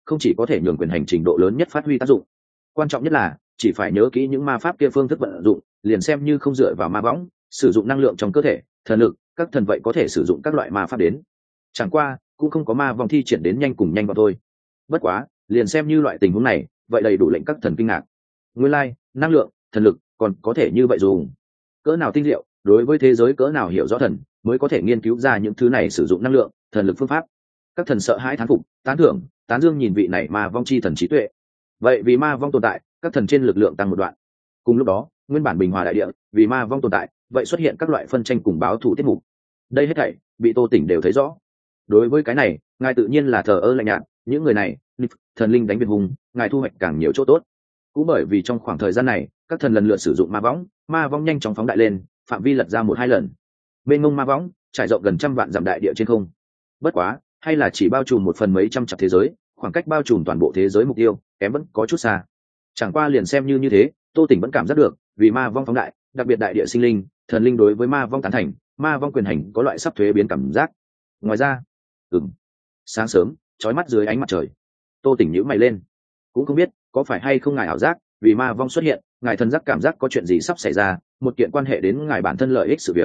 không chỉ có thể nhường quyền hành trình độ lớn nhất phát huy tác dụng, quan trọng nhất là chỉ phải nhớ kỹ những ma pháp kia phương thức vận dụng, liền xem như không dựa vào ma võng, sử dụng năng lượng trong cơ thể, thần lực, các thần vậy có thể sử dụng các loại ma pháp đến. Chẳng qua cũng không có ma vong thi triển đến nhanh cùng nhanh vào thôi. Bất quá liền xem như loại tình huống này, vậy đầy đủ lệnh các thần kinh ngạc. Nguyên lai năng lượng, thần lực còn có thể như vậy dùng. Cỡ nào tinh diệu, đối với thế giới cỡ nào hiểu rõ thần, mới có thể nghiên cứu ra những thứ này sử dụng năng lượng, thần lực phương pháp. Các thần sợ hãi thán phục, tán thưởng, tán dương nhìn vị này ma vong chi thần trí tuệ. Vậy vì ma vong tồn tại, các thần trên lực lượng tăng một đoạn. Cùng lúc đó, nguyên bản bình hòa đại địa, vì ma vong tồn tại, vậy xuất hiện các loại phân tranh cùng báo thù tiết mục. Đây hết thảy bị Tô Tỉnh đều thấy rõ. Đối với cái này, ngài tự nhiên là thờ ơ lạnh nhạt, những người này, thần linh đánh biệt hùng, ngài thu hoạch càng nhiều chỗ tốt. Cũng bởi vì trong khoảng thời gian này, các thần lần lượt sử dụng ma vong nhanh chóng phóng đại lên, phạm vi lật ra 1-2 lần. Bên ngông ma võng trải rộng gần 100 vạn dặm đại địa trên không. Bất quá, hay là chỉ bao trùm một phần mấy trăm chặp thế giới, khoảng cách bao trùm toàn bộ thế giới mục tiêu kém vẫn có chút xa. Chẳng qua liền xem như thế, Tô Tỉnh vẫn cảm giác được, vì ma vong phóng đại, đặc biệt đại địa sinh linh, thần linh đối với ma vong tán thành, ma vong quyền hành có loại sắp thuế biến cảm giác. Ngoài ra, sáng sớm, chói mắt dưới ánh mặt trời, Tô Tỉnh nhíu mày lên, cũng không biết có phải hay không ngài ảo giác, vì ma vong xuất hiện, ngài thần giác cảm giác có chuyện gì sắp xảy ra, một kiện quan hệ đến ngài bản thân lợi ích sự việc.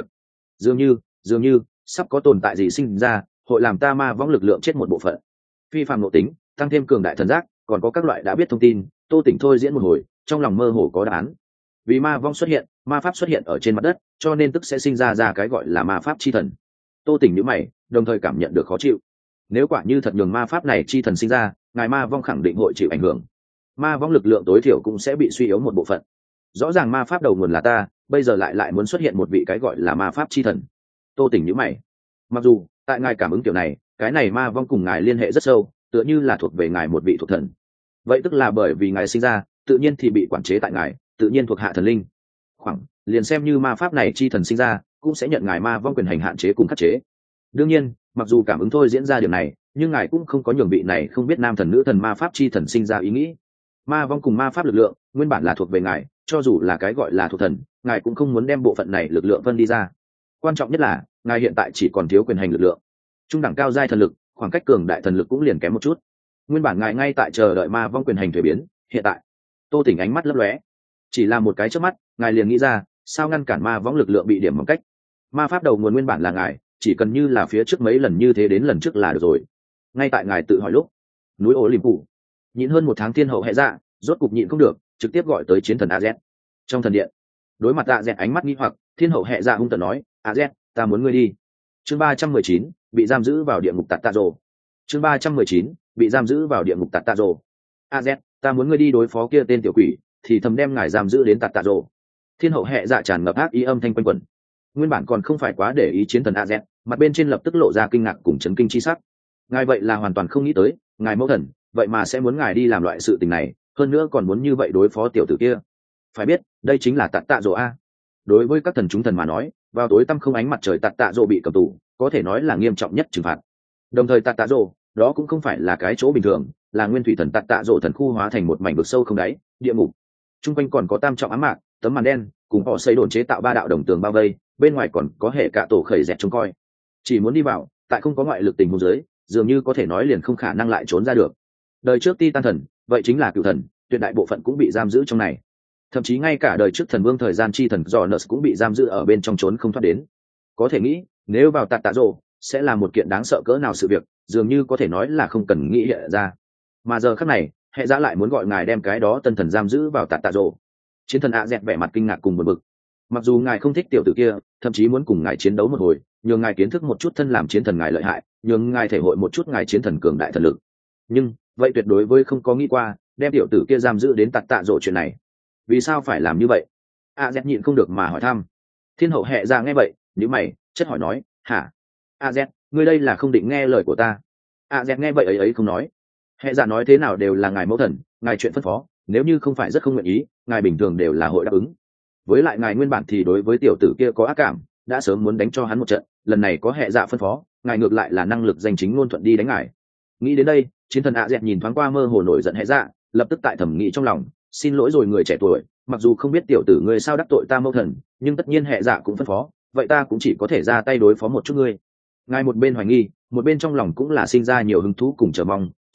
Dường như sắp có tồn tại gì sinh ra, hội làm ta ma vong lực lượng chết một bộ phận. Phi phàm nội tính, tăng thêm cường đại thần giác, còn có các loại đã biết thông tin, Tô Tỉnh thôi diễn một hồi, trong lòng mơ hồ có đáp án. Vì ma vong xuất hiện, ma pháp xuất hiện ở trên mặt đất, cho nên tức sẽ sinh ra cái gọi là ma pháp chi thần. Tô Tỉnh nhíu mày, đồng thời cảm nhận được khó chịu. Nếu quả như thật nhường ma pháp này chi thần sinh ra, ngài ma vong khẳng định hội chịu ảnh hưởng. Ma vong lực lượng tối thiểu cũng sẽ bị suy yếu một bộ phận. Rõ ràng ma pháp đầu nguồn là ta, bây giờ lại muốn xuất hiện một vị cái gọi là ma pháp chi thần. Tô Tỉnh nhíu mày. Mặc dù tại ngài cảm ứng kiểu này, cái này ma vong cùng ngài liên hệ rất sâu, tựa như là thuộc về ngài một vị thuộc thần. Vậy tức là bởi vì ngài sinh ra, tự nhiên thì bị quản chế tại ngài, tự nhiên thuộc hạ thần linh. Khoảng liền xem như ma pháp này chi thần sinh ra, cũng sẽ nhận ngài ma vong quyền hành hạn chế cùng khắc chế. Đương nhiên, mặc dù cảm ứng thôi diễn ra điều này, nhưng ngài cũng không có nhường vị này không biết nam thần nữ thần ma pháp chi thần sinh ra ý nghĩ. Ma vong cùng ma pháp lực lượng nguyên bản là thuộc về ngài, cho dù là cái gọi là thuộc thần, ngài cũng không muốn đem bộ phận này lực lượng phân đi ra. Quan trọng nhất là ngài hiện tại chỉ còn thiếu quyền hành lực lượng, trung đẳng cao giai thần lực, khoảng cách cường đại thần lực cũng liền kém một chút. Nguyên bản ngài ngay tại chờ đợi ma vong quyền hành thuế biến, hiện tại Tô Tỉnh ánh mắt lấp lóe, chỉ là một cái chớp mắt, ngài liền nghĩ ra sao ngăn cản ma vong lực lượng bị điểm bằng cách. Ma pháp đầu nguồn nguyên bản là ngài, chỉ cần như là phía trước mấy lần như thế đến lần trước là được rồi. Ngay tại ngài tự hỏi lúc, núi ổ liềm phủ nhịn hơn 1 tháng thiên hậu hệ dạ, rốt cục nhịn không được, trực tiếp gọi tới chiến thần Az. Trong thần điện, đối mặt Az ánh mắt nghi hoặc, thiên hậu hệ dạ hung tợn nói, Az, ta muốn ngươi đi. Chương 319, bị giam giữ vào địa ngục Tạt Tạ Rồ. Chương 319, bị giam giữ vào địa ngục Tạt Tạ Rồ. Az, ta muốn ngươi đi đối phó kia tên tiểu quỷ, thì thầm đem ngài giam giữ đến Tạt Tạ Rồ. Thiên hậu hệ dạ tràn ngập ác ý âm thanh quanh quẩn. Nguyên bản còn không phải quá để ý chiến thần Az, mặt bên trên lập tức lộ ra kinh ngạc cùng chấn kinh chi sắc. Ngài vậy là hoàn toàn không nghĩ tới, ngài mẫu thần vậy mà sẽ muốn ngài đi làm loại sự tình này, hơn nữa còn muốn như vậy đối phó tiểu tử kia. Phải biết, đây chính là Tạt Tạ Rồ a. Đối với các thần chúng thần mà nói, vào tối tăm không ánh mặt trời Tạt Tạ Rồ bị cầm tù, có thể nói là nghiêm trọng nhất trừng phạt. Đồng thời Tạt Tạ Rồ, đó cũng không phải là cái chỗ bình thường, là nguyên thủy thần Tạt Tạ Rồ thần khu hóa thành một mảnh vực sâu không đáy, địa ngục. Trung quanh còn có tam trọng ám mạc, tấm màn đen, cùng họ xây đồn chế tạo 3 đạo đồng tường bao vây, bên ngoài còn có hệ cả tổ khởi dẹt trông coi. Chỉ muốn đi vào, tại không có ngoại lực tình huống dưới, dường như có thể nói liền không khả năng lại trốn ra được. Đời trước Titan thần, vậy chính là cựu thần, tuyệt đại bộ phận cũng bị giam giữ trong này. Thậm chí ngay cả đời trước thần vương thời gian chi thần Jonas cũng bị giam giữ ở bên trong trốn không thoát đến. Có thể nghĩ, nếu vào Tạt Tạ Rồ, sẽ là một kiện đáng sợ cỡ nào sự việc, dường như có thể nói là không cần nghĩ hiện ra. Mà giờ khắc này, hệ giả lại muốn gọi ngài đem cái đó tân thần giam giữ vào Tạt Tạ Rồ. Chiến thần ạ dẹt vẻ mặt kinh ngạc cùng buồn bực. Mặc dù ngài không thích tiểu tử kia, thậm chí muốn cùng ngài chiến đấu một hồi, nhường ngài kiến thức một chút thân làm chiến thần ngài lợi hại, nhường ngài thể hội một chút ngài chiến thần cường đại thần lực. Nhưng vậy tuyệt đối với không có nghĩ qua đem tiểu tử kia giam giữ đến Tạt Tạ Rồ chuyện này. Vì sao phải làm như vậy? A Z nhịn không được mà hỏi thăm. Thiên hậu hệ ra nghe vậy, nhíu mày, chất hỏi nói, hả? A Z, ngươi đây là không định nghe lời của ta? A Z nghe vậy ấy không nói. Hệ giả nói thế nào đều là ngài mẫu thần, ngài chuyện phân phó, nếu như không phải rất không nguyện ý, ngài bình thường đều là hội đáp ứng. Với lại ngài nguyên bản thì đối với tiểu tử kia có ác cảm, đã sớm muốn đánh cho hắn một trận, lần này có hệ dạ phân phó, ngài ngược lại là năng lực danh chính ngôn thuận đi đánh ngài. Nghĩ đến đây, chiến thần ạ dẹt nhìn thoáng qua mơ hồ nổi giận hệ dạ, lập tức tại thẩm nghĩ trong lòng, xin lỗi rồi người trẻ tuổi, mặc dù không biết tiểu tử ngươi sao đắc tội ta mẫu thần, nhưng tất nhiên hệ dạ cũng phân phó, vậy ta cũng chỉ có thể ra tay đối phó một chút ngươi. Ngài một bên hoài nghi, một bên trong lòng cũng là sinh ra nhiều hứng thú cùng chờ mong,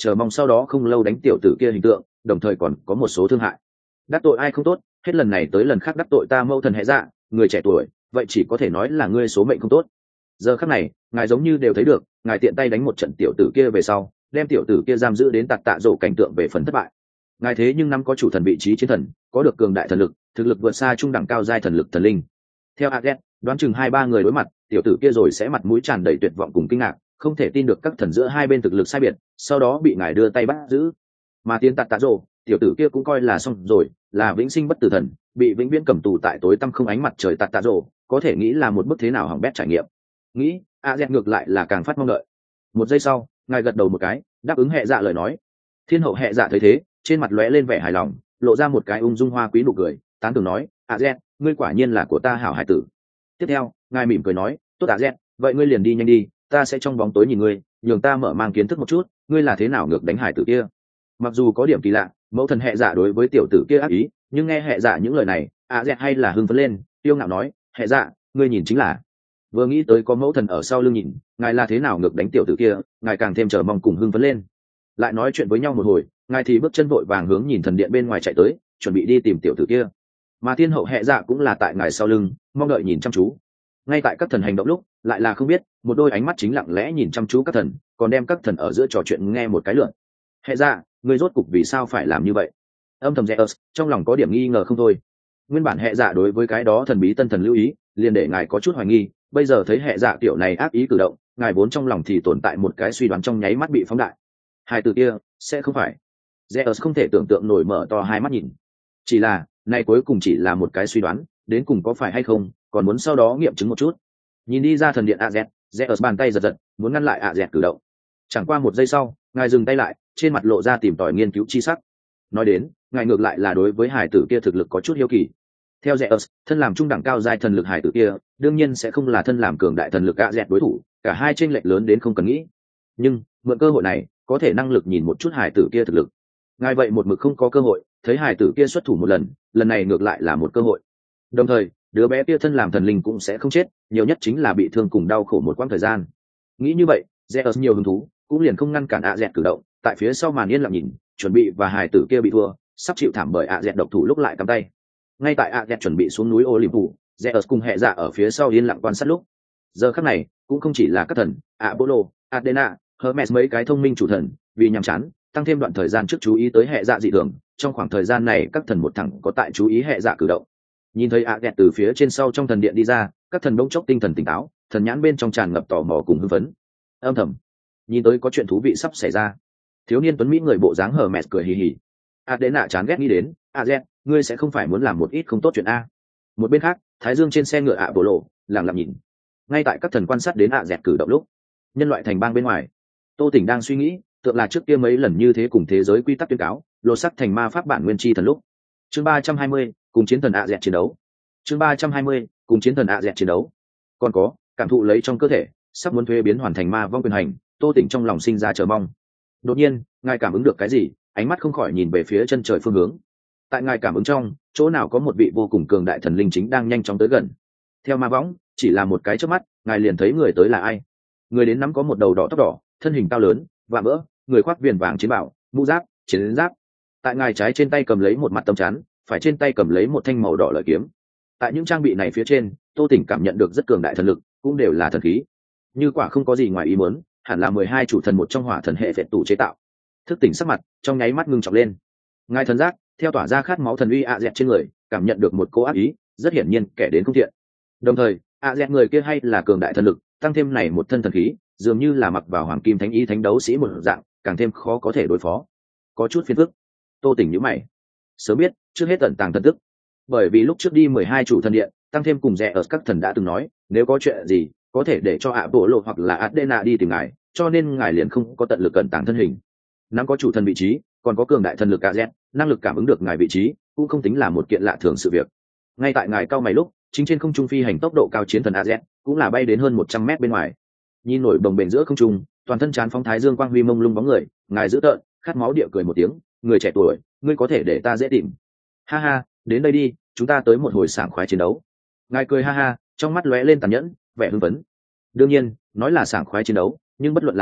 chờ mong sau đó không lâu đánh tiểu tử kia hình tượng, đồng thời còn có một số thương hại. Đắc tội ai không tốt, hết lần này tới lần khác đắc tội ta mẫu thần hệ dạ, người trẻ tuổi, vậy chỉ có thể nói là ngươi số mệnh không tốt. Giờ khắc này, ngài giống như đều thấy được, ngài tiện tay đánh một trận tiểu tử kia về sau, đem tiểu tử kia giam giữ đến tạt tạ rổ cảnh tượng về phần thất bại. Ngài thế nhưng nắm có chủ thần vị trí chiến thần, có được cường đại thần lực, thực lực vượt xa trung đẳng cao giai thần lực thần linh. Theo Aget, đoán chừng 2-3 người đối mặt, tiểu tử kia rồi sẽ mặt mũi tràn đầy tuyệt vọng cùng kinh ngạc, không thể tin được các thần giữa hai bên thực lực sai biệt, sau đó bị ngài đưa tay bắt giữ. Mà tiến tạt tạ rổ, tiểu tử kia cũng coi là xong rồi, là vĩnh sinh bất tử thần, bị vĩnh viễn cầm tù tại tối tăm không ánh mặt trời tạt tạ rổ, có thể nghĩ là một bức thế nào hỏng bét trải nghiệm. Nghĩ, Aget ngược lại là càng phát mong đợi. Một giây sau, ngài gật đầu một cái, đáp ứng hệ dạ lời nói. Thiên hậu hệ dạ thấy thế, trên mặt lóe lên vẻ hài lòng, lộ ra một cái ung dung hoa quý nụ cười, tán thưởng nói, Aget, ngươi quả nhiên là của ta hảo hải tử. Tiếp theo, ngài mỉm cười nói, tốt Aget, vậy ngươi liền đi nhanh đi, ta sẽ trong bóng tối nhìn ngươi, nhường ta mở mang kiến thức một chút, ngươi là thế nào ngược đánh hải tử kia. Mặc dù có điểm kỳ lạ, mẫu thần hệ dạ đối với tiểu tử kia ác ý, nhưng nghe hệ dạ những lời này, Aget hay là hưng phấn lên, tiêu ngạo nói, hệ dạ, ngươi nhìn chính là. Vừa nghĩ tới có mẫu thần ở sau lưng nhìn, ngài là thế nào ngược đánh tiểu tử kia, ngài càng thêm chờ mong cùng hưng phấn lên. Lại nói chuyện với nhau một hồi, ngài thì bước chân vội vàng hướng nhìn thần điện bên ngoài chạy tới, chuẩn bị đi tìm tiểu tử kia. Mà thiên hậu hệ dạ cũng là tại ngài sau lưng, mong đợi nhìn chăm chú. Ngay tại các thần hành động lúc, lại là không biết, một đôi ánh mắt chính lặng lẽ nhìn chăm chú các thần, còn đem các thần ở giữa trò chuyện nghe một cái lượt. Hệ dạ, ngươi rốt cục vì sao phải làm như vậy? Âm thầm Zeus trong lòng có điểm nghi ngờ không thôi. Nguyên bản hệ dạ đối với cái đó thần bí tân thần lưu ý, liền để ngài có chút hoài nghi, bây giờ thấy hệ dạ tiểu này ác ý cử động, ngài vốn trong lòng thì tồn tại một cái suy đoán trong nháy mắt bị phóng đại. Hai từ kia sẽ không phải. Zeus không thể tưởng tượng nổi, mở to hai mắt nhìn. Chỉ là, này cuối cùng chỉ là một cái suy đoán, đến cùng có phải hay không, còn muốn sau đó nghiệm chứng một chút. Nhìn đi ra thần điện Aget, Zeus bàn tay giật giật, muốn ngăn lại Aget cử động. Chẳng qua một giây sau, ngài dừng tay lại, trên mặt lộ ra tìm tòi nghiên cứu chi sắc. Nói đến, ngài ngược lại là đối với hải tử kia thực lực có chút hiếu kỳ. Theo Zeus, thân làm trung đẳng cao giai thần lực hải tử kia, đương nhiên sẽ không là thân làm cường đại thần lực Aget đối thủ, cả hai chênh lệch lớn đến không cần nghĩ. Nhưng, mượn cơ hội này, có thể năng lực nhìn một chút hải tử kia thực lực. Ngài vậy một mực không có cơ hội, thấy hải tử kia xuất thủ một lần, lần này ngược lại là một cơ hội. Đồng thời, đứa bé kia thân làm thần linh cũng sẽ không chết, nhiều nhất chính là bị thương cùng đau khổ một quãng thời gian. Nghĩ như vậy, Zeus nhiều hứng thú, cũng liền không ngăn cản Aget cử động, tại phía sau màn yên lặng nhìn, chuẩn bị và hải tử kia bị thua, sắp chịu thảm bởi Aget độc thủ lúc lại cắm tay. Ngay tại Aget chuẩn bị xuống núi Olympus, Zeus cùng hệ dạ ở phía sau yên lặng quan sát lúc. Giờ khắc này, cũng không chỉ là các thần, Apollo, Athena, Hermes mấy cái thông minh chủ thần, vì nhàm chán, tăng thêm đoạn thời gian trước chú ý tới hệ dạ dị thường, trong khoảng thời gian này các thần một thẳng có tại chú ý hệ dạ cử động. Nhìn thấy Aget từ phía trên sau trong thần điện đi ra, các thần bỗng chốc tinh thần tỉnh táo, thần nhãn bên trong tràn ngập tò mò cùng hưng phấn. Âm thầm, nhìn tới có chuyện thú vị sắp xảy ra. Thiếu niên tuấn mỹ người bộ dáng Hermes cười hì hì. Athena chán ghét nghĩ đến, Aget, ngươi sẽ không phải muốn làm một ít không tốt chuyện a? Một bên khác, Thái Dương trên xe ngựa Apollo lặng lặng nhìn. Ngay tại các thần quan sát đến Aget cử động lúc, nhân loại thành bang bên ngoài, Tô Tỉnh đang suy nghĩ, tượng là trước kia mấy lần như thế cùng thế giới quy tắc tuyên cáo, lột sắc thành ma pháp bản nguyên chi thần lúc. Chương 320, cùng chiến thần Aget chiến đấu. Chương 320, cùng chiến thần Aget chiến đấu. Còn có, cảm thụ lấy trong cơ thể, sắp muốn thuế biến hoàn thành ma vong quyền hành, Tô Tỉnh trong lòng sinh ra chờ mong. Đột nhiên, ngài cảm ứng được cái gì, ánh mắt không khỏi nhìn về phía chân trời phương hướng. Tại ngài cảm ứng trong, chỗ nào có một vị vô cùng cường đại thần linh chính đang nhanh chóng tới gần. Theo ma võng, chỉ là một cái chớp mắt, ngài liền thấy người tới là ai. Người đến nắm có một đầu đỏ tóc đỏ, thân hình cao lớn, vạm vỡ, người khoác viền vàng chiến bảo, mũ giáp, chiến giáp. Tại ngài trái trên tay cầm lấy một mặt tấm chắn, phải trên tay cầm lấy một thanh màu đỏ lợi kiếm. Tại những trang bị này phía trên, Tô Tỉnh cảm nhận được rất cường đại thần lực, cũng đều là thần khí. Như quả không có gì ngoài ý muốn, hẳn là 12 chủ thần một trong hỏa thần hệ phệ tủ chế tạo. Thức tỉnh sắc mặt, trong nháy mắt ngưng trọng lên. Ngài thần giác, theo tỏa ra khát máu thần uy Aget trên người, cảm nhận được một cô ác ý, rất hiển nhiên kẻ đến không thiện. Đồng thời, Aget người kia hay là cường đại thần lực, tăng thêm này một thân thần khí, dường như là mặc vào hoàng kim thánh y thánh đấu sĩ một dạng, càng thêm khó có thể đối phó. Có chút phiền phức. Tô Tỉnh nhíu mày. Sớm biết, trước hết tận tàng thần tức. Bởi vì lúc trước đi 12 chủ thần điện, tăng thêm cùng rẻ ở các thần đã từng nói, nếu có chuyện gì, có thể để cho Apollo hoặc là Athena đi tìm ngài, cho nên ngài liền không có tận lực cẩn tàng thân hình. Nắm có chủ thần vị trí, còn có cường đại thần lực Aget, năng lực cảm ứng được ngài vị trí, cũng không tính là một kiện lạ thường sự việc. Ngay tại ngài cao mày lúc, chính trên không trung phi hành tốc độ cao chiến thần Aget, cũng là bay đến hơn 100 mét bên ngoài. Nhìn nổi bồng bềnh giữa không trung, toàn thân trán phóng thái dương quang huy mông lung bóng người, ngài giữ tợn, khát máu địa cười một tiếng, người trẻ tuổi, ngươi có thể để ta dễ tìm. Ha ha, đến đây đi, chúng ta tới một hồi sảng khoái chiến đấu. Ngài cười ha ha, trong mắt lóe lên tàn nhẫn, vẻ hưng phấn. Đương nhiên, nói là sảng khoái chiến đấu, nhưng bất luận là ngài,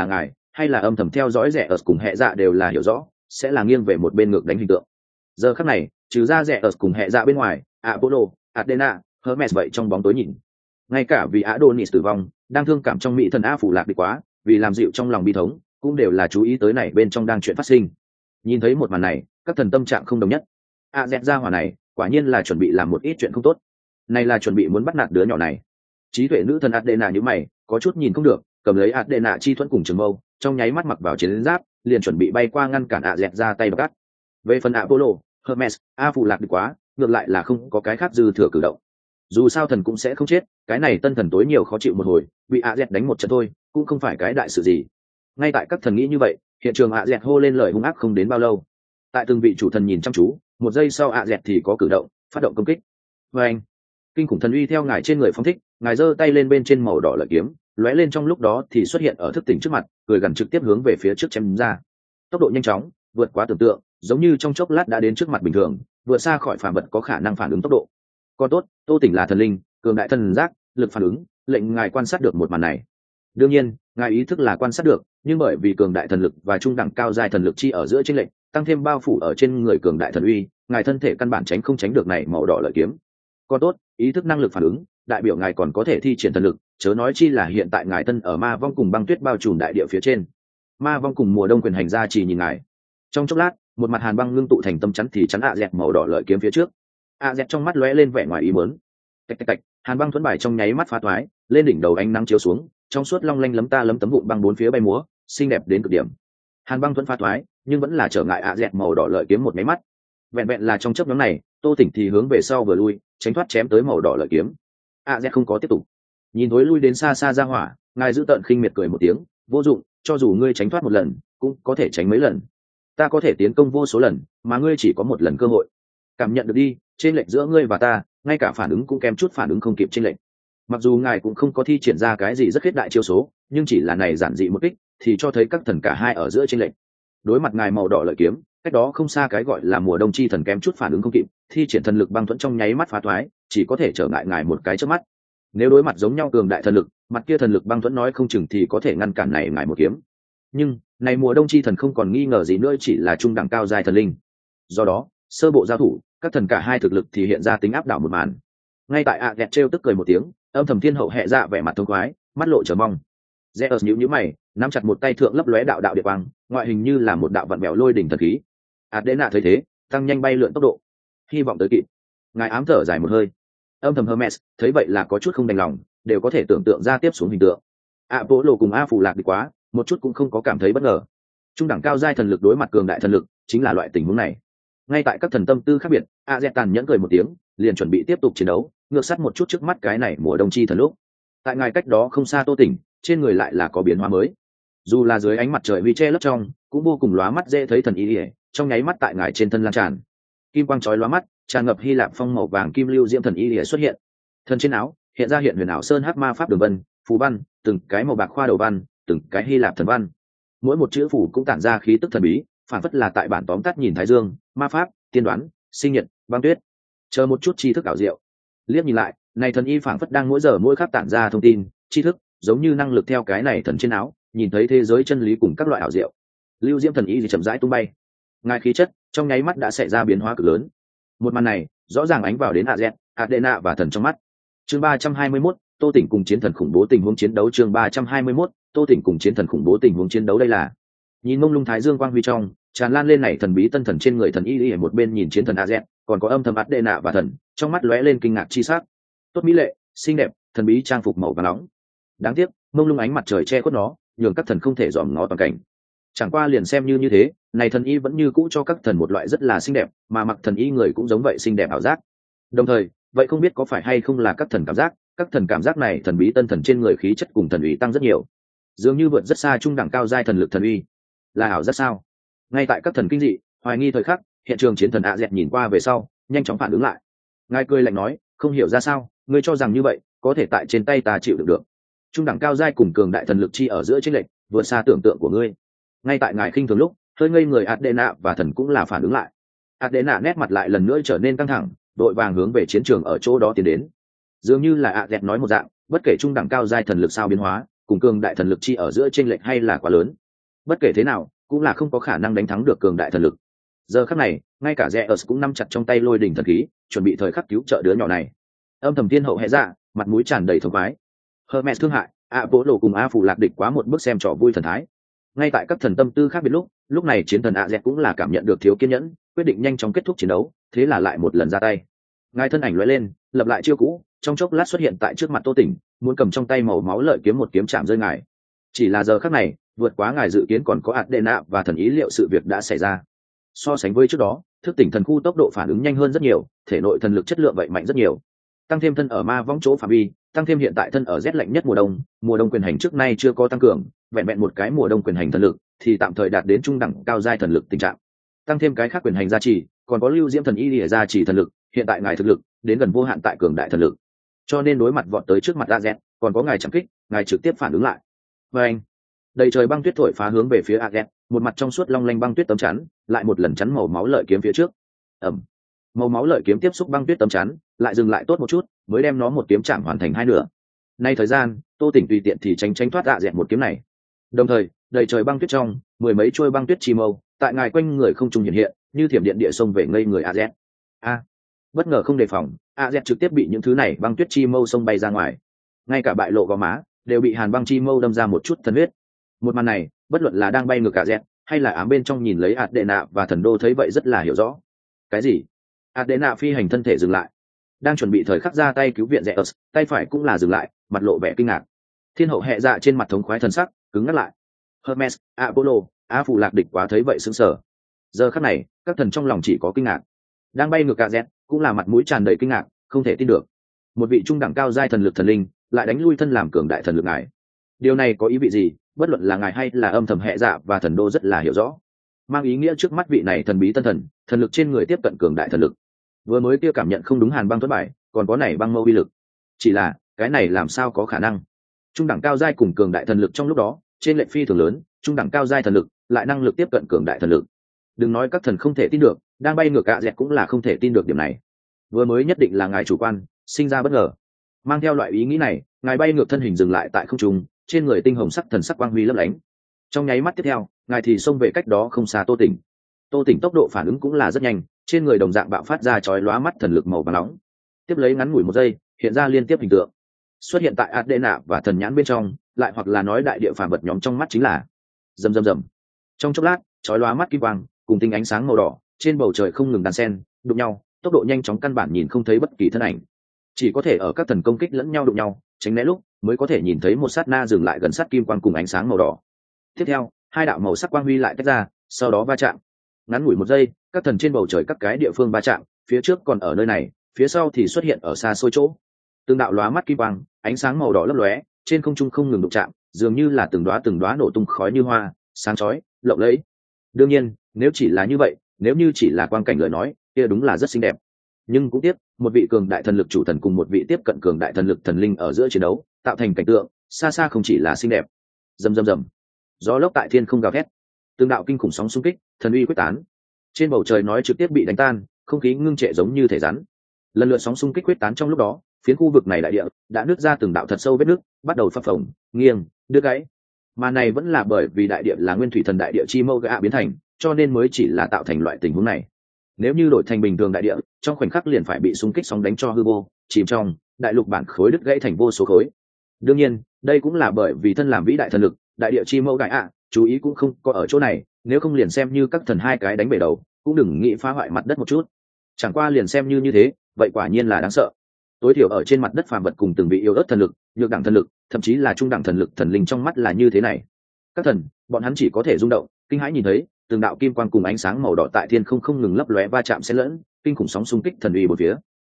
hay là âm thầm theo dõi rẻ ở cùng hệ dạ đều là hiểu rõ sẽ là nghiêng về một bên ngược đánh hình tượng. Giờ khắc này trừ ra rẻ ở cùng hệ dạ bên ngoài, Apollo, Athena, Hermes vậy trong bóng tối nhìn. Ngay cả vì Adonis tử vong đang thương cảm trong mỹ thần A phủ lạc đi quá, vì làm dịu trong lòng bi thống cũng đều là chú ý tới này bên trong đang chuyện phát sinh. Nhìn thấy một màn này các thần tâm trạng không đồng nhất. Dẹt ra hỏa này quả nhiên là chuẩn bị làm một ít chuyện không tốt, này là chuẩn bị muốn bắt nạt đứa nhỏ này. Trí tuệ nữ thần Athena như mày có chút nhìn không được, cầm lấy Athena chi thuẫn cùng trường mâu trong nháy mắt mặc vào chiến giáp liền chuẩn bị bay qua ngăn cản Dẹt ra tay bắt. Về phần Apollo, Hermes, A phụ lạc đi quá ngược lại là không có cái khác dư thừa cử động. Dù sao thần cũng sẽ không chết, cái này tân thần tối nhiều khó chịu một hồi, bị Dẹt đánh một trận thôi cũng không phải cái đại sự gì. Ngay tại các thần nghĩ như vậy, hiện trường Dẹt hô lên lời hung ác không đến bao lâu. Tại từng vị chủ thần nhìn chăm chú, một giây sau Dẹt thì có cử động phát động công kích. Và anh kinh khủng thần uy theo ngài trên người phong thích, ngài giơ tay lên bên trên màu đỏ lợi kiếm lóe lên trong lúc đó thì xuất hiện ở thức tỉnh trước mặt, cười gần trực tiếp hướng về phía trước chém ra. Tốc độ nhanh chóng vượt quá tưởng tượng, giống như trong chốc lát đã đến trước mặt bình thường, vượt xa khỏi phàm vật có khả năng phản ứng tốc độ. Còn tốt Tô Tỉnh là thần linh, cường đại thần giác, lực phản ứng lệnh ngài quan sát được một màn này. Đương nhiên ngài ý thức là quan sát được, nhưng bởi vì cường đại thần lực và trung đẳng cao giai thần lực chi ở giữa chênh lệnh tăng thêm bao phủ ở trên người cường đại thần uy, ngài thân thể căn bản tránh không tránh được này màu đỏ lợi kiếm. Còn tốt ý thức năng lực phản ứng đại biểu ngài còn có thể thi triển thần lực, chớ nói chi là hiện tại ngài thân ở ma vong cùng băng tuyết bao trùm đại địa phía trên, ma vong cùng mùa đông quyền hành ra chỉ nhìn ngài. Trong chốc lát một mặt hàn băng ngưng tụ thành tâm chắn thì chắn Dẹt màu đỏ lợi kiếm phía trước. Dẹt trong mắt lóe lên vẻ ngoài ý muốn. Tạch tạch tạch, hàn băng thuẫn bài trong nháy mắt phá toái, lên đỉnh đầu ánh nắng chiếu xuống, trong suốt long lanh lấm ta lấm tấm vụn băng bốn phía bay múa, xinh đẹp đến cực điểm. Hàn băng thuẫn phá toái nhưng vẫn là trở ngại Dẹt màu đỏ lợi kiếm một máy mắt. Vẹn vẹn là trong chớp nhoáng này, Tô Tỉnh thì hướng về sau vừa lui, tránh thoát chém tới màu đỏ lợi kiếm. Dẹt không có tiếp tục, nhìn thối lui đến xa xa ra hỏa, ngài giữ tợn khinh miệt cười một tiếng, vô dụng, cho dù ngươi tránh thoát một lần cũng có thể tránh mấy lần, ta có thể tiến công vô số lần mà ngươi chỉ có một lần cơ hội. Cảm nhận được đi, trên lệnh giữa ngươi và ta ngay cả phản ứng cũng kém chút phản ứng không kịp trên lệnh. Mặc dù ngài cũng không có thi triển ra cái gì rất khiết đại chiêu số, nhưng chỉ là này giản dị một kích thì cho thấy các thần cả hai ở giữa trên lệnh. Đối mặt ngài màu đỏ lợi kiếm, cách đó không xa cái gọi là mùa đông chi thần kém chút phản ứng không kịp, thi triển thần lực băng thuẫn trong nháy mắt phá thoái, chỉ có thể trở ngại ngài một cái chớp mắt. Nếu đối mặt giống nhau cường đại thần lực, mặt kia thần lực băng thuẫn nói không chừng thì có thể ngăn cản này ngài một kiếm. Nhưng này mùa đông chi thần không còn nghi ngờ gì nữa, chỉ là trung đẳng cao giai thần linh. Do đó sơ bộ giao thủ, các thần cả hai thực lực thì hiện ra tính áp đảo một màn. Ngay tại Dẹt trêu tức cười một tiếng, âm thầm thiên hậu hệ dạ vẻ mặt thông khoái, mắt lộ chờ mong. Zeus nhíu mày, nắm chặt một tay thượng lấp lóe đạo đạo địa quang, ngoại hình như là một đạo vận mèo lôi đỉnh thần khí. Athena thấy thế, tăng nhanh bay lượn tốc độ, hy vọng tới kịp. Ngài ám thở dài một hơi. Âm thầm Hermes thấy vậy là có chút không đành lòng, đều có thể tưởng tượng ra tiếp xuống hình tượng. Apollo cùng A phù lạc đi quá, một chút cũng không có cảm thấy bất ngờ. Trung đẳng cao giai thần lực đối mặt cường đại thần lực, chính là loại tình huống này. Ngay tại các thần tâm tư khác biệt, Dẹt tàn nhẫn cười một tiếng, liền chuẩn bị tiếp tục chiến đấu, ngược sát một chút trước mắt cái này mùa đông chi thần lúc. Tại ngài cách đó không xa Tô Tỉnh, trên người lại là có biến hóa mới. Dù là dưới ánh mặt trời huy che lấp trong, cũng vô cùng lóa mắt dễ thấy thần ý, trong nháy mắt tại ngài trên thân lan tràn. Kim quang chói lóa mắt, tràn ngập Hy Lạp phong màu vàng kim lưu diễm thần ý xuất hiện. Thần trên áo hiện ra hiện huyền ảo sơn hắc ma pháp đường vân, phù văn, từng cái màu bạc khoa đầu văn, từng cái Hy Lạp thần văn. Mỗi một chữ phù cũng tản ra khí tức thần bí, phản phất là tại bản tóm tắt nhìn thái dương, ma pháp, tiên đoán, sinh nhật, băng tuyết, chờ một chút tri thức ảo diệu. Liếc nhìn lại, này thần y phản phất đang mỗi giờ mỗi khắc tản ra thông tin, tri thức, giống như năng lực theo cái này thần trên áo, nhìn thấy thế giới chân lý cùng các loại ảo diệu. Lưu diễm thần y thì chậm rãi tung bay, ngài khí chất trong nháy mắt đã xảy ra biến hóa cực lớn. Một màn này rõ ràng ánh vào đến Dẹt, Athena và thần trong mắt. Chương 321, Tô Tỉnh cùng chiến thần khủng bố tình huống chiến đấu. Chương 321, Tô Tỉnh cùng chiến thần khủng bố tình huống chiến đấu. Đây là nhìn mông lung thái dương quang huy trong tràn lan lên này thần bí tân thần trên người thần y ở một bên nhìn chiến thần Dẹt, còn có âm thầm Athena và thần trong mắt lóe lên kinh ngạc chi sắc. Tốt mỹ lệ, xinh đẹp, thần bí trang phục màu vàng nóng. Đáng tiếc mông lung ánh mặt trời che khuất nó, nhường các thần không thể dòm ngó toàn cảnh. Chẳng qua liền xem như thế, này thần y vẫn như cũ cho các thần một loại rất là xinh đẹp, mà mặc thần y người cũng giống vậy xinh đẹp ảo giác. Đồng thời vậy không biết có phải hay không là các thần cảm giác này thần bí tân thần trên người khí chất cùng thần uy tăng rất nhiều, dường như vượt rất xa trung đẳng cao giai thần lực thần uy. Là ảo giác sao? Ngay tại các thần kinh dị hoài nghi thời khắc, hiện trường chiến thần Dẹt nhìn qua về sau nhanh chóng phản ứng lại. Ngài cười lạnh nói, không hiểu ra sao ngươi cho rằng như vậy có thể tại trên tay ta chịu được. Trung đẳng cao giai cùng cường đại thần lực chi ở giữa chênh lệch vượt xa tưởng tượng của ngươi. Ngay tại ngài khinh thường lúc, hơi ngây người Athena và thần cũng là phản ứng lại. Athena nét mặt lại lần nữa trở nên căng thẳng, đội vàng hướng về chiến trường ở chỗ đó tiến đến. Dường như là Dẹt nói một dạng, bất kể trung đẳng cao giai thần lực sao biến hóa, cùng cường đại thần lực chi ở giữa chênh lệch hay là quá lớn, bất kể thế nào cũng là không có khả năng đánh thắng được cường đại thần lực. Giờ khắc này ngay cả Zeus cũng nắm chặt trong tay lôi đỉnh thần khí, chuẩn bị thời khắc cứu trợ đứa nhỏ này. Âm thầm thiên hậu hệ dạ, mặt mũi tràn đầy thống khoái. Hermes thương hại, Apollo cùng A Phù lạc địch quá một bước xem trò vui thần thái. Ngay tại các thần tâm tư khác biệt lúc này chiến thần Azen cũng là cảm nhận được thiếu kiên nhẫn, quyết định nhanh chóng kết thúc chiến đấu, thế là lại một lần ra tay. Ngài thân ảnh lóe lên, lập lại chiêu cũ, trong chốc lát xuất hiện tại trước mặt Tô Tỉnh, muốn cầm trong tay màu máu lợi kiếm một kiếm chạm rơi ngài. Chỉ là giờ khắc này, vượt quá ngài dự kiến còn có Adena và thần ý liệu sự việc đã xảy ra. So sánh với trước đó, thức tỉnh thần khu tốc độ phản ứng nhanh hơn rất nhiều, thể nội thần lực chất lượng vậy mạnh rất nhiều. Tăng thêm thân ở ma vong chỗ phạm vi, tăng thêm hiện tại thân ở rét lạnh nhất mùa đông quyền hành trước nay chưa có tăng cường, vẹn vẹn một cái mùa đông quyền hành thần lực thì tạm thời đạt đến trung đẳng cao giai thần lực tình trạng. Tăng thêm cái khác quyền hành gia trì, còn có lưu diễm thần y lìa gia trì thần lực, hiện tại ngài thực lực đến gần vô hạn tại cường đại thần lực. Cho nên đối mặt vọt tới trước mặt Azen, còn có ngài chạm kích, ngài trực tiếp phản ứng lại. Và anh, đầy trời băng tuyết thổi phá hướng về phía Azen, một mặt trong suốt long lanh băng tuyết tấm chắn, lại một lần chắn màu máu lợi kiếm phía trước. Ầm. Màu máu lợi kiếm tiếp xúc băng tuyết tấm chắn, lại dừng lại tốt một chút, mới đem nó một kiếm chạm hoàn thành hai nửa. Nay thời gian, Tô Tỉnh tùy tiện thì tránh thoát Azen một kiếm này. Đồng thời, đầy trời băng tuyết trong, mười mấy trôi băng tuyết chi mâu, tại ngài quanh người không trung hiện hiện, như thiểm điện địa sông về ngây người Azen. Bất ngờ không đề phòng, Azen trực tiếp bị những thứ này băng tuyết chi mâu xông bay ra ngoài. Ngay cả bại lộ gò má đều bị hàn băng chi mâu đâm ra một chút thần huyết. Một màn này, bất luận là đang bay ngược Azen, hay là ám bên trong nhìn lấy Adena và thần đô thấy vậy rất là hiểu rõ. Cái gì? Adena phi hành thân thể dừng lại, đang chuẩn bị thời khắc ra tay cứu viện Zeus, tay phải cũng là dừng lại, mặt lộ vẻ kinh ngạc. Thiên hậu hệ dạ trên mặt thống khoái thần sắc cứng ngắt lại. Hermes, Apollo, A Phù lạc địch quá thấy vậy sững sờ. Giờ khắc này, các thần trong lòng chỉ có kinh ngạc. Đang bay ngược Azen, cũng là mặt mũi tràn đầy kinh ngạc, không thể tin được. Một vị trung đẳng cao giai thần lực thần linh, lại đánh lui thân làm cường đại thần lực ngài. Điều này có ý vị gì? Bất luận là ngài hay là âm thầm hệ dạ và thần đô rất là hiểu rõ. Mang ý nghĩa trước mắt vị này thần bí tân thần, thần lực trên người tiếp cận cường đại thần lực. Vừa mới kia cảm nhận không đúng hàn băng tuấn bài, còn có này băng mâu uy lực. Chỉ là, cái này làm sao có khả năng? Trung đẳng cao giai cùng cường đại thần lực trong lúc đó, trên lệnh phi thường lớn, trung đẳng cao giai thần lực lại năng lực tiếp cận cường đại thần lực. Đừng nói các thần không thể tin được, đang bay ngược Azen cũng là không thể tin được điểm này. Vừa mới nhất định là ngài chủ quan, sinh ra bất ngờ. Mang theo loại ý nghĩ này, ngài bay ngược thân hình dừng lại tại không trung, trên người tinh hồng sắc thần sắc quang huy lấp lánh. Trong nháy mắt tiếp theo, ngài thì xông về cách đó không xa Tô Tỉnh. Tô Tỉnh tốc độ phản ứng cũng là rất nhanh, trên người đồng dạng bạo phát ra chói lóa mắt thần lực màu vàng nóng. Tiếp lấy ngắn ngủi một giây, hiện ra liên tiếp hình tượng xuất hiện tại Adena và thần nhãn bên trong, lại hoặc là nói đại địa phàm vật nhóm trong mắt chính là rầm rầm rầm. Trong chốc lát, chói lóa mắt kim quang cùng tinh ánh sáng màu đỏ trên bầu trời không ngừng đan xen đụng nhau, tốc độ nhanh chóng căn bản nhìn không thấy bất kỳ thân ảnh, chỉ có thể ở các thần công kích lẫn nhau đụng nhau tránh né lúc mới có thể nhìn thấy một sát na dừng lại gần sát kim quang cùng ánh sáng màu đỏ. Tiếp theo, hai đạo màu sắc quang huy lại tách ra, sau đó va chạm. Ngắn ngủi một giây, các thần trên bầu trời các cái địa phương va chạm, phía trước còn ở nơi này, phía sau thì xuất hiện ở xa xôi chỗ. Từng đạo lóa mắt kim quang, ánh sáng màu đỏ lấp lóe, trên không trung không ngừng đụng chạm, dường như là từng đóa nổ tung khói như hoa, sáng chói, lộng lẫy. Đương nhiên, nếu chỉ là như vậy, nếu như chỉ là quang cảnh lời nói, kia đúng là rất xinh đẹp. Nhưng cũng tiếc, một vị cường đại thần lực chủ thần cùng một vị tiếp cận cường đại thần lực thần linh ở giữa chiến đấu, tạo thành cảnh tượng, xa xa không chỉ là xinh đẹp. Rầm rầm rầm. Gió lốc tại thiên không gào thét, từng đạo kinh khủng sóng xung kích, thần uy quyết tán. Trên bầu trời nói trực tiếp bị đánh tan, không khí ngưng trệ giống như thể rắn. Lần lượt sóng xung kích quyết tán trong lúc đó, phiến khu vực này đại địa đã nứt ra từng đạo thật sâu vết nứt, bắt đầu phập phồng, nghiêng, đứt gãy. Mà này vẫn là bởi vì đại địa là nguyên thủy thần đại địa chi mâu gã biến thành, cho nên mới chỉ là tạo thành loại tình huống này. Nếu như đổi thành bình thường đại địa, trong khoảnh khắc liền phải bị xung kích sóng đánh cho hư vô, chìm trong đại lục bản khối đứt gãy thành vô số khối. Đương nhiên, đây cũng là bởi vì thân làm vĩ đại thần lực, đại địa chi mâu gã chú ý cũng không có ở chỗ này, nếu không liền xem như các thần hai cái đánh bể đầu, cũng đừng nghĩ phá hoại mặt đất một chút. Chẳng qua liền xem như thế, vậy quả nhiên là đáng sợ. Tối thiểu ở trên mặt đất phàm vật cùng từng vị yếu ớt thần lực, nhược đẳng thần lực, thậm chí là trung đẳng thần lực thần linh trong mắt là như thế này. Các thần, bọn hắn chỉ có thể rung động, kinh hãi nhìn thấy từng đạo kim quang cùng ánh sáng màu đỏ tại thiên không ngừng lấp lóe va chạm xen lẫn, kinh khủng sóng xung kích thần uy bốn phía.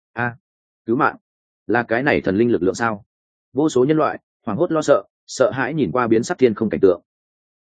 Cứu mạng, là cái này thần linh lực lượng sao? Vô số nhân loại hoảng hốt lo sợ, sợ hãi nhìn qua biến sắc thiên không cảnh tượng.